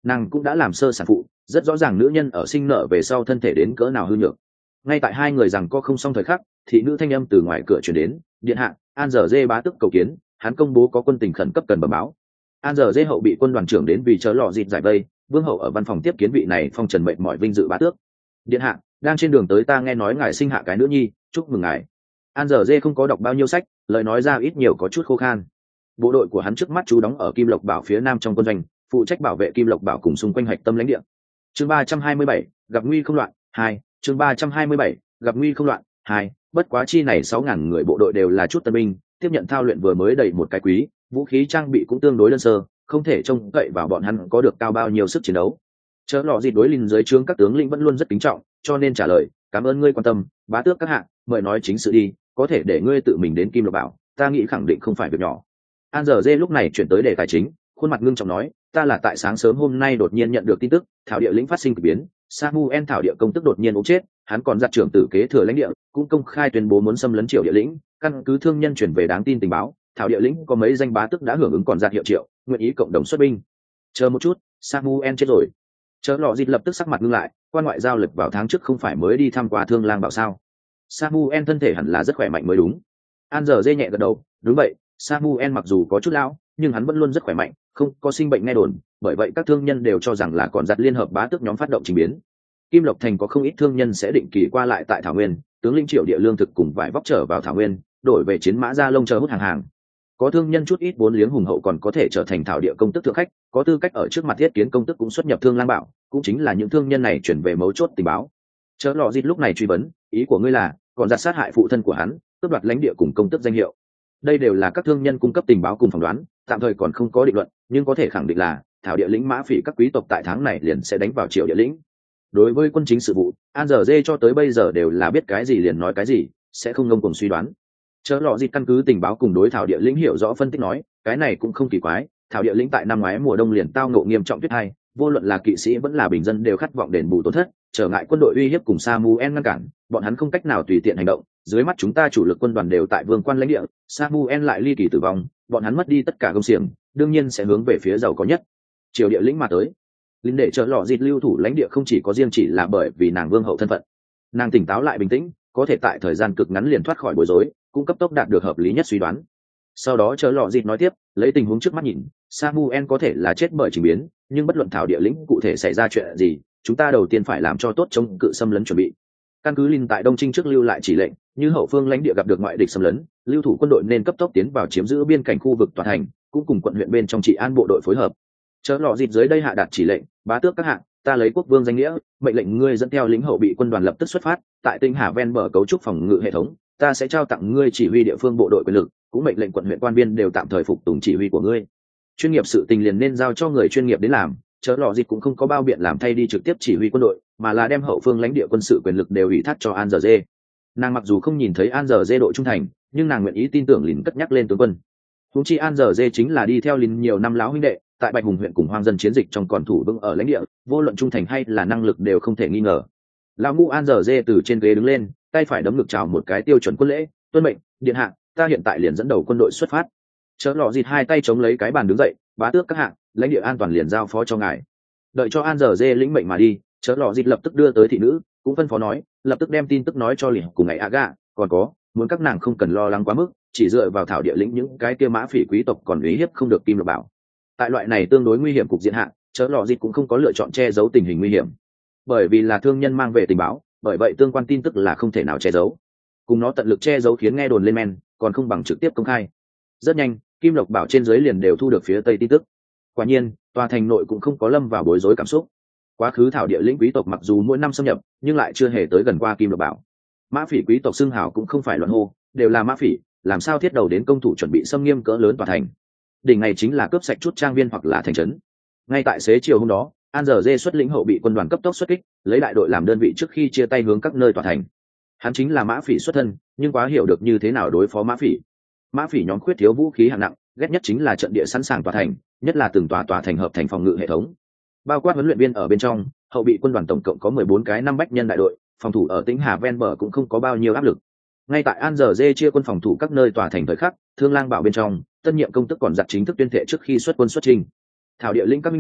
nàng cũng đã làm sơ sản phụ, rất rõ ràng nữ nhân ở sinh nở về sau thân thể đến cỡ nào hư nhược. Ngay tại hai người rằng có không xong thời khắc, thị nữ thanh âm từ ngoài cửa truyền đến, điện hạ, An Giờ Dê bá tức cầu kiến, hắn công bố có quân tình khẩn cấp cần bẩm báo. An Giờ Dê hậu bị quân đoàn trưởng đến vì chớ lọ dịt giải vây, vương hậu ở văn phòng tiếp kiến vị này phong trần mệnh mọi vinh dự bá tước. Điện hạ, đang trên đường tới ta nghe nói ngài sinh hạ cái nữ nhi, chúc mừng ngài. An Giờ Dê không có đọc bao nhiêu sách, lời nói ra ít nhiều có chút khô khan. Bộ đội của hắn trước mắt trú đóng ở Kim Lộc Bảo phía nam trong quân doanh, phụ trách bảo vệ Kim Lộc Bảo cùng xung quanh hạch tâm lãnh địa. Chương 327, gặp nguy không loạn 2, chương 327, gặp nguy không loạn 2, bất quá chi này 6.000 người bộ đội đều là chút tân binh, tiếp nhận thao luyện vừa mới đầy một cái quý, vũ khí trang bị cũng tương đối đơn sơ, không thể trông cậy vào bọn hắn có được cao bao nhiêu sức chiến đấu. Chớ lọ gì đối linh dưới trướng các tướng lĩnh vẫn luôn rất kính trọng, cho nên trả lời, cảm ơn ngươi quan tâm, bá tước các hạ, mời nói chính sự đi, có thể để ngươi tự mình đến Kim Lộc Bảo, ta nghĩ khẳng định không phải việc nhỏ. An Giờ Dê lúc này chuyển tới đề tài chính, khuôn mặt ngưng trọng nói, ta là tại sáng sớm hôm nay đột nhiên nhận được tin tức, thảo địa lĩnh phát sinh kỳ biến, Samuel thảo địa công tức đột nhiên ốm chết, hắn còn giặt trưởng tử kế thừa lãnh địa, cũng công khai tuyên bố muốn xâm lấn Triều địa lĩnh, căn cứ thương nhân chuyển về đáng tin tình báo, thảo địa lĩnh có mấy danh bá tước đã hưởng ứng còn giặt hiệu triệu, nguyện ý cộng đồng xuất binh. Chờ một chút, Samuel chết rồi. Chớ lọ dịt lập tức sắc mặt ngưng lại, quan ngoại giao lực vào tháng trước không phải mới đi thăm qua Thương Lang Bảo sao? Samuel thân thể hẳn là rất khỏe mạnh mới đúng. An Giờ Dê nhẹ gật đầu, đúng vậy, Samuel mặc dù có chút lão, nhưng hắn vẫn luôn rất khỏe mạnh, không có sinh bệnh nghe đồn, bởi vậy các thương nhân đều cho rằng là còn giặt liên hợp bá tước nhóm phát động trình biến. Kim Lộc Thành có không ít thương nhân sẽ định kỳ qua lại tại Thảo Nguyên, tướng lĩnh Triệu địa lương thực cùng vải vóc trở vào Thảo Nguyên, đổi về chiến mã da lông chờ hút hàng hàng. Có thương nhân chút ít vốn liếng hùng hậu còn có thể trở thành thảo địa công tức thượng khách, có tư cách ở trước mặt thiết kiến công tức cũng xuất nhập Thương Lang Bảo, cũng chính là những thương nhân này chuyển về mấu chốt tình báo. Chớ lọ dịt lúc này truy vấn, ý của ngươi là còn giặt sát hại phụ thân của hắn, cướp đoạt lãnh địa cùng công tức danh hiệu. Đây đều là các thương nhân cung cấp tình báo cùng phỏng đoán, tạm thời còn không có định luận, nhưng có thể khẳng định là thảo địa lĩnh mã phỉ các quý tộc tại tháng này liền sẽ đánh vào Triệu địa lĩnh. Đối với quân chính sự vụ, An Giờ Dê cho tới bây giờ đều là biết cái gì liền nói cái gì, sẽ không ngông cuồng suy đoán. Chớ lọ dịt căn cứ tình báo cùng đối thảo địa lĩnh hiểu rõ phân tích nói, cái này cũng không kỳ quái, thảo địa lĩnh tại năm ngoái mùa đông liền tao ngộ nghiêm trọng tuyết hai, vô luận là kỵ sĩ vẫn là bình dân đều khát vọng đền bù tổn thất, trở ngại quân đội uy hiếp cùng Samuel ngăn cản, bọn hắn không cách nào tùy tiện hành động, dưới mắt chúng ta chủ lực quân đoàn đều tại vương quan lãnh địa, Samuel lại ly kỳ tử vong, bọn hắn mất đi tất cả công xiềng, đương nhiên sẽ hướng về phía giàu có nhất Triều địa lĩnh mà tới. Linh để chớ lọ dịt lưu thủ lãnh địa không chỉ có riêng chỉ là bởi vì nàng vương hậu thân phận, nàng tỉnh táo lại bình tĩnh, có thể tại thời gian cực ngắn liền thoát khỏi bối rối, cũng cấp tốc đạt được hợp lý nhất suy đoán. Sau đó chớ lọ dịt nói tiếp, lấy tình huống trước mắt nhìn, Samuel có thể là chết bởi trình biến, nhưng bất luận thảo địa lĩnh cụ thể xảy ra chuyện gì, chúng ta đầu tiên phải làm cho tốt chống cự xâm lấn chuẩn bị. Căn cứ Linh tại Đông Trinh trước lưu lại chỉ lệnh, như hậu phương lãnh địa gặp được ngoại địch xâm lấn, lưu thủ quân đội nên cấp tốc tiến vào chiếm giữ biên cảnh khu vực tòa thành, cũng cùng quận huyện bên trong trị an bộ đội phối hợp. Chớ lọ dịt dưới đây hạ đạt chỉ lệnh, bá tước các hạng, ta lấy quốc vương danh nghĩa, mệnh lệnh ngươi dẫn theo lính hậu bị quân đoàn lập tức xuất phát, tại Tinh Hà ven bờ cấu trúc phòng ngự hệ thống, ta sẽ trao tặng ngươi chỉ huy địa phương bộ đội quyền lực, cũng mệnh lệnh quận huyện quan viên đều tạm thời phục tùng chỉ huy của ngươi. Chuyên nghiệp sự tình liền nên giao cho người chuyên nghiệp đến làm, chớ lọ dịt cũng không có bao biện làm thay đi trực tiếp chỉ huy quân đội, mà là đem hậu phương lãnh địa quân sự quyền lực đều ủy thác cho An Giờ Dê. Nàng mặc dù không nhìn thấy An Giờ Dê độ trung thành, nhưng nàng nguyện ý tin tưởng Lìn cất nhắc lên tướng quân. Huống chi An Giờ Dê chính là đi theo Lìn nhiều năm láo huynh đệ, tại Bạch Hùng huyện cùng hoang dân chiến dịch trong còn thủ vững ở lãnh địa, vô luận trung thành hay là năng lực đều không thể nghi ngờ. Lão ngũ An Giờ Dê từ trên ghế đứng lên, tay phải đấm ngực chào một cái tiêu chuẩn quân lễ, tuân mệnh, điện hạ, ta hiện tại liền dẫn đầu quân đội xuất phát. Chớ lọ dịt hai tay chống lấy cái bàn đứng dậy, bá tước các hạng, lãnh địa an toàn liền giao phó cho ngài. Đợi cho An Giờ Dê lĩnh mệnh mà đi, chớ lọ dịt lập tức đưa tới thị nữ, cũng phân phó nói, lập tức đem tin tức nói cho liền cùng ngày Aga, còn có, muốn các nàng không cần lo lắng quá mức, chỉ dựa vào thảo địa lĩnh những cái kia mã phỉ quý tộc còn uy hiếp không được Kim Lộc Bảo. Tại loại này tương đối nguy hiểm cục diện hạ, chớ lọ dịt cũng không có lựa chọn che giấu tình hình nguy hiểm, bởi vì là thương nhân mang về tình báo, bởi vậy tương quan tin tức là không thể nào che giấu. Cùng nó tận lực che giấu khiến nghe đồn lên men, còn không bằng trực tiếp công khai. Rất nhanh, Kim Lộc Bảo trên dưới liền đều thu được phía tây tin tức. Quả nhiên, tòa thành nội cũng không có lâm vào bối rối cảm xúc. Quá khứ thảo địa lĩnh quý tộc mặc dù mỗi năm xâm nhập, nhưng lại chưa hề tới gần qua Kim Lộc Bảo. Mã phỉ quý tộc xưng hào cũng không phải loạn hô, đều là mã phỉ, làm sao thiết đầu đến công thủ chuẩn bị xâm nghiêm cỡ lớn tòa thành. Đỉnh này chính là cướp sạch chút trang viên hoặc là thành trấn. Ngay tại xế chiều hôm đó, An Giờ Dê xuất lĩnh hậu bị quân đoàn cấp tốc xuất kích, lấy đại đội làm đơn vị trước khi chia tay hướng các nơi tòa thành. Hắn chính là mã phỉ xuất thân, nhưng quá hiểu được như thế nào đối phó mã phỉ. Mã phỉ nhóm khuyết thiếu vũ khí hạng nặng, ghét nhất chính là trận địa sẵn sàng tòa thành, nhất là từng tòa thành hợp thành phòng ngự hệ thống. Bao quát huấn luyện viên ở bên trong, hậu bị quân đoàn tổng cộng có 14 cái năm bách nhân đại đội, phòng thủ ở Tĩnh Hà ven bờ cũng không có bao nhiêu áp lực. Ngay tại An Giờ Dê chia quân phòng thủ các nơi tòa thành thời khắc, Thương Lang Bảo bên trong, tân nhiệm công tức còn giặt chính thức tuyên thệ trước khi xuất quân xuất trình. Thảo địa lĩnh các minh đệ,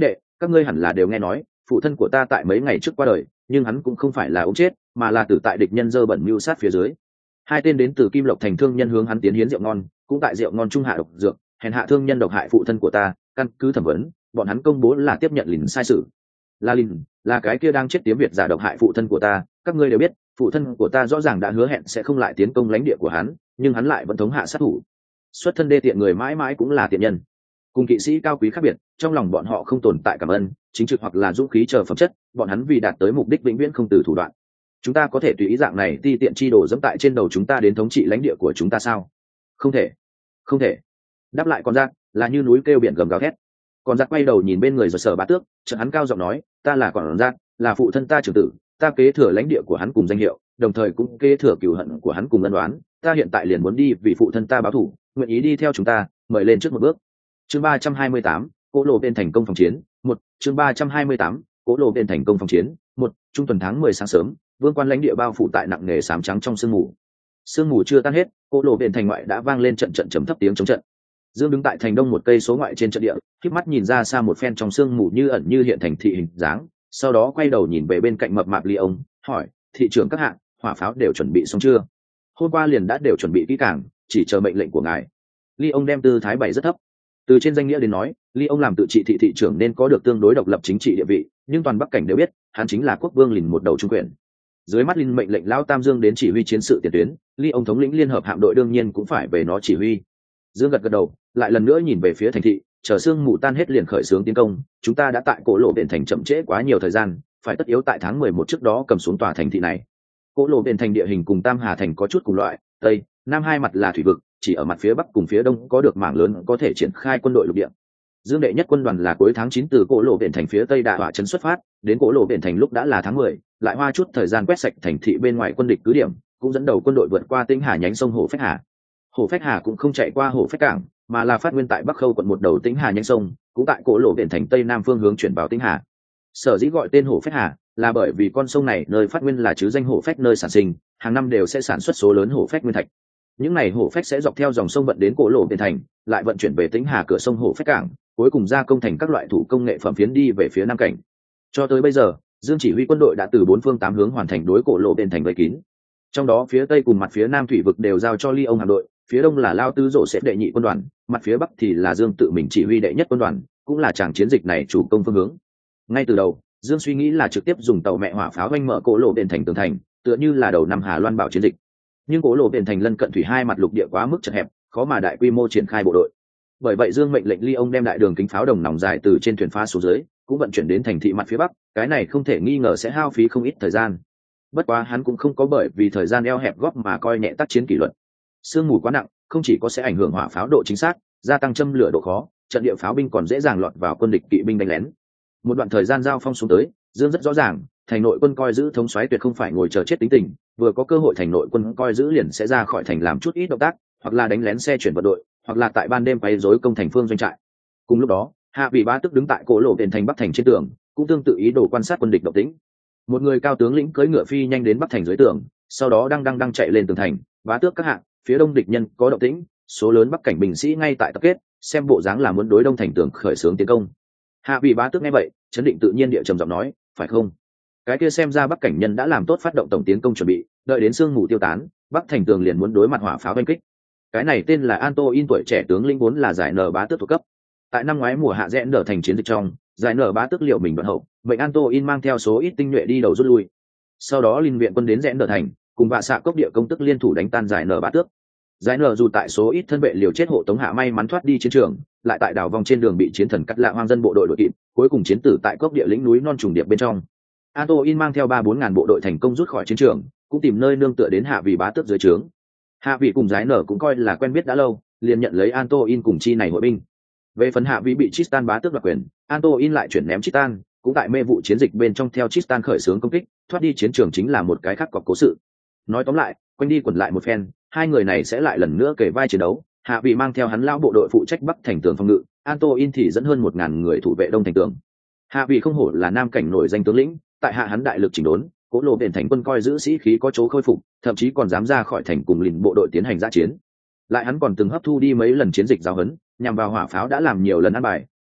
các ngươi hẳn là đều nghe nói phụ thân của ta tại mấy ngày trước qua đời, nhưng hắn cũng không phải là ống chết, mà là tử tại địch nhân dơ bẩn mưu sát phía dưới. Hai tên đến từ Kim Lộc thành thương nhân hướng hắn tiến hiến rượu ngon, cũng tại rượu ngon trung hạ độc dược, hèn hạ thương nhân độc hại phụ thân của ta. Căn cứ thẩm vấn, bọn hắn công bố là tiếp nhận Lìn sai sự. Là Lìn, là cái kia đang chết tiếng Việt giả độc hại phụ thân của ta. Các ngươi đều biết, phụ thân của ta rõ ràng đã hứa hẹn sẽ không lại tiến công lãnh địa của hắn, nhưng hắn lại vẫn thống hạ sát thủ. Xuất thân đê tiện người mãi mãi cũng là tiện nhân. Cùng kỵ sĩ cao quý khác biệt, trong lòng bọn họ không tồn tại cảm ơn, chính trực hoặc là dũng khí chờ phẩm chất, bọn hắn vì đạt tới mục đích vĩnh viễn không từ thủ đoạn. Chúng ta có thể tùy ý dạng này ti tiện chi đổ dẫm tại trên đầu chúng ta đến thống trị lãnh địa của chúng ta sao? Không thể, không thể. Đáp lại con giặc là như núi kêu biển gầm gào thét. Con giặc quay đầu nhìn bên người rồi Sở Bá Tước, chợt hắn cao giọng nói, ta là con giặc, là phụ thân ta trưởng tử, ta kế thừa lãnh địa của hắn cùng danh hiệu, đồng thời cũng kế thừa cừu hận của hắn cùng ân oán, ta hiện tại liền muốn đi vì phụ thân ta báo thù, nguyện ý đi theo chúng ta, mời lên trước một bước. Chương 328, Cố Lộ bên thành công phòng chiến, 1, chương 328, Cố Lộ bên thành công phòng chiến, 1, trung tuần tháng 10 sáng sớm, vương quan lãnh địa bao phủ tại nặng nề xám trắng trong sương mù. Sương mù chưa tan hết, Cố Lộ bên thành ngoại đã vang lên trận trận trầm thấp tiếng chống trận. Dương đứng tại thành đông một cây số ngoại trên trận địa, khép mắt nhìn ra xa một phen trong sương mù như ẩn như hiện thành thị hình dáng, sau đó quay đầu nhìn về bên cạnh mập mạp Ly ông, hỏi, thị trưởng các hạng, hỏa pháo đều chuẩn bị xong chưa? Hôm qua liền đã đều chuẩn bị kỹ càng, chỉ chờ mệnh lệnh của ngài. Ly ông đem tư thái bày rất thấp. Từ trên danh nghĩa đến nói, Ly ông làm tự trị thị trưởng nên có được tương đối độc lập chính trị địa vị, nhưng toàn Bắc cảnh đều biết, hắn chính là quốc vương Lìn một đầu trung quyền. Dưới mắt Lìn mệnh lệnh Lão Tam Dương đến chỉ huy chiến sự tiền tuyến, Ly ông thống lĩnh liên hợp hạm đội đương nhiên cũng phải về nó chỉ huy. Dương gật gật đầu, lại lần nữa nhìn về phía thành thị, chờ sương mù tan hết liền khởi xướng tiến công. Chúng ta đã tại Cố Lộ Biển thành chậm trễ quá nhiều thời gian, phải tất yếu tại tháng 11 trước đó cầm xuống tòa thành thị này. Cố Lộ Biển thành địa hình cùng Tam Hà thành có chút cùng loại, tây, nam hai mặt là thủy vực, chỉ ở mặt phía bắc cùng phía đông có được mảng lớn có thể triển khai quân đội lục địa. Dương đệ nhất quân đoàn là cuối tháng 9 từ Cố Lộ Biển thành phía tây đạ hỏa trấn xuất phát, đến Cố Lộ Biển thành lúc đã là tháng 10, lại hoa chút thời gian quét sạch thành thị bên ngoài quân địch cứ điểm, cũng dẫn đầu quân đội vượt qua Tĩnh Hà nhánh sông Hồ Phách Hà. Hồ Phách Hà cũng không chạy qua Hồ Phách cảng, mà là phát nguyên tại Bắc Khâu quận một đầu Tĩnh Hà nhánh sông, cũng tại Cố Lộ Biển thành tây nam phương hướng chuyển vào Tĩnh Hà. Sở dĩ gọi tên Hồ Phách Hà là bởi vì con sông này nơi phát nguyên là chứ danh Hồ Phách nơi sản sinh, hàng năm đều sẽ sản xuất số lớn Hồ Phách nguyên thạch. Những này Hồ Phách sẽ dọc theo dòng sông vận đến Cố Lộ Biển thành, lại vận chuyển về Tĩnh Hà cửa sông Hồ Phách cảng, cuối cùng gia công thành các loại thủ công nghệ phẩm phiến đi về phía nam cảnh. Cho tới bây giờ, Dương chỉ huy quân đội đã từ 4 phương 8 hướng hoàn thành đối Cố Lộ Biển thành vây kín. Trong đó phía tây cùng mặt phía nam thủy vực đều giao cho Ly ông hạm đội, phía đông là Lao Tứ Rộ xếp đệ nhị quân đoàn, mặt phía bắc thì là Dương tự mình chỉ huy đệ nhất quân đoàn, cũng là tràng chiến dịch này chủ công phương hướng. Ngay từ đầu, Dương suy nghĩ là trực tiếp dùng tàu mẹ hỏa pháo oanh mở Cố Lộ Biển thành tường thành, tựa như là đầu năm Hà Loan bảo chiến dịch. Nhưng Cố Lộ Biển thành lân cận thủy hai mặt lục địa quá mức chật hẹp, khó mà đại quy mô triển khai bộ đội. Bởi vậy Dương mệnh lệnh Ly ông đem đại đường kính pháo đồng nòng dài từ trên thuyền phá xuống dưới, cũng vận chuyển đến thành thị mặt phía bắc, cái này không thể nghi ngờ sẽ hao phí không ít thời gian. Bất quá hắn cũng không có bởi vì thời gian eo hẹp góp mà coi nhẹ tác chiến kỷ luật. Sương mù quá nặng, không chỉ có sẽ ảnh hưởng hỏa pháo độ chính xác, gia tăng châm lửa độ khó, trận địa pháo binh còn dễ dàng lọt vào quân địch kỵ binh đánh lén. Một đoạn thời gian giao phong xuống tới, Dương rất rõ ràng, thành nội quân coi giữ thống soái tuyệt không phải ngồi chờ chết tính tình, vừa có cơ hội thành nội quân coi giữ liền sẽ ra khỏi thành làm chút ít động tác, hoặc là đánh lén xe chuyển vận đội, hoặc là tại ban đêm quấy rối công thành phương doanh trại. Cùng lúc đó, Hạ Vị Bá Tước đứng tại Cố Lộ Biển thành bắc thành trên tường, cũng tương tự ý đồ quan sát quân địch động tĩnh. Một người cao tướng lĩnh cưỡi ngựa phi nhanh đến bắc thành dưới tường, sau đó đang chạy lên tường thành. Bá Tước các hạng, phía đông địch nhân có động tĩnh, số lớn bắc cảnh binh sĩ ngay tại tập kết, xem bộ dáng là muốn đối đông thành tường khởi xướng tiến công. Hạ Vị Bá Tước nghe vậy, chấn định tự nhiên địa trầm giọng nói, phải không? Cái kia xem ra bắc cảnh nhân đã làm tốt phát động tổng tiến công chuẩn bị, đợi đến sương mù tiêu tán, bắc thành tường liền muốn đối mặt hỏa pháo đánh kích. Cái này tên là Anto In tuổi trẻ tướng lĩnh vốn là giải nở Bá Tước thuộc cấp. Tại năm ngoái mùa hạ rẽ nở thành chiến dịch trong, giải nở Bá Tước liệu mình đoạn hậu, mệnh Anto In mang theo số ít tinh nhuệ đi đầu rút lui. Sau đó Linh viện quân đến rẽ nở thành, cùng vạ xạ cốc địa công tức liên thủ đánh tan giải nở Bá Tước. Giải nở dù tại số ít thân vệ liều chết hộ tống hạ may mắn thoát đi chiến trường, lại tại đảo vòng trên đường bị chiến thần cắt lạ hoang dân bộ đội đuổi kịp, cuối cùng chiến tử tại cốc địa lĩnh núi non trùng điệp bên trong. Anto In mang theo 3-4 ngàn bộ đội thành công rút khỏi chiến trường, cũng tìm nơi nương tựa đến Hạ Vị Bá Tước dưới trướng. Hạ Vị cùng Giải nở cũng coi là quen biết đã lâu, liền nhận lấy Anto In cùng chi này hội binh. Về phần Hạ Vị bị Tristan Bá Tước đoạt quyền, Anto In lại chuyển ném Tristan, cũng tại mê vụ chiến dịch bên trong theo Tristan khởi xướng công kích, thoát đi chiến trường chính là một cái khác cọc cố sự. Nói tóm lại, quanh đi quẩn lại một phen, hai người này sẽ lại lần nữa kề vai chiến đấu. Hạ Vị mang theo hắn lão bộ đội phụ trách bắc thành tường phòng ngự, Anto In thì dẫn hơn 1000 người thủ vệ đông thành tường. Hạ Vị không hổ là nam cảnh nổi danh tướng lĩnh, tại hạ hắn đại lực chỉnh đốn, Cố Lộ Biển thành quân coi giữ sĩ khí có chỗ khôi phục, thậm chí còn dám ra khỏi thành cùng Lìn bộ đội tiến hành dã chiến. Lại hắn còn từng hấp thu đi mấy lần chiến dịch giao huấn, nhằm vào hỏa pháo đã làm nhiều lần ăn bài,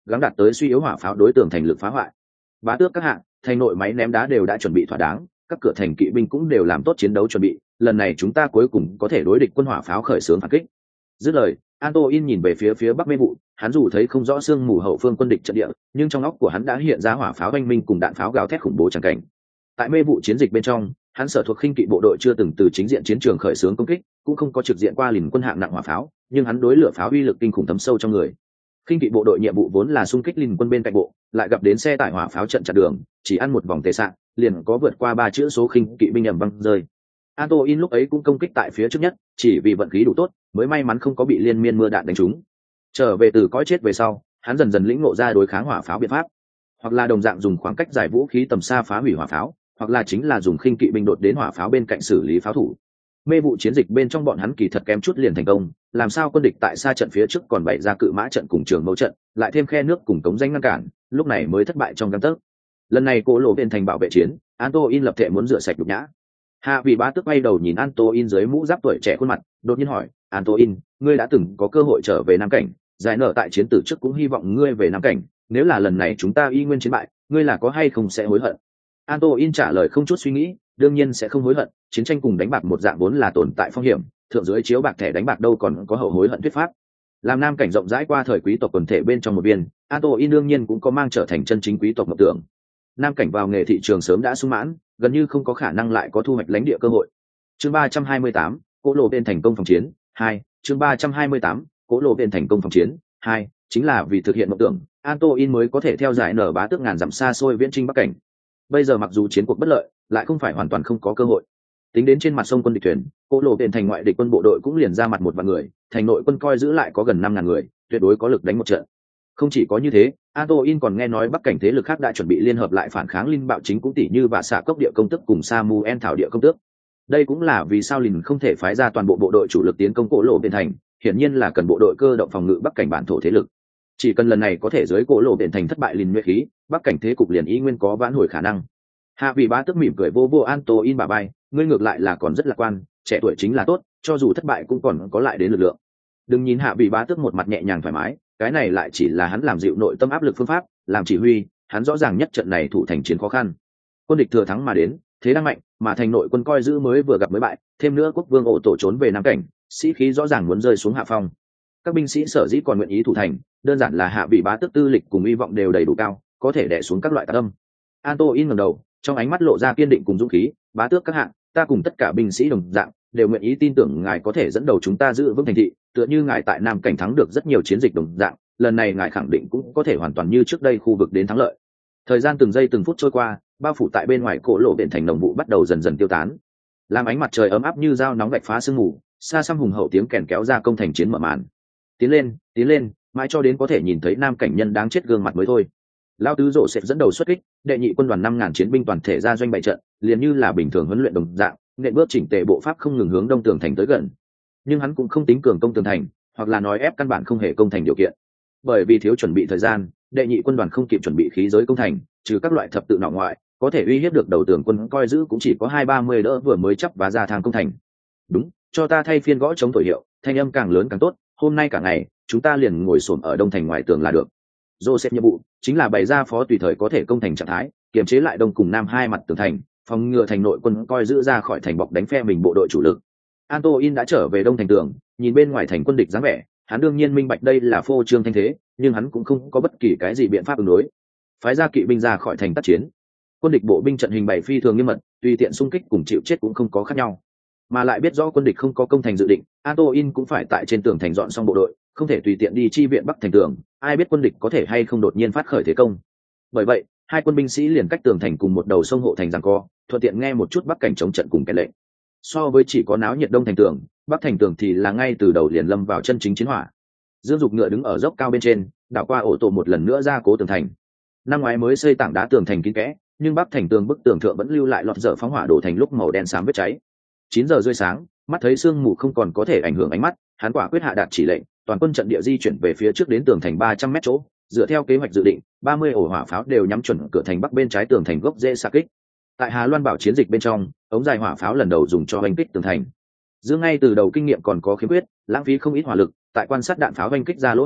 gắng đạt tới suy yếu hỏa pháo đối tượng thành lực phá hoại. Bá tước các hạng, thành nội máy ném đá đều đã chuẩn bị thỏa đáng, các cửa thành kỵ binh cũng đều làm tốt chiến đấu chuẩn bị, lần này chúng ta cuối cùng có thể đối địch quân hỏa pháo khởi xướng phản kích. Dứt lời, Antoine nhìn về phía bắc mê vụ, hắn dù thấy không rõ sương mù hậu phương quân địch trận địa, nhưng trong óc của hắn đã hiện ra hỏa pháo oanh minh cùng đạn pháo gào thét khủng bố tràn cảnh. Tại mê vụ chiến dịch bên trong, hắn sở thuộc khinh kỵ bộ đội chưa từng từ chính diện chiến trường khởi xướng công kích, cũng không có trực diện qua lìn quân hạng nặng hỏa pháo, nhưng hắn đối lửa pháo uy lực kinh khủng thấm sâu trong người. Khinh kỵ bộ đội nhiệm vụ vốn là xung kích lìn quân bên cạnh bộ, lại gặp đến xe tải hỏa pháo trận chặn đường, chỉ ăn một vòng tề sạn, liền có vượt qua 3 chữ số khinh kỵ binh ầm văng rơi. Antoine lúc ấy cũng công kích tại phía trước nhất, chỉ vì vận khí đủ tốt, mới may mắn không có bị liên miên mưa đạn đánh trúng. Trở về từ cõi chết về sau, hắn dần dần lĩnh ngộ ra đối kháng hỏa pháo biện pháp, hoặc là đồng dạng dùng khoảng cách giải vũ khí tầm xa phá hủy hỏa pháo, hoặc là chính là dùng khinh kỵ binh đột đến hỏa pháo bên cạnh xử lý pháo thủ. Mê vụ chiến dịch bên trong bọn hắn kỳ thật kém chút liền thành công, làm sao quân địch tại xa trận phía trước còn bày ra cự mã trận cùng trường mâu trận, lại thêm khe nước cùng cống danh ngăn cản, lúc này mới thất bại trong gang tấc. Lần này Cố Lộ Viên thành bảo vệ chiến, Antoine lập thể muốn rửa sạch nhục nhã. Hạ vị bá tước quay đầu nhìn Antoine dưới mũ giáp tuổi trẻ khuôn mặt, đột nhiên hỏi, Antoine, ngươi đã từng có cơ hội trở về Nam Cảnh, giải nở tại chiến tử trước cũng hy vọng ngươi về Nam Cảnh, nếu là lần này chúng ta y nguyên chiến bại, ngươi là có hay không sẽ hối hận? Antoine trả lời không chút suy nghĩ, đương nhiên sẽ không hối hận, chiến tranh cùng đánh bạc một dạng vốn là tồn tại phong hiểm, thượng dưới chiếu bạc thẻ đánh bạc đâu còn có hậu hối hận thuyết pháp. Làm Nam Cảnh rộng rãi qua thời quý tộc quần thể bên trong một viên, Antoine đương nhiên cũng có mang trở thành chân chính quý tộc mộng tưởng. Nam Cảnh vào nghề thị trường sớm đã sung mãn, gần như không có khả năng lại có thu hoạch lãnh địa cơ hội. Chương 328, Cố Lộ Viên thành công phòng chiến 2, chương 328, Cố Lộ Viên thành công phòng chiến 2, chính là vì thực hiện mộng tưởng, Antoine mới có thể theo giải nở bá tước ngàn dặm xa xôi viễn chinh Bắc Cảnh. Bây giờ mặc dù chiến cuộc bất lợi, lại không phải hoàn toàn không có cơ hội. Tính đến trên mặt sông quân địch thuyền, Cố Lộ Viên thành ngoại địch quân bộ đội cũng liền ra mặt 1 vạn người, thành nội quân coi giữ lại có gần 5.000 người, tuyệt đối có lực đánh một trận. Không chỉ có như thế, Antoine còn nghe nói Bắc Cảnh thế lực khác đã chuẩn bị liên hợp lại phản kháng Linh Bạo chính cũng tỷ như và xạ cốc địa công tức cùng Samuel thảo địa công tước. Đây cũng là vì sao Lìn không thể phái ra toàn bộ bộ đội chủ lực tiến công Cố Lộ Viên thành, hiển nhiên là cần bộ đội cơ động phòng ngự Bắc Cảnh bản thổ thế lực. Chỉ cần lần này có thể dưới Cố Lộ Viên thành thất bại Lìn nhuệ khí, Bắc Cảnh thế cục liền ý nguyên có vãn hồi khả năng. Hạ vị bá tước mỉm cười vô Antoine bà bay, ngươi ngược lại là còn rất lạc quan, trẻ tuổi chính là tốt, cho dù thất bại cũng còn có lại đến lực lượng. Đừng nhìn hạ vị bá tước một mặt nhẹ nhàng thoải mái, cái này lại chỉ là hắn làm dịu nội tâm áp lực phương pháp, làm chỉ huy, hắn rõ ràng nhất trận này thủ thành chiến khó khăn. Quân địch thừa thắng mà đến, thế đang mạnh, mà thành nội quân coi giữ mới vừa gặp mới bại, thêm nữa quốc vương ổ tổ trốn về Nam Cảnh, sĩ khí rõ ràng muốn rơi xuống hạ phong. Các binh sĩ sở dĩ còn nguyện ý thủ thành, đơn giản là hạ vị bá tước tư lịch cùng hy vọng đều đầy đủ cao, có thể đè xuống các loại tạc âm. Antoine ngẩng đầu, trong ánh mắt lộ ra kiên định cùng dũng khí, bá tước các hạng, ta cùng tất cả binh sĩ đồng dạng đều nguyện ý tin tưởng ngài có thể dẫn đầu chúng ta giữ vững thành thị, tựa như ngài tại Nam Cảnh thắng được rất nhiều chiến dịch đồng dạng, lần này ngài khẳng định cũng có thể hoàn toàn như trước đây khu vực đến thắng lợi. Thời gian từng giây từng phút trôi qua, bao phủ tại bên ngoài Cố Lộ Viên thành nồng vụ bắt đầu dần dần tiêu tán, làm ánh mặt trời ấm áp như dao nóng vạch phá sương mù, xa xăm hùng hậu tiếng kèn kéo ra công thành chiến mở màn. Tiến lên, mãi cho đến có thể nhìn thấy Nam Cảnh nhân đáng chết gương mặt mới thôi. Lao tứ rộ sẽ dẫn đầu xuất kích, đệ nhị quân đoàn 5.000 chiến binh toàn thể ra doanh bày trận, liền như là bình thường huấn luyện đồng dạng, nện bước chỉnh tề bộ pháp không ngừng hướng đông tường thành tới gần. Nhưng hắn cũng không tính cường công tường thành, hoặc là nói ép căn bản không hề công thành điều kiện. Bởi vì thiếu chuẩn bị thời gian, đệ nhị quân đoàn không kịp chuẩn bị khí giới công thành, trừ các loại thập tự nọ ngoại, có thể uy hiếp được đầu tường quân coi giữ cũng chỉ có 2-30 đỡ vừa mới chấp và ra thang công thành. Đúng, cho ta thay phiên gõ chống thổi hiệu, thanh âm càng lớn càng tốt, hôm nay cả ngày, chúng ta liền ngồi xổm ở đông thành ngoài tường là được. Joseph nhiệm vụ chính là bày ra phó tùy thời có thể công thành trạng thái, kiềm chế lại đông cùng nam hai mặt tường thành, phòng ngừa thành nội quân coi giữ ra khỏi thành bọc đánh phe mình bộ đội chủ lực. Antoine đã trở về đông thành tường, nhìn bên ngoài thành quân địch dáng vẻ, hắn đương nhiên minh bạch đây là phô trương thanh thế, nhưng hắn cũng không có bất kỳ cái gì biện pháp ứng đối. Phái ra kỵ binh ra khỏi thành tác chiến. Quân địch bộ binh trận hình bày phi thường nghiêm mật, tùy tiện xung kích cùng chịu chết cũng không có khác nhau. Mà lại biết rõ quân địch không có công thành dự định, Antoine cũng phải tại trên tường thành dọn xong bộ đội, không thể tùy tiện đi chi viện bắc thành tường, ai biết quân địch có thể hay không đột nhiên phát khởi thế công. Bởi vậy, hai quân binh sĩ liền cách tường thành cùng một đầu sông hộ thành giằng co, thuận tiện nghe một chút bắc cảnh chống trận cùng kẻ lệnh. So với chỉ có náo nhiệt đông thành tường, bắc thành tường thì là ngay từ đầu liền lâm vào chân chính chiến hỏa. Dương Dục ngựa đứng ở dốc cao bên trên, đảo qua ổ tổ một lần nữa ra cố tường thành. Năm ngoái mới xây tảng đá tường thành kín kẽ, nhưng bắc thành tường bức tường thượng vẫn lưu lại lọt dở phóng hỏa đổ thành lúc màu đen xám vết cháy. 9 giờ rưỡi sáng, mắt thấy sương mù không còn có thể ảnh hưởng ánh mắt, hắn quả quyết hạ đạt chỉ lệnh, toàn quân trận địa di chuyển về phía trước đến tường thành 300 mét chỗ, dựa theo kế hoạch dự định, 30 ổ hỏa pháo đều nhắm chuẩn cửa thành bắc bên trái tường thành gốc dễ xạ kích. Tại Hà Loan Bảo chiến dịch bên trong, ống dài hỏa pháo lần đầu dùng cho đánh kích tường thành. Dương ngay từ đầu kinh nghiệm còn có khiếm khuyết, lãng phí không ít hỏa lực, tại quan sát đạn pháo đánh kích ra lỗ hổng,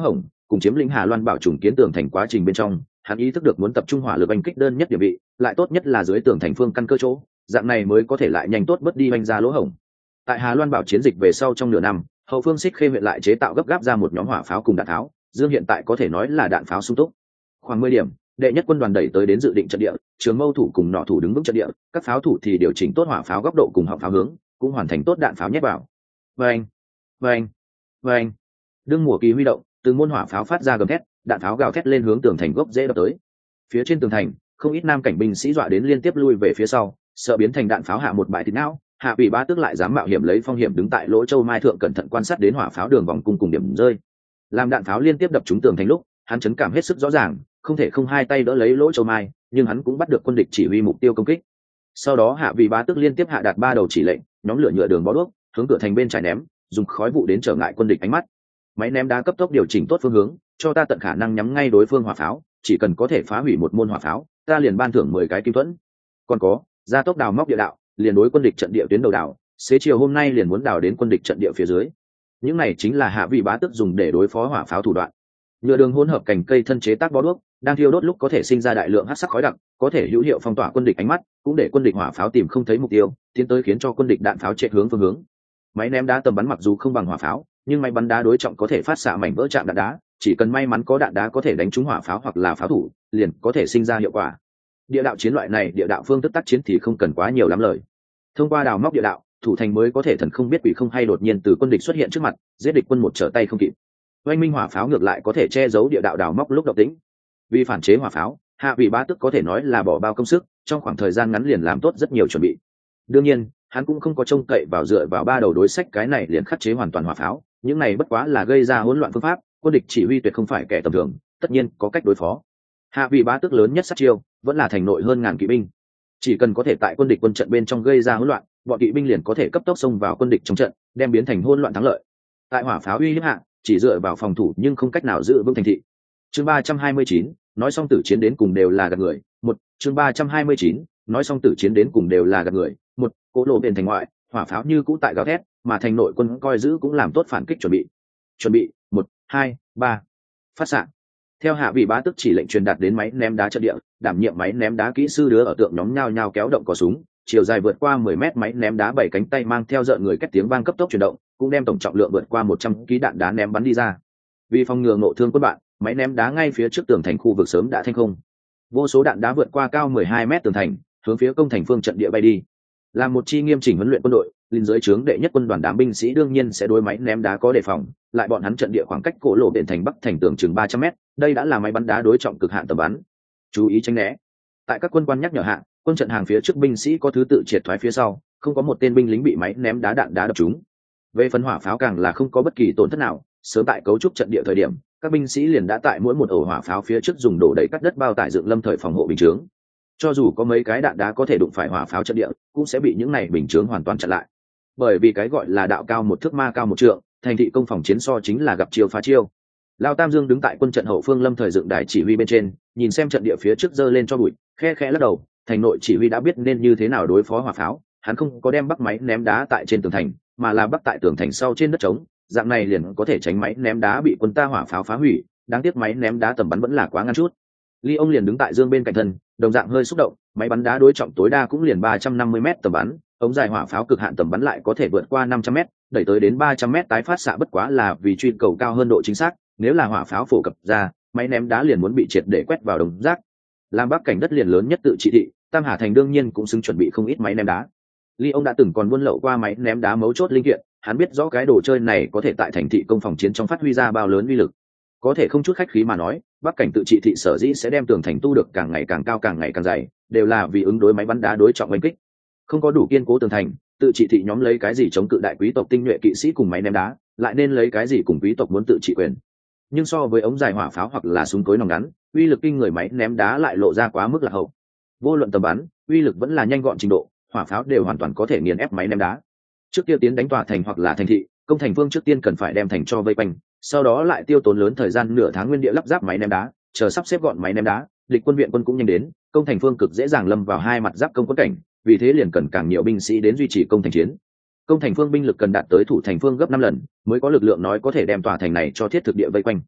cùng chiếm lĩnh Hà Loan bảo trùng kiến tường thành quá trình bên trong, hắn ý thức được muốn tập trung hỏa lực oanh kích đơn nhất địa vị, lại tốt nhất là dưới tường thành phương căn cơ chỗ, dạng này mới có thể lại nhanh tốt bớt đi oanh ra lỗ hổng. Tại Hà Loan bảo chiến dịch về sau trong nửa năm, hậu phương Xích Khê huyện lại chế tạo gấp gáp ra một nhóm hỏa pháo cùng đạn tháo, dương hiện tại có thể nói là đạn pháo sung túc. Khoảng 10 điểm, đệ nhất quân đoàn đẩy tới đến dự định trận địa, trường mâu thủ cùng nỏ thủ đứng vững trận địa, các pháo thủ thì điều chỉnh tốt hỏa pháo góc độ cùng họng pháo hướng, cũng hoàn thành tốt đạn pháo nhét vào. Vâng, vâng, vâng. Đương mùa kỳ huy động, từng môn hỏa pháo phát ra gầm thét, đạn pháo gào thét lên hướng tường thành gốc dễ đập tới. Phía trên tường thành, không ít nam cảnh binh sĩ dọa đến liên tiếp lui về phía sau, sợ biến thành đạn pháo hạ một bãi thịt não. Hạ Bỉ Bá Tước lại dám mạo hiểm lấy phong hiểm đứng tại lỗ châu mai thượng cẩn thận quan sát đến hỏa pháo đường vòng cung cùng điểm rơi. Làm đạn pháo liên tiếp đập trúng tường thành lúc, hắn chấn cảm hết sức rõ ràng, không thể không hai tay đỡ lấy lỗ châu mai, nhưng hắn cũng bắt được quân địch chỉ huy mục tiêu công kích. Sau đó Hạ Bỉ Bá Tước liên tiếp hạ đạt 3 đầu chỉ lệnh, nhóm lửa nhựa đường bó đuốc, hướng cửa thành bên trái ném, dùng khói vụ đến trở ngại quân địch ánh mắt. Máy ném đá cấp tốc điều chỉnh tốt phương hướng, cho ta tận khả năng nhắm ngay đối phương hỏa pháo, chỉ cần có thể phá hủy một môn hỏa pháo, ta liền ban thưởng 10 cái kim thuẫn. Còn có, gia tốc đào móc địa đạo, liền đối quân địch trận địa tuyến đầu đảo, xế chiều hôm nay liền muốn đào đến quân địch trận địa phía dưới. Những này chính là Hạ Bỉ Bá Tước dùng để đối phó hỏa pháo thủ đoạn. Nhựa đường hỗn hợp cành cây thân chế tác bó đuốc, đang thiêu đốt lúc có thể sinh ra đại lượng hắc sắc khói đặc, có thể hữu hiệu phong tỏa quân địch ánh mắt, cũng để quân địch hỏa pháo tìm không thấy mục tiêu, tiến tới khiến cho quân địch đạn pháo chạy hướng phương hướng. Máy ném đá tầm bắn mặc dù không bằng hỏa pháo, nhưng máy bắn đá đối trọng có thể phát xạ mảnh vỡ chạm đạn đá, chỉ cần may mắn có đạn đá có thể đánh trúng hỏa pháo hoặc là pháo thủ, liền có thể sinh ra hiệu quả. Địa đạo chiến loại này, địa đạo phương thức tác chiến thì không cần quá nhiều lắm lời. Thông qua đào móc địa đạo, thủ thành mới có thể thần không biết quỷ không hay đột nhiên từ quân địch xuất hiện trước mặt, giết địch quân một trở tay không kịp. Oanh minh hỏa pháo ngược lại có thể che giấu địa đạo đào móc lúc động tĩnh. Vì phản chế hỏa pháo, Hạ Bỉ Bá Tước có thể nói là bỏ bao công sức, trong khoảng thời gian ngắn liền làm tốt rất nhiều chuẩn bị. Đương nhiên, hắn cũng không có trông cậy vào dựa vào 3 đầu đối sách cái này liền khắc chế hoàn toàn hỏa pháo, những này bất quá là gây ra hỗn loạn phương pháp, quân địch chỉ huy tuyệt không phải kẻ tầm thường, tất nhiên có cách đối phó. Hạ Bỉ Bá Tước lớn nhất sát chiêu vẫn là thành nội hơn ngàn kỵ binh, chỉ cần có thể tại quân địch quân trận bên trong gây ra hỗn loạn, bọn kỵ binh liền có thể cấp tốc xông vào quân địch trong trận, đem biến thành hỗn loạn thắng lợi. Tại hỏa pháo uy hiếp hạ, chỉ dựa vào phòng thủ nhưng không cách nào giữ vững thành thị. Chương 329, nói xong tử chiến đến cùng đều là gạt người. Một, chương 329, nói xong tử chiến đến cùng đều là gạt người. Một, cố lộ bên thành ngoại, hỏa pháo như cũ tại gào thét, mà thành nội quân coi giữ cũng làm tốt phản kích chuẩn bị. Chuẩn bị, 1, 2, 3. Phát xạ. Theo Hạ Bỉ Bá Tước chỉ lệnh truyền đạt đến máy ném đá trận địa, đảm nhiệm máy ném đá kỹ sư đứa ở tượng nhóm nhao nhao kéo động cò súng, chiều dài vượt qua 10 mét máy ném đá 7 cánh tay mang theo rợn người cách tiếng vang cấp tốc chuyển động, cũng đem tổng trọng lượng vượt qua 100 kg đạn đá ném bắn đi ra. Vì phòng ngừa ngộ thương quân bạn, máy ném đá ngay phía trước tường thành khu vực sớm đã thanh không. Vô số đạn đá vượt qua cao 12 mét tường thành, hướng phía công thành phương trận địa bay đi. Làm một chi nghiêm chỉnh huấn luyện quân đội, linh dưới trướng đệ nhất quân đoàn đám binh sĩ đương nhiên sẽ đối máy ném đá có đề phòng, lại bọn hắn trận địa khoảng cách cổ lộ đền thành bắc thành tường chừng 300 mét, đây đã là máy bắn đá đối trọng cực hạn tầm bắn. Chú ý tránh né. Tại các quân quan nhắc nhở hạ, quân trận hàng phía trước binh sĩ có thứ tự triệt thoái phía sau, không có một tên binh lính bị máy ném đá đạn đá đập trúng. Về phần hỏa pháo càng là không có bất kỳ tổn thất nào, sớm tại cấu trúc trận địa thời điểm, các binh sĩ liền đã tại mỗi một ổ hỏa pháo phía trước dùng đổ đẩy cắt đất bao tải dựng lâm thời phòng hộ bình chướng. Cho dù có mấy cái đạn đá có thể đụng phải hỏa pháo trận địa, cũng sẽ bị những này bình chướng hoàn toàn chặn lại. Bởi vì cái gọi là đạo cao một thước ma cao một trượng, thành thị công phòng chiến so chính là gặp chiêu phá chiêu. Lao Tam Dương đứng tại quân trận hậu phương lâm thời dựng đài chỉ huy bên trên, nhìn xem trận địa phía trước giơ lên cho bụi, khe khẽ lắc đầu. Thành nội chỉ huy đã biết nên như thế nào đối phó hỏa pháo, hắn không có đem bắc máy ném đá tại trên tường thành, mà là bắc tại tường thành sau trên đất trống, dạng này liền có thể tránh máy ném đá bị quân ta hỏa pháo phá hủy. Đáng tiếc máy ném đá tầm bắn vẫn là quá ngắn chút. Ly ông liền đứng tại Dương bên cạnh thân, đồng dạng hơi xúc động, máy bắn đá đối trọng tối đa cũng liền 350 m tầm bắn, ống dài hỏa pháo cực hạn tầm bắn lại có thể vượt qua 500 m, đẩy tới đến 300 m tái phát xạ bất quá là vì truy cầu cao hơn độ chính xác, nếu là hỏa pháo phổ cập ra, máy ném đá liền muốn bị triệt để quét vào đồng rác. Làm bắc cảnh đất liền lớn nhất tự trị thị, Tam Hà thành đương nhiên cũng xứng chuẩn bị không ít máy ném đá. Ly ông đã từng còn buôn lậu qua máy ném đá mấu chốt linh kiện, hắn biết rõ cái đồ chơi này có thể tại thành thị công phòng chiến trong phát huy ra bao lớn uy lực. Có thể không chút khách khí mà nói, bắc cảnh tự trị thị sở dĩ sẽ đem tường thành tu được càng ngày càng cao càng ngày càng dày, đều là vì ứng đối máy bắn đá đối trọng oanh kích. Không có đủ kiên cố tường thành, tự trị thị nhóm lấy cái gì chống cự đại quý tộc tinh nhuệ kỵ sĩ cùng máy ném đá, lại nên lấy cái gì cùng quý tộc muốn tự trị quyền. Nhưng so với ống dài hỏa pháo hoặc là súng cối nòng ngắn, uy lực kinh người máy ném đá lại lộ ra quá mức là hậu. Vô luận tầm bắn, uy lực vẫn là nhanh gọn trình độ, hỏa pháo đều hoàn toàn có thể nghiền ép máy ném đá. Trước kia tiến đánh tòa thành hoặc là thành thị, công thành phương trước tiên cần phải đem thành cho vây quanh, sau đó lại tiêu tốn lớn thời gian nửa tháng nguyên địa lắp ráp máy ném đá, chờ sắp xếp gọn máy ném đá, địch quân viện quân cũng nhanh đến, công thành phương cực dễ dàng lâm vào hai mặt giáp công quân cảnh, vì thế liền cần càng nhiều binh sĩ đến duy trì công thành chiến. Công thành phương binh lực cần đạt tới thủ thành phương gấp 5 lần, mới có lực lượng nói có thể đem tòa thành này cho thiết thực địa vây quanh.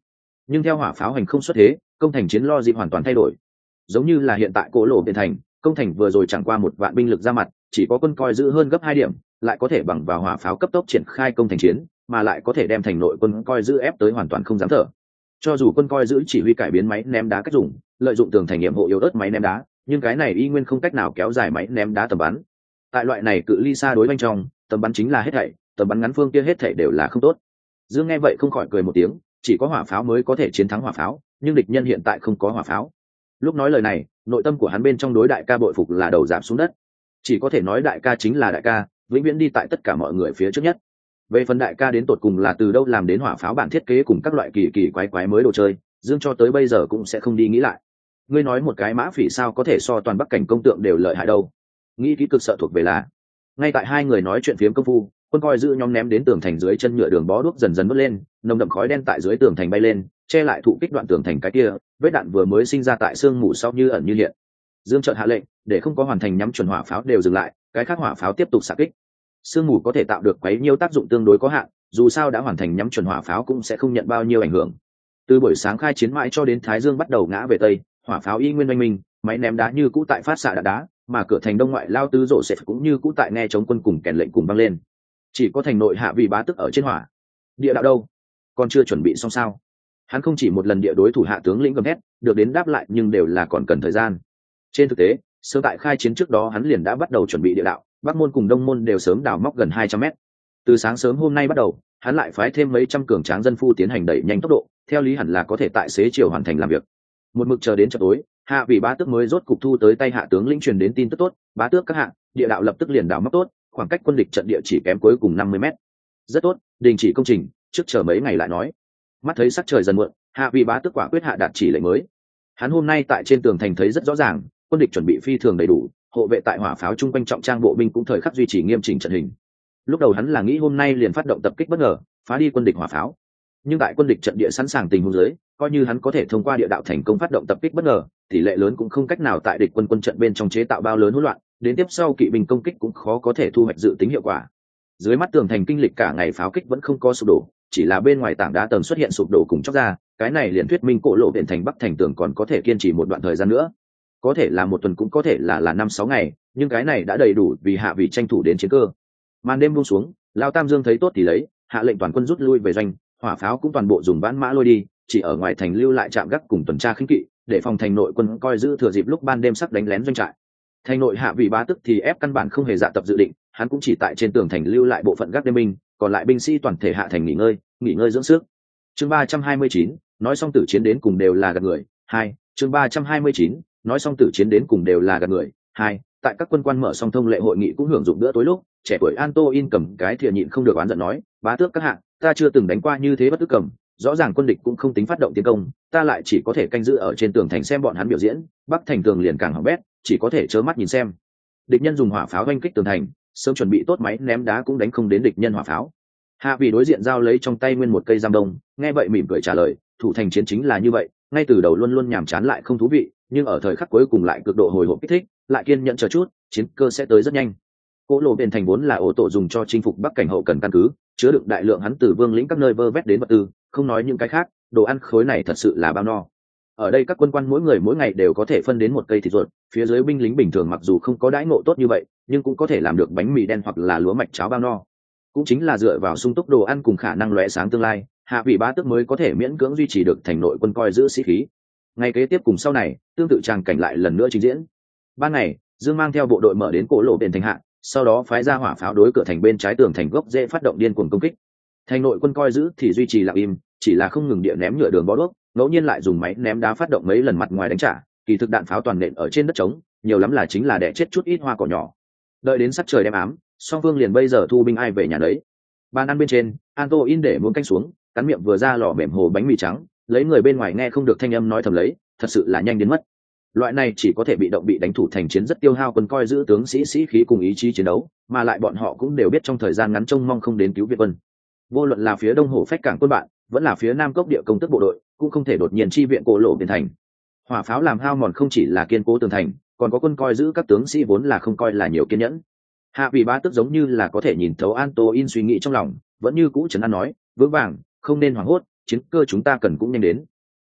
Nhưng theo hỏa pháo hành không xuất thế, công thành chiến lo dịp hoàn toàn thay đổi. Giống như là hiện tại Cổ Lộ Biển thành, công thành vừa rồi chẳng qua 1 vạn binh lực ra mặt, chỉ có quân coi giữ hơn gấp 2 điểm, lại có thể bằng vào hỏa pháo cấp tốc triển khai công thành chiến, mà lại có thể đem thành nội quân coi giữ ép tới hoàn toàn không dám thở. Cho dù quân coi giữ chỉ huy cải biến máy ném đá cách dùng, lợi dụng tường thành nghiệm hộ yếu ớt máy ném đá, nhưng cái này y nguyên không cách nào kéo dài máy ném đá tầm bắn. Tại loại này cự ly xa đối bên trong, tầm bắn chính là hết thảy, tầm bắn ngắn phương kia hết thảy đều là không tốt. Dương nghe vậy không khỏi cười một tiếng, chỉ có hỏa pháo mới có thể chiến thắng hỏa pháo, nhưng địch nhân hiện tại không có hỏa pháo. Lúc nói lời này, nội tâm của hắn bên trong đối đại ca bội phục là đầu giảm xuống đất. Chỉ có thể nói đại ca chính là đại ca, vĩnh viễn đi tại tất cả mọi người phía trước nhất. Về phần đại ca đến tột cùng là từ đâu làm đến hỏa pháo bản thiết kế cùng các loại kỳ kỳ quái quái mới đồ chơi, Dương cho tới bây giờ cũng sẽ không đi nghĩ lại. Ngươi nói một cái mã phỉ sao có thể so toàn Bắc cảnh công tượng đều lợi hại đâu? Nghĩ kỹ cực sợ thuộc về là. Ngay tại hai người nói chuyện phiếm công phu, quân coi giữ nhóm ném đến tường thành dưới chân nhựa đường bó đuốc dần dần bớt lên, nồng đậm khói đen tại dưới tường thành bay lên, che lại thụ kích đoạn tường thành cái kia, vết đạn vừa mới sinh ra tại sương mù sau như ẩn như hiện. Dương chợt hạ lệnh, để không có hoàn thành nhắm chuẩn hỏa pháo đều dừng lại, cái khác hỏa pháo tiếp tục xạ kích. Sương mù có thể tạo được quấy nhiêu tác dụng tương đối có hạn, dù sao đã hoàn thành nhắm chuẩn hỏa pháo cũng sẽ không nhận bao nhiêu ảnh hưởng. Từ buổi sáng khai chiến mãi cho đến thái dương bắt đầu ngã về tây, hỏa pháo y nguyên oanh minh, máy ném đá như cũ tại phát xạ đạn đá, mà cửa thành đông ngoại lao tứ rổ sệt cũng như cũ tại nghe chống quân cùng kèn lệnh cùng vang lên. Chỉ có thành nội Hạ Vì Bá Tức ở trên hỏa. Địa đạo đâu? Còn chưa chuẩn bị xong sao? Hắn không chỉ một lần địa đối thủ hạ tướng lĩnh gầm thét, được đến đáp lại nhưng đều là còn cần thời gian. Trên thực tế, sớm tại khai chiến trước đó hắn liền đã bắt đầu chuẩn bị địa đạo, Bắc môn cùng Đông môn đều sớm đào móc gần 200 mét. Từ sáng sớm hôm nay bắt đầu, hắn lại phái thêm mấy trăm cường tráng dân phu tiến hành đẩy nhanh tốc độ, theo lý hẳn là có thể tại xế chiều hoàn thành làm việc. Một mực chờ đến chập tối, Hạ Vì Bá Tước mới rốt cục thu tới tay hạ tướng lĩnh truyền đến tin tức tốt, Bá Tước các hạ, địa đạo lập tức liền đào móc tốt, khoảng cách quân địch trận địa chỉ kém cuối cùng 50 mét. Rất tốt, đình chỉ công trình, trước chờ mấy ngày lại nói. Mắt thấy sắc trời dần muộn, Hạ Vì Bá Tước quả quyết hạ đạt chỉ lệnh mới. Hắn hôm nay tại trên tường thành thấy rất rõ ràng, quân địch chuẩn bị phi thường đầy đủ, hộ vệ tại hỏa pháo chung quanh trọng trang bộ binh cũng thời khắc duy trì nghiêm chỉnh trận hình. Lúc đầu hắn là nghĩ hôm nay liền phát động tập kích bất ngờ, phá đi quân địch hỏa pháo. Nhưng tại quân địch trận địa sẵn sàng tình huống dưới, coi như hắn có thể thông qua địa đạo thành công phát động tập kích bất ngờ, tỷ lệ lớn cũng không cách nào tại địch quân trận bên trong chế tạo bao lớn hỗn loạn, đến tiếp sau kỵ binh công kích cũng khó có thể thu hoạch dự tính hiệu quả. Dưới mắt tường thành kinh lịch cả ngày pháo kích vẫn không có sụp đổ, chỉ là bên ngoài tảng đá tầng xuất hiện sụp đổ cùng chóc ra, cái này liền thuyết minh Cổ Lộ Biển thành Bắc thành tường còn có thể kiên trì một đoạn thời gian nữa. Có thể là 1 tuần cũng có thể là 5-6 ngày, nhưng cái này đã đầy đủ vì Hạ Vì tranh thủ đến chiến cơ. Màn đêm buông xuống, Lão Tam Dương thấy tốt thì lấy, hạ lệnh toàn quân rút lui về doanh, hỏa pháo cũng toàn bộ dùng vãn mã lôi đi, chỉ ở ngoài thành lưu lại trạm gác cùng tuần tra khinh kỵ, để phòng thành nội quân coi giữ thừa dịp lúc ban đêm sắc đánh lén doanh trại. Thành nội Hạ Vì Bá Tức thì ép căn bản không hề dạ tập dự định, hắn cũng chỉ tại trên tường thành lưu lại bộ phận gác đêm binh, còn lại binh sĩ toàn thể hạ thành nghỉ ngơi dưỡng sức. Chương 329, nói xong tử chiến đến cùng đều là gạt người. 2, chương 329, nói xong tử chiến đến cùng đều là gạt người. 2, tại các quân quan mở xong thông lệ hội nghị cũng hưởng dụng bữa tối lúc, trẻ tuổi Antoin cầm cái thìa nhịn không được oán giận nói, Bá Tước các hạ, ta chưa từng đánh qua như thế bất tức cầm, rõ ràng quân địch cũng không tính phát động tiến công, ta lại chỉ có thể canh giữ ở trên tường thành xem bọn hắn biểu diễn, Bắc thành tường liền càng hỏng bét, chỉ có thể trơ mắt nhìn xem. Địch nhân dùng hỏa pháo oanh kích tường thành, sớm chuẩn bị tốt máy ném đá cũng đánh không đến địch nhân hỏa pháo. Hạ Vì đối diện giao lấy trong tay nguyên một cây giam đông, nghe vậy mỉm cười trả lời, thủ thành chiến chính là như vậy, ngay từ đầu luôn luôn nhàm chán lại không thú vị, nhưng ở thời khắc cuối cùng lại cực độ hồi hộp kích thích, lại kiên nhẫn chờ chút, chiến cơ sẽ tới rất nhanh. Cổ Lộ Biển thành vốn là ổ tổ dùng cho chinh phục Bắc cảnh hậu cần căn cứ, chứa đựng đại lượng hắn từ vương lĩnh các nơi vơ vét đến vật tư, không nói những cái khác, đồ ăn khối này thật sự là bao no. Ở đây các quân quan mỗi người mỗi ngày đều có thể phân đến một cây thịt ruột, phía dưới binh lính bình thường mặc dù không có đãi ngộ tốt như vậy, nhưng cũng có thể làm được bánh mì đen hoặc là lúa mạch cháo bao no. Cũng chính là dựa vào sung túc đồ ăn cùng khả năng lóe sáng tương lai, Hạ Vì Bá Tước mới có thể miễn cưỡng duy trì được thành nội quân coi giữ sĩ khí. Ngày kế tiếp cùng sau này, tương tự tràng cảnh lại lần nữa trình diễn. Ban ngày, Dương mang theo bộ đội mở đến Cổ Lộ Biển thành hạ, sau đó phái ra hỏa pháo đối cửa thành bên trái tường thành gốc dễ phát động điên cuồng công kích. Thành nội quân coi giữ thì duy trì lặng im, chỉ là không ngừng địa ném nhựa đường bó đuốc, ngẫu nhiên lại dùng máy ném đá phát động mấy lần mặt ngoài đánh trả, kỳ thực đạn pháo toàn nện ở trên đất trống, nhiều lắm là chính là đẻ chết chút ít hoa cỏ nhỏ. Đợi đến sắc trời đêm ám, song phương liền bây giờ thu binh ai về nhà đấy. Bàn ăn bên trên, Antoin để muỗng canh xuống, cắn miệng vừa ra lò mềm hồ bánh mì trắng, lấy người bên ngoài nghe không được thanh âm nói thầm lấy, thật sự là nhanh đến mất. Loại này chỉ có thể bị động bị đánh thủ thành chiến rất tiêu hao quân coi giữ tướng sĩ khí cùng ý chí chiến đấu, mà lại bọn họ cũng đều biết trong thời gian ngắn trông mong không đến cứu viện quân. Vô luận là phía đông hồ phách cảng quân bạn, vẫn là phía nam cốc địa công tức bộ đội, cũng không thể đột nhiên chi viện Cổ Lộ Biển thành. Hỏa pháo làm hao mòn không chỉ là kiên cố tường thành, còn có quân coi giữ các tướng sĩ vốn là không coi là nhiều kiên nhẫn. Hạ Vì Bá Tước giống như là có thể nhìn thấu Antoin suy nghĩ trong lòng, vẫn như cũ trấn an nói, vững vàng, không nên hoảng hốt, chiến cơ chúng ta cần cũng nhanh đến,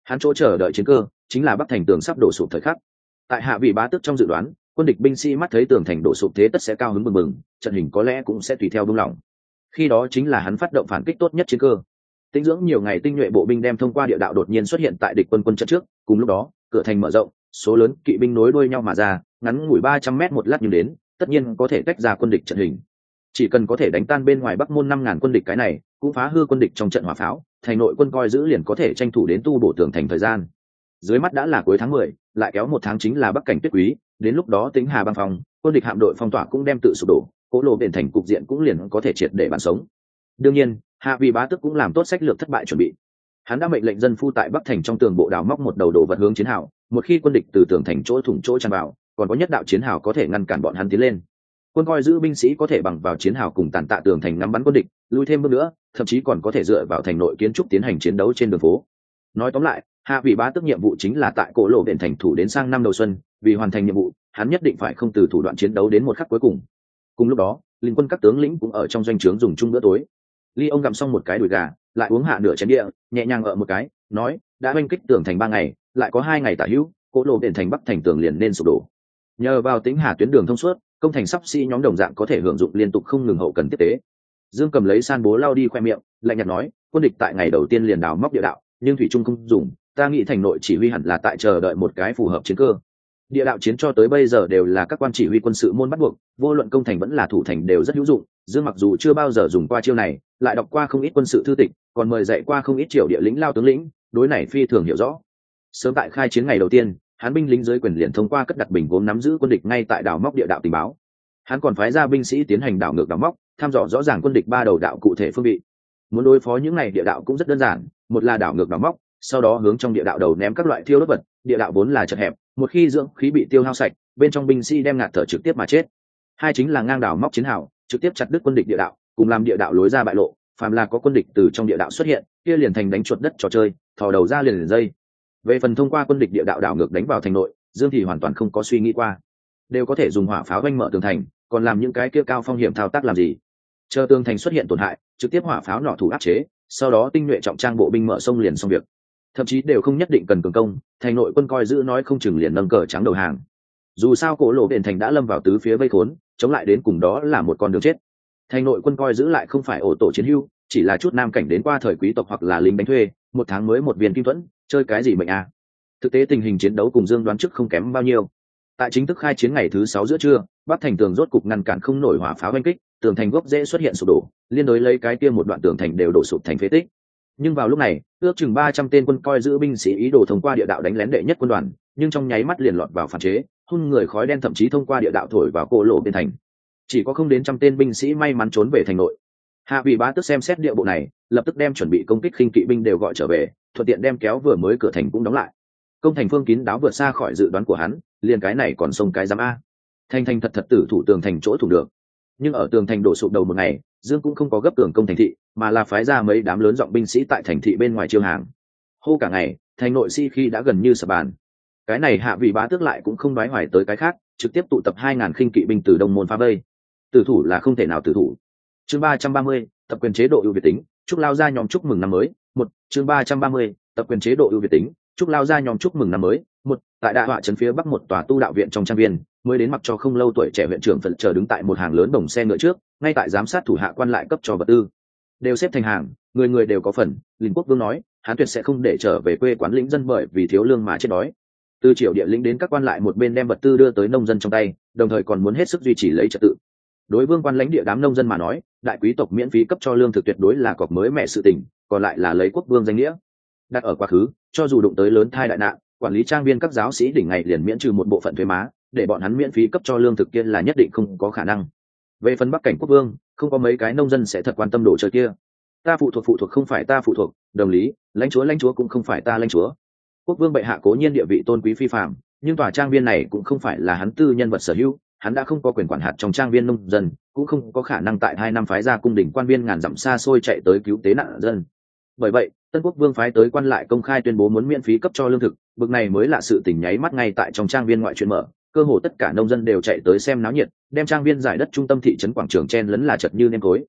Hắn chỗ chờ đợi chiến cơ chính là Bắc Thành tường sắp đổ sụp thời khắc. Tại Hạ Vị Bá Tước trong dự đoán, quân địch binh sĩ mắt thấy tường thành đổ sụp thế tất sẽ cao hứng bừng bừng, trận hình có lẽ cũng sẽ tùy theo buông lỏng. Khi đó chính là hắn phát động phản kích tốt nhất chiến cơ. Tĩnh dưỡng nhiều ngày tinh nhuệ bộ binh đem thông qua địa đạo đột nhiên xuất hiện tại địch quân trận trước, cùng lúc đó, cửa thành mở rộng, số lớn kỵ binh nối đuôi nhau mà ra, ngắn ngủi 300 mét một lát nhưng đến, tất nhiên có thể tách ra quân địch trận hình. Chỉ cần có thể đánh tan bên ngoài Bắc Môn 5000 quân địch cái này, cũng phá hư quân địch trong trận hỏa pháo, thành nội quân coi giữ liền có thể tranh thủ đến tu bổ tường thành thời gian. Dưới mắt đã là cuối tháng 10, lại kéo một tháng chính là Bắc cảnh tuyết quý, đến lúc đó Tĩnh Hà băng phòng, quân địch hạm đội phong tỏa cũng đem tự sụp đổ, Cố Lộ biển thành cục diện cũng liền có thể triệt để bàn sống. Đương nhiên, Hạ Vị Bá Tước cũng làm tốt sách lược thất bại chuẩn bị. Hắn đã mệnh lệnh dân phu tại Bắc thành trong tường bộ đào móc một đầu đồ vật hướng chiến hào, một khi quân địch từ tường thành chỗ thủng chỗ tràn vào, còn có nhất đạo chiến hào có thể ngăn cản bọn hắn tiến lên. Quân coi giữ binh sĩ có thể bằng vào chiến hào cùng tàn tạ tường thành ngắm bắn quân địch, lui thêm bước nữa, thậm chí còn có thể dựa vào thành nội kiến trúc tiến hành chiến đấu trên đường phố. Nói tóm lại, Hạ Vị Bá Tước nhiệm vụ chính là tại Cố Lộ biển thành thủ đến sang năm đầu xuân, vì hoàn thành nhiệm vụ, hắn nhất định phải không từ thủ đoạn chiến đấu đến một khắc cuối cùng. Cùng lúc đó, liên quân các tướng lĩnh cũng ở trong doanh trướng dùng chung bữa tối. Ly ông gặm xong một cái đùi gà, lại uống hạ nửa chén địa, nhẹ nhàng ở một cái, nói, đã oanh kích tường thành 3 ngày, lại có 2 ngày tả hữu, Cố Lộ biển thành Bắc thành tường liền nên sụp đổ. Nhờ vào Tĩnh Hà tuyến đường thông suốt, công thành sắp nhóm đồng dạng có thể hưởng dụng liên tục không ngừng hậu cần tiếp tế. Dương Cầm lấy san bố lau đi khoe miệng, lạnh nhạt nói, quân địch tại ngày đầu tiên liền đào móc địa đạo, nhưng thủy trung không dùng, ta nghĩ thành nội chỉ huy hẳn là tại chờ đợi một cái phù hợp chiến cơ. Địa đạo chiến cho tới bây giờ đều là các quan chỉ huy quân sự môn bắt buộc, vô luận công thành vẫn là thủ thành đều rất hữu dụng. Dương mặc dù chưa bao giờ dùng qua chiêu này, lại đọc qua không ít quân sự thư tịch, còn mời dạy qua không ít triều địa lĩnh lao tướng lĩnh, đối này phi thường hiểu rõ. Sớm tại khai chiến ngày đầu tiên, hắn binh lính dưới quyền liền thông qua cất đặt bình gốm nắm giữ quân địch ngay tại đào móc địa đạo tình báo. Hắn còn phái ra binh sĩ tiến hành đảo ngược đào móc, thăm dò rõ ràng quân địch 3 đầu đạo cụ thể phương vị. Muốn đối phó những này địa đạo cũng rất đơn giản, một là đảo ngược đào móc, sau đó hướng trong địa đạo đầu ném các loại thiêu đốt vật. Địa đạo vốn là chật hẹp, một khi dưỡng khí bị tiêu hao sạch, bên trong binh sĩ đem ngạt thở trực tiếp mà chết. Hai chính là ngang đảo móc chiến hào, trực tiếp chặt đứt quân địch địa đạo, cùng làm địa đạo lối ra bại lộ. Phàm là có quân địch từ trong địa đạo xuất hiện, kia liền thành đánh chuột đất trò chơi, thò đầu ra liền dây. Về phần thông qua quân địch địa đạo đảo ngược đánh vào thành nội, Dương thì hoàn toàn không có suy nghĩ qua, đều có thể dùng hỏa pháo vanh mở tường thành, còn làm những cái kia cao phong hiểm thao tác làm gì? Chờ tường thành xuất hiện tổn hại, trực tiếp hỏa pháo nỏ thủ áp chế, sau đó tinh nhuệ trọng trang bộ binh mở sông liền xong việc. Thậm chí đều không nhất định cần cường công, thành nội quân coi giữ nói không chừng liền nâng cờ trắng đầu hàng. Dù sao Cố Lộ biển thành đã lâm vào tứ phía vây khốn, chống lại đến cùng đó là một con đường chết. Thành nội quân coi giữ lại không phải ổ tổ chiến hưu, chỉ là chút nam cảnh đến qua thời quý tộc hoặc là lính đánh thuê, một tháng mới một viên kim thuẫn, chơi cái gì mệnh à? Thực tế tình hình chiến đấu cùng Dương đoán trước không kém bao nhiêu. Tại chính thức khai chiến ngày thứ 6 giữa trưa, Bắc thành tường rốt cục ngăn cản không nổi hỏa pháo oanh kích, tường thành gốc rễ xuất hiện sụp đổ, liên đối lấy cái kia một đoạn tường thành đều đổ sụp thành phế tích. Nhưng vào lúc này, ước chừng 300 tên quân coi giữ binh sĩ ý đồ thông qua địa đạo đánh lén đệ nhất quân đoàn, nhưng trong nháy mắt liền lọt vào phản chế, hun người khói đen thậm chí thông qua địa đạo thổi vào Cố Lộ bên thành. Chỉ có không đến trăm tên binh sĩ may mắn trốn về thành nội. Hạ Vị Bá Tước xem xét địa bộ này, lập tức đem chuẩn bị công kích khinh kỵ binh đều gọi trở về, thuận tiện đem kéo vừa mới cửa thành cũng đóng lại. Công thành phương kín đáo vượt xa khỏi dự đoán của hắn, liền cái này còn xông cái giám a. Thành thật tử thủ tường thành chỗ thủ được. Nhưng ở tường thành đổ sụp đầu một ngày, Dương cũng không có gấp tường công thành thị, mà là phái ra mấy đám lớn giọng binh sĩ tại thành thị bên ngoài chiêu hàng. Hô cả ngày, thành nội khi đã gần như sập bàn. Cái này Hạ Vị Bá Tước lại cũng không nói hoài tới cái khác, trực tiếp tụ tập 2000 khinh kỵ binh từ đông môn phá vây. Tử thủ là không thể nào tử thủ. Chương 330, tập quyền chế độ ưu việt tính, chúc lao ra nhóm chúc mừng năm mới. Chương 330, tập quyền chế độ ưu việt tính, chúc lao ra nhóm chúc mừng năm mới. Tại đại họa trấn phía bắc một tòa tu đạo viện trong trang viên, mới đến mặc cho không lâu tuổi trẻ huyện trưởng Phật chờ đứng tại một hàng lớn đồng xe ngựa trước, ngay tại giám sát thủ hạ quan lại cấp cho vật tư, đều xếp thành hàng, người người đều có phần. Linh Quốc Vương nói, hắn tuyệt sẽ không để trở về quê quán lĩnh dân bởi vì thiếu lương mà chết đói. Từ triều địa lĩnh đến các quan lại một bên đem vật tư đưa tới nông dân trong tay, đồng thời còn muốn hết sức duy trì lấy trật tự. Đối vương quan lãnh địa đám nông dân mà nói, đại quý tộc miễn phí cấp cho lương thực tuyệt đối là cọc mới mẹ sự tình, còn lại là lấy quốc vương danh nghĩa. Đặt ở quá khứ, cho dù đụng tới lớn thai đại nạn, quản lý trang viên các giáo sĩ đỉnh ngày liền miễn trừ một bộ phận thuế má, để bọn hắn miễn phí cấp cho lương thực kia là nhất định không có khả năng. Về phần Bắc cảnh quốc vương, không có mấy cái nông dân sẽ thật quan tâm đồ chơi kia. Ta phụ thuộc không phải ta phụ thuộc, đồng lý, lãnh chúa cũng không phải ta lãnh chúa. Quốc vương bệ hạ cố nhiên địa vị tôn quý phi phàm, nhưng tòa trang viên này cũng không phải là hắn tư nhân vật sở hữu, hắn đã không có quyền quản hạt trong trang viên nông dân, cũng không có khả năng tại 2 năm phái ra cung đình quan viên ngàn dặm xa xôi chạy tới cứu tế nạn dân. Bởi vậy, Tân Quốc Vương phái tới quan lại công khai tuyên bố muốn miễn phí cấp cho lương thực, bực này mới là sự tình nháy mắt ngay tại trong trang viên ngoại chuyện mở, cơ hồ tất cả nông dân đều chạy tới xem náo nhiệt, đem trang viên giải đất trung tâm thị trấn quảng trường chen lấn là chật như nêm cối.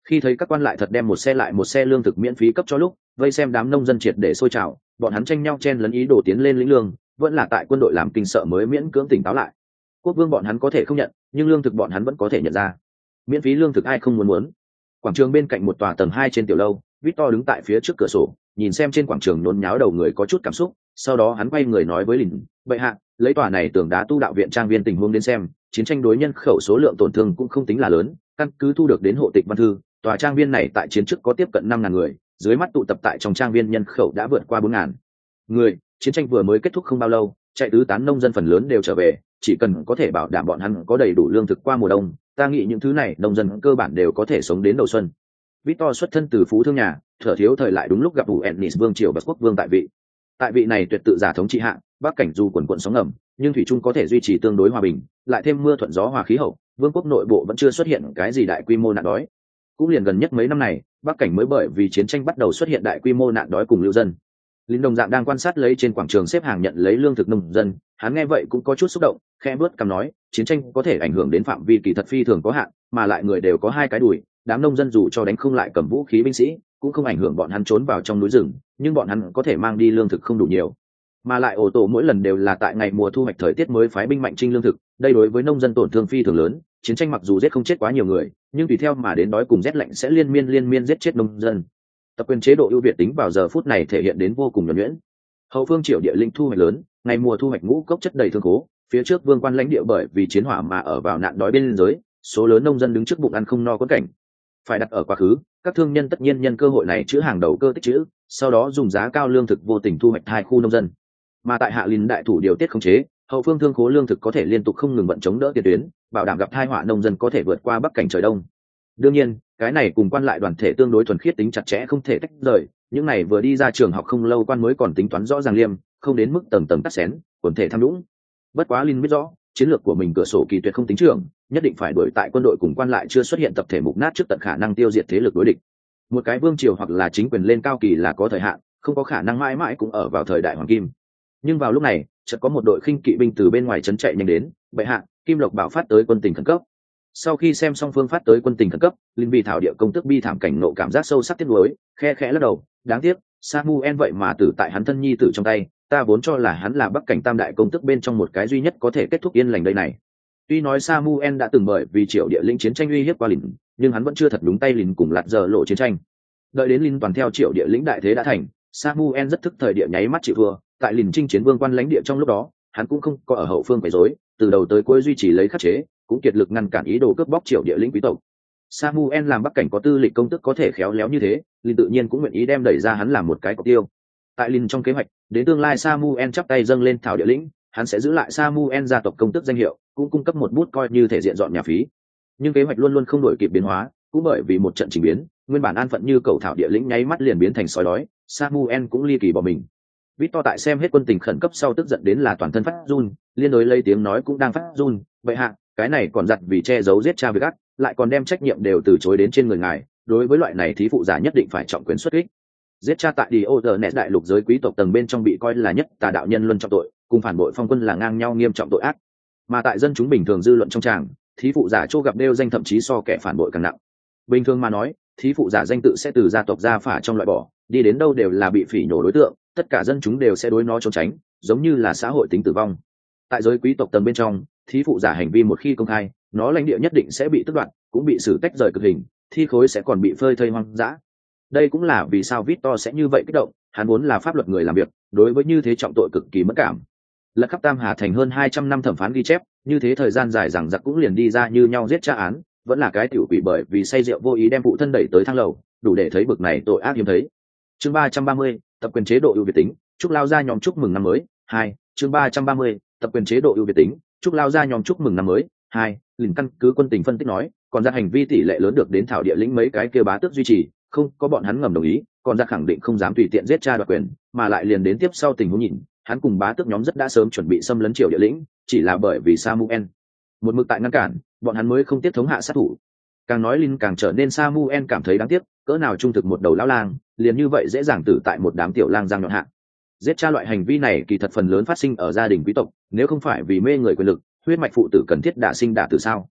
Khi thấy các quan lại thật đem một xe lại một xe lương thực miễn phí cấp cho lúc, vây xem đám nông dân triệt để sôi trào, bọn hắn tranh nhau chen lấn ý đồ tiến lên lĩnh lương, vẫn là tại quân đội làm kinh sợ mới miễn cưỡng tỉnh táo lại. Quốc vương bọn hắn có thể không nhận, nhưng lương thực bọn hắn vẫn có thể nhận ra. Miễn phí lương thực ai không muốn. Quảng trường bên cạnh một tòa tầng 2 trên tiểu lâu, Victor đứng tại phía trước cửa sổ, nhìn xem trên quảng trường nhốn nháo đầu người có chút cảm xúc, sau đó hắn quay người nói với Lìn, "Bệ hạ, lấy tòa này tường đá tu đạo viện trang viên tình huống đến xem, chiến tranh đối nhân khẩu số lượng tổn thương cũng không tính là lớn, căn cứ thu được đến hộ tịch văn thư, tòa trang viên này tại chiến trước có tiếp cận 5.000 người, dưới mắt tụ tập tại trong trang viên nhân khẩu đã vượt qua 4.000 người, chiến tranh vừa mới kết thúc không bao lâu, chạy tứ tán nông dân phần lớn đều trở về, chỉ cần có thể bảo đảm bọn hắn có đầy đủ lương thực qua mùa đông, ta nghĩ những thứ này nông dân cơ bản đều có thể sống đến đầu xuân." Victor xuất thân từ phú thương nhà, thở thiếu thời lại đúng lúc gặp Ennis vương triều và quốc vương tại vị. Tại vị này tuyệt tự giả thống trị hạ, Bắc cảnh dù quần quận sóng ngầm, nhưng thủy chung có thể duy trì tương đối hòa bình, lại thêm mưa thuận gió hòa khí hậu, vương quốc nội bộ vẫn chưa xuất hiện cái gì đại quy mô nạn đói. Cũng liền gần nhất mấy năm này, Bắc cảnh mới bởi vì chiến tranh bắt đầu xuất hiện đại quy mô nạn đói cùng lưu dân. Linh đồng dạng đang quan sát lấy trên quảng trường xếp hàng nhận lấy lương thực nông dân, hắn nghe vậy cũng có chút xúc động, khẽ bước cằm nói, chiến tranh có thể ảnh hưởng đến phạm vi kỳ thật phi thường có hạn, mà lại người đều có hai cái đùi, đám nông dân dù cho đánh không lại cầm vũ khí binh sĩ, cũng không ảnh hưởng bọn hắn trốn vào trong núi rừng, nhưng bọn hắn có thể mang đi lương thực không đủ nhiều. Mà lại ổ tổ mỗi lần đều là tại ngày mùa thu hoạch thời tiết mới phái binh mạnh trinh lương thực, đây đối với nông dân tổn thương phi thường lớn, chiến tranh mặc dù giết không chết quá nhiều người, nhưng tùy theo mà đến đói cùng rét lạnh sẽ liên miên giết chết nông dân. Tập quyền chế độ ưu việt tính vào giờ phút này thể hiện đến vô cùng nhuần nhuyễn. Hậu phương Triệu địa linh thu hoạch lớn, ngày mùa thu hoạch ngũ cốc chất đầy thương cố, phía trước vương quan lãnh địa bởi vì chiến hỏa mà ở vào nạn đói bên giới, số lớn nông dân đứng trước bụng ăn không no quẫn cảnh. Phải đặt ở quá khứ, các thương nhân tất nhiên nhân cơ hội này chữ hàng đầu cơ tích chữ, sau đó dùng giá cao lương thực vô tình thu hoạch hai khu nông dân. Mà tại Hạ Linh đại thủ điều tiết khống chế, hậu phương thương khố lương thực có thể liên tục không ngừng vận chống đỡ tiền tuyến, bảo đảm gặp tai họa nông dân có thể vượt qua bắc cảnh trời đông. Đương nhiên, cái này cùng quan lại đoàn thể tương đối thuần khiết tính chặt chẽ không thể tách rời, những này vừa đi ra trường học không lâu quan mới còn tính toán rõ ràng liêm, không đến mức tầng tầng cắt xén, quần thể tham nhũng. Bất quá Linh biết rõ, chiến lược của mình cửa sổ kỳ tuyệt không tính trưởng, nhất định phải đuổi tại quân đội cùng quan lại chưa xuất hiện tập thể mục nát trước tận khả năng tiêu diệt thế lực đối địch. Một cái vương triều hoặc là chính quyền lên cao kỳ là có thời hạn, không có khả năng mãi mãi cũng ở vào thời đại hoàng kim. Nhưng vào lúc này, chợt có một đội khinh kỵ binh từ bên ngoài trấn chạy nhanh đến, bệ hạ, Kim Lộc bảo phát tới quân tình khẩn cấp. Sau khi xem xong phương phát tới quân tình khẩn cấp, Linh vì thảo địa công tức bi thảm cảnh nộ cảm giác sâu sắc tiếc nuối, khe khẽ lắc đầu, đáng tiếc, Samuel vậy mà tử tại hắn thân nhi tử trong tay, ta vốn cho là hắn là Bắc cảnh tam đại công tức bên trong một cái duy nhất có thể kết thúc yên lành đây này. Tuy nói Samuel đã từng bởi vì Triệu địa lĩnh chiến tranh uy hiếp qua Lĩnh, nhưng hắn vẫn chưa thật đúng tay Lĩnh cùng lạt giờ lộ chiến tranh. Đợi đến Lĩnh toàn theo Triệu địa lĩnh đại thế đã thành, Samuel rất thức thời địa nháy mắt chịu thua, tại Lĩnh chinh chiến vương quan lãnh địa trong lúc đó, hắn cũng không có ở hậu phương quấy rối, từ đầu tới cuối duy trì lấy khắc chế, cũng kiệt lực ngăn cản ý đồ cướp bóc Triệu địa lĩnh quý tộc. Samuel làm Bắc cảnh có tư lịch công tức có thể khéo léo như thế, Lĩnh tự nhiên cũng nguyện ý đem đẩy ra hắn làm một cái cọc tiêu. Tại Lĩnh trong kế hoạch, đến tương lai Samuel chắp tay dâng lên thảo địa lĩnh, hắn sẽ giữ lại Samuel gia tộc công tước danh hiệu, cũng cung cấp một bút coi như thể diện dọn nhà phí. Nhưng kế hoạch luôn luôn không đổi kịp biến hóa, cũng bởi vì một trận chỉnh biến, nguyên bản an phận như cầu thảo địa lĩnh nháy mắt liền biến thành sói đói, Samuel cũng ly kỳ bỏ mình. Victor tại xem hết quân tình khẩn cấp sau tức giận đến là toàn thân phát run, liên đối lấy tiếng nói cũng đang phát run, vậy hạ, cái này còn giặt vì che giấu giết cha việc ác, lại còn đem trách nhiệm đều từ chối đến trên người ngài, đối với loại này thí phụ giả nhất định phải trọng quyền xuất kích. Giết cha tại Diogenes đại lục giới quý tộc tầng bên trong bị coi là nhất tà đạo nhân luân trọng tội, cùng phản bội phong quân là ngang nhau nghiêm trọng tội ác. Mà tại dân chúng bình thường dư luận trong tràng, thí phụ giả chỗ gặp đeo danh thậm chí so kẻ phản bội càng nặng. Bình thường mà nói, thí phụ giả danh tự sẽ từ gia tộc gia phả trong loại bỏ, đi đến đâu đều là bị phỉ nhổ đối tượng, tất cả dân chúng đều sẽ đối nó trốn tránh, giống như là xã hội tính tử vong. Tại giới quý tộc tầng bên trong, thí phụ giả hành vi một khi công khai, nó lãnh địa nhất định sẽ bị tước đoạt, cũng bị xử tách rời cực hình, thi khối sẽ còn bị phơi thây hoang dã. Đây cũng là vì sao Victor sẽ như vậy kích động, hắn vốn là pháp luật người làm việc, đối với như thế trọng tội cực kỳ mất cảm. Lật khắp Tam Hà thành hơn 200 năm thẩm phán ghi chép, như thế thời gian dài rằng giặc cũng liền đi ra như nhau giết cha án, vẫn là cái tiểu quỷ bởi vì say rượu vô ý đem phụ thân đẩy tới thang lầu, đủ để thấy bực này tội ác hiếm thấy. Chương 330, tập quyền chế độ ưu việt tính, chúc lao ra nhóm chúc mừng năm mới. 2, chương 330, tập quyền chế độ ưu việt tính, chúc lao ra nhóm chúc mừng năm mới. 2, liền căn cứ quân tình phân tích nói, còn ra hành vi tỷ lệ lớn được đến thảo địa lĩnh mấy cái kia bá tước duy trì, không có bọn hắn ngầm đồng ý, còn ra khẳng định không dám tùy tiện giết cha đoạt quyền, mà lại liền đến tiếp sau tình huống nhìn, hắn cùng bá tước nhóm rất đã sớm chuẩn bị xâm lấn Triệu địa lĩnh, chỉ là bởi vì Samuel một mực tại ngăn cản, bọn hắn mới không tiếp thống hạ sát thủ. Càng nói Linh càng trở nên Samuel cảm thấy đáng tiếc, cỡ nào trung thực một đầu lão lang, liền như vậy dễ dàng tử tại một đám tiểu lang giang nhọn hạ. Giết cha loại hành vi này kỳ thật phần lớn phát sinh ở gia đình quý tộc, nếu không phải vì mê người quyền lực, huyết mạch phụ tử cần thiết đả sinh đả tử sao?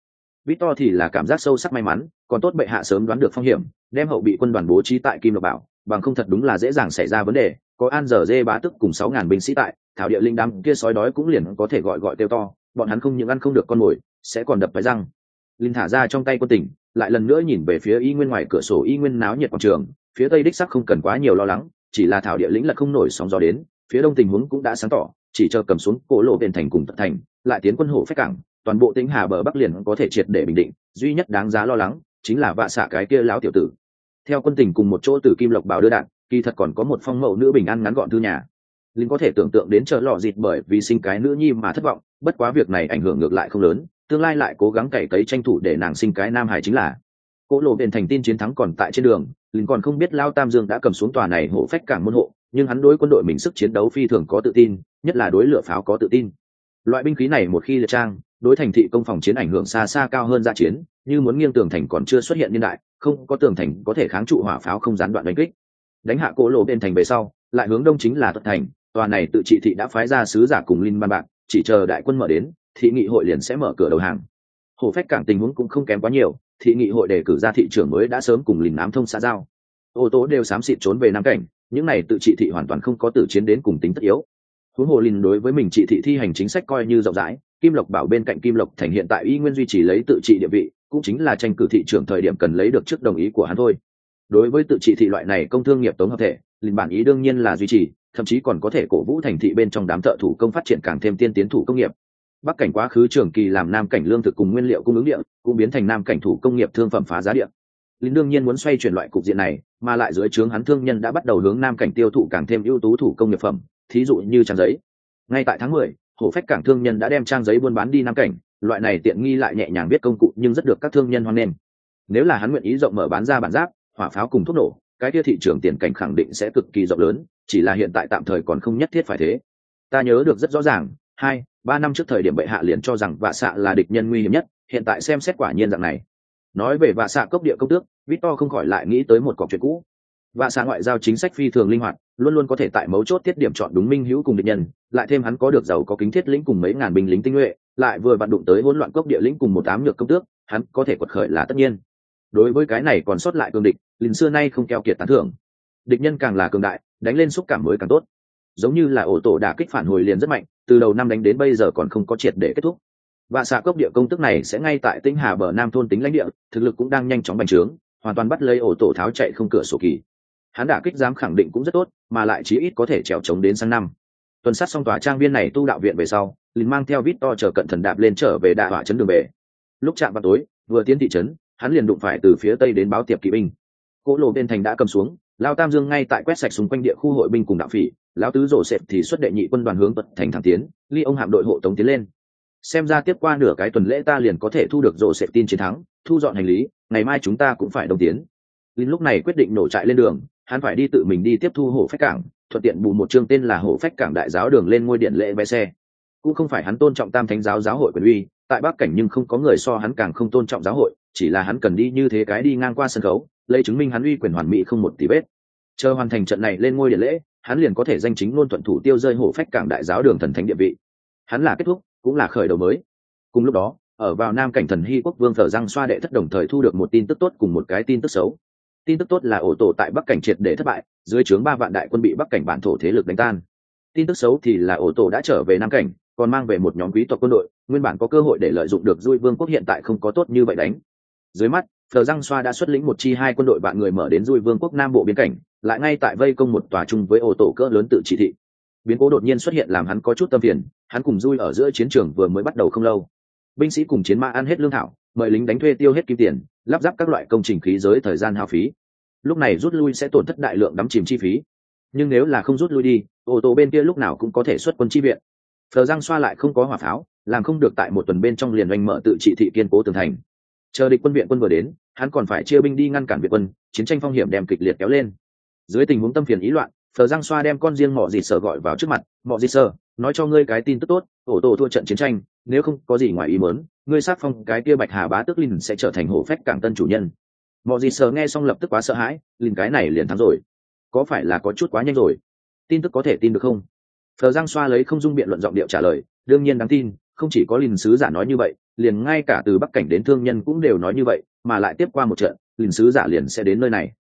Victor thì là cảm giác sâu sắc may mắn, còn tốt bệ hạ sớm đoán được phong hiểm, đem hậu bị quân đoàn bố trí tại Kim Lộc Bảo, bằng không thật đúng là dễ dàng xảy ra vấn đề. Có An Dở Dê bá tức cùng 6.000 binh sĩ tại, thảo địa linh đám kia sói đói cũng liền có thể gọi kêu to, bọn hắn không những ăn không được con mồi, sẽ còn đập phải răng. Linh thả ra trong tay quân tỉnh, lại lần nữa nhìn về phía Y Nguyên ngoài cửa sổ Y Nguyên náo nhiệt quảng trường, phía tây đích sắc không cần quá nhiều lo lắng, chỉ là thảo địa lĩnh là không nổi sóng gió đến, phía đông tình huống cũng đã sáng tỏ, chỉ chờ cầm xuống Cổ Lộ Đền thành cùng Tật thành, lại tiến quân hộ phách cảng, toàn bộ Tĩnh Hà bờ bắc liền có thể triệt để bình định, duy nhất đáng giá lo lắng chính là Vạ Xạ cái kia lão tiểu tử. Theo quân tình cùng một chỗ từ Kim Lộc Bảo đưa đạn, kỳ thật còn có một phong mẫu nữ bình an ngắn gọn thư nhà. Linh có thể tưởng tượng đến chờ lọ dịt bởi vì sinh cái nữ nhi mà thất vọng, bất quá việc này ảnh hưởng ngược lại không lớn, tương lai lại cố gắng cày cấy tranh thủ để nàng sinh cái nam hài chính là. Cổ Lộ Đền thành tin chiến thắng còn tại trên đường, Linh còn không biết Lao Tam Dương đã cầm xuống tòa này hộ phách cảng môn hộ, nhưng hắn đối quân đội mình sức chiến đấu phi thường có tự tin, nhất là đối lửa pháo có tự tin. Loại binh khí này một khi liệt trang, đối thành thị công phòng chiến ảnh hưởng xa xa cao hơn ra chiến, như muốn nghiêng tường thành còn chưa xuất hiện niên đại, không có tường thành có thể kháng trụ hỏa pháo không gián đoạn đánh kích. Đánh hạ Cổ Lộ Đền thành về sau, lại hướng đông chính là Tuật thành, tòa này tự trị thị đã phái ra sứ giả cùng Linh ban bạc, chỉ chờ đại quân mở đến, thị nghị hội liền sẽ mở cửa đầu hàng. Hồ phách cảng tình huống cũng không kém quá nhiều, thị nghị hội đề cử ra thị trưởng mới đã sớm cùng Linh ám thông xã giao. Ô tô đều xám xịt trốn về Nam cảnh, những này tự trị thị hoàn toàn không có tử chiến đến cùng tính tất yếu. Huống hồ Linh đối với mình trị thị thi hành chính sách coi như rộng rãi, Kim Lộc Bảo bên cạnh Kim Lộc thành hiện tại y nguyên duy trì lấy tự trị địa vị, cũng chính là tranh cử thị trưởng thời điểm cần lấy được trước đồng ý của hắn thôi. Đối với tự trị thị loại này công thương nghiệp tống hợp thể, Linh bản ý đương nhiên là duy trì, thậm chí còn có thể cổ vũ thành thị bên trong đám thợ thủ công phát triển càng thêm tiên tiến thủ công nghiệp. Bắc cảnh quá khứ trường kỳ làm Nam cảnh lương thực cùng nguyên liệu cung ứng địa, cũng biến thành Nam cảnh thủ công nghiệp thương phẩm phá giá địa. Linh đương nhiên muốn xoay chuyển loại cục diện này, mà lại dưới trướng hắn thương nhân đã bắt đầu hướng Nam cảnh tiêu thụ càng thêm ưu tú thủ công nghiệp phẩm, thí dụ như trang giấy. Ngay tại tháng 10, Hổ Phách cảng thương nhân đã đem trang giấy buôn bán đi Nam cảnh, loại này tiện nghi lại nhẹ nhàng biết công cụ nhưng rất được các thương nhân hoan nghênh. Nếu là hắn nguyện ý rộng mở bán ra bản giáp, hỏa pháo cùng thuốc nổ, cái kia thị trường tiền cảnh khẳng định sẽ cực kỳ rộng lớn, chỉ là hiện tại tạm thời còn không nhất thiết phải thế. Ta nhớ được rất rõ ràng, 2-3 năm trước thời điểm bệ hạ liền cho rằng Vạ Xạ là địch nhân nguy hiểm nhất, hiện tại xem xét quả nhiên dạng này. Nói về Vạ Xạ cốc địa công tước, Victor không khỏi lại nghĩ tới một cọc chuyện cũ. Vạ Xạ ngoại giao chính sách phi thường linh hoạt, luôn luôn có thể tại mấu chốt tiết điểm chọn đúng minh hữu cùng địch nhân, lại thêm hắn có được giàu có kính thiết lĩnh cùng mấy ngàn binh lính tinh nhuệ, lại vừa vặn đụng tới hỗn loạn cốc địa lĩnh cùng một ám nhược công tước, hắn có thể quật khởi là tất nhiên. Đối với cái này còn sót lại cương địch, Linh xưa nay không keo kiệt tán thưởng. Địch nhân càng là cường đại, đánh lên xúc cảm mới càng tốt. Giống như là ổ tổ đả kích phản hồi liền rất mạnh, từ đầu năm đánh đến bây giờ còn không có triệt để kết thúc. Vạ Xạ cốc địa công tức này sẽ ngay tại Tĩnh Hà bờ nam thôn tính lãnh địa, thực lực cũng đang nhanh chóng bành trướng, hoàn toàn bắt lấy ổ tổ tháo chạy không cửa sổ kỳ. Hắn đả kích dám khẳng định cũng rất tốt, mà lại chí ít có thể trèo chống đến sang năm. Tuần sát xong tòa trang viên này tu đạo viện về sau, Linh mang theo Victor chờ cận thần đạp lên trở về đại hỏa trấn đường về. Lúc chạm vào tối, vừa tiến thị trấn, hắn liền đụng phải từ phía tây đến báo tiệp kỵ binh. Cổ Lộ bên thành đã cầm xuống, Lao Tam Dương ngay tại quét sạch xung quanh địa khu hội binh cùng đạo phỉ, lão tứ rổ xẹp thì xuất đệ nhị quân đoàn hướng Tuật thành thẳng tiến, ly ông hạm đội hộ tống tiến lên. Xem ra tiếp qua nửa cái tuần lễ ta liền có thể thu được rổ xẹp tin chiến thắng, thu dọn hành lý, ngày mai chúng ta cũng phải đồng tiến. Linh lúc này quyết định nổ trại lên đường, hắn phải đi tự mình đi tiếp thu Hổ Phách cảng, thuận tiện bù một chương tên là Hổ Phách cảng đại giáo đường lên ngôi điện lễ vé xe. Cũng không phải hắn tôn trọng Tam Thánh giáo giáo hội quyền uy, tại Bắc cảnh nhưng không có người so hắn càng không tôn trọng giáo hội, chỉ là hắn cần đi như thế cái đi ngang qua sân khấu, lấy chứng minh hắn uy quyền hoàn mỹ không một tí vết. Chờ hoàn thành trận này lên ngôi điện lễ, hắn liền có thể danh chính ngôn thuận thủ tiêu rơi Hổ Phách cảng đại giáo đường thần thánh địa vị. Hắn là kết thúc, cũng là khởi đầu mới. Cùng lúc đó, ở vào Nam cảnh thần Hy quốc vương Phở Giang Xoa đệ thất đồng thời thu được một tin tức tốt cùng một cái tin tức xấu. Tin tức tốt là ổ tổ tại Bắc cảnh triệt để thất bại, dưới trướng 3 vạn đại quân bị Bắc cảnh bản thổ thế lực đánh tan. Tin tức xấu thì là ổ tổ đã trở về Nam cảnh, còn mang về một nhóm quý tộc quân đội, nguyên bản có cơ hội để lợi dụng được Dui Vương quốc hiện tại không có tốt như vậy đánh. Dưới mắt, Phở Giang Xoa đã xuất lĩnh một chi 2 quân đội vạn người mở đến Dui Vương quốc Nam bộ biên cảnh, lại ngay tại vây công một tòa chung với ổ tổ cỡ lớn tự trị thị. Biến cố đột nhiên xuất hiện làm hắn có chút tâm phiền, hắn cùng Dui ở giữa chiến trường vừa mới bắt đầu không lâu. Binh sĩ cùng chiến mã ăn hết lương thảo, mời lính đánh thuê tiêu hết kim tiền, lắp ráp các loại công trình khí giới thời gian hao phí. Lúc này rút lui sẽ tổn thất đại lượng đắm chìm chi phí, nhưng nếu là không rút lui đi, ô tô bên kia lúc nào cũng có thể xuất quân chi viện. Phờ Giang Xoa lại không có hỏa pháo, làm không được tại một tuần bên trong liền oanh mở tự trị thị kiên cố tường thành. Chờ địch quân viện quân vừa đến, hắn còn phải chia binh đi ngăn cản viện quân, chiến tranh phong hiểm đem kịch liệt kéo lên. Dưới tình huống tâm phiền ý loạn, Phờ Giang Xoa đem con riêng Mọ Dịt Sở gọi vào trước mặt. Mọ Dịt Sở, nói cho ngươi cái tin tức tốt, ổ tổ thua trận chiến tranh, nếu không có gì ngoài ý muốn, ngươi sát phong cái kia Bạch Hà bá tước Linh sẽ trở thành Hổ Phách cảng tân chủ nhân. Mọ Dịt Sở nghe xong lập tức quá sợ hãi, Linh cái này liền thắng rồi, có phải là có chút quá nhanh rồi? Tin tức có thể tin được không? Phờ Giang Xoa lấy không dung biện luận giọng điệu trả lời, đương nhiên đáng tin, không chỉ có Linh sứ giả nói như vậy, liền ngay cả từ bắc cảnh đến thương nhân cũng đều nói như vậy, mà lại tiếp qua một trận liền sứ giả liền sẽ đến nơi này.